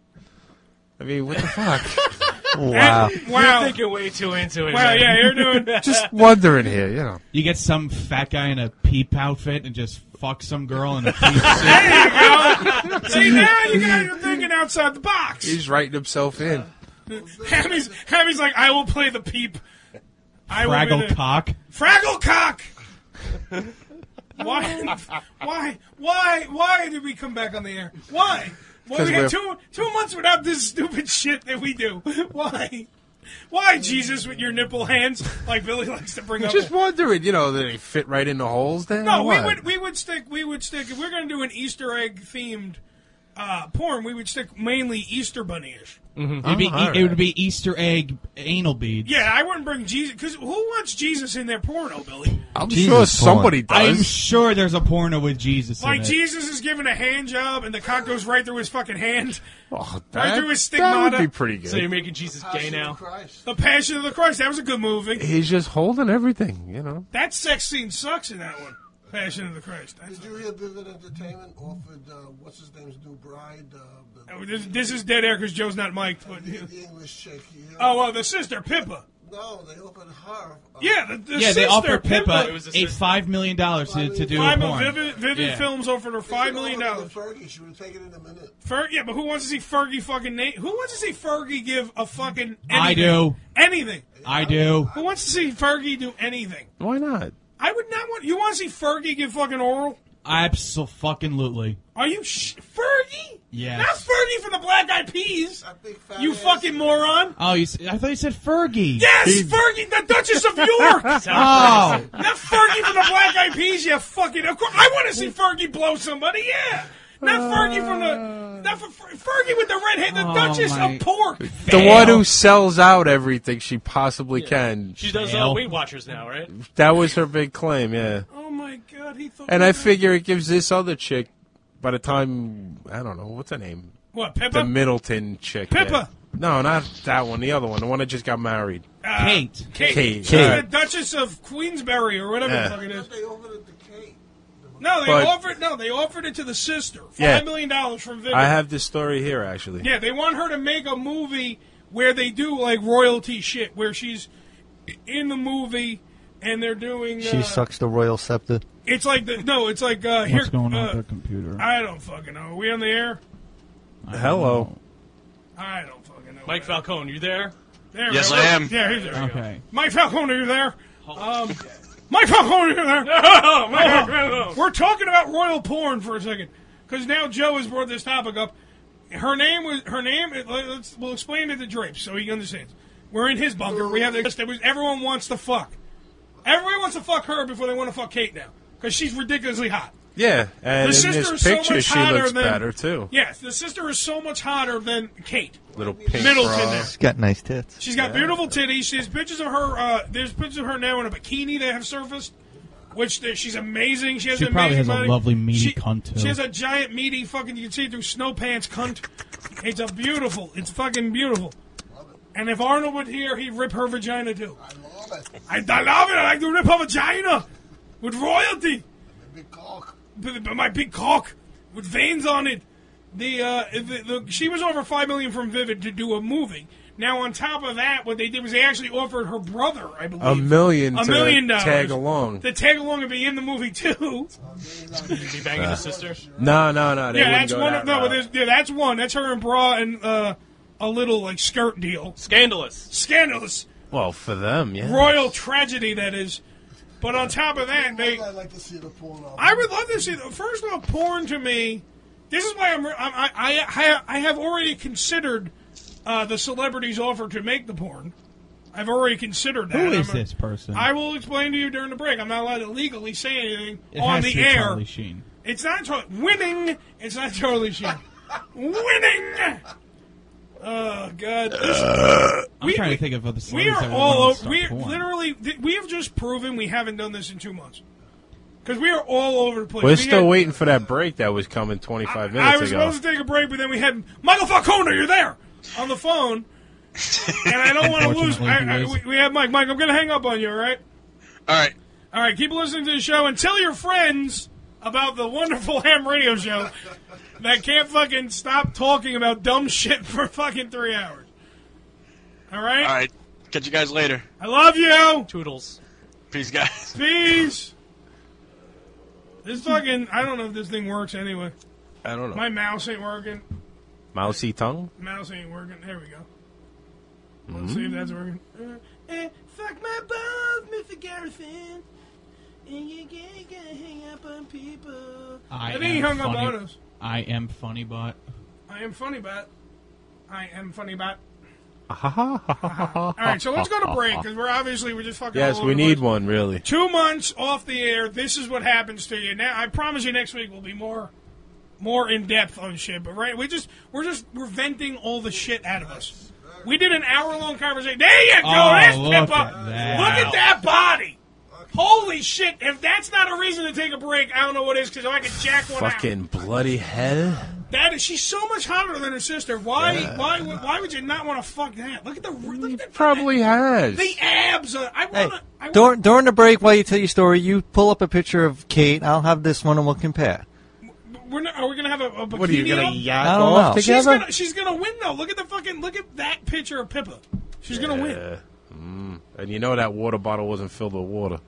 [SPEAKER 3] I mean, what the fuck?
[SPEAKER 5] Wow.
[SPEAKER 2] Wow.
[SPEAKER 4] You're thinking way too into it.
[SPEAKER 2] Wow,
[SPEAKER 4] man.
[SPEAKER 2] yeah, you're doing.
[SPEAKER 3] Just wondering here, you know.
[SPEAKER 13] You get some fat guy in a peep outfit and just fuck some girl in a peep suit.
[SPEAKER 2] There you go. See, now you guys are thinking outside the box.
[SPEAKER 3] He's writing himself in.
[SPEAKER 2] Hammy's, Hammy's like, I will play the peep. I will be
[SPEAKER 13] Fraggle
[SPEAKER 2] the-
[SPEAKER 13] cock.
[SPEAKER 2] Fraggle cock. Why? Why? Why? Why did we come back on the air? Why? Why
[SPEAKER 3] 'Cause
[SPEAKER 2] we had
[SPEAKER 3] we're-
[SPEAKER 2] two two months without this stupid shit that we do? Why? Why, Jesus, with your nipple hands, like Billy likes to bring up?
[SPEAKER 3] Just wondering, you know, they fit right in the holes then?
[SPEAKER 2] No,
[SPEAKER 3] or
[SPEAKER 2] we
[SPEAKER 3] what?
[SPEAKER 2] would we would stick we would stick if we're going to do an Easter egg themed uh, porn. We would stick mainly Easter bunny-ish.
[SPEAKER 13] Mm-hmm. It'd be,
[SPEAKER 3] Oh, all
[SPEAKER 13] It would
[SPEAKER 3] right.
[SPEAKER 13] be Easter egg anal beads.
[SPEAKER 2] Yeah, I wouldn't bring Jesus because who wants Jesus in their porno, Billy?
[SPEAKER 3] I'm
[SPEAKER 5] Jesus
[SPEAKER 3] sure somebody
[SPEAKER 5] porn.
[SPEAKER 3] does.
[SPEAKER 13] I'm sure there's a porno with Jesus
[SPEAKER 2] Like
[SPEAKER 13] in it.
[SPEAKER 2] Jesus is given a hand job and the cock goes right through his fucking hand.
[SPEAKER 3] Oh,
[SPEAKER 2] Right
[SPEAKER 3] that,
[SPEAKER 2] through his
[SPEAKER 3] that would
[SPEAKER 2] stigmata.
[SPEAKER 3] be pretty good.
[SPEAKER 4] So you're making Jesus gay now?
[SPEAKER 2] The Passion of the Christ. That was a good movie.
[SPEAKER 3] He's just holding everything, you know.
[SPEAKER 2] That sex scene sucks in that one. Passion of the Christ. That's-
[SPEAKER 16] Did you hear Vivid Entertainment offered, uh, what's his name's new bride? Uh, the,
[SPEAKER 2] Oh, this, this is dead air because Joe's not mic'd. But,
[SPEAKER 16] the, the English chick. You know?
[SPEAKER 2] oh, well, the sister, Pippa.
[SPEAKER 16] No, they offered her. Uh,
[SPEAKER 2] Yeah, the, the
[SPEAKER 13] yeah,
[SPEAKER 2] sister,
[SPEAKER 13] they offered Pippa
[SPEAKER 4] It was a
[SPEAKER 13] a
[SPEAKER 4] sister.
[SPEAKER 13] five million dollars to, to do
[SPEAKER 2] Five
[SPEAKER 13] a
[SPEAKER 2] mil-
[SPEAKER 13] porn.
[SPEAKER 2] Vivid, Vivid
[SPEAKER 13] Yeah.
[SPEAKER 2] Films offered her five million dollars.
[SPEAKER 16] Fergie, she would have taken it in a minute.
[SPEAKER 2] Fer- yeah, but who wants to see Fergie fucking name? Who wants to see Fergie give a fucking anything?
[SPEAKER 13] I do.
[SPEAKER 2] Anything.
[SPEAKER 13] I do.
[SPEAKER 2] Who wants to see Fergie do anything?
[SPEAKER 3] Why not?
[SPEAKER 2] I would not want. You want to see Fergie give fucking oral?
[SPEAKER 13] Absolutely.
[SPEAKER 2] Are you sh- Fergie?
[SPEAKER 13] Yes.
[SPEAKER 2] Not Fergie from the Black Eyed Peas.
[SPEAKER 16] That big fat
[SPEAKER 2] You
[SPEAKER 16] ass.
[SPEAKER 2] fucking moron.
[SPEAKER 13] Oh, you, s- I thought you said Fergie.
[SPEAKER 2] Yes, Fergie, the Duchess of York.
[SPEAKER 13] Oh.
[SPEAKER 2] Not Fergie from the Black Eyed Peas. You fucking. Of course, I want to see Fergie blow somebody. Yeah. Not Fergie from the. Not for, Fergie with the red hair. The
[SPEAKER 13] Oh,
[SPEAKER 2] Duchess
[SPEAKER 13] my-
[SPEAKER 2] of Pork.
[SPEAKER 3] The one who sells out everything she possibly can.
[SPEAKER 4] She does uh,
[SPEAKER 13] Fail.
[SPEAKER 4] Weight Watchers now, right?
[SPEAKER 3] That was her big claim, yeah.
[SPEAKER 2] Oh my God, he thought.
[SPEAKER 3] And I figure it gives this other chick, by the time, I don't know, what's her name?
[SPEAKER 2] What,
[SPEAKER 3] The
[SPEAKER 2] Pippa?
[SPEAKER 3] Middleton chick.
[SPEAKER 2] Pippa.
[SPEAKER 3] yeah. No, not that one. The other one. The one that just got married.
[SPEAKER 2] Uh,
[SPEAKER 13] Kate.
[SPEAKER 2] Kate.
[SPEAKER 3] Kate.
[SPEAKER 2] Uh,
[SPEAKER 3] Kate.
[SPEAKER 2] The Duchess of Queensberry or whatever
[SPEAKER 3] Yeah.
[SPEAKER 2] the fuck it is.
[SPEAKER 16] They offered it to Kate.
[SPEAKER 2] No, they
[SPEAKER 3] But-
[SPEAKER 2] offered. No, they offered it to the sister. Five
[SPEAKER 3] Yeah.
[SPEAKER 2] million dollars from Vivid.
[SPEAKER 3] I have this story here, actually.
[SPEAKER 2] Yeah, they want her to make a movie where they do like royalty shit, where she's in the movie and they're doing.
[SPEAKER 5] She
[SPEAKER 2] uh,
[SPEAKER 5] sucks the royal scepter.
[SPEAKER 2] It's like the no. It's like uh, here.
[SPEAKER 13] What's going on
[SPEAKER 2] uh,
[SPEAKER 13] with the computer?
[SPEAKER 2] I don't fucking know. Are we on the air?
[SPEAKER 3] Hello.
[SPEAKER 2] I don't fucking know.
[SPEAKER 4] Mike Falcone, you there?
[SPEAKER 2] There we
[SPEAKER 14] Yes,
[SPEAKER 2] go.
[SPEAKER 14] I am.
[SPEAKER 2] Yeah, he's there.
[SPEAKER 13] Okay.
[SPEAKER 2] Mike Falcone, are you there? Um, Mike Falcone, are you there? No, Mike Falcone. We're talking about royal porn for a second, because now Joe has brought this topic up. Her name was her name. it- Let's we'll explain it to Drapes so he understands. We're in his bunker. We have the list that was everyone wants to fuck. Everyone wants to fuck her before they want to fuck Kate now, because she's ridiculously hot.
[SPEAKER 3] Yeah, and
[SPEAKER 2] the
[SPEAKER 3] in
[SPEAKER 2] sister
[SPEAKER 3] this
[SPEAKER 2] is so
[SPEAKER 3] picture,
[SPEAKER 2] much
[SPEAKER 3] she
[SPEAKER 2] hotter
[SPEAKER 3] looks
[SPEAKER 2] than,
[SPEAKER 3] better, too.
[SPEAKER 2] Yes, the sister is so much hotter than Kate.
[SPEAKER 3] Little pink
[SPEAKER 2] Middleton
[SPEAKER 3] bra.
[SPEAKER 2] there.
[SPEAKER 5] She's got nice tits.
[SPEAKER 2] She's got beautiful titties. She has pictures of her. Uh, there's pictures of her now in a bikini that have surfaced, which there- she's amazing. She has
[SPEAKER 13] She
[SPEAKER 2] an
[SPEAKER 13] probably
[SPEAKER 2] amazing
[SPEAKER 13] has a
[SPEAKER 2] body.
[SPEAKER 13] lovely meaty
[SPEAKER 2] she,
[SPEAKER 13] cunt, too.
[SPEAKER 2] She has a giant meaty fucking. You can see it through snow pants cunt. It's a beautiful. It's fucking beautiful. And if Arnold were here, he'd rip her vagina too. I love it. I, I love it. I like to rip her vagina with royalty.
[SPEAKER 16] Big cock.
[SPEAKER 2] But, but my big cock with veins on it. The, uh, the, the she was offered five million from Vivid to do a movie. Now on top of that, what they did was they actually offered her brother, I believe,
[SPEAKER 3] A million
[SPEAKER 2] a
[SPEAKER 3] to
[SPEAKER 2] million dollars
[SPEAKER 3] tag along.
[SPEAKER 2] To tag along and be in the movie too.
[SPEAKER 4] Be banging
[SPEAKER 3] Uh,
[SPEAKER 4] his sister.
[SPEAKER 3] No, no, no. They
[SPEAKER 2] yeah,
[SPEAKER 3] wouldn't
[SPEAKER 2] that's
[SPEAKER 3] go
[SPEAKER 2] one.
[SPEAKER 3] that
[SPEAKER 2] Of, no, but
[SPEAKER 3] route.
[SPEAKER 2] there's, yeah, that's one. That's her and bra and uh, a little like skirt deal.
[SPEAKER 4] Scandalous.
[SPEAKER 2] Scandalous.
[SPEAKER 3] Well, for them, yeah.
[SPEAKER 2] Royal tragedy, that is. But on top of that, they.
[SPEAKER 16] I'd like to see the porn. of
[SPEAKER 2] I
[SPEAKER 16] it.
[SPEAKER 2] would love to see. First of all, porn to me. This is why I'm. I I I, I have already considered uh, the celebrities offered to make the porn. I've already considered that.
[SPEAKER 13] Who is
[SPEAKER 2] I'm a-
[SPEAKER 13] this person?
[SPEAKER 2] I will explain to you during the break. I'm not allowed to legally say anything
[SPEAKER 13] It
[SPEAKER 2] on
[SPEAKER 13] has
[SPEAKER 2] the
[SPEAKER 13] to be
[SPEAKER 2] air.
[SPEAKER 13] Charlie Sheen.
[SPEAKER 2] It's not Charlie. Winning. It's not Charlie Sheen. Winning. Oh God. This-
[SPEAKER 13] I'm trying to think of other
[SPEAKER 2] we
[SPEAKER 13] celebrities
[SPEAKER 2] are
[SPEAKER 13] that would
[SPEAKER 2] all
[SPEAKER 13] wanna
[SPEAKER 2] over.
[SPEAKER 13] start
[SPEAKER 2] We
[SPEAKER 13] porn.
[SPEAKER 2] literally. th- We have just proven we haven't done this in two months. Because we are all over the place.
[SPEAKER 3] We're
[SPEAKER 2] We
[SPEAKER 3] still
[SPEAKER 2] had-
[SPEAKER 3] waiting for that break that was coming twenty-five minutes
[SPEAKER 2] I was
[SPEAKER 3] ago.
[SPEAKER 2] supposed to take a break, but then we had Michael Falcone. You're there on the phone, and I don't want to lose. I, I, we, we have Mike. Mike, I'm going to hang up on you. All right.
[SPEAKER 14] All right.
[SPEAKER 2] All right. Keep listening to the show and tell your friends about the wonderful ham radio show that can't fucking stop talking about dumb shit for fucking three hours. All right.
[SPEAKER 14] All right. Catch you guys later.
[SPEAKER 2] I love you.
[SPEAKER 4] Toodles.
[SPEAKER 14] Peace, guys.
[SPEAKER 2] Peace. This fucking. I don't know if this thing works anyway.
[SPEAKER 3] I don't know.
[SPEAKER 2] My mouse ain't working.
[SPEAKER 3] Mousy tongue?
[SPEAKER 2] Mouse ain't working. There we go. Let's see if that's working. Uh, eh, fuck my balls, Mister Garrison. And you can't get hang up on people.
[SPEAKER 13] I,
[SPEAKER 2] I think he
[SPEAKER 13] am
[SPEAKER 2] hung up
[SPEAKER 13] funny.
[SPEAKER 2] on us.
[SPEAKER 13] I am funny, but
[SPEAKER 2] I am funny, bat. I am funny, bat.
[SPEAKER 3] All
[SPEAKER 2] All right, so let's go to break because we're obviously we're just fucking.
[SPEAKER 3] Yes,
[SPEAKER 2] all over
[SPEAKER 3] we
[SPEAKER 2] the
[SPEAKER 3] need
[SPEAKER 2] place.
[SPEAKER 3] one, really.
[SPEAKER 2] Two months off the air. This is what happens to you. Now, I promise you, next week will be more, more in depth on shit. But right, we just we're just we're venting all the shit out of us. We did an hour long conversation. There you go.
[SPEAKER 13] Oh,
[SPEAKER 2] There's
[SPEAKER 13] look
[SPEAKER 2] Pippa.
[SPEAKER 13] at that.
[SPEAKER 2] Look at that body. Holy shit! If that's not a reason to take a break, I don't know what is. Because I could jack one out.
[SPEAKER 3] Fucking bloody hell.
[SPEAKER 2] That is, she's so much hotter than her sister. Why?
[SPEAKER 3] Yeah.
[SPEAKER 2] Why? would- Why would you not want to fuck that? Look at the. Look at the.
[SPEAKER 3] Probably has.
[SPEAKER 2] The abs. Uh, I
[SPEAKER 5] Hey,
[SPEAKER 2] want to.
[SPEAKER 5] during, during the break, while you tell your story, you pull up a picture of Kate. I'll have this one, and we'll compare.
[SPEAKER 2] We're not, are we gonna have a, a bikini?
[SPEAKER 3] What are you gonna
[SPEAKER 2] up?
[SPEAKER 3] yak
[SPEAKER 5] I don't
[SPEAKER 3] off
[SPEAKER 5] know.
[SPEAKER 2] She's
[SPEAKER 3] together?
[SPEAKER 2] gonna, she's gonna win though. Look at the fucking. Look at that picture of Pippa. She's gonna win.
[SPEAKER 3] Yeah. Mm. And you know that water bottle wasn't filled with water.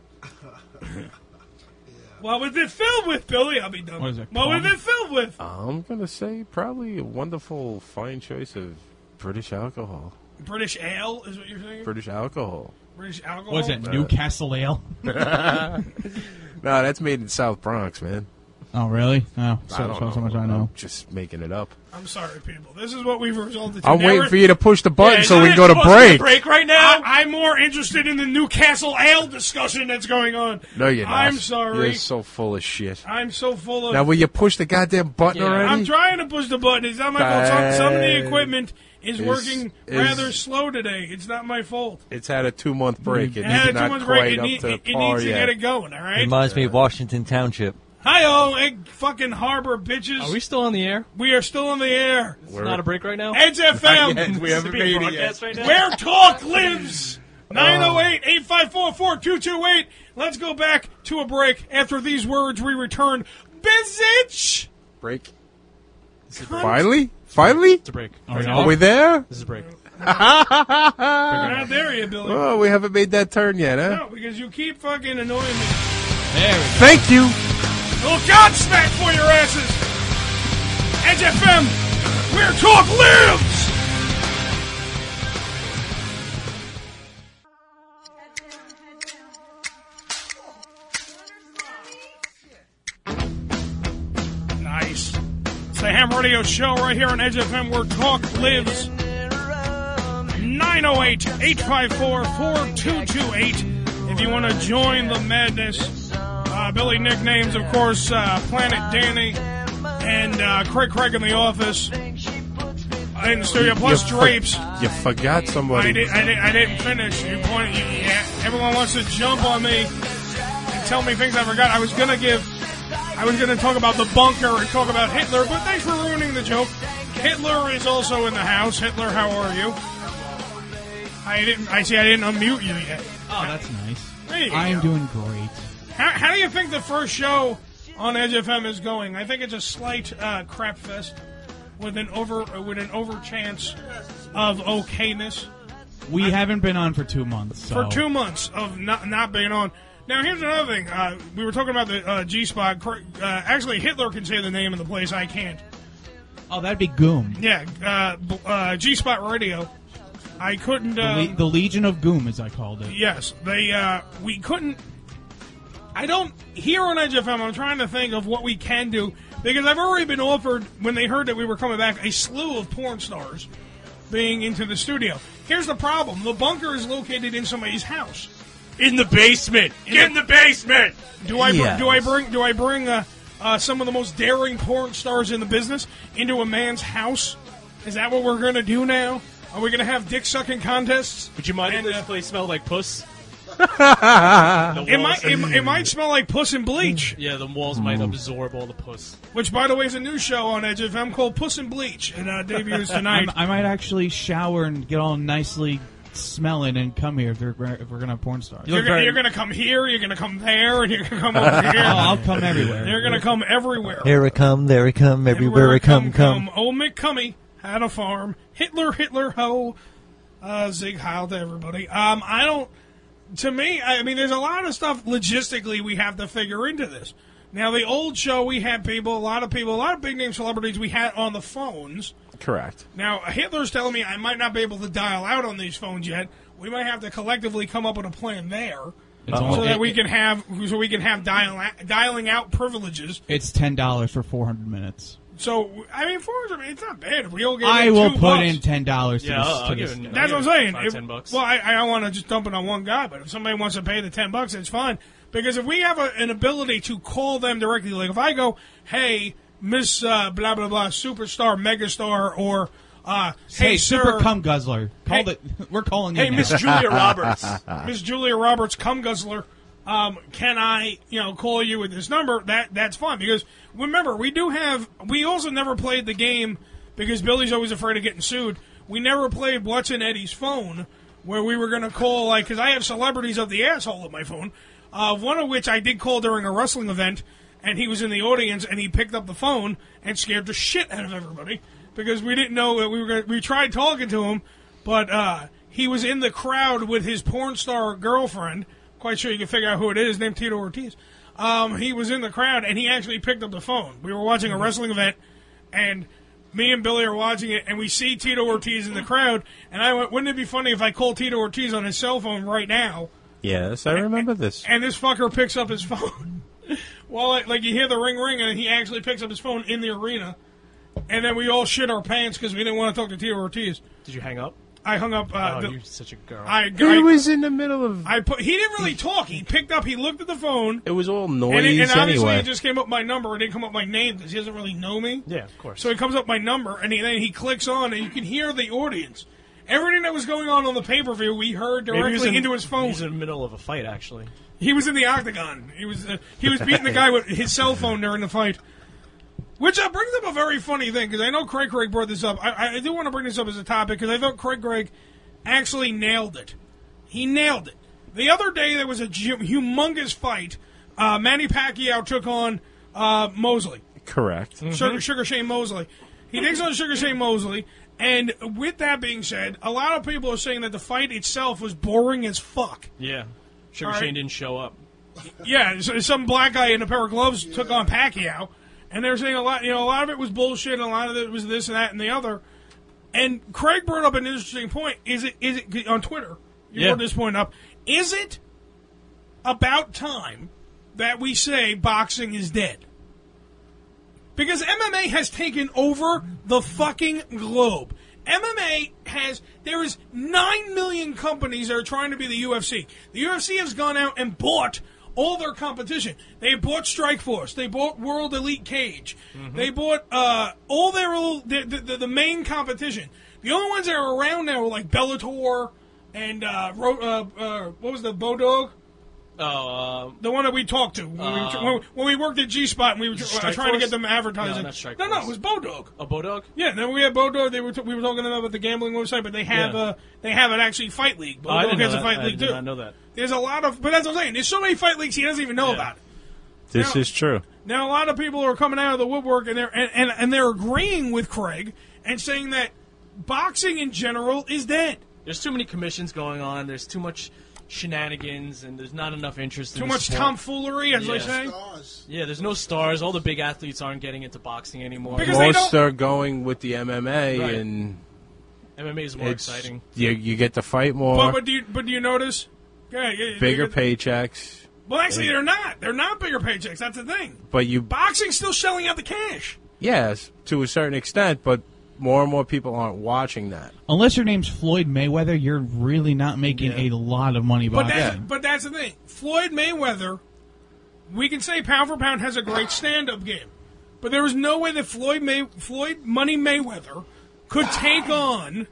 [SPEAKER 2] What was it filled with, Billy? I'll be done.
[SPEAKER 13] What is it,
[SPEAKER 2] What was
[SPEAKER 13] cum?
[SPEAKER 2] it filled with?
[SPEAKER 3] I'm gonna say probably a wonderful, fine choice of British alcohol.
[SPEAKER 2] British ale is what you're saying.
[SPEAKER 3] British alcohol.
[SPEAKER 2] British alcohol.
[SPEAKER 13] was it Newcastle Ale?
[SPEAKER 3] No, that's made in South Bronx, man.
[SPEAKER 13] Oh, really? Oh,
[SPEAKER 3] I
[SPEAKER 13] so,
[SPEAKER 3] don't
[SPEAKER 13] so,
[SPEAKER 3] know.
[SPEAKER 13] so much I know.
[SPEAKER 3] I'm just making it up.
[SPEAKER 2] I'm sorry, people. This is what we've resulted to.
[SPEAKER 3] I'm
[SPEAKER 2] Now
[SPEAKER 3] waiting
[SPEAKER 2] we're-
[SPEAKER 3] for you to push the button
[SPEAKER 2] Yeah,
[SPEAKER 3] so
[SPEAKER 2] isn't
[SPEAKER 3] we
[SPEAKER 2] it
[SPEAKER 3] can go to
[SPEAKER 2] supposed
[SPEAKER 3] break.
[SPEAKER 2] break right now. I, I'm more interested in the Newcastle ale discussion that's going on.
[SPEAKER 3] No, you're not.
[SPEAKER 2] I'm sorry.
[SPEAKER 3] You're so full of shit.
[SPEAKER 2] I'm so full of.
[SPEAKER 3] Now, will you push the goddamn button
[SPEAKER 2] Yeah,
[SPEAKER 3] already?
[SPEAKER 2] I'm trying to push the button. It's not my fault. Some, some of the
[SPEAKER 3] Bad.
[SPEAKER 2] equipment is
[SPEAKER 3] Is-
[SPEAKER 2] working
[SPEAKER 3] is-
[SPEAKER 2] rather slow today. It's not my fault.
[SPEAKER 3] It's had a two month break. It
[SPEAKER 2] It had
[SPEAKER 3] is
[SPEAKER 2] a
[SPEAKER 3] not
[SPEAKER 2] two-month
[SPEAKER 3] quite
[SPEAKER 2] break. It,
[SPEAKER 3] up
[SPEAKER 2] need,
[SPEAKER 3] to
[SPEAKER 2] it, it
[SPEAKER 3] par
[SPEAKER 2] needs to
[SPEAKER 3] yet.
[SPEAKER 2] get it going, all right?
[SPEAKER 5] Reminds me of Washington Township.
[SPEAKER 2] Hi-oh, egg fucking harbor bitches.
[SPEAKER 4] Are we still on the air?
[SPEAKER 2] We are still on the air.
[SPEAKER 4] It's not a break right now?
[SPEAKER 2] Edge F M.
[SPEAKER 3] Not yet. We haven't
[SPEAKER 4] Being
[SPEAKER 3] made it yet.
[SPEAKER 4] broadcast right now?
[SPEAKER 2] Where talk lives. nine oh eight, eight five four, four two two eight. Let's go back to a break. After these words, we return. Bizitch!
[SPEAKER 3] Break.
[SPEAKER 2] Cunt.
[SPEAKER 3] Finally? Finally?
[SPEAKER 4] It's a break.
[SPEAKER 13] Are we
[SPEAKER 3] Are
[SPEAKER 13] off?
[SPEAKER 3] we there?
[SPEAKER 4] This is a break.
[SPEAKER 2] We're not there yet, Billy.
[SPEAKER 3] Oh, we haven't made that turn yet, huh?
[SPEAKER 2] No, because you keep fucking annoying me.
[SPEAKER 13] There we go.
[SPEAKER 3] Thank you.
[SPEAKER 2] Little Godsmack for your asses. Edge F M, where talk lives. Nice. It's the Ham Radio Show right here on Edge F M, where talk lives. nine oh eight, eight five four, four two two eight. If you want to join the madness. Uh, Uh, Billy nicknames, of course, uh, Planet Danny and uh, Craig Craig in the office. In the studio, plus
[SPEAKER 3] You for-
[SPEAKER 2] drapes.
[SPEAKER 3] you forgot somebody.
[SPEAKER 2] I, did, I, did, I didn't finish. You pointed. You, yeah, everyone wants to jump on me and tell me things I forgot. I was gonna give. I was gonna talk about the bunker and talk about Hitler, but thanks for ruining the joke. Hitler is also in the house. Hitler, how are you? I didn't. I see. I didn't unmute you yet.
[SPEAKER 13] Oh, that's nice.
[SPEAKER 2] There you
[SPEAKER 13] I am
[SPEAKER 2] go.
[SPEAKER 13] doing great.
[SPEAKER 2] How, how do you think the first show on Edge F M is going? I think it's a slight uh, crap fest with an over uh, with an over chance of okayness.
[SPEAKER 13] We
[SPEAKER 2] I-
[SPEAKER 13] haven't been on for two months. So.
[SPEAKER 2] For two months of not not being on. Now here's another thing. Uh, we were talking about the uh, G Spot. Uh, actually, Hitler can say the name of the place. I can't.
[SPEAKER 13] Oh, that'd be Goom.
[SPEAKER 2] Yeah, uh, b- uh, G Spot Radio. I couldn't.
[SPEAKER 13] The,
[SPEAKER 2] Uh,
[SPEAKER 13] Le- the Legion of Goom, as I called it.
[SPEAKER 2] Yes, they. Uh, we couldn't. I don't. Here on Edge F M, I'm trying to think of what we can do because I've already been offered when they heard that we were coming back a slew of porn stars being into the studio. Here's the problem: the bunker is located in somebody's house.
[SPEAKER 3] In the basement.
[SPEAKER 2] Get in the basement. Do I br-
[SPEAKER 3] Yes.
[SPEAKER 2] do I bring do I bring uh, uh, some of the most daring porn stars in the business into a man's house? Is that what we're going to do now? Are we going to have dick sucking contests?
[SPEAKER 4] Would you mind
[SPEAKER 2] And,
[SPEAKER 4] if
[SPEAKER 2] uh,
[SPEAKER 4] this place smelled like puss?
[SPEAKER 2] It might it, it might smell like puss and bleach.
[SPEAKER 4] Yeah, the walls might absorb all the puss.
[SPEAKER 2] Which, by the way, is a new show on Edge F M called Puss and Bleach. It uh, debuts tonight.
[SPEAKER 13] I'm- I might actually shower and get all nicely smelling and come here if, they're, if we're going to have porn stars.
[SPEAKER 2] You're, gonna, you're gonna come here, you're gonna come there, and you're gonna come over here.
[SPEAKER 13] Oh, I'll come everywhere.
[SPEAKER 2] You're gonna come everywhere.
[SPEAKER 5] Here I come, there I come, everywhere I come, come.
[SPEAKER 2] Old McCummy had a farm. Hitler, Hitler, ho. Uh, Zig Heil to everybody. Um, I don't. To me, I mean, there's a lot of stuff logistically we have to figure into this. Now, the old show, we had people, a lot of people, a lot of big name celebrities we had on the phones.
[SPEAKER 3] Correct.
[SPEAKER 2] Now, Hitler's telling me I might not be able to dial out on these phones yet. We might have to collectively come up with a plan there,
[SPEAKER 13] It's
[SPEAKER 2] so
[SPEAKER 13] only-
[SPEAKER 2] that
[SPEAKER 13] it-
[SPEAKER 2] we can have so we can have dial, dialing out privileges.
[SPEAKER 13] It's ten dollars for four hundred minutes.
[SPEAKER 2] So I mean, four hundred. It's not bad. If we all get
[SPEAKER 13] I
[SPEAKER 2] in
[SPEAKER 13] will
[SPEAKER 2] two
[SPEAKER 13] put
[SPEAKER 2] bucks,
[SPEAKER 13] in ten dollars to
[SPEAKER 4] Yeah,
[SPEAKER 13] this.
[SPEAKER 4] I'll-
[SPEAKER 13] to
[SPEAKER 4] I'll
[SPEAKER 13] this.
[SPEAKER 4] give it-
[SPEAKER 2] That's
[SPEAKER 4] I'll
[SPEAKER 2] what I'm
[SPEAKER 4] give it
[SPEAKER 2] saying.
[SPEAKER 4] five,
[SPEAKER 2] If-
[SPEAKER 4] ten bucks.
[SPEAKER 2] Well, I, I don't want to just dump it on one guy, but if somebody wants to pay the ten bucks, it's fine. Because if we have a, an ability to call them directly, like if I go, "Hey, Miss uh, blah blah blah, superstar, megastar," or uh, "Hey,
[SPEAKER 13] Hey,
[SPEAKER 2] sir,
[SPEAKER 13] Super Cum Guzzler. Call
[SPEAKER 2] Hey-
[SPEAKER 13] it. We're calling
[SPEAKER 2] Hey,
[SPEAKER 13] you now.
[SPEAKER 2] Miss Julia Roberts, Miss Julia Roberts, cum guzzler. Um, can I, you know, call you with this number? That that's fine because remember we do have. We also never played the game because Billy's always afraid of getting sued. We never played What's in Eddie's phone, where we were going to call like because I have celebrities of the asshole on my phone. Uh, one of which I did call during a wrestling event, and he was in the audience, and he picked up the phone and scared the shit out of everybody because we didn't know that we were. Gonna, we tried talking to him, but uh, he was in the crowd with his porn star girlfriend. Quite sure you can figure out who it is. Named Tito Ortiz. Um, he was in the crowd, and he actually picked up the phone. We were watching a wrestling event, and me and Billy are watching it, and we see Tito Ortiz in the crowd. And I went, "Wouldn't it be funny if I called Tito Ortiz on his cell phone right now?"
[SPEAKER 3] Yes, I remember this.
[SPEAKER 2] And this fucker picks up his phone. Well, like, like you hear the ring ring, and he actually picks up his phone in the arena. And then we all shit our pants because we didn't want to talk to Tito Ortiz.
[SPEAKER 4] Did you hang up?
[SPEAKER 2] I hung up. Uh,
[SPEAKER 4] oh,
[SPEAKER 2] the-
[SPEAKER 4] you're such a girl.
[SPEAKER 2] I,
[SPEAKER 3] He
[SPEAKER 2] I,
[SPEAKER 3] was in the middle of.
[SPEAKER 2] I put. He didn't really talk. He picked up. He looked at the phone.
[SPEAKER 3] It was all
[SPEAKER 2] And,
[SPEAKER 3] noise
[SPEAKER 2] it, and obviously
[SPEAKER 3] anyway.
[SPEAKER 2] it just came up my number. It didn't come up my name because he doesn't really know me.
[SPEAKER 4] Yeah, of course.
[SPEAKER 2] So it comes up my number, and he, then he clicks on, and you can hear the audience. Everything that was going on on the pay-per-view, we heard
[SPEAKER 4] Maybe he was
[SPEAKER 2] directly
[SPEAKER 4] in-
[SPEAKER 2] into his phone.
[SPEAKER 4] He was in the middle of a fight, actually.
[SPEAKER 2] He was in the octagon. He was uh, he was beating the guy with his cell phone during the fight. Which uh, brings up a very funny thing, because I know Craig Craig brought this up. I, I do want to bring this up as a topic, because I thought Craig Craig actually nailed it. He nailed it. The other day, there was a hu- humongous fight. Uh, Manny Pacquiao took on uh, Mosley.
[SPEAKER 3] Correct.
[SPEAKER 2] Sugar, Sugar Shane Mosley. He takes on Sugar Shane Mosley, and with that being said, a lot of people are saying that the fight itself was boring as fuck.
[SPEAKER 4] Yeah. Sugar
[SPEAKER 2] All right.
[SPEAKER 4] Shane didn't show up.
[SPEAKER 2] Yeah, so some black guy in a pair of gloves took on Pacquiao, and they're saying a lot. You know, a lot of it was bullshit, and a lot of it was this and that and the other. And Craig brought up an interesting point. Is it? Is it on Twitter? You
[SPEAKER 4] Yeah.
[SPEAKER 2] brought this point up. Is it about time that we say boxing is dead? Because M M A has taken over the fucking globe. M M A has, there is nine million companies that are trying to be the U F C. The U F C has gone out and bought all their competition. They bought Strikeforce. They bought World Elite Cage.
[SPEAKER 4] Mm-hmm.
[SPEAKER 2] They bought uh, all their little, the, the, the main competition. The only ones that are around now are like Bellator and uh, Ro- uh, uh, what was the Bodog?
[SPEAKER 4] Oh, uh,
[SPEAKER 2] the one that we talked to when, we, were,
[SPEAKER 4] um,
[SPEAKER 2] when, we, when we worked at G Spot and we were tr-
[SPEAKER 4] Strike
[SPEAKER 2] trying to
[SPEAKER 4] Force?
[SPEAKER 2] get them advertising.
[SPEAKER 4] No, not Strike
[SPEAKER 2] no, no,
[SPEAKER 4] Force.
[SPEAKER 2] it was Bodog.
[SPEAKER 4] A Bodog?
[SPEAKER 2] Yeah, then we had Bodog. They were t- we were talking about the gambling website, but they have
[SPEAKER 4] Yeah.
[SPEAKER 2] uh, they have an actually fight league.
[SPEAKER 4] Oh, I
[SPEAKER 2] Bodog
[SPEAKER 4] didn't know
[SPEAKER 2] has a
[SPEAKER 4] that.
[SPEAKER 2] fight
[SPEAKER 4] I
[SPEAKER 2] league
[SPEAKER 4] did
[SPEAKER 2] too.
[SPEAKER 4] not know that.
[SPEAKER 2] There's a lot of, but that's what I'm saying. There's so many fight leagues he doesn't even know
[SPEAKER 4] Yeah.
[SPEAKER 2] about it.
[SPEAKER 3] This
[SPEAKER 2] Now-
[SPEAKER 3] is true.
[SPEAKER 2] Now a lot of people are coming out of the woodwork and they're and, and, and they're agreeing with Craig and saying that boxing in general is dead.
[SPEAKER 4] There's too many commissions going on. There's too much shenanigans, and there's not enough interest.
[SPEAKER 2] Too
[SPEAKER 4] in the
[SPEAKER 2] much
[SPEAKER 4] sport.
[SPEAKER 2] tomfoolery, as
[SPEAKER 4] yeah.
[SPEAKER 2] they say.
[SPEAKER 4] Yeah, there's no stars. All the big athletes aren't getting into boxing anymore.
[SPEAKER 3] Most are going with the M M A,
[SPEAKER 4] Right.
[SPEAKER 3] and
[SPEAKER 4] M M A is more
[SPEAKER 3] it's-
[SPEAKER 4] exciting.
[SPEAKER 3] You, you get to fight more,
[SPEAKER 2] But, but do you but do you notice? Yeah, yeah,
[SPEAKER 3] bigger
[SPEAKER 2] yeah.
[SPEAKER 3] paychecks.
[SPEAKER 2] Well, actually,
[SPEAKER 3] And-
[SPEAKER 2] they're not. They're not bigger paychecks. That's the thing.
[SPEAKER 3] But you,
[SPEAKER 2] Boxing's still shelling out the cash.
[SPEAKER 3] yes, to a certain extent, but more and more people aren't watching that.
[SPEAKER 13] Unless your name's Floyd Mayweather, you're really not making a lot of money
[SPEAKER 2] But
[SPEAKER 13] boxing.
[SPEAKER 2] that's, but that's the thing. Floyd Mayweather, we can say pound for pound has a great stand-up game, but there was no way that Floyd May Floyd Money Mayweather could take on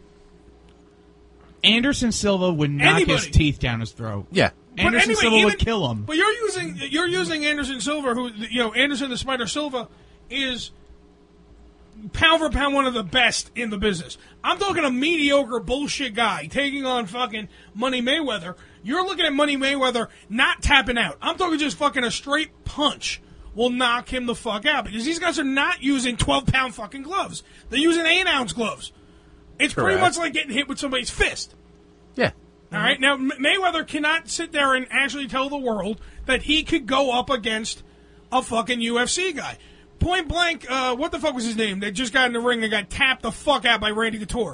[SPEAKER 13] Anderson Silva would knock his
[SPEAKER 2] Anybody.
[SPEAKER 13] teeth down his throat.
[SPEAKER 3] Yeah.
[SPEAKER 2] But
[SPEAKER 13] Anderson
[SPEAKER 2] anyway,
[SPEAKER 13] Silva
[SPEAKER 2] even-
[SPEAKER 13] would kill him.
[SPEAKER 2] But you're using you're using Anderson Silva, who you know Anderson the Spider Silva is pound for pound one of the best in the business. I'm talking a mediocre bullshit guy taking on fucking Money Mayweather. You're looking at Money Mayweather not tapping out. I'm talking just fucking a straight punch will knock him the fuck out because these guys are not using twelve pound fucking gloves. They're using eight ounce gloves. It's pretty
[SPEAKER 3] Correct.
[SPEAKER 2] much like getting hit with somebody's fist.
[SPEAKER 3] Yeah.
[SPEAKER 2] All right. Now M- Mayweather cannot sit there and actually tell the world that he could go up against a fucking U F C guy. Point blank. Uh, what the fuck was his name? That just got in the ring and got tapped the fuck out by Randy Couture.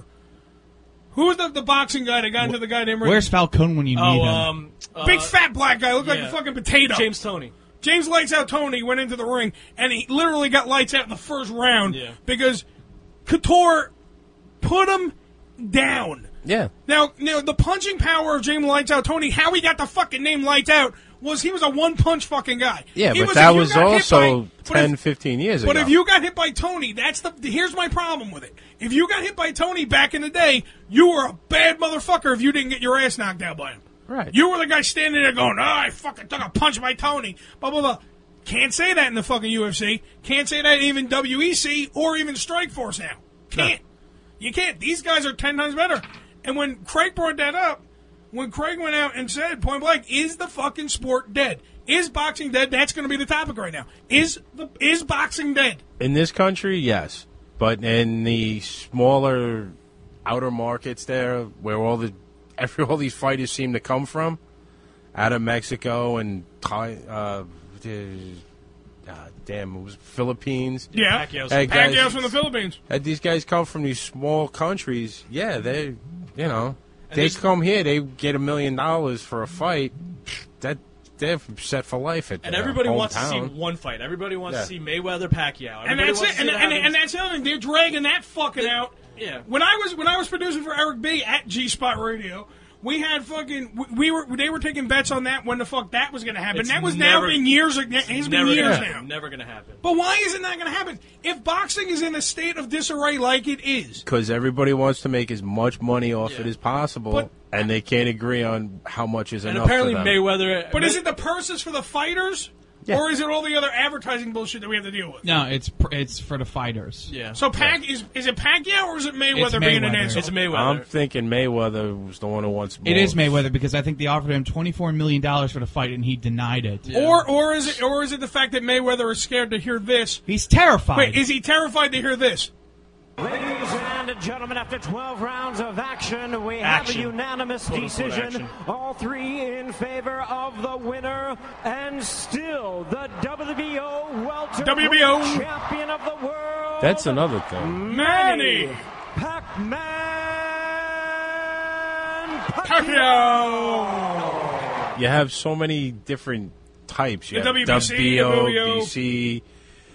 [SPEAKER 2] Who was the, the boxing guy that got into the guy named Randy?
[SPEAKER 13] Where's Falcone when you need
[SPEAKER 4] Oh,
[SPEAKER 13] him?
[SPEAKER 4] um, uh,
[SPEAKER 2] Big fat black guy, looked like
[SPEAKER 4] yeah.
[SPEAKER 2] a fucking potato.
[SPEAKER 4] James Toney.
[SPEAKER 2] James Lights Out Tony went into the ring and he literally got lights out in the first round
[SPEAKER 4] Yeah.
[SPEAKER 2] because Couture put him down.
[SPEAKER 3] Yeah.
[SPEAKER 2] Now, now, the punching power of James Lights Out Tony, how he got the fucking name Lights Out, was he was a one-punch fucking guy.
[SPEAKER 3] Yeah,
[SPEAKER 2] He
[SPEAKER 3] but
[SPEAKER 2] was-
[SPEAKER 3] that
[SPEAKER 2] if you
[SPEAKER 3] was
[SPEAKER 2] got hit
[SPEAKER 3] also
[SPEAKER 2] by- but
[SPEAKER 3] ten,
[SPEAKER 2] if-
[SPEAKER 3] fifteen years
[SPEAKER 2] But
[SPEAKER 3] ago.
[SPEAKER 2] if you got hit by Tony, that's the. Here's my problem with it. If you got hit by Tony back in the day, you were a bad motherfucker if you didn't get your ass knocked out by him.
[SPEAKER 3] Right.
[SPEAKER 2] You were the guy standing there going, "Oh, I fucking took a punch by Tony." Blah blah blah. Can't say that in the fucking U F C. Can't say that in even W E C or even Strikeforce now. Can't. You can't. These guys are ten times better. And when Craig brought that up, when Craig went out and said point blank, "Is the fucking sport dead? Is boxing dead?" That's going to be the topic right now. Is the is boxing dead?
[SPEAKER 3] In this country, yes. But in the smaller outer markets there, where all the every all these fighters seem to come from, out of Mexico and Thai, uh, the- uh, damn, it was Philippines.
[SPEAKER 2] Yeah,
[SPEAKER 4] Pacquiao's-
[SPEAKER 3] Hey, guys,
[SPEAKER 2] Pacquiao's from the Philippines.
[SPEAKER 3] had these guys come from these small countries, yeah, they, you know,
[SPEAKER 4] And
[SPEAKER 3] they
[SPEAKER 4] there's-
[SPEAKER 3] come here, they get a million dollars for a fight. That they're set for life at
[SPEAKER 4] And
[SPEAKER 3] their
[SPEAKER 4] everybody wants to see
[SPEAKER 3] hometown.
[SPEAKER 4] one fight. Everybody wants
[SPEAKER 3] Yeah.
[SPEAKER 4] to see Mayweather Pacquiao.
[SPEAKER 2] And
[SPEAKER 4] Everybody
[SPEAKER 2] that's
[SPEAKER 4] wants
[SPEAKER 2] it.
[SPEAKER 4] to
[SPEAKER 2] And,
[SPEAKER 4] see
[SPEAKER 2] and,
[SPEAKER 4] that
[SPEAKER 2] and that's the other thing. They're dragging that fucking out.
[SPEAKER 4] Yeah.
[SPEAKER 2] When I was when I was producing for Eric B at G Spot Radio, we had fucking we, we were they were taking bets on that when the fuck that was going to happen.
[SPEAKER 4] It's
[SPEAKER 2] that was
[SPEAKER 4] never-
[SPEAKER 2] now been years. ago. It's
[SPEAKER 4] It's
[SPEAKER 2] been
[SPEAKER 4] never
[SPEAKER 2] years
[SPEAKER 4] gonna,
[SPEAKER 2] now.
[SPEAKER 4] Never going to happen.
[SPEAKER 2] But why isn't that going to happen? If boxing is in a state of disarray like it is,
[SPEAKER 3] Because everybody wants to make as much money off
[SPEAKER 4] Yeah.
[SPEAKER 3] it as possible,
[SPEAKER 2] But-
[SPEAKER 3] and they can't agree on how much is
[SPEAKER 4] And
[SPEAKER 3] enough
[SPEAKER 4] apparently
[SPEAKER 3] for them.
[SPEAKER 4] Mayweather.
[SPEAKER 2] but is it the purses for the fighters,
[SPEAKER 3] Yeah.
[SPEAKER 2] or is it all the other advertising bullshit that we have to deal with?
[SPEAKER 13] No, it's pr- it's for the fighters.
[SPEAKER 4] Yeah.
[SPEAKER 2] So Pac is is it Pacquiao or is it Mayweather,
[SPEAKER 13] It's
[SPEAKER 2] being an
[SPEAKER 13] Mayweather.
[SPEAKER 2] asshole?
[SPEAKER 4] It's Mayweather.
[SPEAKER 3] I'm thinking Mayweather was the one who wants more.
[SPEAKER 13] It is Mayweather because I think they offered him twenty-four million dollars for the fight and he denied it.
[SPEAKER 4] Yeah.
[SPEAKER 2] Or or is it or is it the fact that Mayweather is scared to hear this?
[SPEAKER 13] He's terrified.
[SPEAKER 2] Wait, is he terrified to hear this?
[SPEAKER 17] Ladies and gentlemen, after twelve rounds of action, we
[SPEAKER 4] Action.
[SPEAKER 17] have a unanimous
[SPEAKER 4] Quote, unquote,
[SPEAKER 17] decision.
[SPEAKER 4] action.
[SPEAKER 17] All three in favor of the winner, and still the W B O welterweight
[SPEAKER 2] W B O.
[SPEAKER 17] champion of the world.
[SPEAKER 3] That's another thing.
[SPEAKER 2] Manny
[SPEAKER 17] Pac-Man
[SPEAKER 2] Pacquiao.
[SPEAKER 3] You have so many different types. You
[SPEAKER 2] The
[SPEAKER 3] have
[SPEAKER 2] W B C,
[SPEAKER 3] W B O,
[SPEAKER 2] W B O.
[SPEAKER 3] B C,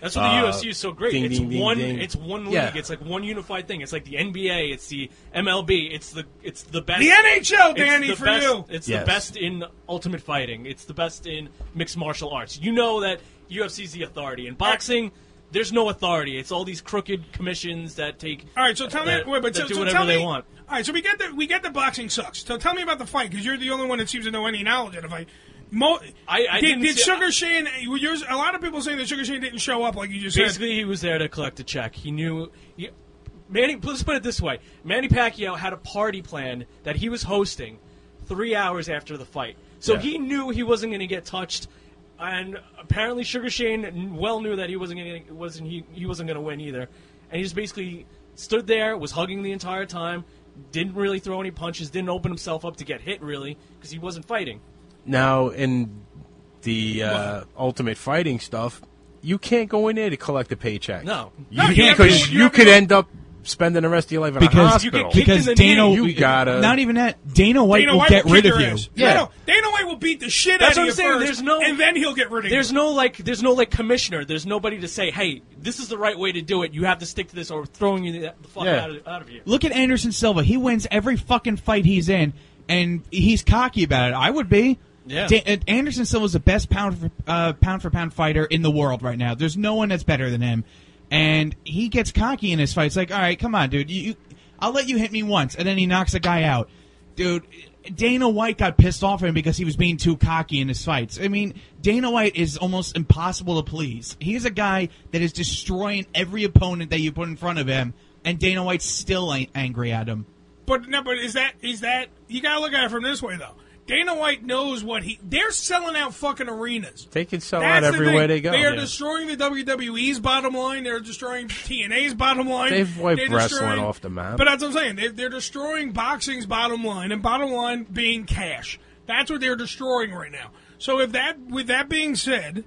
[SPEAKER 4] That's what the
[SPEAKER 3] uh,
[SPEAKER 4] U F C is so great.
[SPEAKER 3] Ding,
[SPEAKER 4] it's
[SPEAKER 3] ding, ding,
[SPEAKER 4] one.
[SPEAKER 3] ding.
[SPEAKER 4] It's one league.
[SPEAKER 3] Yeah.
[SPEAKER 4] It's like one unified thing. It's like the N B A. It's the M L B. It's the it's the best.
[SPEAKER 2] The N H L,
[SPEAKER 4] it's
[SPEAKER 2] Danny,
[SPEAKER 4] the
[SPEAKER 2] for
[SPEAKER 4] best,
[SPEAKER 2] you.
[SPEAKER 4] It's
[SPEAKER 3] Yes.
[SPEAKER 4] the best in ultimate fighting. It's the best in mixed martial arts. You know that U F C is the authority. In boxing, there's no authority. It's all these crooked commissions that take.
[SPEAKER 2] All right, so tell
[SPEAKER 4] that,
[SPEAKER 2] me, wait, but
[SPEAKER 4] that
[SPEAKER 2] so,
[SPEAKER 4] do
[SPEAKER 2] so
[SPEAKER 4] whatever
[SPEAKER 2] tell
[SPEAKER 4] they
[SPEAKER 2] me,
[SPEAKER 4] want.
[SPEAKER 2] All right, so we get the we get the boxing sucks. So tell me about the fight because you're the only one that seems to know any knowledge of the fight. Mo-
[SPEAKER 4] I, I
[SPEAKER 2] did,
[SPEAKER 4] didn't
[SPEAKER 2] did
[SPEAKER 4] see-
[SPEAKER 2] Sugar Shane? Yours, a lot of people saying that Sugar Shane didn't show up, like you just
[SPEAKER 4] Basically,
[SPEAKER 2] said.
[SPEAKER 4] he was there to collect a check. He knew. He, Manny, let's put it this way: Manny Pacquiao had a party plan that he was hosting three hours after the fight, so
[SPEAKER 3] Yeah.
[SPEAKER 4] he knew he wasn't going to get touched. And apparently, Sugar Shane well knew that he wasn't going to wasn't he he wasn't going to win either. And he just basically stood there, was hugging the entire time, didn't really throw any punches, didn't open himself up to get hit really because he wasn't fighting.
[SPEAKER 3] Now, in the uh, Ultimate Fighting stuff, you can't go in there to collect a paycheck.
[SPEAKER 4] No.
[SPEAKER 3] You
[SPEAKER 4] No, you
[SPEAKER 3] can't
[SPEAKER 4] have to-
[SPEAKER 3] because
[SPEAKER 4] you
[SPEAKER 3] you
[SPEAKER 4] have to
[SPEAKER 3] could
[SPEAKER 4] go-
[SPEAKER 3] end up spending the rest of your life in a
[SPEAKER 13] because
[SPEAKER 3] hospital.
[SPEAKER 13] because Dana,
[SPEAKER 3] you gotta
[SPEAKER 13] not even that. Dana White
[SPEAKER 2] Dana
[SPEAKER 13] will
[SPEAKER 2] White
[SPEAKER 13] get
[SPEAKER 2] will
[SPEAKER 13] rid
[SPEAKER 2] kick
[SPEAKER 13] of
[SPEAKER 2] your
[SPEAKER 13] you.
[SPEAKER 2] ass. No, no, Dana White will beat the shit
[SPEAKER 4] That's
[SPEAKER 2] out
[SPEAKER 4] what
[SPEAKER 2] of
[SPEAKER 4] I'm
[SPEAKER 2] you
[SPEAKER 4] saying.
[SPEAKER 2] first,
[SPEAKER 4] There's no,
[SPEAKER 2] and then he'll get rid of
[SPEAKER 4] There's
[SPEAKER 2] you.
[SPEAKER 4] no like, there's no like commissioner. There's nobody to say, hey, this is the right way to do it. You have to stick to this, or we're throwing you the, the fuck
[SPEAKER 13] Yeah.
[SPEAKER 4] out, of, out of you.
[SPEAKER 13] Look at Anderson Silva. He wins every fucking fight he's in, and he's cocky about it. I would be.
[SPEAKER 4] Yeah.
[SPEAKER 13] Da- uh, Anderson Silva's the best pound for uh, pound for pound fighter in the world right now. There's no one that's better than him, and he gets cocky in his fights. Like, all right, come on, dude. You, you, I'll let you hit me once, and then he knocks a guy out, dude. Dana White got pissed off at him because he was being too cocky in his fights. I mean, Dana White is almost impossible to please. He's a guy that is destroying every opponent that you put in front of him, and Dana White's still ain't angry at him.
[SPEAKER 2] But no, but is that is that you gotta look at it from this way though. Dana White knows what he. They're selling out fucking arenas.
[SPEAKER 3] They can sell
[SPEAKER 2] That's
[SPEAKER 3] out
[SPEAKER 2] the
[SPEAKER 3] everywhere
[SPEAKER 2] thing.
[SPEAKER 3] they go.
[SPEAKER 2] They are
[SPEAKER 3] Yeah.
[SPEAKER 2] destroying the W W E's bottom line. They're destroying T N A's bottom line.
[SPEAKER 3] They've wiped
[SPEAKER 2] They're
[SPEAKER 3] wrestling
[SPEAKER 2] destroying-
[SPEAKER 3] off the map.
[SPEAKER 2] But that's what I'm saying. They, they're destroying boxing's bottom line, and bottom line being cash. That's what they're destroying right now. So if that, with that being said,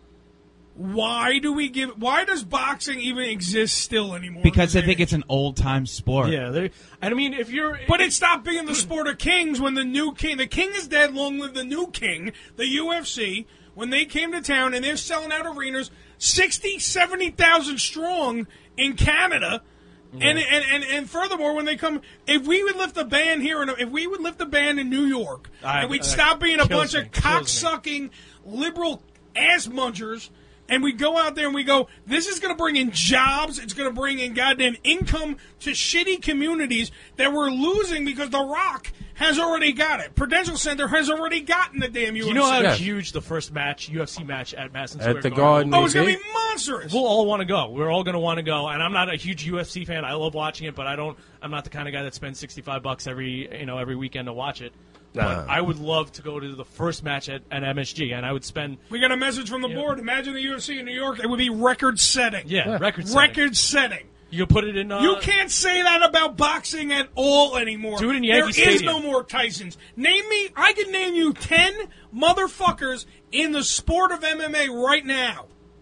[SPEAKER 2] why do we give? Why does boxing even exist still anymore?
[SPEAKER 13] Because I think it's an old time sport.
[SPEAKER 4] Yeah, they- I mean, if you're,
[SPEAKER 2] But it stopped being the sport of kings when the new king, the king is dead, long live the new king, the U F C, when they came to town and they're selling out arenas, sixty, seventy thousand strong in Canada. And, and, and, and furthermore, when they come, if we would lift a ban here, in, if we would lift a ban in New York,
[SPEAKER 4] I-
[SPEAKER 2] and we'd
[SPEAKER 4] that
[SPEAKER 2] stop being a
[SPEAKER 4] kills
[SPEAKER 2] bunch
[SPEAKER 4] me,
[SPEAKER 2] of
[SPEAKER 4] kills me.
[SPEAKER 2] cocksucking liberal ass munchers, and we go out there and we go, this is going to bring in jobs, it's going to bring in goddamn income to shitty communities that we're losing because The Rock has already got it. Prudential Center has already gotten the damn U F C.
[SPEAKER 4] you know how huge the first match, U F C match at Madison
[SPEAKER 3] At
[SPEAKER 4] Square
[SPEAKER 3] the
[SPEAKER 4] Garden.
[SPEAKER 3] Garden,
[SPEAKER 2] Oh, it's
[SPEAKER 3] they
[SPEAKER 2] going to
[SPEAKER 3] did?
[SPEAKER 2] be monstrous.
[SPEAKER 4] We'll all want to go. We're all going to want to go, and I'm not a huge U F C fan. I love watching it, but I don't. I'm not the kind of guy that spends sixty-five bucks every you know every weekend to watch it.
[SPEAKER 3] Nah.
[SPEAKER 4] But I would love to go to the first match at, at M S G, and I would spend.
[SPEAKER 2] We got a message from the board. Imagine the U F C in New York. It would be record setting.
[SPEAKER 4] Yeah, Yeah. record setting.
[SPEAKER 2] Record setting.
[SPEAKER 4] You can put it in. Uh,
[SPEAKER 2] You can't say that about boxing at all anymore.
[SPEAKER 4] Do it in
[SPEAKER 2] There
[SPEAKER 4] Yankee
[SPEAKER 2] is
[SPEAKER 4] Stadium.
[SPEAKER 2] no more Tysons. Name me, I can name you ten motherfuckers in the sport of M M A right now.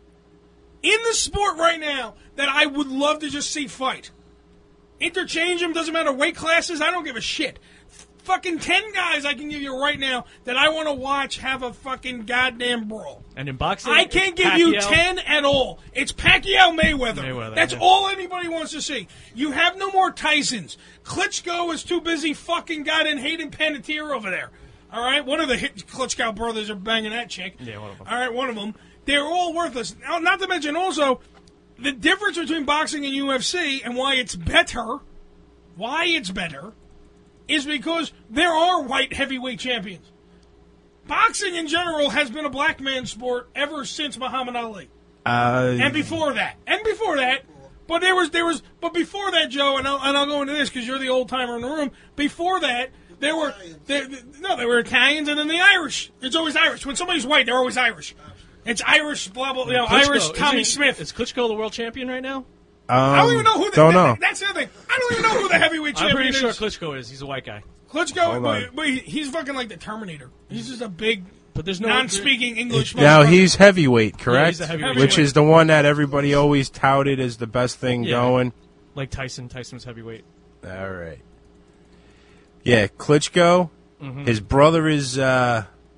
[SPEAKER 2] In the sport right now that I would love to just see fight. Interchange them, doesn't matter weight classes, I don't give a shit. F- fucking ten guys I can give you right now that I want to watch have a fucking goddamn brawl.
[SPEAKER 4] And in boxing,
[SPEAKER 2] I can't give you
[SPEAKER 4] Pacquiao-
[SPEAKER 2] ten at all. It's Pacquiao Mayweather.
[SPEAKER 4] Mayweather,
[SPEAKER 2] That's
[SPEAKER 4] yeah.
[SPEAKER 2] all anybody wants to see. You have no more Tysons. Klitschko is too busy fucking goddamn Hayden Panettiere over there. All right, one of the hit Klitschko brothers are banging that chick.
[SPEAKER 4] Yeah, one of them.
[SPEAKER 2] All right, one of them. They're all worthless. Now, not to mention also the difference between boxing and U F C and why it's better. Why it's better is because there are white heavyweight champions. Boxing in general has been a black man's sport ever since Muhammad Ali.
[SPEAKER 3] Uh,
[SPEAKER 2] And before that, and before that, but there was there was, but before that, Joe, and I'll, and I'll go into this because you're the old timer in the room. Before that, there were there, no, there were Italians and then the Irish. It's always Irish. When somebody's white, they're always Irish. It's Irish, blah blah. You know,
[SPEAKER 4] Klitschko,
[SPEAKER 2] Irish Tommy
[SPEAKER 4] is he-
[SPEAKER 2] Smith.
[SPEAKER 4] Is Klitschko the world champion right now?
[SPEAKER 3] Um,
[SPEAKER 2] I don't even know who. The,
[SPEAKER 3] don't
[SPEAKER 2] that-
[SPEAKER 3] know.
[SPEAKER 2] That's the other thing. I don't even know who the heavyweight
[SPEAKER 4] I'm
[SPEAKER 2] champion
[SPEAKER 4] pretty sure
[SPEAKER 2] is.
[SPEAKER 4] Klitschko is. He's a white guy.
[SPEAKER 2] Klitschko,
[SPEAKER 3] Hold
[SPEAKER 2] but,
[SPEAKER 3] on.
[SPEAKER 2] but he- he's fucking like the Terminator. He's just a big,
[SPEAKER 4] But there's no
[SPEAKER 2] non-speaking English.
[SPEAKER 3] Now
[SPEAKER 2] motherfucker.
[SPEAKER 3] he's heavyweight, correct?
[SPEAKER 4] he's a heavyweight.
[SPEAKER 3] Which is the one that everybody always touted as the best thing
[SPEAKER 4] Yeah.
[SPEAKER 3] going.
[SPEAKER 4] Like Tyson. Tyson was heavyweight.
[SPEAKER 3] All right. Yeah, Klitschko.
[SPEAKER 4] Mhm.
[SPEAKER 3] His brother is uh,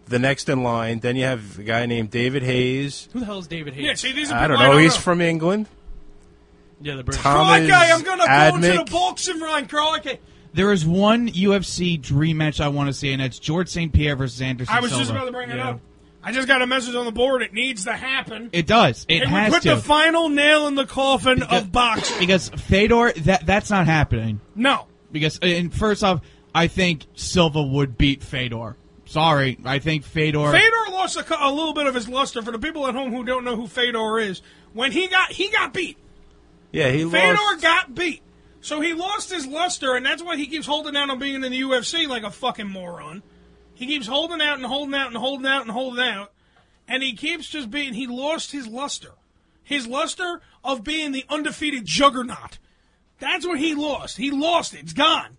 [SPEAKER 3] the next in line. Then you have a guy named David Hayes.
[SPEAKER 4] Who the hell is David Hayes?
[SPEAKER 2] Yeah, see, these are
[SPEAKER 3] I
[SPEAKER 2] people
[SPEAKER 3] don't know.
[SPEAKER 2] I
[SPEAKER 3] He's
[SPEAKER 2] know.
[SPEAKER 3] from England.
[SPEAKER 4] Yeah, the British.
[SPEAKER 3] Thomas
[SPEAKER 2] Crikey, I'm going to go
[SPEAKER 3] Admick.
[SPEAKER 2] to the boxing ring, crikey.
[SPEAKER 13] There is one U F C dream match I want to see, and it's George Saint Pierre versus Anderson
[SPEAKER 2] I was
[SPEAKER 13] Silva.
[SPEAKER 2] just about to bring it
[SPEAKER 13] Yeah.
[SPEAKER 2] up. I just got a message on the board. It needs to happen.
[SPEAKER 13] It does. It,
[SPEAKER 2] It
[SPEAKER 13] has
[SPEAKER 2] would put
[SPEAKER 13] to.
[SPEAKER 2] the final nail in the coffin
[SPEAKER 13] Because-
[SPEAKER 2] of boxing.
[SPEAKER 13] Because Fedor, that that's not happening.
[SPEAKER 2] No.
[SPEAKER 13] Because, and first off, I think Silva would beat Fedor. Sorry, I think Fedor.
[SPEAKER 2] Fedor lost a, cou- a little bit of his luster. For the people at home who don't know who Fedor is, when he got he got beat.
[SPEAKER 3] Yeah, he
[SPEAKER 2] Fedor
[SPEAKER 3] lost.
[SPEAKER 2] got beat. So he lost his luster, and that's why he keeps holding out on being in the U F C like a fucking moron. He keeps holding out and holding out and holding out and holding out, and he keeps just being, he lost his luster. His luster of being the undefeated juggernaut. That's what he lost. He lost it. It's gone.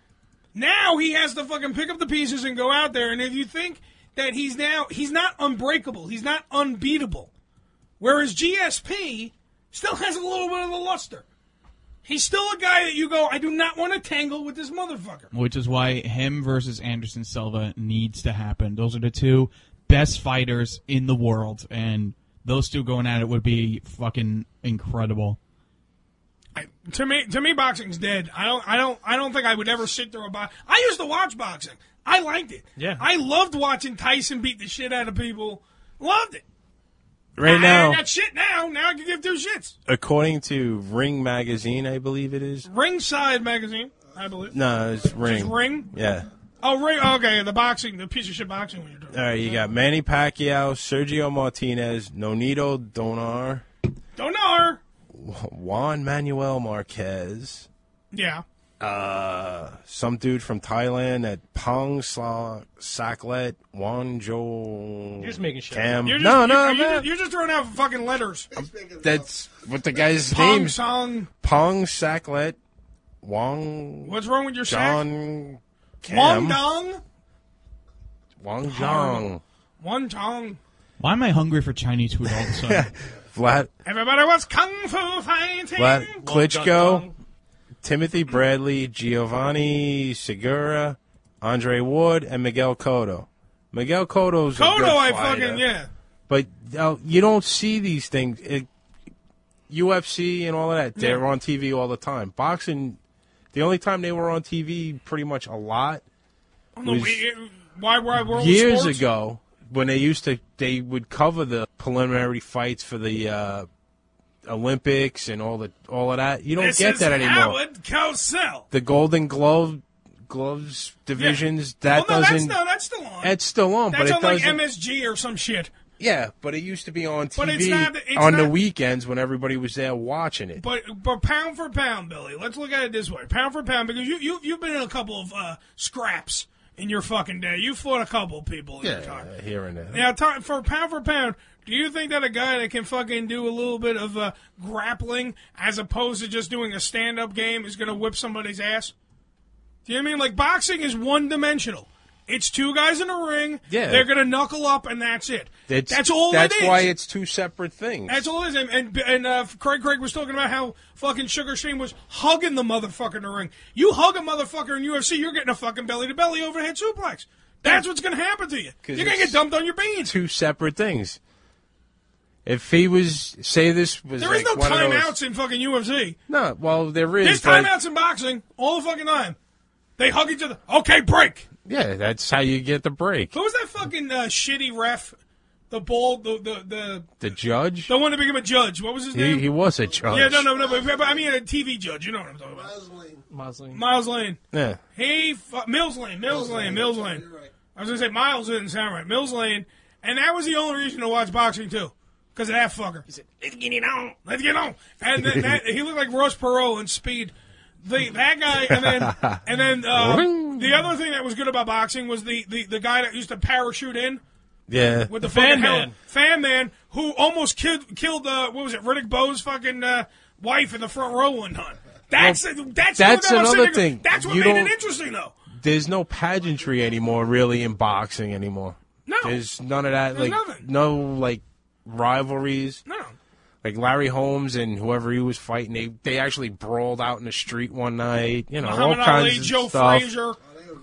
[SPEAKER 2] Now he has to fucking pick up the pieces and go out there, and if you think that he's now, he's not unbreakable. He's not unbeatable. Whereas G S P still has a little bit of the luster. He's still a guy that you go, I do not want to tangle with this motherfucker.
[SPEAKER 13] Which is why him versus Anderson Silva needs to happen. Those are the two best fighters in the world, and those two going at it would be fucking incredible.
[SPEAKER 2] I, to me, to me, boxing's dead. I don't, I don't, I don't think I would ever sit through a box. I used to watch boxing. I liked it.
[SPEAKER 4] Yeah.
[SPEAKER 2] I loved watching Tyson beat the shit out of people. Loved it.
[SPEAKER 3] Right
[SPEAKER 2] I,
[SPEAKER 3] now,
[SPEAKER 2] I got shit now. Now I can give two shits.
[SPEAKER 3] according to Ring Magazine, I believe it is.
[SPEAKER 2] Ringside Magazine, I believe.
[SPEAKER 3] No, it's Ring.
[SPEAKER 2] Just Ring?
[SPEAKER 3] Yeah.
[SPEAKER 2] Oh, Ring. Okay, the boxing, the piece of shit boxing one you're doing.
[SPEAKER 3] All right, you got Manny Pacquiao, Sergio Martinez, Nonito Donar,
[SPEAKER 2] Donar.
[SPEAKER 3] Juan Manuel Marquez,
[SPEAKER 2] Yeah.
[SPEAKER 3] uh, some dude from Thailand at Pong Sa- Saklet, Juan Jo.
[SPEAKER 4] You're just making shit
[SPEAKER 3] Cam.
[SPEAKER 4] up.
[SPEAKER 2] You're just,
[SPEAKER 3] no,
[SPEAKER 2] you're,
[SPEAKER 3] no,
[SPEAKER 2] you're,
[SPEAKER 3] man.
[SPEAKER 2] just, you're just throwing out fucking letters.
[SPEAKER 3] That's what the guy's
[SPEAKER 2] Pong
[SPEAKER 3] name.
[SPEAKER 2] Song.
[SPEAKER 3] Pong Saklet, Wang.
[SPEAKER 2] What's wrong with your sack?
[SPEAKER 3] John
[SPEAKER 2] Wong
[SPEAKER 3] Cam.
[SPEAKER 2] Dong.
[SPEAKER 3] Wang Zhang.
[SPEAKER 2] One Tong.
[SPEAKER 13] Why am I hungry for Chinese food all of a sudden?
[SPEAKER 3] Vlad,
[SPEAKER 2] Everybody was kung fu fighting.
[SPEAKER 3] Vlad Klitschko, Timothy Bradley, Giovanni Segura, Andre Ward, and Miguel Cotto. Miguel Cotto's a
[SPEAKER 2] Cotto,
[SPEAKER 3] good
[SPEAKER 2] I
[SPEAKER 3] fighter,
[SPEAKER 2] fucking, yeah.
[SPEAKER 3] But uh, you don't see these things. It, U F C and all of that, they're
[SPEAKER 2] Yeah.
[SPEAKER 3] on T V all the time. Boxing, the only time they were on T V pretty much a lot
[SPEAKER 2] On the
[SPEAKER 3] was
[SPEAKER 2] we- Why Wide World of
[SPEAKER 3] years
[SPEAKER 2] Sports?
[SPEAKER 3] ago when they used to, they would cover the preliminary fights for the uh, Olympics and all the all of that. You don't
[SPEAKER 2] This
[SPEAKER 3] get
[SPEAKER 2] is
[SPEAKER 3] that anymore.
[SPEAKER 2] Howard Cosell.
[SPEAKER 3] The Golden Glove gloves divisions that
[SPEAKER 2] well, no,
[SPEAKER 3] doesn't.
[SPEAKER 2] That's, no, that's still on.
[SPEAKER 3] It's still on,
[SPEAKER 2] That's
[SPEAKER 3] but it
[SPEAKER 2] on like
[SPEAKER 3] doesn't.
[SPEAKER 2] M S G or some shit.
[SPEAKER 3] Yeah, but it used to be on T V
[SPEAKER 2] But it's not- it's
[SPEAKER 3] on the
[SPEAKER 2] not-
[SPEAKER 3] weekends when everybody was there watching it.
[SPEAKER 2] But but pound for pound, Billy, let's look at it this way: pound for pound, because you you you've been in a couple of uh, scraps in your fucking day. You fought a couple of people in your time.
[SPEAKER 3] Yeah, here and there.
[SPEAKER 2] Now, t- for pound for pound, do you think that a guy that can fucking do a little bit of uh, grappling as opposed to just doing a stand-up game is going to whip somebody's ass? Do you know what I mean? Like, boxing is one-dimensional. It's two guys in a ring.
[SPEAKER 3] Yeah.
[SPEAKER 2] They're going to knuckle up, and that's it.
[SPEAKER 3] It's-
[SPEAKER 2] that's all
[SPEAKER 3] That's
[SPEAKER 2] it is.
[SPEAKER 3] why it's two separate things.
[SPEAKER 2] That's all it is. And, and, and uh, Craig Craig was talking about how fucking Sugar Shane was hugging the motherfucker in the ring. You hug a motherfucker in U F C, you're getting a fucking belly-to-belly overhead suplex. That's what's going to happen to you. You're going to
[SPEAKER 3] it's
[SPEAKER 2] get dumped on your beans.
[SPEAKER 3] Two separate things. If he was, say this was
[SPEAKER 2] There
[SPEAKER 3] like
[SPEAKER 2] is no
[SPEAKER 3] one of those-
[SPEAKER 2] timeouts in fucking U F C.
[SPEAKER 3] No, well, there is.
[SPEAKER 2] There's
[SPEAKER 3] but-
[SPEAKER 2] timeouts in boxing all the fucking time. They hug each other. Okay, break.
[SPEAKER 3] Yeah, that's how you get the break.
[SPEAKER 2] Who was that fucking uh, shitty ref? The bald, the the the
[SPEAKER 3] The judge?
[SPEAKER 2] the one that became a judge. What was his
[SPEAKER 3] He,
[SPEAKER 2] name?
[SPEAKER 3] he was a judge.
[SPEAKER 2] Yeah, no, no, no. But, but I mean, a T V judge. You know what I'm talking about?
[SPEAKER 4] Miles Lane.
[SPEAKER 2] Miles Lane.
[SPEAKER 3] Yeah.
[SPEAKER 2] He fu- Mills Lane, Mills Lane, Mills Lane. I was gonna say Miles didn't sound right. Mills Lane, and that was the only reason to watch boxing too, because of that fucker. He said, "Let's get it on, let's get on," and then that, he looked like Ross Perot in Speed. The that guy, and then and then uh, the other thing that was good about boxing was the, the, the guy that used to parachute in.
[SPEAKER 3] Yeah.
[SPEAKER 2] With the,
[SPEAKER 4] The fan
[SPEAKER 2] fucking
[SPEAKER 4] man.
[SPEAKER 2] hell- fan man who almost killed killed uh, what was it, Riddick Bowe's fucking uh, wife in the front row one time. That's
[SPEAKER 3] Well,
[SPEAKER 2] that's
[SPEAKER 3] that's
[SPEAKER 2] what I was
[SPEAKER 3] another
[SPEAKER 2] saying.
[SPEAKER 3] thing.
[SPEAKER 2] That's what
[SPEAKER 3] You
[SPEAKER 2] made
[SPEAKER 3] don't-
[SPEAKER 2] it interesting, though.
[SPEAKER 3] There's no pageantry anymore, really, in boxing anymore.
[SPEAKER 2] No.
[SPEAKER 3] There's none of that.
[SPEAKER 2] There's
[SPEAKER 3] like
[SPEAKER 2] nothing.
[SPEAKER 3] no like rivalries.
[SPEAKER 2] No.
[SPEAKER 3] Like Larry Holmes and whoever he was fighting, they they actually brawled out in the street one night. You know,
[SPEAKER 2] Muhammad
[SPEAKER 3] all kinds
[SPEAKER 2] Ali,
[SPEAKER 3] of
[SPEAKER 2] Joe
[SPEAKER 3] stuff.
[SPEAKER 2] Frazier.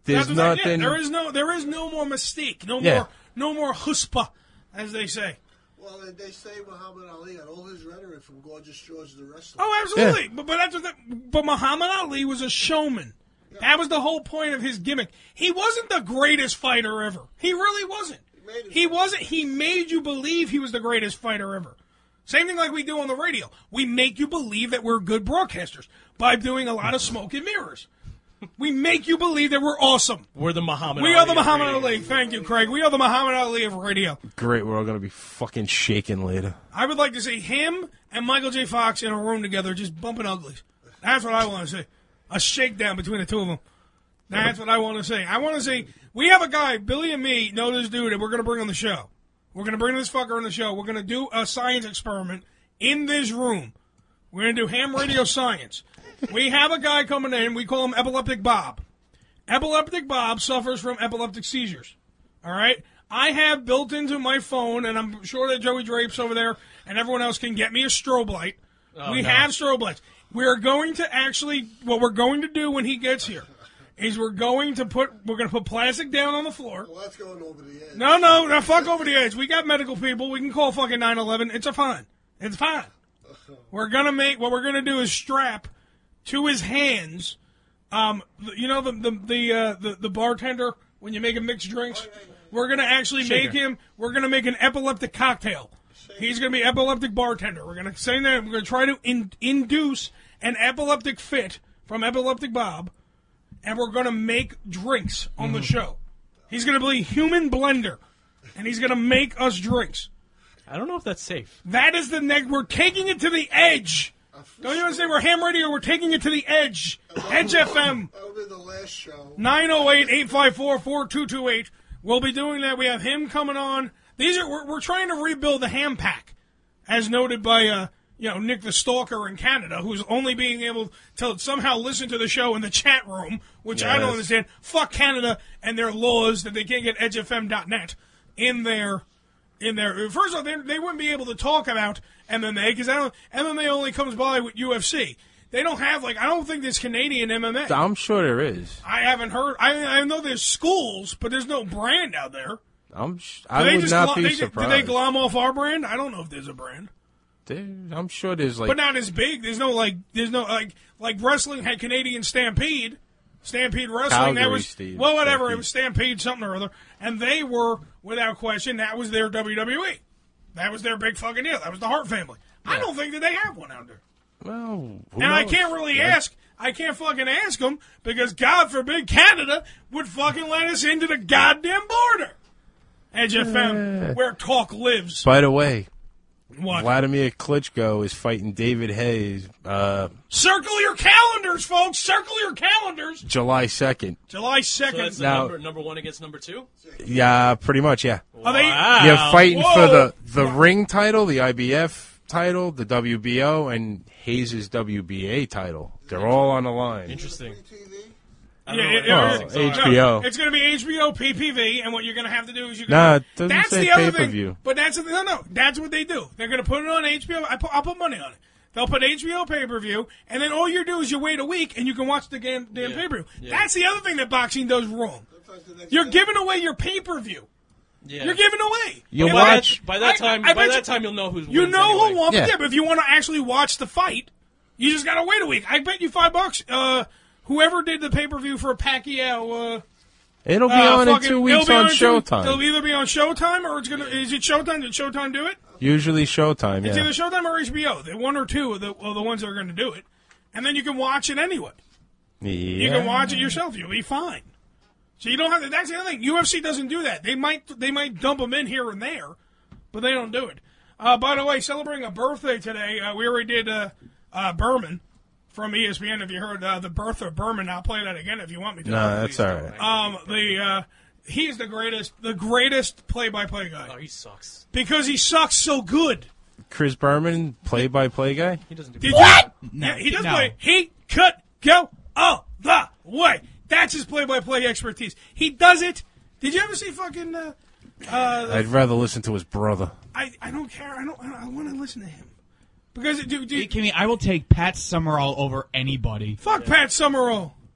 [SPEAKER 3] There's
[SPEAKER 2] That's what I'm saying.
[SPEAKER 3] nothing.
[SPEAKER 2] Yeah, there is no, there is no more mystique, no
[SPEAKER 3] Yeah.
[SPEAKER 2] more, no more chutzpah, as they say.
[SPEAKER 16] Well, they, they say Muhammad Ali had all his rhetoric from Gorgeous George the wrestler.
[SPEAKER 2] Oh, absolutely. But but that's what the, but Muhammad Ali was a showman. That was the whole point of his gimmick. He wasn't the greatest fighter ever. He really wasn't. He wasn't. He made you believe he was the greatest fighter ever. Same thing like we do on the radio. We make you believe that we're good broadcasters by doing a lot of smoke and mirrors. We make you believe that we're awesome.
[SPEAKER 4] We're the Muhammad
[SPEAKER 2] We
[SPEAKER 4] Ali.
[SPEAKER 2] are the
[SPEAKER 4] of
[SPEAKER 2] Muhammad
[SPEAKER 4] radio.
[SPEAKER 2] Ali. Thank you, Craig. We are the Muhammad Ali of radio.
[SPEAKER 3] Great, we're all going to be fucking shaking later.
[SPEAKER 2] I would like to see him and Michael J. Fox in a room together just bumping uglies. That's what I want to see. A shakedown between the two of them. That's what I want to see. I want to see, we have a guy, Billy and me, know this dude, and we're going to bring on the show. We're going to bring this fucker on the show. We're going to do a science experiment in this room. We're going to do ham radio science. We have a guy coming in. We call him Epileptic Bob. Epileptic Bob suffers from epileptic seizures. All right? I have built into my phone, and I'm sure that Joey Drapes over there and everyone else can get me a strobe light.
[SPEAKER 4] Oh,
[SPEAKER 2] we
[SPEAKER 4] no.
[SPEAKER 2] have strobe lights. We're going to actually, what we're going to do when he gets here is we're going to put, we're going to put plastic down on the floor.
[SPEAKER 16] Well, that's going over the edge.
[SPEAKER 2] No, no, no, fuck over the edge. We got medical people. We can call fucking nine one one. It's a fine. It's fine. We're going to make, what we're going to do is strap to his hands, um, you know, the, the, the, uh, the, the bartender, when you make him mix drinks? We're going to actually
[SPEAKER 4] Shaker.
[SPEAKER 2] make him, we're going to make an epileptic cocktail. He's going to be epileptic bartender. We're going to say that, we're going to try to in, induce an epileptic fit from Epileptic Bob, and we're going to make drinks on the show. He's going to be human blender, and he's going to make us drinks.
[SPEAKER 4] I don't know if that's safe.
[SPEAKER 2] That is the next. We're taking it to the edge. Don't you understand? We're ham radio. We're taking it to the edge. Edge F M.
[SPEAKER 16] That'll be the last show.
[SPEAKER 2] nine oh eight, eight five four, four two two eight. We'll be doing that. We have him coming on. These are we're, we're trying to rebuild the ham pack, as noted by uh, you know Nick the Stalker in Canada, who's only being able to somehow listen to the show in the chat room, which I don't
[SPEAKER 3] Yes.
[SPEAKER 2] understand. Fuck Canada and their laws that they can't get edge f m dot net in their in their. First of all, they, they wouldn't be able to talk about M M A because I don't. M M A only comes by with U F C. They don't have like I don't think there's Canadian M M A.
[SPEAKER 3] I'm sure there is.
[SPEAKER 2] I haven't heard. I I know there's schools, but there's no brand out there.
[SPEAKER 3] I'm. Sh-
[SPEAKER 2] Do
[SPEAKER 3] I
[SPEAKER 2] they
[SPEAKER 3] would
[SPEAKER 2] just
[SPEAKER 3] not
[SPEAKER 2] glo-
[SPEAKER 3] be
[SPEAKER 2] they, Did
[SPEAKER 3] surprised.
[SPEAKER 2] they glom off our brand? I don't know if there's a brand,
[SPEAKER 3] There- I'm sure there's like.
[SPEAKER 2] but not as big. There's no like. There's no like like wrestling had Canadian Stampede, Stampede Wrestling. that
[SPEAKER 3] Calgary
[SPEAKER 2] was
[SPEAKER 3] Steve,
[SPEAKER 2] well, whatever.
[SPEAKER 3] Stampede.
[SPEAKER 2] It was Stampede something or other, and they were without question that was their W W E. That was their big fucking deal. That was the Hart family. I don't think that they have one out there.
[SPEAKER 3] Well, who
[SPEAKER 2] And I
[SPEAKER 3] knows?
[SPEAKER 2] can't really
[SPEAKER 3] Yeah.
[SPEAKER 2] ask. I can't fucking ask them because God forbid Canada would fucking let us into the goddamn border. Edge F M, where talk lives.
[SPEAKER 3] By the way,
[SPEAKER 2] What?
[SPEAKER 3] Vladimir Klitschko is fighting David Hayes uh,
[SPEAKER 2] Circle your calendars, folks. Circle your calendars.
[SPEAKER 3] July second.
[SPEAKER 2] July
[SPEAKER 4] So
[SPEAKER 2] second.
[SPEAKER 4] that's the
[SPEAKER 3] Now-
[SPEAKER 4] number, number one against number two?
[SPEAKER 3] Yeah, pretty much, yeah.
[SPEAKER 2] Are they?
[SPEAKER 3] You're fighting
[SPEAKER 2] Whoa.
[SPEAKER 3] for the, the ring title, the I B F title, the W B O, and Hayes' W B A title. They're all on the line.
[SPEAKER 4] Interesting.
[SPEAKER 2] Yeah, it-
[SPEAKER 3] Oh,
[SPEAKER 2] it-
[SPEAKER 3] H B O.
[SPEAKER 2] No, it's going to be H B O P P V, and what you're going to have to do is you're
[SPEAKER 3] Nah,
[SPEAKER 2] going
[SPEAKER 3] it doesn't
[SPEAKER 2] That's
[SPEAKER 3] say
[SPEAKER 2] the other
[SPEAKER 3] pay-per-view.
[SPEAKER 2] thing. But that's the, no, no. That's what they do. They're going to put it on H B O. I put, I'll put money on it. They'll put H B O pay per view, and then all you do is you wait a week, and you can watch the damn, damn pay per view.
[SPEAKER 4] Yeah.
[SPEAKER 2] That's the other thing that boxing does wrong. You're giving away your pay per view.
[SPEAKER 4] Yeah.
[SPEAKER 2] You're giving away.
[SPEAKER 3] You
[SPEAKER 2] And
[SPEAKER 4] by
[SPEAKER 3] watch-
[SPEAKER 4] That, by that time,
[SPEAKER 2] I- I
[SPEAKER 4] by
[SPEAKER 2] bet
[SPEAKER 4] that
[SPEAKER 2] you-
[SPEAKER 4] time, you'll know who's
[SPEAKER 2] You
[SPEAKER 4] wins
[SPEAKER 2] know
[SPEAKER 4] anyway.
[SPEAKER 2] who won,
[SPEAKER 3] Yeah.
[SPEAKER 2] yeah. But if you want to actually watch the fight, you just got to wait a week. I bet you five bucks. Uh, whoever did the pay per view for Pacquiao. Uh,
[SPEAKER 3] It'll be
[SPEAKER 2] uh,
[SPEAKER 3] on in
[SPEAKER 2] fucking-
[SPEAKER 3] two
[SPEAKER 2] it'll
[SPEAKER 3] weeks
[SPEAKER 2] be
[SPEAKER 3] on
[SPEAKER 2] in two-
[SPEAKER 3] Showtime.
[SPEAKER 2] It'll either be on Showtime or it's gonna. Is it Showtime? Did Showtime do it?
[SPEAKER 3] Usually Showtime,
[SPEAKER 2] It's
[SPEAKER 3] yeah.
[SPEAKER 2] either Showtime or H B O. The one or two of the, of the ones that are going to do it, and then you can watch it anyway. You
[SPEAKER 3] Yeah.
[SPEAKER 2] can watch it yourself. You'll be fine. So you don't have to. That's the other thing. U F C doesn't do that. They might they might dump them in here and there, but they don't do it. Uh, by the way, celebrating a birthday today, uh, we already did uh, uh, Berman from E S P N. If you heard uh, the birth of Berman, I'll play that again if you want me to.
[SPEAKER 3] No, that's all right.
[SPEAKER 2] Um, the uh, he's the greatest, the greatest play-by-play guy
[SPEAKER 4] Oh, he sucks.
[SPEAKER 2] because he sucks so good.
[SPEAKER 3] Chris Berman, play-by-play guy?
[SPEAKER 4] He doesn't do
[SPEAKER 2] Did
[SPEAKER 4] what?
[SPEAKER 2] you?
[SPEAKER 13] No,
[SPEAKER 2] yeah, he does
[SPEAKER 13] no.
[SPEAKER 2] play. He could go all the way. That's his play-by-play expertise. He does it. Did you ever see fucking? Uh, uh,
[SPEAKER 3] I'd rather listen to his brother.
[SPEAKER 2] I, I don't care. I don't. I, want to listen to him because it, dude, dude,
[SPEAKER 13] Kimmy, I will take Pat Summerall over anybody.
[SPEAKER 2] fuck Pat Summerall.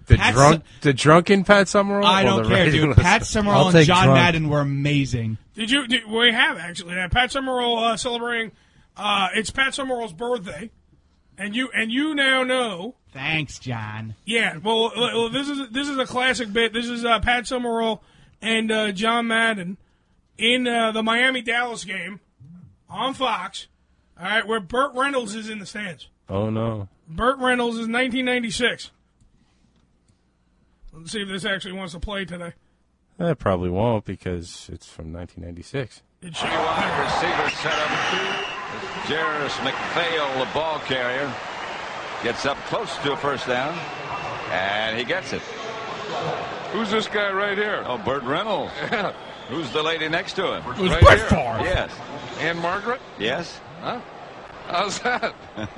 [SPEAKER 3] The
[SPEAKER 13] Pat
[SPEAKER 3] drunk, the drunken Pat Summerall.
[SPEAKER 13] I
[SPEAKER 3] or
[SPEAKER 13] don't
[SPEAKER 3] the
[SPEAKER 13] care,
[SPEAKER 3] regular
[SPEAKER 13] dude. Pat
[SPEAKER 3] Summerall?
[SPEAKER 13] Summerall
[SPEAKER 5] I'll
[SPEAKER 13] and
[SPEAKER 5] take
[SPEAKER 13] John
[SPEAKER 5] drunk.
[SPEAKER 13] Madden were amazing.
[SPEAKER 2] Did you? Did, we have actually uh, Pat Summerall uh, celebrating. Uh, it's Pat Summerall's birthday, and you and you now know.
[SPEAKER 13] Thanks, John.
[SPEAKER 2] Yeah, well, well this is this is a classic bit. This is uh, Pat Summerall and uh, John Madden in uh, the Miami Dallas game on Fox. All right, where Burt Reynolds is in the stands.
[SPEAKER 3] Oh no.
[SPEAKER 2] Burt Reynolds is nineteen ninety-six. Let's see if this actually wants to play today.
[SPEAKER 3] That probably won't because it's from nineteen ninety-six.
[SPEAKER 2] It should.
[SPEAKER 18] Wide receiver set up. Jarris McPhail, the ball carrier, gets up close to a first down, and he gets it.
[SPEAKER 19] Who's this guy right here?
[SPEAKER 18] Oh, Burt Reynolds.
[SPEAKER 19] Yeah.
[SPEAKER 18] Who's the lady next to him?
[SPEAKER 19] Who's
[SPEAKER 18] right
[SPEAKER 19] Brett
[SPEAKER 18] here.
[SPEAKER 19] Favre?
[SPEAKER 18] Yes.
[SPEAKER 19] Ann Margaret?
[SPEAKER 18] Yes.
[SPEAKER 19] Huh? How's that?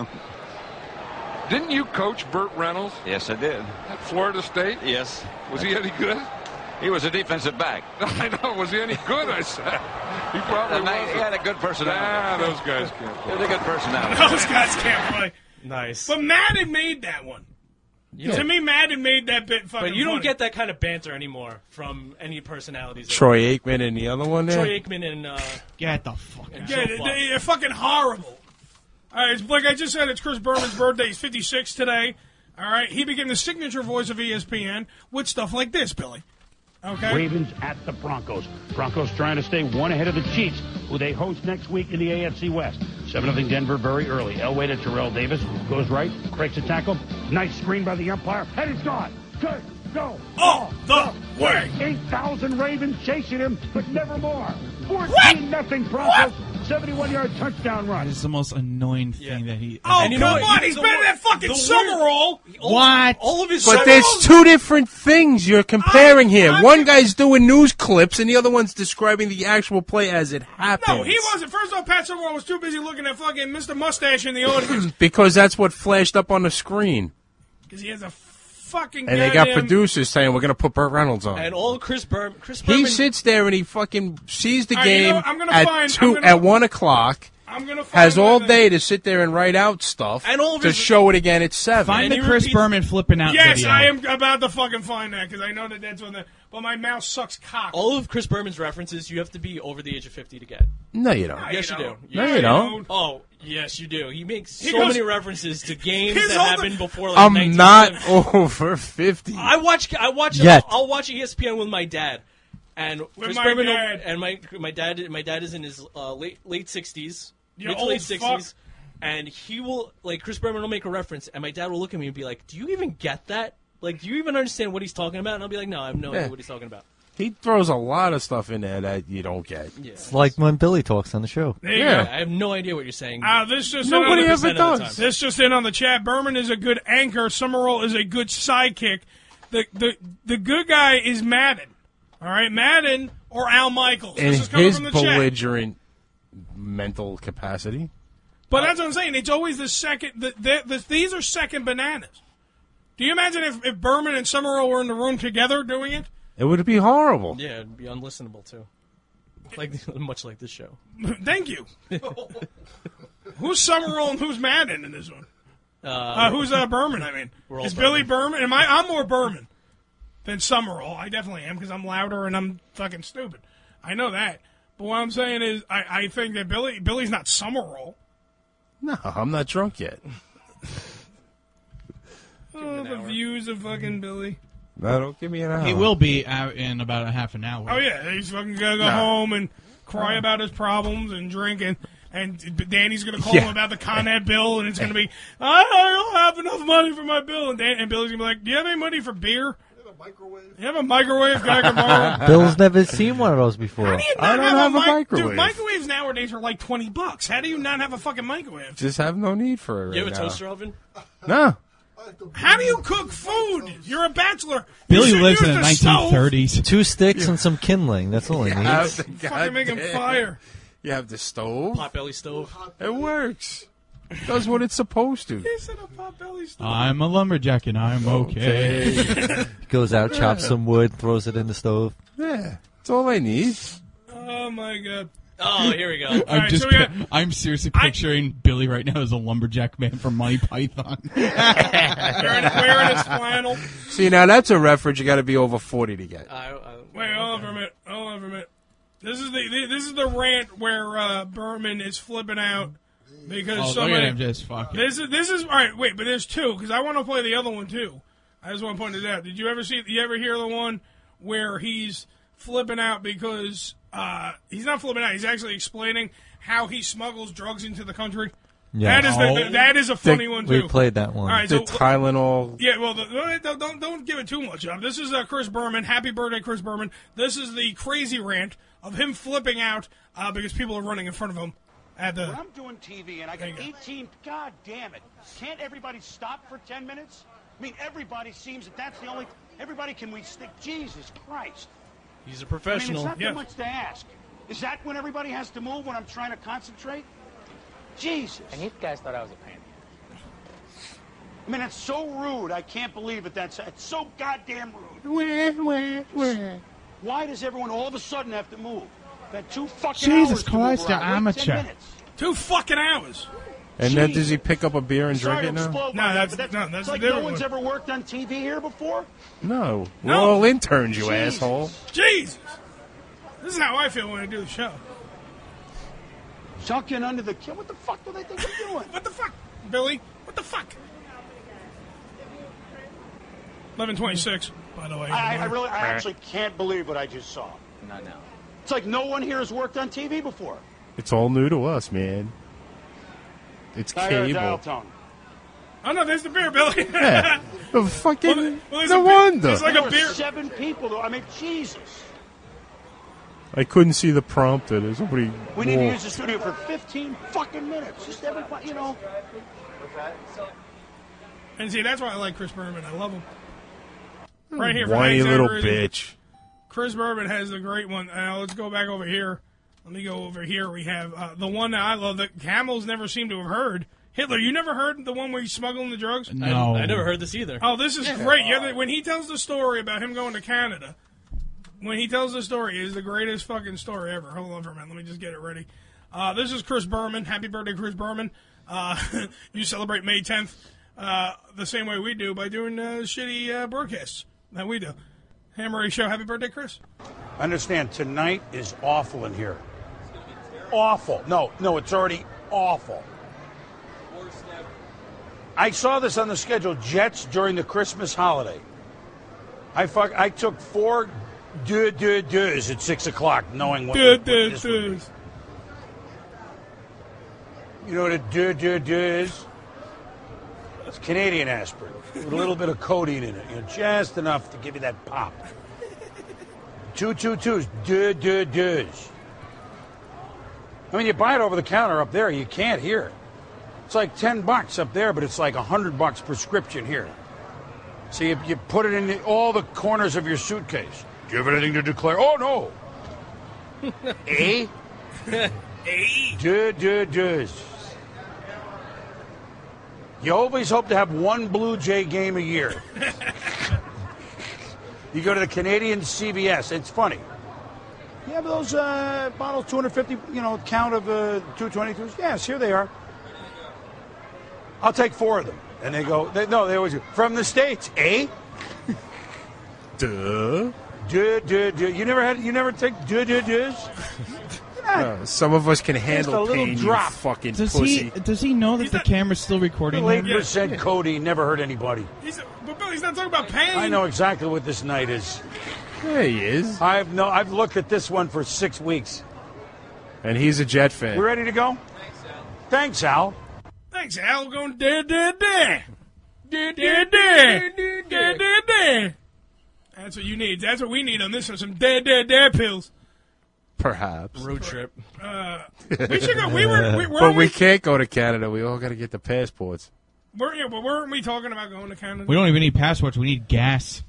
[SPEAKER 19] Didn't you coach Burt Reynolds?
[SPEAKER 18] Yes, I did.
[SPEAKER 19] At Florida State?
[SPEAKER 18] Yes.
[SPEAKER 19] Was he any good?
[SPEAKER 18] He was a defensive back.
[SPEAKER 19] I know. Was he any good? I said. He probably was.
[SPEAKER 18] He had a good personality.
[SPEAKER 19] Ah, those guys can't play.
[SPEAKER 18] He had a good personality.
[SPEAKER 2] Those guys can't play.
[SPEAKER 4] Nice.
[SPEAKER 2] But Madden made that one.
[SPEAKER 4] Yeah.
[SPEAKER 2] To me, Madden made that bit fucking
[SPEAKER 4] But you don't
[SPEAKER 2] funny.
[SPEAKER 4] get that kind of banter anymore from any personalities.
[SPEAKER 3] Troy Aikman and the other one there.
[SPEAKER 4] Troy Aikman and uh,
[SPEAKER 13] Get the fuck
[SPEAKER 4] and
[SPEAKER 2] Yeah,
[SPEAKER 4] Joe
[SPEAKER 2] they,
[SPEAKER 4] Buck.
[SPEAKER 2] they're fucking horrible. All right, it's, like I just said, it's Chris Berman's birthday. He's fifty-six today. All right, he became the signature voice of E S P N with stuff like this, Billy. Okay.
[SPEAKER 20] Ravens at the Broncos. Broncos trying to stay one ahead of the Chiefs, who they host next week in the A F C West. seven nothing Denver very early. Elway to Terrell Davis. Goes right, breaks a tackle. Nice screen by the umpire. And he's gone. Good. Go.
[SPEAKER 2] All the way.
[SPEAKER 20] eight thousand Ravens chasing him, but never more. fourteen nothing Broncos. seventy-one-yard touchdown run.
[SPEAKER 13] This is the most annoying thing that he...
[SPEAKER 2] Oh,
[SPEAKER 4] And you
[SPEAKER 2] come
[SPEAKER 4] know what?
[SPEAKER 2] on. He's
[SPEAKER 4] The
[SPEAKER 2] better
[SPEAKER 4] wor-
[SPEAKER 2] than fucking
[SPEAKER 4] the
[SPEAKER 2] Summerall.
[SPEAKER 13] What?
[SPEAKER 4] All of his
[SPEAKER 3] But
[SPEAKER 4] Summerall-
[SPEAKER 3] there's two different things you're comparing here. One guy's doing news clips, and the other one's describing the actual play as it happens.
[SPEAKER 2] No, he wasn't. First off, Pat Summerall was too busy looking at fucking Mister Mustache in the audience.
[SPEAKER 3] Because that's what flashed up on the screen.
[SPEAKER 2] Because he has a fucking
[SPEAKER 3] And they got
[SPEAKER 2] goddamn-
[SPEAKER 3] producers saying, we're going to put Burt Reynolds on.
[SPEAKER 4] And all Chris Berman. Chris
[SPEAKER 3] He
[SPEAKER 4] Berman.
[SPEAKER 3] sits there and he fucking sees the
[SPEAKER 2] All right, you
[SPEAKER 3] game
[SPEAKER 2] know, I'm gonna
[SPEAKER 3] at
[SPEAKER 2] find-
[SPEAKER 3] two
[SPEAKER 2] I'm gonna-
[SPEAKER 3] at one o'clock.
[SPEAKER 2] I'm gonna find
[SPEAKER 3] Has all
[SPEAKER 2] one
[SPEAKER 3] day to sit there and write out stuff
[SPEAKER 4] And all of
[SPEAKER 3] to
[SPEAKER 4] his-
[SPEAKER 3] show it again at seven.
[SPEAKER 13] Find
[SPEAKER 4] And
[SPEAKER 13] the
[SPEAKER 4] he
[SPEAKER 13] Chris
[SPEAKER 4] repeats-
[SPEAKER 13] Berman flipping out
[SPEAKER 2] Yes,
[SPEAKER 13] video.
[SPEAKER 2] I am about to fucking find that because I know that that's what the. But my mouth sucks cock.
[SPEAKER 4] All of Chris Berman's references, you have to be over the age of fifty to get.
[SPEAKER 3] No, you don't.
[SPEAKER 4] Yes, you, do.
[SPEAKER 3] No, you don't.
[SPEAKER 4] Oh, yes, you do. He makes
[SPEAKER 2] He
[SPEAKER 4] so
[SPEAKER 2] goes-
[SPEAKER 4] many references to games
[SPEAKER 2] His
[SPEAKER 4] that
[SPEAKER 2] whole-
[SPEAKER 4] happened before. Like
[SPEAKER 3] I'm
[SPEAKER 4] nineteen
[SPEAKER 3] not
[SPEAKER 4] seventy.
[SPEAKER 3] over fifty.
[SPEAKER 4] I watch. I watch.
[SPEAKER 3] Yet.
[SPEAKER 4] I'll, I'll watch E S P N with my dad, and Chris
[SPEAKER 2] my
[SPEAKER 4] Berman.
[SPEAKER 2] dad.
[SPEAKER 4] And my my dad. My dad is in his uh, late late sixties,
[SPEAKER 2] You
[SPEAKER 4] mid to
[SPEAKER 2] old
[SPEAKER 4] late
[SPEAKER 2] fuck.
[SPEAKER 4] sixties, and he will like Chris Berman will make a reference, and my dad will look at me and be like, "Do you even get that? Like, do you even understand what he's talking about?" And I'll be like, "No, I have no
[SPEAKER 3] Yeah.
[SPEAKER 4] idea what he's talking about."
[SPEAKER 3] He throws a lot of stuff in there that you don't get.
[SPEAKER 4] Yeah.
[SPEAKER 5] It's like when Billy talks on the show.
[SPEAKER 2] There you
[SPEAKER 3] Yeah.
[SPEAKER 2] go.
[SPEAKER 4] I have no idea what you're saying.
[SPEAKER 2] Uh, this just
[SPEAKER 3] Nobody
[SPEAKER 2] in on the,
[SPEAKER 3] ever
[SPEAKER 4] of the
[SPEAKER 3] does.
[SPEAKER 2] This just in on the chat. Berman is a good anchor. Summerall is a good sidekick. The the the good guy is Madden. All right, Madden or Al Michaels.
[SPEAKER 3] In
[SPEAKER 2] This is coming
[SPEAKER 3] his
[SPEAKER 2] from the chat.
[SPEAKER 3] belligerent mental capacity.
[SPEAKER 2] But that's what I'm saying. It's always the second. The, the, the, these are second bananas. Do you imagine if, if Berman and Summerall were in the room together doing it?
[SPEAKER 3] It would be horrible.
[SPEAKER 4] Yeah, it'd be unlistenable too. Like much like this show.
[SPEAKER 2] Thank you. Who's Summerall and who's Madden in this one?
[SPEAKER 4] Uh,
[SPEAKER 2] Uh, who's uh, Berman? I mean,
[SPEAKER 4] We're all
[SPEAKER 2] is Billy
[SPEAKER 4] Berman.
[SPEAKER 2] Berman? Am I? I'm more Berman than Summerall. I definitely am because I'm louder and I'm fucking stupid. I know that. But what I'm saying is, I, I think that Billy Billy's not Summerall.
[SPEAKER 3] No, I'm not drunk yet.
[SPEAKER 2] Oh, the views of fucking Billy.
[SPEAKER 3] No, don't give me an hour.
[SPEAKER 13] He will be out in about a half an hour.
[SPEAKER 2] Oh yeah, he's fucking gonna go
[SPEAKER 3] Nah.
[SPEAKER 2] home and cry about his problems and drink and. And Danny's going to call
[SPEAKER 3] Yeah.
[SPEAKER 2] him about the Con Ed bill, and it's going to be, I don't have enough money for my bill. And, Dan, and Billy's going to be like, do you have any money for beer? You have a microwave guy can borrow?
[SPEAKER 5] Bill's never seen one of those before.
[SPEAKER 2] How do you not
[SPEAKER 3] I don't
[SPEAKER 2] have,
[SPEAKER 3] have a
[SPEAKER 2] mic-
[SPEAKER 3] microwave.
[SPEAKER 2] Dude, microwaves nowadays are like twenty bucks. How do you not have a fucking microwave?
[SPEAKER 3] Just have no need for it right
[SPEAKER 4] You have a
[SPEAKER 3] now.
[SPEAKER 4] toaster oven?
[SPEAKER 3] No.
[SPEAKER 2] How do you cook food? You're a bachelor.
[SPEAKER 13] Billy
[SPEAKER 2] You should
[SPEAKER 13] lives in
[SPEAKER 2] use
[SPEAKER 13] the
[SPEAKER 2] the stove.
[SPEAKER 13] nineteen thirties.
[SPEAKER 5] Two sticks and some kindling. That's all he
[SPEAKER 3] Yeah,
[SPEAKER 5] needs.
[SPEAKER 3] the
[SPEAKER 2] Fucking make him
[SPEAKER 3] goddamn-
[SPEAKER 2] fire.
[SPEAKER 3] You have the stove.
[SPEAKER 4] Potbelly stove.
[SPEAKER 3] It works. It does what it's supposed to.
[SPEAKER 2] He said a potbelly stove.
[SPEAKER 13] I'm a lumberjack and I'm okay.
[SPEAKER 5] He goes out, chops some wood, throws it in the stove.
[SPEAKER 3] Yeah, that's all I need.
[SPEAKER 2] Oh my god.
[SPEAKER 4] Oh, here we go.
[SPEAKER 13] I'm
[SPEAKER 2] All right,
[SPEAKER 13] just.
[SPEAKER 2] so we got-
[SPEAKER 13] I'm seriously picturing Billy right now as a lumberjack man from Monty Python.
[SPEAKER 2] wearing, wearing his flannel.
[SPEAKER 3] See, now that's a reference you got to be over forty to get.
[SPEAKER 4] I, I,
[SPEAKER 2] Wait, hold on for a minute. Hold on for a minute. This is the this is the rant where uh, Berman is flipping out because
[SPEAKER 13] Oh, look
[SPEAKER 2] somebody.
[SPEAKER 13] at him just fucking.
[SPEAKER 2] This is this is all right. Wait, but there's two because I want to play the other one too. I just want to point this out. Did you ever see? You ever hear the one where he's flipping out because uh, he's not flipping out. He's actually explaining how he smuggles drugs into the country.
[SPEAKER 5] Yeah.
[SPEAKER 2] That is the, the, that is a funny one too.
[SPEAKER 5] We played that one.
[SPEAKER 2] All right,
[SPEAKER 3] The
[SPEAKER 2] so
[SPEAKER 3] Tylenol.
[SPEAKER 2] yeah, well, the, don't, don't don't give it too much up. This is uh, Chris Berman. Happy birthday, Chris Berman. This is the crazy rant of him flipping out uh, because people are running in front of him at the.
[SPEAKER 20] When I'm doing T V and I got eighteen, god damn it, can't everybody stop for ten minutes? I mean, everybody seems that that's the only. Everybody can we stick? Jesus Christ!
[SPEAKER 4] He's a
[SPEAKER 20] I
[SPEAKER 4] professional.
[SPEAKER 20] mean, it's not
[SPEAKER 2] Yeah.
[SPEAKER 20] that much to ask. Is that when everybody has to move when I'm trying to concentrate? Jesus!
[SPEAKER 10] And you guys thought I was a pain.
[SPEAKER 20] I mean, it's so rude. I can't believe it. That's it's so goddamn rude.
[SPEAKER 10] Where, where, where?
[SPEAKER 20] Why does everyone all of a sudden have to move? That two fucking
[SPEAKER 13] Jesus
[SPEAKER 20] hours to move
[SPEAKER 13] Christ,
[SPEAKER 20] around.
[SPEAKER 13] you're
[SPEAKER 20] Wait
[SPEAKER 13] amateur.
[SPEAKER 20] ten minutes.
[SPEAKER 2] Two fucking hours.
[SPEAKER 3] And then does he pick up a beer and
[SPEAKER 20] Sorry
[SPEAKER 3] drink
[SPEAKER 20] to
[SPEAKER 3] it now?
[SPEAKER 20] explode
[SPEAKER 2] No,
[SPEAKER 20] like
[SPEAKER 2] that's-
[SPEAKER 20] that, but
[SPEAKER 2] no, that's
[SPEAKER 20] it's
[SPEAKER 2] the
[SPEAKER 20] like no
[SPEAKER 2] different
[SPEAKER 20] one's
[SPEAKER 2] one.
[SPEAKER 20] ever worked on T V here before.
[SPEAKER 3] No. We're
[SPEAKER 2] No.
[SPEAKER 3] all interns, you
[SPEAKER 20] Jesus.
[SPEAKER 3] asshole.
[SPEAKER 2] Jesus, this is how I feel when I do the show.
[SPEAKER 20] Sunken under the kid. What the fuck do they think I'm doing?
[SPEAKER 2] What the fuck, Billy? What the fuck? eleven twenty-six, by the way.
[SPEAKER 20] I, I really, I actually can't believe what I just saw.
[SPEAKER 10] Not now.
[SPEAKER 20] It's like no one here has worked on T V before.
[SPEAKER 3] It's all new to us, man. It's
[SPEAKER 20] I heard dial
[SPEAKER 3] cable.
[SPEAKER 20] tone.
[SPEAKER 2] Oh no, there's the beer, Billy.
[SPEAKER 3] Yeah. The fucking.
[SPEAKER 2] Well, well, there's
[SPEAKER 3] no
[SPEAKER 2] a beer-
[SPEAKER 3] wonder.
[SPEAKER 2] there's like
[SPEAKER 20] There
[SPEAKER 2] a
[SPEAKER 20] were
[SPEAKER 2] beer.
[SPEAKER 20] seven people though. I mean, Jesus.
[SPEAKER 3] I couldn't see the prompter. There's somebody.
[SPEAKER 20] We need to
[SPEAKER 3] walked.
[SPEAKER 20] use the studio for fifteen fucking minutes. Just everybody, you know.
[SPEAKER 2] And see, that's why I like Chris Berman. I love him. Right here, for
[SPEAKER 3] Whiny
[SPEAKER 2] Hank
[SPEAKER 3] little
[SPEAKER 2] Zachary.
[SPEAKER 3] bitch.
[SPEAKER 2] Chris Berman has the great one. Uh, let's go back over here. Let me go over here. We have uh, the one that I love that Camels never seem to have heard. Hitler, you never heard the one where he's smuggling the drugs?
[SPEAKER 13] No.
[SPEAKER 4] I, I never heard this either.
[SPEAKER 2] Oh, this is great. Yeah, when he tells the story about him going to Canada, when he tells the story, it is the greatest fucking story ever. Hold on for a minute. Let me just get it ready. Uh, this is Chris Berman. Happy birthday, Chris Berman. Uh, you celebrate May tenth uh, the same way we do by doing uh, shitty uh, broadcasts that we do. Hammer Radio Show. Happy birthday, Chris.
[SPEAKER 20] Understand, tonight is awful in here. Awful. No, no, it's already awful. I saw this on the schedule, Jets during the Christmas holiday. I fuck, I took four deux deux deux at six o'clock, knowing what,
[SPEAKER 2] Deux,
[SPEAKER 20] what
[SPEAKER 2] deux,
[SPEAKER 20] this would be.
[SPEAKER 2] deux.
[SPEAKER 20] You know what a deux deux deux is? It's Canadian aspirin with a little bit of codeine in it, you know, just enough to give you that pop. Two two twos, deux deux deux. I mean, you buy it over the counter up there, you can't hear it. It's like ten bucks up there, but it's like a hundred bucks prescription here. So you, you put it in the, all the corners of your suitcase. Do you have anything to declare? Oh no. Eh?
[SPEAKER 2] Eh?
[SPEAKER 20] Deux, deux, deux. You always hope to have one Blue Jay game a year. You go to the Canadian C V S. It's funny. You have those uh, bottles, two hundred fifty, you know, count of uh, two twenty-twos? Yes, here they are. I'll take four of them. And they go, they, no, they always go, from the States, eh?
[SPEAKER 3] Duh.
[SPEAKER 20] Duh, duh, duh. You never had, you never take duh, duh, duhs?
[SPEAKER 3] Uh, some of us can handle
[SPEAKER 20] a little
[SPEAKER 3] pain,
[SPEAKER 20] drop.
[SPEAKER 3] you fucking
[SPEAKER 13] Does
[SPEAKER 3] pussy.
[SPEAKER 13] he? Does he know that the camera's still recording
[SPEAKER 20] eight
[SPEAKER 13] him?
[SPEAKER 20] percent codeine never hurt anybody.
[SPEAKER 2] He's, but Billy's not talking about pain.
[SPEAKER 20] I know exactly what this night is.
[SPEAKER 3] Yeah, he is.
[SPEAKER 20] I've no, I've looked at this one for six weeks.
[SPEAKER 3] And he's a Jet fan.
[SPEAKER 20] We ready to go? Thanks, Al.
[SPEAKER 2] Thanks, Al. We're going da da da. Da da da. Da da da. That's what you need. That's what we need on this one. Some da da da pills.
[SPEAKER 3] Perhaps.
[SPEAKER 4] Road trip.
[SPEAKER 2] Uh, we should go. We were. We,
[SPEAKER 3] But
[SPEAKER 2] weren't
[SPEAKER 3] we
[SPEAKER 2] we,
[SPEAKER 3] can't go to Canada. We all got to get the passports.
[SPEAKER 2] we're, yeah, but weren't we talking about going to Canada?
[SPEAKER 13] We don't even need passports. We need gas.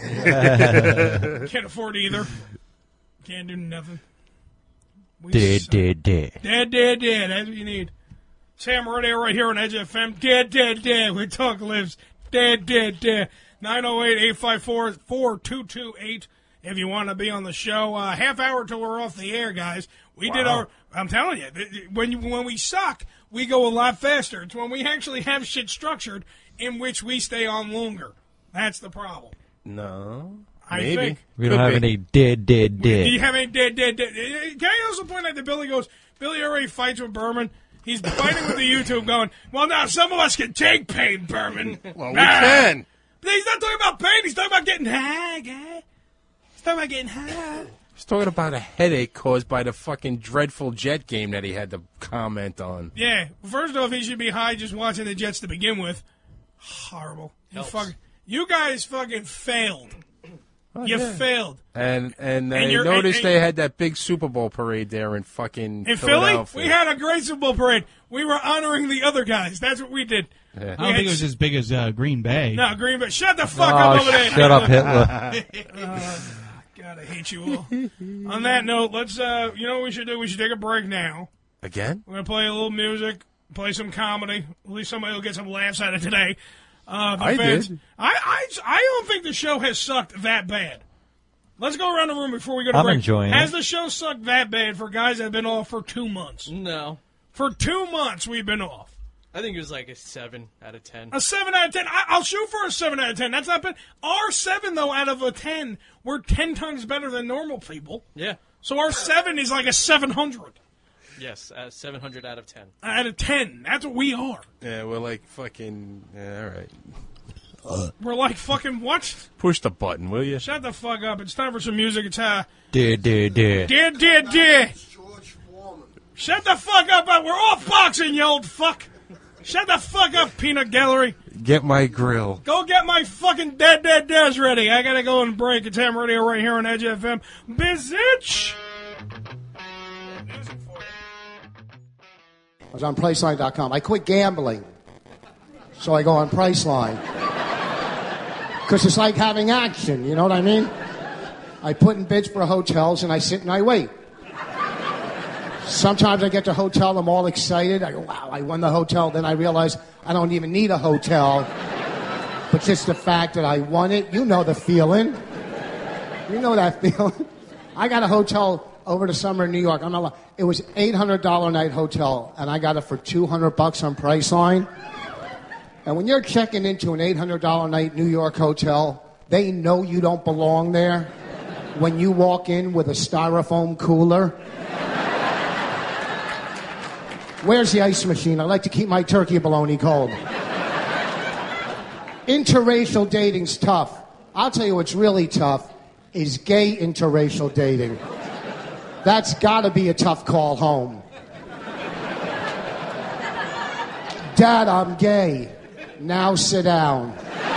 [SPEAKER 2] Can't afford either. Can't do nothing. We
[SPEAKER 5] Dead,
[SPEAKER 2] suck.
[SPEAKER 5] dead, dead.
[SPEAKER 2] Dead, dead, dead. That's what you need. Sam Radio right here on Edge F M. Dead, dead, dead. We talk lives. Dead, dead, dead. nine oh eight, eight five four, four two two eight if you want to be on the show. Uh, half hour till we're off the air, guys. We
[SPEAKER 3] Wow.
[SPEAKER 2] did our. I'm telling you, th- th- when you, when we suck, we go a lot faster. It's when we actually have shit structured in which we stay on longer. That's the problem.
[SPEAKER 3] No.
[SPEAKER 2] I
[SPEAKER 3] Maybe.
[SPEAKER 2] think.
[SPEAKER 5] We don't
[SPEAKER 3] Could
[SPEAKER 5] have
[SPEAKER 3] be.
[SPEAKER 5] any dead, dead,
[SPEAKER 2] Do
[SPEAKER 5] dead.
[SPEAKER 2] you have any dead, dead, dead? Can I also point out that Billy goes, Billy already fights with Berman. He's fighting with the YouTube going, well, now some of us can take pain, Berman.
[SPEAKER 3] Well, we
[SPEAKER 2] Ah.
[SPEAKER 3] can.
[SPEAKER 2] But he's not talking about pain. He's talking about getting high, guy. He's talking about getting high.
[SPEAKER 3] He's talking about a headache caused by the fucking dreadful Jet game that he had to comment on.
[SPEAKER 2] Yeah. First off, he should be high just watching the Jets to begin with. Horrible. You,
[SPEAKER 3] Helps.
[SPEAKER 2] fucking, you guys fucking failed.
[SPEAKER 3] Oh,
[SPEAKER 2] you
[SPEAKER 3] yeah.
[SPEAKER 2] failed.
[SPEAKER 3] And and,
[SPEAKER 2] And
[SPEAKER 3] I
[SPEAKER 2] you're-
[SPEAKER 3] noticed
[SPEAKER 2] and-
[SPEAKER 3] they had that big Super Bowl parade there in fucking
[SPEAKER 2] In Philly,
[SPEAKER 3] Philadelphia.
[SPEAKER 2] we had a great Super Bowl parade. We were honoring the other guys. That's what we did.
[SPEAKER 3] Yeah.
[SPEAKER 13] I
[SPEAKER 2] We
[SPEAKER 13] don't
[SPEAKER 2] had
[SPEAKER 13] think it was as big as uh, Green Bay.
[SPEAKER 2] No, Green Bay. Shut the fuck
[SPEAKER 5] Oh,
[SPEAKER 2] up over there.
[SPEAKER 5] shut up, Hitler.
[SPEAKER 2] uh, God, I hate you all. On that note, let's, uh, you know what we should do? We should take a break now.
[SPEAKER 3] Again?
[SPEAKER 2] We're going to play a little music, play some comedy. At least somebody will get some laughs out of today. Uh, the
[SPEAKER 3] I
[SPEAKER 2] fans,
[SPEAKER 3] did.
[SPEAKER 2] I, I, I don't think the show has sucked that bad. Let's go around the room before we go to
[SPEAKER 5] I'm
[SPEAKER 2] break.
[SPEAKER 5] enjoying
[SPEAKER 2] Has
[SPEAKER 5] it.
[SPEAKER 2] the show sucked that bad for guys that have been off for two months?
[SPEAKER 4] No.
[SPEAKER 2] For two months, we've been off.
[SPEAKER 4] I think it was like a seven out of ten.
[SPEAKER 2] A seven out of ten. I, I'll shoot for a seven out of ten. That's not bad. Our seven, though, out of a ten, we're ten times better than normal people.
[SPEAKER 4] Yeah.
[SPEAKER 2] So our seven is like a seven hundred
[SPEAKER 4] Yes, uh, seven hundred out of ten.
[SPEAKER 2] out of ten. That's what we are.
[SPEAKER 3] Yeah, we're like fucking. Yeah, all right.
[SPEAKER 2] We're like fucking what?
[SPEAKER 3] Push the button, will you?
[SPEAKER 2] Shut the fuck up. It's time for some music. It's uh,
[SPEAKER 5] Dead, dead, dead.
[SPEAKER 2] dear, dear, dear. Shut the fuck up. Uh, We're off boxing, you old fuck. Shut the fuck up, Peanut Gallery.
[SPEAKER 3] Get my grill.
[SPEAKER 2] Go get my fucking dead, dead, dead ready. I gotta go and break. It's Ham Radio right here on Edge F M. Bizitch.
[SPEAKER 16] I was on Priceline dot com. I quit gambling, so I go on Priceline. Because it's like having action, you know what I mean? I put in bids for hotels, and I sit and I wait. Sometimes I get to hotel, I'm all excited. I go, wow, I won the hotel. Then I realize I don't even need a hotel. But just the fact that I won it, you know the feeling. You know that feeling. I got a hotel over the summer in New York. I'm not li- It was eight hundred dollars a night hotel, and I got it for two hundred bucks on Priceline. And when you're checking into an eight hundred dollars a night New York hotel, they know you don't belong there when you walk in with a styrofoam cooler. Where's the ice machine? I like to keep my turkey bologna cold. Interracial dating's tough. I'll tell you what's really tough is gay interracial dating. That's gotta be a tough call home. Dad, I'm gay. Now sit down.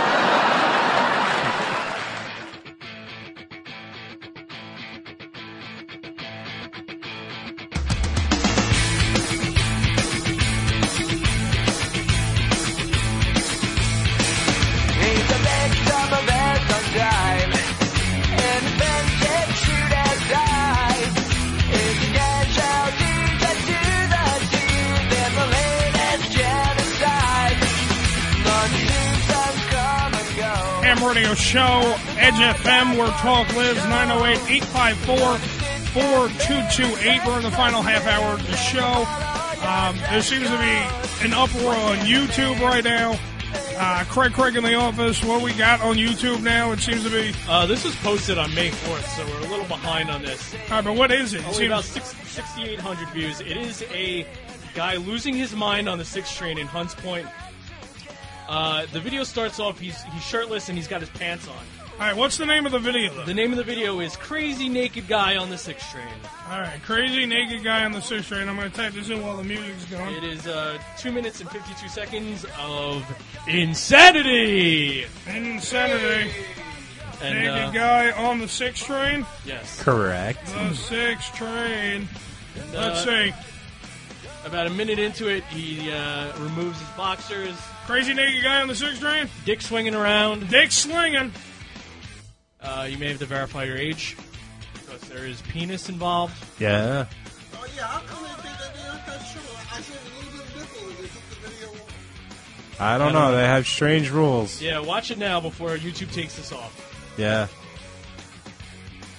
[SPEAKER 1] He's a victim of every crime. Invented, shoot and die. If you can shall Jesus to the teeth in the latest genocide. The news come and go.
[SPEAKER 2] Ham Radio Show, Edge F M, where talk lives, nine oh eight, eight five four, four two two eight. We're in the final half hour of the show. Um, there seems to be an uproar on YouTube right now. Uh, Craig Craig in the office, what we got on YouTube now, it seems to be...
[SPEAKER 4] Uh, this was posted on May fourth, so we're a little behind on this.
[SPEAKER 2] All right, but what is it? It
[SPEAKER 4] Only
[SPEAKER 2] seems-
[SPEAKER 4] about six, sixty-eight hundred views. It is a guy losing his mind on the sixth train in Hunts Point. Uh, the video starts off, he's he's shirtless and he's got his pants on.
[SPEAKER 2] All right, what's the name of the video, though?
[SPEAKER 4] The name of the video is Crazy Naked Guy on the sixth Train.
[SPEAKER 2] All right, Crazy Naked Guy on the sixth Train. I'm going to type this in while the music's going.
[SPEAKER 4] It is uh, two minutes and fifty-two seconds of insanity.
[SPEAKER 2] Insanity.
[SPEAKER 4] And,
[SPEAKER 2] Naked
[SPEAKER 4] uh,
[SPEAKER 2] Guy on the sixth Train?
[SPEAKER 4] Yes.
[SPEAKER 3] Correct.
[SPEAKER 2] The sixth Train.
[SPEAKER 4] And,
[SPEAKER 2] Let's
[SPEAKER 4] uh,
[SPEAKER 2] see.
[SPEAKER 4] About a minute into it, he uh, removes his boxers.
[SPEAKER 2] Crazy Naked Guy on the sixth Train?
[SPEAKER 4] Dick swinging around.
[SPEAKER 2] Dick slinging.
[SPEAKER 4] Uh, you may have to verify your age because there is penis involved.
[SPEAKER 3] Yeah.
[SPEAKER 16] Oh, yeah, how come they think that they aren't that sure? I said a little bit different when they took the video.
[SPEAKER 3] I don't know. They have strange rules.
[SPEAKER 4] Yeah, watch it now before YouTube takes this off.
[SPEAKER 3] Yeah.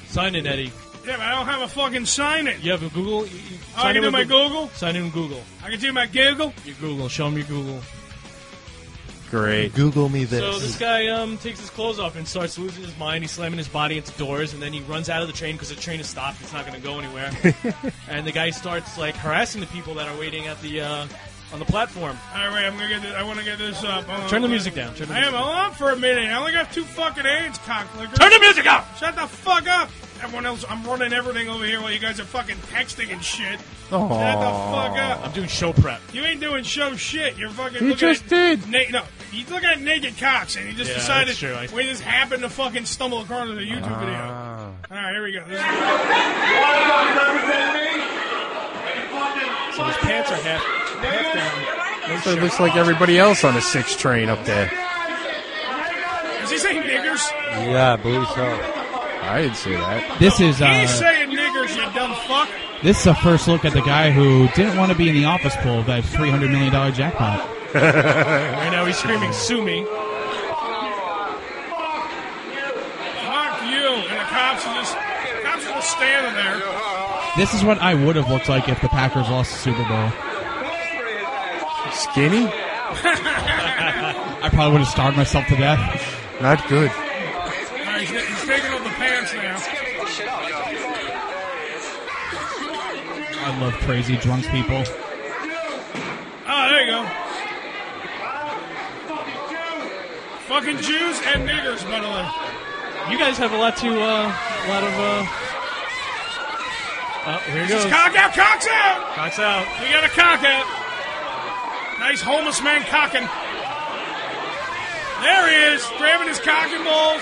[SPEAKER 4] Sign in, Eddie.
[SPEAKER 2] Yeah, but I don't have a fucking sign in.
[SPEAKER 4] You have a Google? You, you
[SPEAKER 2] Oh, I can do
[SPEAKER 4] with
[SPEAKER 2] my Google?
[SPEAKER 4] Sign in with Google.
[SPEAKER 2] I can do my Google?
[SPEAKER 4] Your Google. Show me your Google.
[SPEAKER 3] Great.
[SPEAKER 5] Google me this.
[SPEAKER 4] So this guy um, takes his clothes off and starts losing his mind. He's slamming his body into doors, and then he runs out of the train because the train is stopped. It's not going to go anywhere. And the guy starts like harassing the people that are waiting at the uh, on the platform.
[SPEAKER 2] All right, wait, I'm gonna get this. I want to get this up. Hold
[SPEAKER 4] Turn
[SPEAKER 2] on.
[SPEAKER 4] the music down. Turn the
[SPEAKER 2] I am.
[SPEAKER 4] music
[SPEAKER 2] Hold on for a minute. I only got two fucking AIDS, cocklickers.
[SPEAKER 4] Turn the music up!
[SPEAKER 2] Shut the fuck up! Everyone else, I'm running everything over here while you guys are fucking texting and shit.
[SPEAKER 3] Aww.
[SPEAKER 2] Shut the fuck up.
[SPEAKER 4] I'm doing show prep.
[SPEAKER 2] You ain't doing show shit. You're fucking
[SPEAKER 3] You
[SPEAKER 2] looking
[SPEAKER 3] just
[SPEAKER 2] at
[SPEAKER 3] did.
[SPEAKER 2] Na- no, he's looking at naked cocks, and he just
[SPEAKER 4] Yeah,
[SPEAKER 2] decided
[SPEAKER 4] that's true. I-
[SPEAKER 2] we just happened to fucking stumble across a YouTube
[SPEAKER 3] Ah.
[SPEAKER 2] video. All right, here we go. This is-
[SPEAKER 4] So his pants are half, half down. No
[SPEAKER 3] So it
[SPEAKER 4] shirt.
[SPEAKER 3] looks like everybody else on the six train up there.
[SPEAKER 2] Is he saying niggers?
[SPEAKER 5] Yeah, I believe so.
[SPEAKER 3] I didn't see that.
[SPEAKER 13] This is
[SPEAKER 2] He's
[SPEAKER 13] uh,
[SPEAKER 2] saying niggers, you dumb fuck.
[SPEAKER 13] this is a first look at the guy who didn't want to be in the office pool of that three hundred million dollar jackpot.
[SPEAKER 4] Right now he's screaming, "Sue me!"
[SPEAKER 2] Fuck you. And the cops are just, the cops are just standing there.
[SPEAKER 13] This is what I would have looked like if the Packers lost the Super Bowl.
[SPEAKER 3] Skinny?
[SPEAKER 13] I probably would have starved myself to death.
[SPEAKER 3] Not good.
[SPEAKER 2] All right, he's, he's taking off the pants now.
[SPEAKER 13] I love crazy drunk people.
[SPEAKER 2] Oh, there you go. Fucking Jews and niggers, by the way.
[SPEAKER 4] You guys have a lot to, uh, a lot of, uh... Oh, here he
[SPEAKER 2] Just
[SPEAKER 4] goes.
[SPEAKER 2] cock out, cocks out.
[SPEAKER 4] Cock's out.
[SPEAKER 2] We got a cock out. Nice homeless man cocking. There he is, grabbing his cock and balls.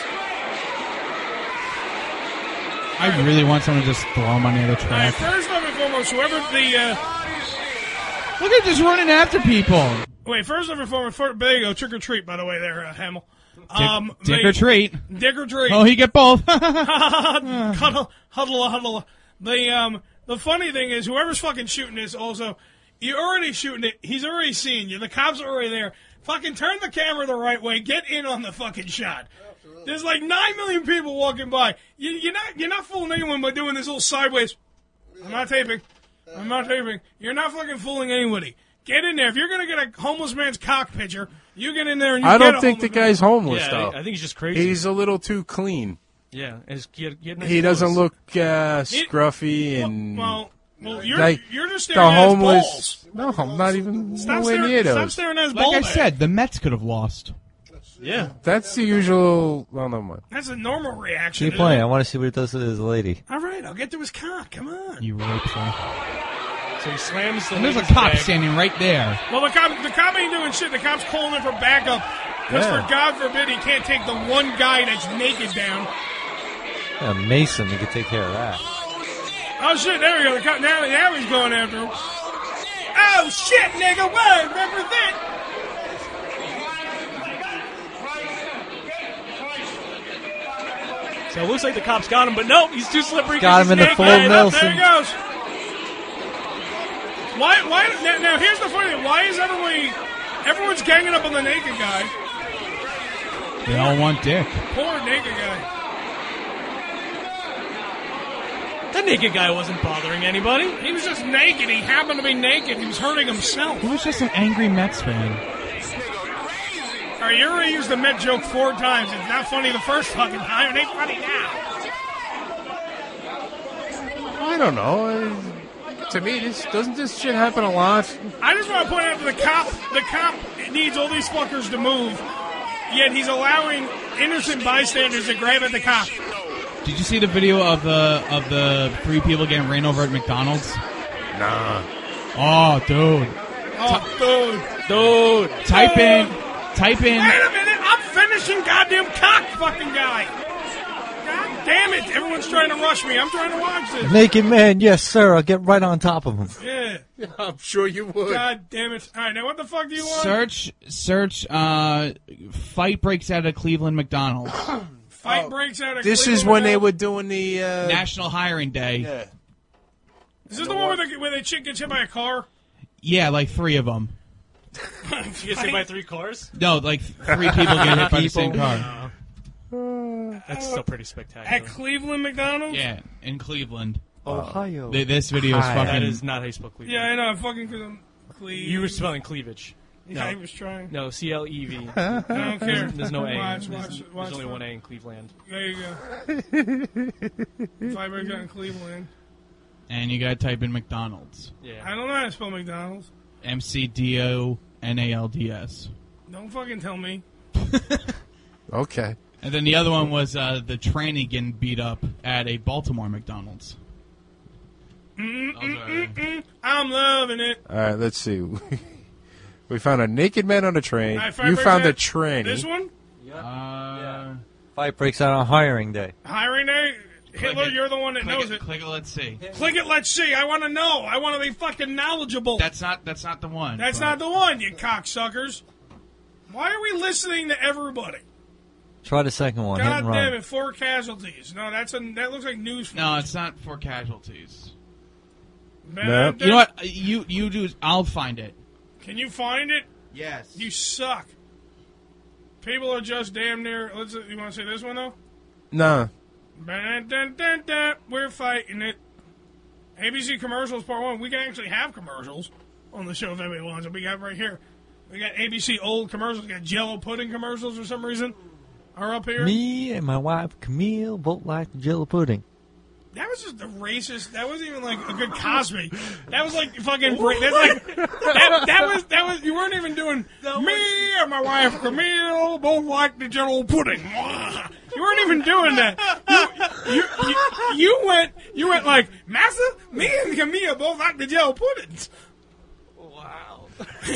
[SPEAKER 13] I really want someone to just throw him on the other
[SPEAKER 2] All right,
[SPEAKER 13] track.
[SPEAKER 2] first and foremost, whoever the uh,
[SPEAKER 13] Look at just running after people.
[SPEAKER 2] wait, first and foremost, for, there you go, trick or treat. By the way, there, uh, Hamill. Um,
[SPEAKER 13] dick
[SPEAKER 2] the-
[SPEAKER 13] or treat.
[SPEAKER 2] Dick or treat.
[SPEAKER 13] Oh, he get both.
[SPEAKER 2] huddle, huddle, huddle. The um, the funny thing is, whoever's fucking shooting this, also, you're already shooting it. He's already seeing you. The cops are already there. Fucking turn the camera the right way. Get in on the fucking shot. There's like nine million people walking by. You, you're not you're not fooling anyone by doing this little sideways. I'm not taping. I'm not taping. You're not fucking fooling anybody. Get in there. If you're gonna get a homeless man's cock picture, you get in there and you
[SPEAKER 3] I
[SPEAKER 2] get
[SPEAKER 3] don't
[SPEAKER 2] a
[SPEAKER 3] think the
[SPEAKER 2] homeless man.
[SPEAKER 3] guy's homeless,
[SPEAKER 4] Yeah,
[SPEAKER 3] though.
[SPEAKER 4] I think he's just crazy.
[SPEAKER 3] He's a little too clean.
[SPEAKER 4] Yeah, and his, he, had- he, had nice
[SPEAKER 3] He doesn't
[SPEAKER 4] clothes.
[SPEAKER 3] look uh, scruffy and...
[SPEAKER 2] Well, well, you're
[SPEAKER 3] like
[SPEAKER 2] you're just
[SPEAKER 3] the
[SPEAKER 2] staring at his
[SPEAKER 3] homeless.
[SPEAKER 2] balls.
[SPEAKER 3] No, I'm not even
[SPEAKER 2] Stop
[SPEAKER 3] nowhere
[SPEAKER 2] staring,
[SPEAKER 3] near those.
[SPEAKER 2] stop staring at his
[SPEAKER 13] Like
[SPEAKER 2] ball
[SPEAKER 13] I
[SPEAKER 2] bag.
[SPEAKER 13] said, the Mets could have lost.
[SPEAKER 4] Yeah.
[SPEAKER 3] That's the usual... Well, no mind.
[SPEAKER 2] That's a normal reaction.
[SPEAKER 5] Keep
[SPEAKER 2] isn't
[SPEAKER 5] playing.
[SPEAKER 2] it?
[SPEAKER 5] I want to see what it does to his lady.
[SPEAKER 2] All right, I'll get to his cock. Come on.
[SPEAKER 13] You raped her.
[SPEAKER 4] So he slams the
[SPEAKER 13] And there's a
[SPEAKER 4] lady's
[SPEAKER 13] cop
[SPEAKER 4] bag.
[SPEAKER 13] standing right there.
[SPEAKER 2] Well, the cop, the cop ain't doing shit. The cop's calling in for backup. Because
[SPEAKER 5] Yeah.
[SPEAKER 2] for God forbid he can't take the one guy that's naked down.
[SPEAKER 5] Yeah, Mason, you could take care of that.
[SPEAKER 2] Oh, shit, there we go. The cop, now, now he's going after him. Oh, shit, nigga, word, represent.
[SPEAKER 4] So it looks like the cops got him, but no, he's too slippery. 'cause
[SPEAKER 5] Got him
[SPEAKER 4] he's
[SPEAKER 5] in the
[SPEAKER 4] naked.
[SPEAKER 5] full
[SPEAKER 2] Hey, look,
[SPEAKER 5] Nelson.
[SPEAKER 2] there he goes. Why, why, now, now, here's the funny thing. Why is everybody, everyone's ganging up on the naked guy?
[SPEAKER 13] They all want dick.
[SPEAKER 2] Poor naked guy.
[SPEAKER 4] The naked guy wasn't bothering anybody.
[SPEAKER 2] He was just naked. He happened to be naked. He was hurting himself.
[SPEAKER 13] He was just an angry Mets fan.
[SPEAKER 2] All right, you already used the Met joke four times. It's not funny the first fucking time. It ain't funny now.
[SPEAKER 3] I don't know. Uh, To me, this doesn't this shit happen a lot?
[SPEAKER 2] I just want to point out that the cop, the cop needs all these fuckers to move, yet he's allowing innocent bystanders to grab at the cop.
[SPEAKER 13] Did you see the video of the of the three people getting ran over at McDonald's?
[SPEAKER 3] Nah.
[SPEAKER 13] Oh, dude.
[SPEAKER 2] Oh, dude.
[SPEAKER 13] Dude. Type in. Type in.
[SPEAKER 2] Wait a minute. I'm finishing goddamn cock fucking guy. God damn it. Everyone's trying to rush me. I'm trying to watch this.
[SPEAKER 5] Naked man, yes, sir. I'll get right on top of him.
[SPEAKER 2] Yeah.
[SPEAKER 3] I'm sure you would.
[SPEAKER 2] God damn it. All right, now what the fuck do you want?
[SPEAKER 13] Search. Search. Uh, fight breaks out at Cleveland McDonald's.
[SPEAKER 2] Fight breaks out of
[SPEAKER 3] This
[SPEAKER 2] Cleveland
[SPEAKER 3] is when they
[SPEAKER 2] McDonald's.
[SPEAKER 3] were doing the uh,
[SPEAKER 13] National Hiring Day.
[SPEAKER 3] Yeah.
[SPEAKER 2] Is this the one where the, where the chick gets hit by a car?
[SPEAKER 13] Yeah, like three of them.
[SPEAKER 4] You get hit by three cars?
[SPEAKER 13] No, like three people get hit by the same car.
[SPEAKER 2] All
[SPEAKER 4] That's still pretty spectacular.
[SPEAKER 2] At Cleveland McDonald's?
[SPEAKER 13] Yeah, in Cleveland.
[SPEAKER 5] Ohio.
[SPEAKER 13] Th- This video is
[SPEAKER 4] Hi.
[SPEAKER 13] fucking.
[SPEAKER 4] That is not how you spell Cleveland.
[SPEAKER 2] Yeah, I know. Fucking Cleveland. Cleve.
[SPEAKER 4] You were spelling cleavage.
[SPEAKER 2] Yeah,
[SPEAKER 4] no.
[SPEAKER 2] he was trying.
[SPEAKER 4] No, C L E V.
[SPEAKER 2] I don't care.
[SPEAKER 4] There's, there's no A.
[SPEAKER 2] Watch,
[SPEAKER 4] there's,
[SPEAKER 2] watch,
[SPEAKER 4] there's
[SPEAKER 2] watch
[SPEAKER 4] only
[SPEAKER 2] for-
[SPEAKER 4] one A in Cleveland.
[SPEAKER 2] There you go. If I break down Cleveland.
[SPEAKER 13] And you gotta type in McDonald's.
[SPEAKER 4] Yeah.
[SPEAKER 2] I don't know how to spell McDonald's.
[SPEAKER 13] M C D O N A L D S.
[SPEAKER 2] Don't fucking tell me.
[SPEAKER 3] Okay.
[SPEAKER 13] And then the other one was uh, the tranny getting beat up at a Baltimore McDonald's.
[SPEAKER 2] Mm, mm, mm, mm. I'm loving it.
[SPEAKER 3] All right, let's see. We found a naked man on a train.
[SPEAKER 2] All right, fight
[SPEAKER 3] You
[SPEAKER 2] breaks
[SPEAKER 3] found
[SPEAKER 2] out.
[SPEAKER 3] a tranny.
[SPEAKER 2] This one?
[SPEAKER 13] Uh,
[SPEAKER 5] Fight breaks out on hiring day.
[SPEAKER 2] Hiring day? Hitler,
[SPEAKER 13] it.
[SPEAKER 2] you're the one that
[SPEAKER 13] Click
[SPEAKER 2] knows
[SPEAKER 13] it,
[SPEAKER 2] it.
[SPEAKER 13] click it, let's see.
[SPEAKER 2] Click it, let's see. I want to know. I want to be fucking knowledgeable.
[SPEAKER 13] That's not that's not the one.
[SPEAKER 2] That's
[SPEAKER 13] but-
[SPEAKER 2] not the one, you cocksuckers. Why are we listening to everybody?
[SPEAKER 5] Try the second one. Hit
[SPEAKER 2] God
[SPEAKER 5] and
[SPEAKER 2] damn
[SPEAKER 5] run.
[SPEAKER 2] it, four casualties. No, that's a, that looks like news. footage.
[SPEAKER 13] No, it's not for casualties.
[SPEAKER 2] Man,
[SPEAKER 13] You know what? You you do. I'll find it.
[SPEAKER 2] Can you find it?
[SPEAKER 13] Yes.
[SPEAKER 2] You suck. People are just damn near. Let's. You want to say this one though?
[SPEAKER 3] Nah.
[SPEAKER 2] Dun, dun, dun, dun, we're fighting it. A B C commercials part one. We can actually have commercials on the show if anybody wants it. We got right here. We got A B C old commercials. We got Jello pudding commercials for some reason. Are up here.
[SPEAKER 5] Me and my wife Camille both like the Jello pudding.
[SPEAKER 2] That was just a racist. That wasn't even like a good Cosby. That was like fucking. Bra- that's like that, that was that was. You weren't even doing me and my wife Camille both like the Jello pudding. You weren't even doing that. You, you, you, you went. You went like Massa. Me and Camille both like the Jello puddings.
[SPEAKER 4] Wow.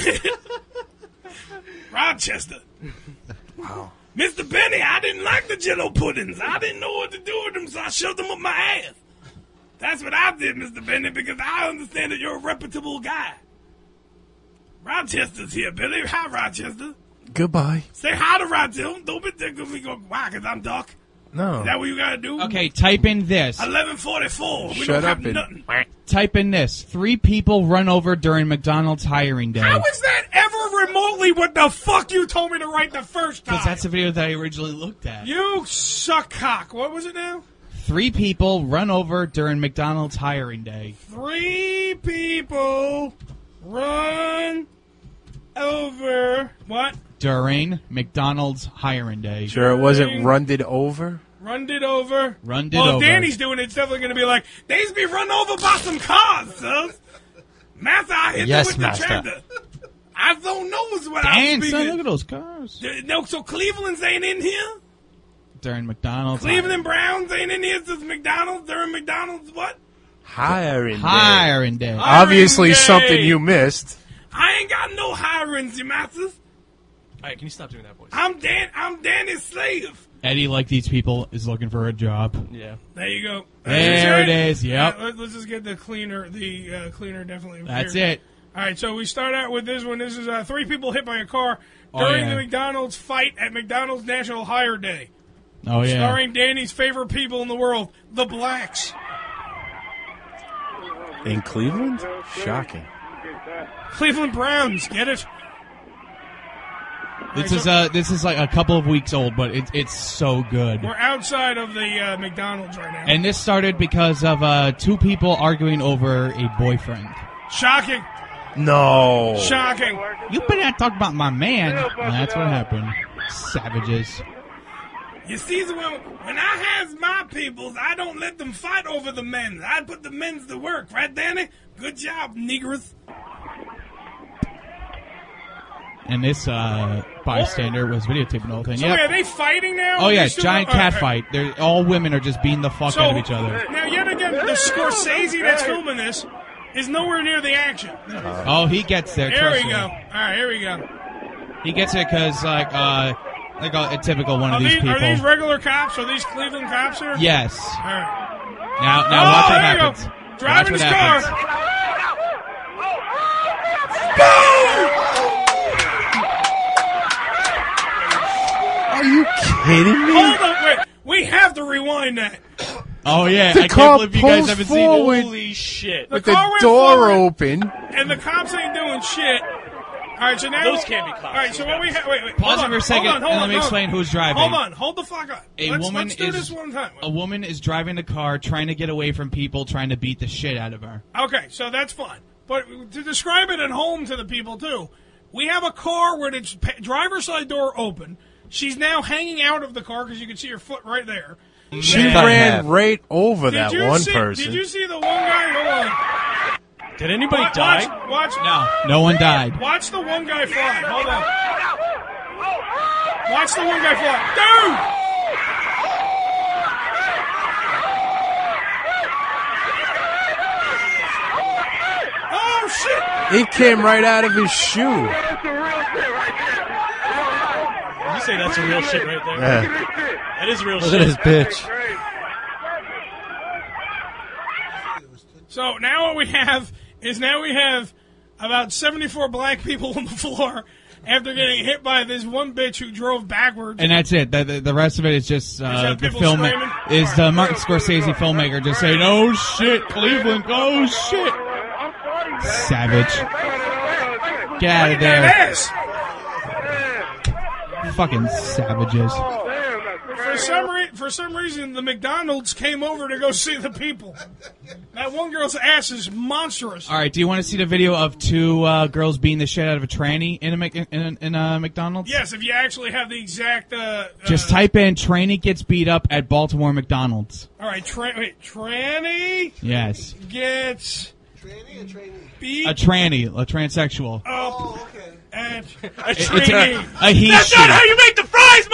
[SPEAKER 2] Rochester. Wow. Mister Benny, I didn't like the Jello puddings. I didn't know what to do with them, so I shoved them up my ass. That's what I did, Mister Benny, because I understand that you're a reputable guy. Rochester's here, Billy. Hi, Rochester.
[SPEAKER 3] Goodbye.
[SPEAKER 2] Say hi to Rochester. Don't, don't be thinking we go, why, because I'm dark.
[SPEAKER 3] No.
[SPEAKER 2] Is that what you got to do?
[SPEAKER 13] Okay, type in this.
[SPEAKER 2] eleven forty-four. We
[SPEAKER 3] Shut
[SPEAKER 2] don't
[SPEAKER 3] up
[SPEAKER 2] have
[SPEAKER 3] and-
[SPEAKER 2] nothing.
[SPEAKER 13] Type in this. Three people run over during McDonald's hiring day.
[SPEAKER 2] How is that ever remotely what the fuck you told me to write the first time?
[SPEAKER 13] Because that's the video that I originally looked at.
[SPEAKER 2] You suck cock. What was it now?
[SPEAKER 13] Three people run over during McDonald's hiring day.
[SPEAKER 2] Three people run over. What?
[SPEAKER 13] During McDonald's hiring day.
[SPEAKER 3] Sure, it wasn't runned over.
[SPEAKER 2] Runned it over.
[SPEAKER 13] Runned it
[SPEAKER 2] well,
[SPEAKER 13] over.
[SPEAKER 2] if Danny's doing it, it's definitely going to be like, they's be run over by some cars, sus. Master, I hit
[SPEAKER 5] Yes,
[SPEAKER 2] them with
[SPEAKER 5] master.
[SPEAKER 2] the tractor. I don't know is what
[SPEAKER 13] Damn,
[SPEAKER 2] I'm
[SPEAKER 13] son,
[SPEAKER 2] speaking.
[SPEAKER 13] look at those cars.
[SPEAKER 2] D- No, so Cleveland's ain't in here?
[SPEAKER 13] During McDonald's
[SPEAKER 2] Cleveland Browns ain't in here since McDonald's? They're in McDonald's what?
[SPEAKER 3] Hiring day.
[SPEAKER 13] hiring day.
[SPEAKER 3] Obviously
[SPEAKER 2] Hiring
[SPEAKER 3] something
[SPEAKER 2] day.
[SPEAKER 3] you missed.
[SPEAKER 2] I ain't got no hirings, you masters.
[SPEAKER 4] All right, can you stop doing that voice?
[SPEAKER 2] I'm Dan. I'm Danny's slave.
[SPEAKER 13] Eddie, like these people, is looking for a job.
[SPEAKER 4] Yeah.
[SPEAKER 2] There you go.
[SPEAKER 13] There
[SPEAKER 2] That's
[SPEAKER 13] it is, yep.
[SPEAKER 2] Yeah, let, let's just get the cleaner. The uh, cleaner definitely.
[SPEAKER 13] That's
[SPEAKER 2] here.
[SPEAKER 13] it.
[SPEAKER 2] All right, so we start out with this one. This is uh, three people hit by a car
[SPEAKER 13] Oh,
[SPEAKER 2] during
[SPEAKER 13] yeah.
[SPEAKER 2] the McDonald's fight at McDonald's National Hire Day.
[SPEAKER 13] Oh, yeah.
[SPEAKER 2] Starring Danny's favorite people in the world, the blacks.
[SPEAKER 3] In Cleveland? Shocking.
[SPEAKER 2] Cleveland Browns, get it?
[SPEAKER 13] This is uh, this is like a couple of weeks old, but it's it's so good.
[SPEAKER 2] We're outside of the uh, McDonald's right now.
[SPEAKER 13] And this started because of uh, two people arguing over a boyfriend.
[SPEAKER 2] Shocking.
[SPEAKER 3] No.
[SPEAKER 2] Shocking.
[SPEAKER 13] You better not talk about my man. And that's what happened. Savages.
[SPEAKER 2] You see, when, when I has my peoples, I don't let them fight over the men. I put the men's to work, right, Danny? Good job, niggers.
[SPEAKER 13] And this uh, bystander was videotaping the whole thing.
[SPEAKER 2] So
[SPEAKER 13] Yep.
[SPEAKER 2] wait, are they fighting now?
[SPEAKER 13] Oh yeah,
[SPEAKER 2] They're still-
[SPEAKER 13] giant
[SPEAKER 2] uh,
[SPEAKER 13] cat
[SPEAKER 2] uh,
[SPEAKER 13] fight. They're, all women are just beating the fuck
[SPEAKER 2] So,
[SPEAKER 13] out of each other.
[SPEAKER 2] Now, yet again, the Scorsese that's filming this is nowhere near the action.
[SPEAKER 13] Oh, he gets there.
[SPEAKER 2] Here
[SPEAKER 13] trust
[SPEAKER 2] we
[SPEAKER 13] me.
[SPEAKER 2] go. All right, here we go.
[SPEAKER 13] He gets it because like uh, like a, a typical one
[SPEAKER 2] Are
[SPEAKER 13] of these
[SPEAKER 2] these,
[SPEAKER 13] people.
[SPEAKER 2] are these regular cops? Are these Cleveland cops here?
[SPEAKER 13] Yes.
[SPEAKER 2] All right.
[SPEAKER 13] Now, now
[SPEAKER 2] Oh,
[SPEAKER 13] watch what
[SPEAKER 2] there you go.
[SPEAKER 13] happens.
[SPEAKER 2] Driving
[SPEAKER 13] watch
[SPEAKER 2] his
[SPEAKER 13] what
[SPEAKER 2] car.
[SPEAKER 13] happens.
[SPEAKER 3] Are you kidding me?
[SPEAKER 2] Hold on, wait. We have to rewind that.
[SPEAKER 13] Oh yeah,
[SPEAKER 3] The
[SPEAKER 13] I
[SPEAKER 3] car
[SPEAKER 13] can't believe you guys
[SPEAKER 3] pulls
[SPEAKER 13] haven't
[SPEAKER 3] forward
[SPEAKER 13] seen it.
[SPEAKER 4] Holy shit.
[SPEAKER 3] with
[SPEAKER 2] The
[SPEAKER 3] the
[SPEAKER 2] car went
[SPEAKER 3] door
[SPEAKER 2] forward.
[SPEAKER 3] open.
[SPEAKER 2] And the cops ain't doing shit. All right, so now
[SPEAKER 4] Those can't be cops.
[SPEAKER 2] All right, so what we have? Wait, wait.
[SPEAKER 13] Pause
[SPEAKER 2] hold
[SPEAKER 13] it
[SPEAKER 2] on,
[SPEAKER 13] for a second,
[SPEAKER 2] hold on, hold
[SPEAKER 13] and let
[SPEAKER 2] on,
[SPEAKER 13] me
[SPEAKER 2] hold
[SPEAKER 13] explain
[SPEAKER 2] on.
[SPEAKER 13] who's driving.
[SPEAKER 2] Hold on, hold the fuck up.
[SPEAKER 13] A
[SPEAKER 2] let's,
[SPEAKER 13] woman
[SPEAKER 2] let's do
[SPEAKER 13] is
[SPEAKER 2] this one time.
[SPEAKER 13] a woman is driving the car, trying to get away from people, trying to beat the shit out of her.
[SPEAKER 2] Okay, so that's fine. But to describe it at home to the people too, we have a car where its pa- driver's side door open. She's now hanging out of the car because you can see her foot right there.
[SPEAKER 3] She
[SPEAKER 2] Then-
[SPEAKER 3] ran right over
[SPEAKER 2] Did
[SPEAKER 3] that
[SPEAKER 2] you
[SPEAKER 3] one
[SPEAKER 2] see,
[SPEAKER 3] person.
[SPEAKER 2] Did you see the one guy? Hold on.
[SPEAKER 4] Did anybody
[SPEAKER 2] watch,
[SPEAKER 4] die?
[SPEAKER 2] Watch, watch.
[SPEAKER 13] No, no one died.
[SPEAKER 2] Watch the one guy fly. Hold on. Watch the one guy fly. Dude! Oh, shit!
[SPEAKER 3] It came right out of his shoe.
[SPEAKER 4] You say that's a real shit right there.
[SPEAKER 3] Yeah.
[SPEAKER 4] That is real
[SPEAKER 5] Look
[SPEAKER 4] shit.
[SPEAKER 5] at this bitch.
[SPEAKER 2] So now what we have is now we have about seventy-four black people on the floor after getting hit by this one bitch who drove backwards.
[SPEAKER 13] And that's it. The, the, the rest of it is just uh,
[SPEAKER 2] that
[SPEAKER 13] the
[SPEAKER 2] people
[SPEAKER 13] film
[SPEAKER 2] screaming?
[SPEAKER 13] is the Martin Scorsese filmmaker just saying, "Oh shit, Cleveland! Oh shit!" Savage. Get out of there.
[SPEAKER 2] Ass.
[SPEAKER 13] Fucking savages.
[SPEAKER 2] For some re- for some reason, the McDonald's came over to go see the people. That one girl's ass is monstrous.
[SPEAKER 13] All right, do you want to see the video of two uh, girls beating the shit out of a tranny in a, Mc- in a, in a McDonald's?
[SPEAKER 2] Yes, if you actually have the exact. Uh,
[SPEAKER 13] Just
[SPEAKER 2] uh,
[SPEAKER 13] type in tranny gets beat up at Baltimore McDonald's.
[SPEAKER 2] All right, tra- wait, tranny
[SPEAKER 13] Yes.
[SPEAKER 2] gets beat
[SPEAKER 13] A tranny, a transsexual.
[SPEAKER 2] up at a
[SPEAKER 13] It's
[SPEAKER 2] trainee.
[SPEAKER 13] a, a he
[SPEAKER 2] That's
[SPEAKER 13] she.
[SPEAKER 2] not how you make the fries,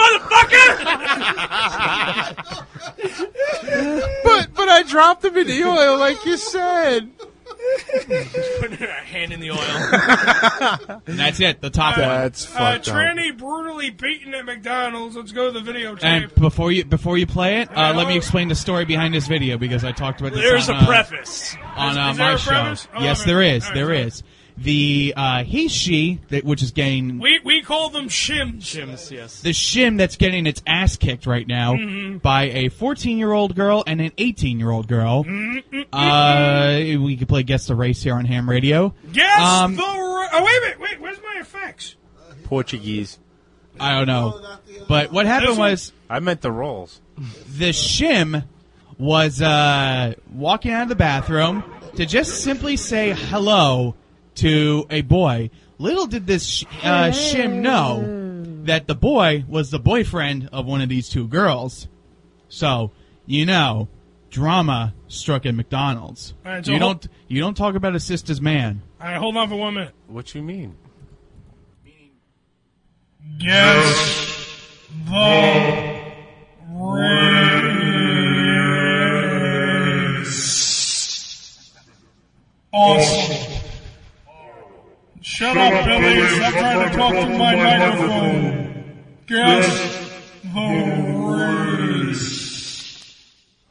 [SPEAKER 2] motherfucker!
[SPEAKER 3] But but I dropped him in the oil like you said.
[SPEAKER 4] Putting her hand in the oil.
[SPEAKER 13] And that's it, the top one.
[SPEAKER 3] That's
[SPEAKER 2] Uh,
[SPEAKER 3] fucked up.
[SPEAKER 2] tranny brutally beaten at McDonald's. Let's go to the videotape.
[SPEAKER 13] And before you before you play it, uh, let me explain the story behind this video because I talked about this
[SPEAKER 4] There's
[SPEAKER 13] on,
[SPEAKER 4] a
[SPEAKER 13] uh,
[SPEAKER 4] preface.
[SPEAKER 13] on uh,
[SPEAKER 2] Is- is there
[SPEAKER 13] my
[SPEAKER 2] a
[SPEAKER 13] show.
[SPEAKER 2] preface? Oh,
[SPEAKER 13] Yes,
[SPEAKER 2] okay.
[SPEAKER 13] there is.
[SPEAKER 2] All right,
[SPEAKER 13] There
[SPEAKER 2] sorry.
[SPEAKER 13] is. The uh, he she that which is getting
[SPEAKER 2] we we call them shims.
[SPEAKER 4] Shims, yes.
[SPEAKER 13] the shim that's getting its ass kicked right now
[SPEAKER 2] Mhm.
[SPEAKER 13] by a fourteen-year-old girl and an eighteen-year-old girl.
[SPEAKER 2] Mm-hmm.
[SPEAKER 13] Uh, we could play Guess the Race here on Ham Radio.
[SPEAKER 2] Guess
[SPEAKER 13] Um,
[SPEAKER 2] the. Ra- oh wait a minute, wait. Where's my effects?
[SPEAKER 3] Portuguese.
[SPEAKER 13] I don't know. But what happened
[SPEAKER 2] This one?
[SPEAKER 13] was
[SPEAKER 3] I meant the rolls.
[SPEAKER 13] the shim was uh, walking out of the bathroom to just simply say hello to a boy. Little did this sh- uh, shim know that the boy was the boyfriend of one of these two girls. So, you know, drama struck at McDonald's.
[SPEAKER 2] All right, so
[SPEAKER 13] you
[SPEAKER 2] hold-
[SPEAKER 13] don't you don't talk about a sister's man.
[SPEAKER 2] All right, hold on for one minute.
[SPEAKER 3] What you mean?
[SPEAKER 2] Guess the race. Awesome. Shut up, Billy. Stop trying to talk to my microphone. Guess the race.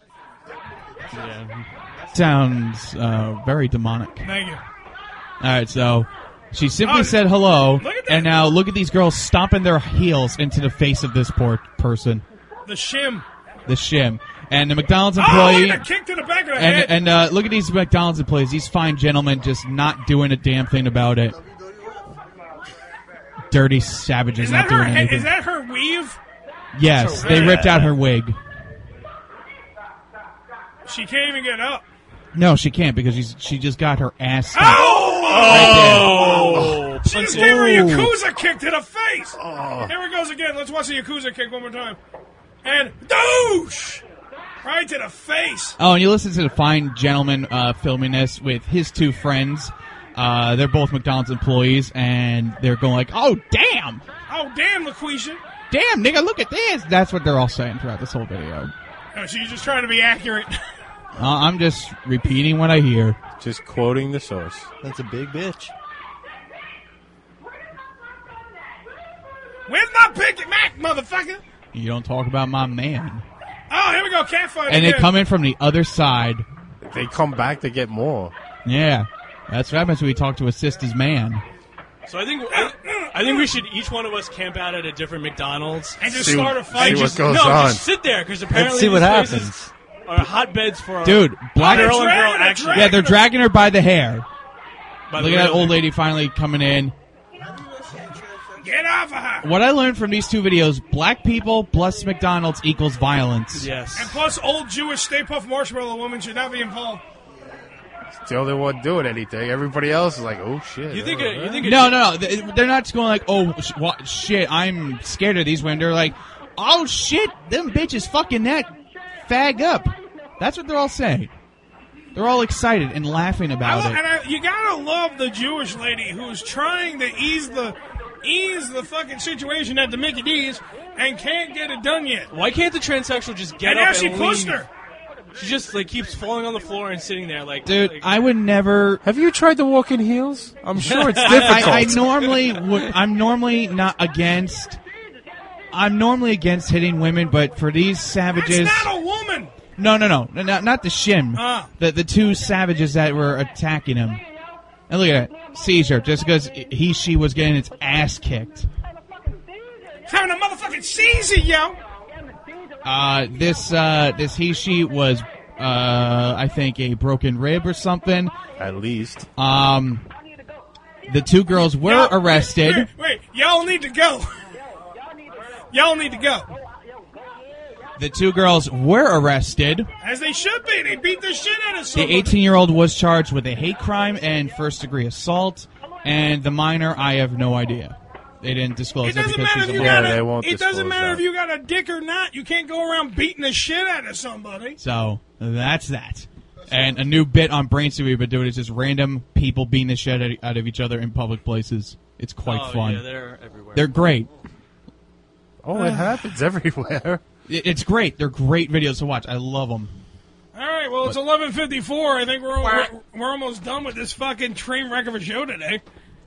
[SPEAKER 13] Sounds uh, very demonic.
[SPEAKER 2] Thank you.
[SPEAKER 13] All right, so she simply
[SPEAKER 2] Oh,
[SPEAKER 13] said hello,
[SPEAKER 2] look at that.
[SPEAKER 13] and now look at these girls stomping their heels into the face of this poor person,
[SPEAKER 2] The shim.
[SPEAKER 13] the shim. And the McDonald's
[SPEAKER 2] Oh,
[SPEAKER 13] employee,
[SPEAKER 2] look at the kick to the back of the
[SPEAKER 13] and
[SPEAKER 2] head.
[SPEAKER 13] and uh, look at these McDonald's employees, these fine gentlemen, just not doing a damn thing about it. Dirty savages
[SPEAKER 2] is
[SPEAKER 13] not
[SPEAKER 2] that her?
[SPEAKER 13] doing
[SPEAKER 2] Head,
[SPEAKER 13] anything.
[SPEAKER 2] is that her weave?
[SPEAKER 13] Yes, they ripped out her wig.
[SPEAKER 2] She can't even get up.
[SPEAKER 13] No, she can't because she's she just got her ass. stomped.
[SPEAKER 2] Oh! She just gave her a
[SPEAKER 13] Ooh.
[SPEAKER 2] Yakuza kick to the face. Here it goes again. Let's watch the Yakuza kick one more time. And douche! Right to the face.
[SPEAKER 13] Oh, and you listen to the fine gentleman uh, filming this with his two friends. Uh, they're both McDonald's employees, and they're going like, "Oh, damn!
[SPEAKER 2] Oh, damn, LaQuisha.
[SPEAKER 13] Damn, nigga, look at this!" That's what they're all saying throughout this whole video.
[SPEAKER 2] Oh, she's just trying to be accurate.
[SPEAKER 13] Uh, I'm just repeating what I hear.
[SPEAKER 3] Just quoting the source.
[SPEAKER 5] That's a big bitch.
[SPEAKER 2] Where's my Big Mac, motherfucker?
[SPEAKER 13] You don't talk about my man.
[SPEAKER 2] Oh, here we go, catfight
[SPEAKER 13] And they
[SPEAKER 2] again.
[SPEAKER 13] come in from the other side.
[SPEAKER 3] They come back to get more.
[SPEAKER 13] Yeah, that's what happens when we talk to a sister's man.
[SPEAKER 4] So I think I, I think we should each one of us camp out at a different McDonald's
[SPEAKER 2] And just
[SPEAKER 3] See-
[SPEAKER 2] start a
[SPEAKER 3] see
[SPEAKER 2] fight.
[SPEAKER 3] what
[SPEAKER 2] Just,
[SPEAKER 3] goes
[SPEAKER 4] no,
[SPEAKER 3] on.
[SPEAKER 4] just sit there because apparently
[SPEAKER 5] Let's see what
[SPEAKER 4] these
[SPEAKER 5] happens.
[SPEAKER 4] places are hotbeds for
[SPEAKER 13] Dude, black
[SPEAKER 2] Oh,
[SPEAKER 4] girl and
[SPEAKER 2] they're
[SPEAKER 4] girl
[SPEAKER 2] dragging her,
[SPEAKER 4] action.
[SPEAKER 2] dragging
[SPEAKER 13] Yeah, they're dragging her by the hair.
[SPEAKER 4] By
[SPEAKER 13] Look
[SPEAKER 4] the
[SPEAKER 13] at that
[SPEAKER 4] way,
[SPEAKER 13] old lady finally coming in.
[SPEAKER 2] Get off of her.
[SPEAKER 13] What I learned from these two videos, black people plus McDonald's equals violence.
[SPEAKER 4] Yes.
[SPEAKER 2] And plus, old Jewish Stay Puft Marshmallow Woman should not be involved.
[SPEAKER 3] It's the only one doing anything. Everybody else is like, oh shit.
[SPEAKER 4] You think?
[SPEAKER 3] oh,
[SPEAKER 4] It, you
[SPEAKER 3] yeah.
[SPEAKER 4] think? It,
[SPEAKER 13] No, no, no. They- They're not just going like, oh, sh- what, shit, I'm scared of these women. They're like, oh, shit, them bitches fucking that fag up. That's what they're all saying. They're all excited and laughing
[SPEAKER 2] I
[SPEAKER 13] about
[SPEAKER 2] lo-
[SPEAKER 13] it.
[SPEAKER 2] and I, you gotta love the Jewish lady who's trying to ease the ease the fucking situation at the Mickey D's and can't get it done yet.
[SPEAKER 4] Why can't the transsexual just get
[SPEAKER 2] And
[SPEAKER 4] up
[SPEAKER 2] now she
[SPEAKER 4] and
[SPEAKER 2] pushed
[SPEAKER 4] leave?
[SPEAKER 2] her.
[SPEAKER 4] She just like keeps falling on the floor and sitting there like.
[SPEAKER 13] Dude,
[SPEAKER 4] like,
[SPEAKER 13] I would never.
[SPEAKER 3] Have you tried to walk in heels? I'm sure it's
[SPEAKER 13] I,
[SPEAKER 3] difficult.
[SPEAKER 13] I, I normally would. I'm normally not against. I'm normally against hitting women, but for these savages,
[SPEAKER 2] It's not a woman.
[SPEAKER 13] no, no, no, no, not, not the shim.
[SPEAKER 2] Ah.
[SPEAKER 13] The the two savages that were attacking him. And look at that seizure, just because he she was getting its ass kicked.
[SPEAKER 2] It's having a motherfucking seizure, yo.
[SPEAKER 13] Uh, this uh, this he she was, uh, I think a broken rib or something.
[SPEAKER 3] At least.
[SPEAKER 13] Um, the two girls were
[SPEAKER 2] Y'all-
[SPEAKER 13] arrested.
[SPEAKER 2] Wait, wait, y'all need to go. Y'all need to go.
[SPEAKER 13] The two girls were arrested.
[SPEAKER 2] As they should be. They beat the shit out of
[SPEAKER 13] The
[SPEAKER 2] somebody.
[SPEAKER 13] eighteen-year-old was charged with a hate crime and first-degree assault, and the minor, I have no idea. They didn't disclose
[SPEAKER 2] It
[SPEAKER 13] that
[SPEAKER 2] doesn't
[SPEAKER 13] because
[SPEAKER 2] matter
[SPEAKER 13] she's
[SPEAKER 2] if
[SPEAKER 13] a
[SPEAKER 2] you
[SPEAKER 13] minor.
[SPEAKER 2] got
[SPEAKER 3] they
[SPEAKER 2] a,
[SPEAKER 3] won't
[SPEAKER 2] It doesn't
[SPEAKER 3] disclose
[SPEAKER 2] matter
[SPEAKER 3] that.
[SPEAKER 2] if you got a dick or not. You can't go around beating the shit out of somebody.
[SPEAKER 13] So that's that. And a new bit on Brainstorm we've been doing is just random people beating the shit out- out of each other in public places. It's quite
[SPEAKER 4] oh,
[SPEAKER 13] fun.
[SPEAKER 4] Yeah, they're everywhere.
[SPEAKER 13] They're great.
[SPEAKER 3] Oh, it happens everywhere.
[SPEAKER 13] It- It's great. They're great videos to watch. I love them.
[SPEAKER 2] All right, well, it's eleven fifty-four. I think we're, we're we're almost done with this fucking train wreck of a show today.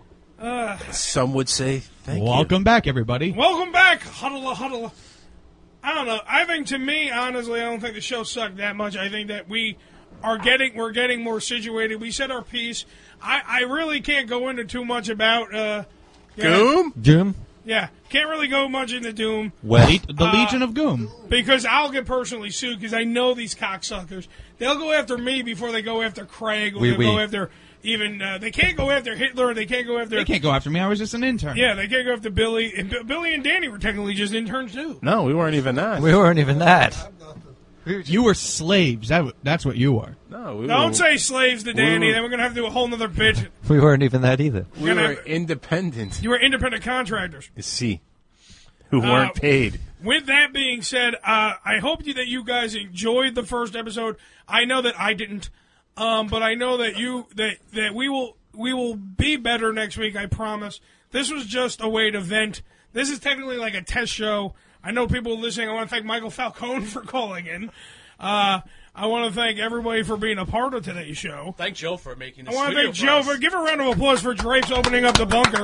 [SPEAKER 2] Uh,
[SPEAKER 3] Some would say thank
[SPEAKER 13] Welcome back, everybody.
[SPEAKER 2] welcome back, huddle, huddle. I don't know. I think to me, honestly, I don't think the show sucked that much. I think that we are getting we're getting more situated. We said our piece. I, I really can't go into too much about uh,
[SPEAKER 3] you.
[SPEAKER 2] yeah,
[SPEAKER 3] Goom?
[SPEAKER 5] Doom?
[SPEAKER 2] Yeah, can't really go much into Doom.
[SPEAKER 5] Well,
[SPEAKER 13] Le- the
[SPEAKER 2] Uh,
[SPEAKER 13] Legion of Goom.
[SPEAKER 2] Because I'll get personally sued because I know these cocksuckers. They'll go after me before they go after Craig or
[SPEAKER 5] Oui,
[SPEAKER 2] they'll
[SPEAKER 5] oui.
[SPEAKER 2] go after even, uh, they can't go after Hitler, they can't go after,
[SPEAKER 13] They can't go after me. I was just an intern.
[SPEAKER 2] yeah, they can't go after Billy. And B- Billy and Danny were technically just interns too.
[SPEAKER 3] No, we weren't even that.
[SPEAKER 5] we weren't even that.
[SPEAKER 13] You were slaves. That, that's what you were.
[SPEAKER 3] No, we
[SPEAKER 2] Don't
[SPEAKER 3] were,
[SPEAKER 2] say slaves to Danny,
[SPEAKER 3] were-
[SPEAKER 2] then we're going to have to do a whole nother bit.
[SPEAKER 5] We weren't even that either.
[SPEAKER 3] we
[SPEAKER 2] gonna
[SPEAKER 3] were
[SPEAKER 2] have-
[SPEAKER 3] independent.
[SPEAKER 2] You were independent contractors.
[SPEAKER 3] See, who weren't
[SPEAKER 2] Uh,
[SPEAKER 3] paid.
[SPEAKER 2] With that being said, uh, I hope you, that you guys enjoyed the first episode. I know that I didn't, um, but I know that you that that we will we will be better next week. I promise. This was just a way to vent. This is technically like a test show. I know people listening. I want to thank Michael Falcone for calling in. Uh, I want to thank everybody for being a part of today's show.
[SPEAKER 4] Thank Joe for making this
[SPEAKER 2] I want to
[SPEAKER 4] studio
[SPEAKER 2] thank Joe
[SPEAKER 4] for us.
[SPEAKER 2] for give a round of applause for Drapes opening up the bunker.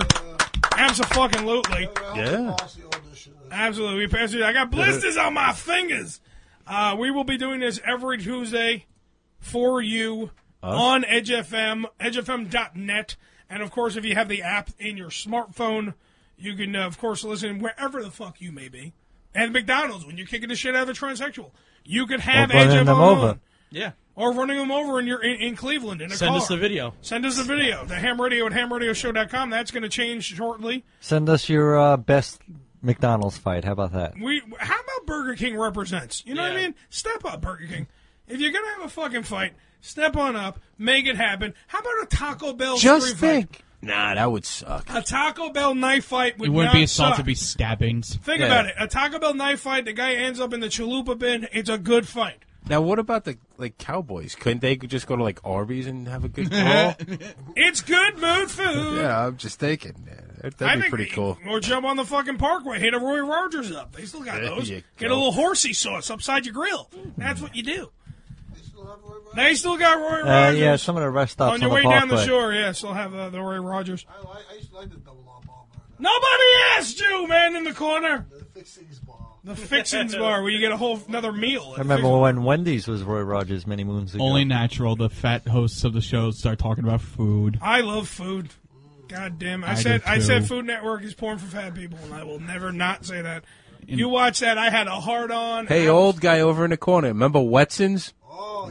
[SPEAKER 2] Absolutely.
[SPEAKER 3] Yeah.
[SPEAKER 2] Absolutely. We passed it. I got blisters on my fingers. Uh, we will be doing this every Tuesday for you on Edge F M, edge f m dot net. And, of course, if you have the app in your smartphone, you can, uh, of course, listen wherever the fuck you may be. And McDonald's, when you're kicking the shit out of a transsexual, you can have
[SPEAKER 5] Or
[SPEAKER 2] Edge
[SPEAKER 5] running
[SPEAKER 2] F M
[SPEAKER 5] them
[SPEAKER 2] on.
[SPEAKER 5] over.
[SPEAKER 4] Yeah.
[SPEAKER 2] Or running them over in your in, in Cleveland in a
[SPEAKER 4] Send
[SPEAKER 2] car.
[SPEAKER 4] us the video.
[SPEAKER 2] Send us the video. The ham radio at ham radio show dot com. That's going to change shortly.
[SPEAKER 5] Send us your uh, best McDonald's fight. How about that?
[SPEAKER 2] We how about Burger King represents? You know what I
[SPEAKER 4] Yeah.
[SPEAKER 2] mean? Step up, Burger King. If you're gonna have a fucking fight, step on up, make it happen. How about a Taco Bell
[SPEAKER 3] Just
[SPEAKER 2] street
[SPEAKER 3] think.
[SPEAKER 2] fight?
[SPEAKER 3] Nah, that would suck.
[SPEAKER 2] A Taco Bell knife fight would
[SPEAKER 13] It wouldn't
[SPEAKER 2] not
[SPEAKER 13] be assault.
[SPEAKER 2] suck.
[SPEAKER 13] It'd be stabbings.
[SPEAKER 2] Think
[SPEAKER 3] Yeah.
[SPEAKER 2] about it. A Taco Bell knife fight. The guy ends up in the chalupa bin. It's a good fight.
[SPEAKER 3] Now, what about the like Cowboys? Couldn't they just go to like Arby's and have a good brawl?
[SPEAKER 2] It's good mood food.
[SPEAKER 3] Yeah, I'm just thinking. Yeah, that-
[SPEAKER 2] I
[SPEAKER 3] that'd be
[SPEAKER 2] think
[SPEAKER 3] pretty cool.
[SPEAKER 2] Or jump on the fucking Parkway, hit a Roy Rogers up. They still got
[SPEAKER 3] There
[SPEAKER 2] those.
[SPEAKER 3] you
[SPEAKER 2] Get
[SPEAKER 3] go.
[SPEAKER 2] a little horsey sauce upside your grill. That's what you do. They still got Roy
[SPEAKER 5] Uh,
[SPEAKER 2] Rogers.
[SPEAKER 5] yeah, some of the rest stops
[SPEAKER 2] on your
[SPEAKER 5] on
[SPEAKER 2] way
[SPEAKER 5] the
[SPEAKER 2] down the
[SPEAKER 5] Parkway.
[SPEAKER 2] shore, yeah, still have uh, the Roy Rogers. Nobody asked you, man, in the corner. The Fixings Bar. The Fixings Bar, where you get a whole another meal.
[SPEAKER 5] I remember when Wendy's was Roy Rogers many moons ago.
[SPEAKER 13] Only natural. The fat hosts of the show start talking about food.
[SPEAKER 2] I love food. God damn it. I,
[SPEAKER 13] I
[SPEAKER 2] said
[SPEAKER 13] do
[SPEAKER 2] I said
[SPEAKER 13] too.
[SPEAKER 2] Food Network is porn for fat people, and I will never not say that. You watch that, I had a hard on.
[SPEAKER 3] Hey, old guy over in the corner. Remember Wetson's? Oh,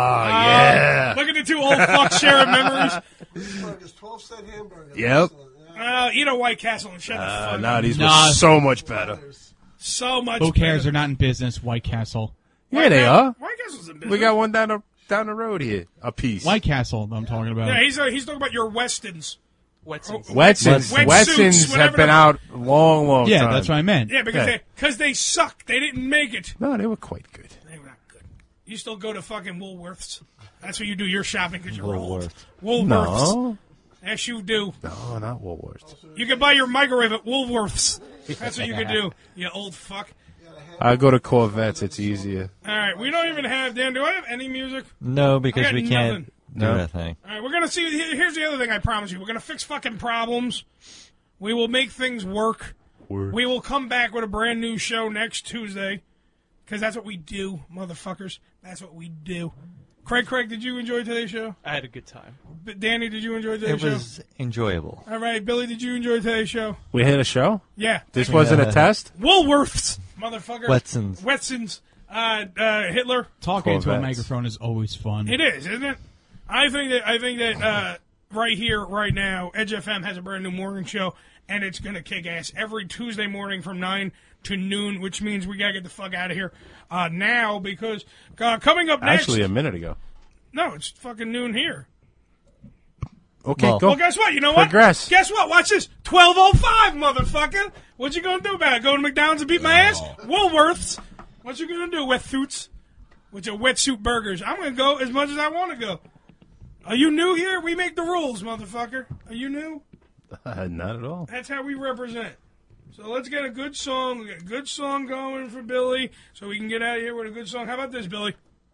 [SPEAKER 3] yeah.
[SPEAKER 2] Look at the two old fucks sharing memories.
[SPEAKER 3] Yep.
[SPEAKER 2] Uh, eat a White Castle and shut the
[SPEAKER 3] Uh,
[SPEAKER 2] fuck
[SPEAKER 3] nah,
[SPEAKER 2] up.
[SPEAKER 3] these
[SPEAKER 13] Nah.
[SPEAKER 3] were so much better.
[SPEAKER 2] So much
[SPEAKER 13] Who cares?
[SPEAKER 2] better.
[SPEAKER 13] They're not in business. White Castle.
[SPEAKER 3] Yeah,
[SPEAKER 2] White
[SPEAKER 3] they
[SPEAKER 2] Castle-
[SPEAKER 3] are.
[SPEAKER 2] White Castle's in business.
[SPEAKER 3] We got one down the down the road here. A piece.
[SPEAKER 13] White Castle. I'm talking about.
[SPEAKER 2] Yeah, he's uh, he's talking about your Westons.
[SPEAKER 4] Wetsons.
[SPEAKER 3] Wetsons.
[SPEAKER 2] Wet
[SPEAKER 3] Wetsons
[SPEAKER 2] suits, whatever
[SPEAKER 3] have been
[SPEAKER 2] the-
[SPEAKER 3] out a long, long
[SPEAKER 13] Yeah,
[SPEAKER 3] time.
[SPEAKER 13] that's what I meant.
[SPEAKER 2] Yeah, because
[SPEAKER 3] Yeah.
[SPEAKER 2] they because they suck. They didn't make it.
[SPEAKER 3] No, they were quite good.
[SPEAKER 2] They were not good. You still go to fucking Woolworths. That's where you do your shopping because you're old.
[SPEAKER 3] Woolworths.
[SPEAKER 2] Woolworths.
[SPEAKER 3] No.
[SPEAKER 2] Yes, you do.
[SPEAKER 3] No, not Woolworths.
[SPEAKER 2] You can buy your microwave at Woolworths. That's what you can do. You old fuck.
[SPEAKER 3] I go to Corvettes. It's easier.
[SPEAKER 2] All right, we don't even have Dan. Do I have any music?
[SPEAKER 5] No,
[SPEAKER 2] I
[SPEAKER 5] because
[SPEAKER 2] got
[SPEAKER 5] we
[SPEAKER 2] nothing.
[SPEAKER 5] can't do
[SPEAKER 3] No.
[SPEAKER 5] that thing.
[SPEAKER 2] All right, we're gonna see. here- Here's the other thing. I promise you, we're gonna fix fucking problems. We will make things work.
[SPEAKER 3] Word.
[SPEAKER 2] We will come back with a brand new show next Tuesday, because that's what we do, motherfuckers. That's what we do. Craig, Craig, did you enjoy today's show?
[SPEAKER 4] I had a good time.
[SPEAKER 2] B- Danny, did you enjoy today's
[SPEAKER 5] It
[SPEAKER 2] show?
[SPEAKER 5] was enjoyable.
[SPEAKER 2] All right, Billy, did you enjoy today's show?
[SPEAKER 3] We hit a show?
[SPEAKER 2] Yeah.
[SPEAKER 3] This wasn't a
[SPEAKER 5] Yeah.
[SPEAKER 3] test?
[SPEAKER 2] Woolworths, motherfucker.
[SPEAKER 5] Wetsons.
[SPEAKER 2] Wetsons. Uh, uh, Hitler.
[SPEAKER 13] Talking into a
[SPEAKER 3] Corvettes.
[SPEAKER 13] microphone is always fun.
[SPEAKER 2] It is, isn't it? I think that I think that uh, right here, right now, Edge F M has a brand new morning show, and it's gonna kick ass every Tuesday morning from nine to noon, which means we gotta get the fuck out of here uh, now because uh, coming up next.
[SPEAKER 3] Actually, a minute ago.
[SPEAKER 2] No, it's fucking noon here.
[SPEAKER 3] Okay,
[SPEAKER 5] Well-
[SPEAKER 3] go.
[SPEAKER 2] Well, guess what? You know what?
[SPEAKER 3] Progress.
[SPEAKER 2] Guess what? Watch this. twelve oh five, motherfucker. What you gonna do about it? Go to McDonald's and beat my ass? Woolworths. What you gonna do, wetsuits? With your wetsuit burgers. I'm gonna go as much as I want to go. Are you new here? We make the rules, motherfucker. Are you new?
[SPEAKER 3] Uh, not at all.
[SPEAKER 2] That's how we represent. So let's get a good song. We get a good song going for Billy so we can get out of here with a good song. How about this, Billy?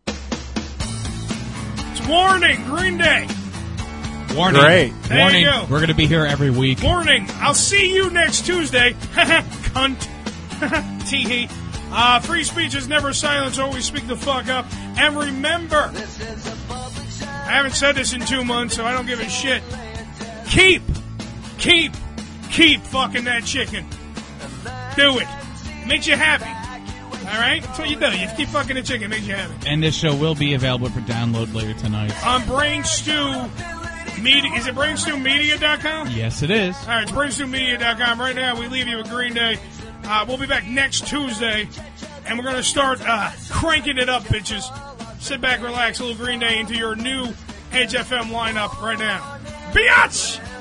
[SPEAKER 2] It's Warning, Green Day.
[SPEAKER 13] Warning.
[SPEAKER 3] Great.
[SPEAKER 2] There
[SPEAKER 13] Warning.
[SPEAKER 2] you go.
[SPEAKER 13] We're going to be here every week.
[SPEAKER 2] Warning, I'll see you next Tuesday. Cunt. Tee-hee. Uh, free speech is never silence, always speak the fuck up. And remember, I haven't said this in two months, so I don't give a shit. Keep, keep, keep fucking that chicken. Do it. Makes you happy. All right? That's what you do. You keep fucking the chicken, makes you happy.
[SPEAKER 13] And this show will be available for download later tonight.
[SPEAKER 2] On Brain Stew Media, is it brain stew media dot com?
[SPEAKER 13] Yes, it is.
[SPEAKER 2] All right, it's brain stew media dot com. Right now, we leave you with Green Day. Uh, we'll be back next Tuesday, and we're going to start uh, cranking it up, bitches. Sit back, relax, a little Green Day into your new Edge F M lineup right now. Biatch!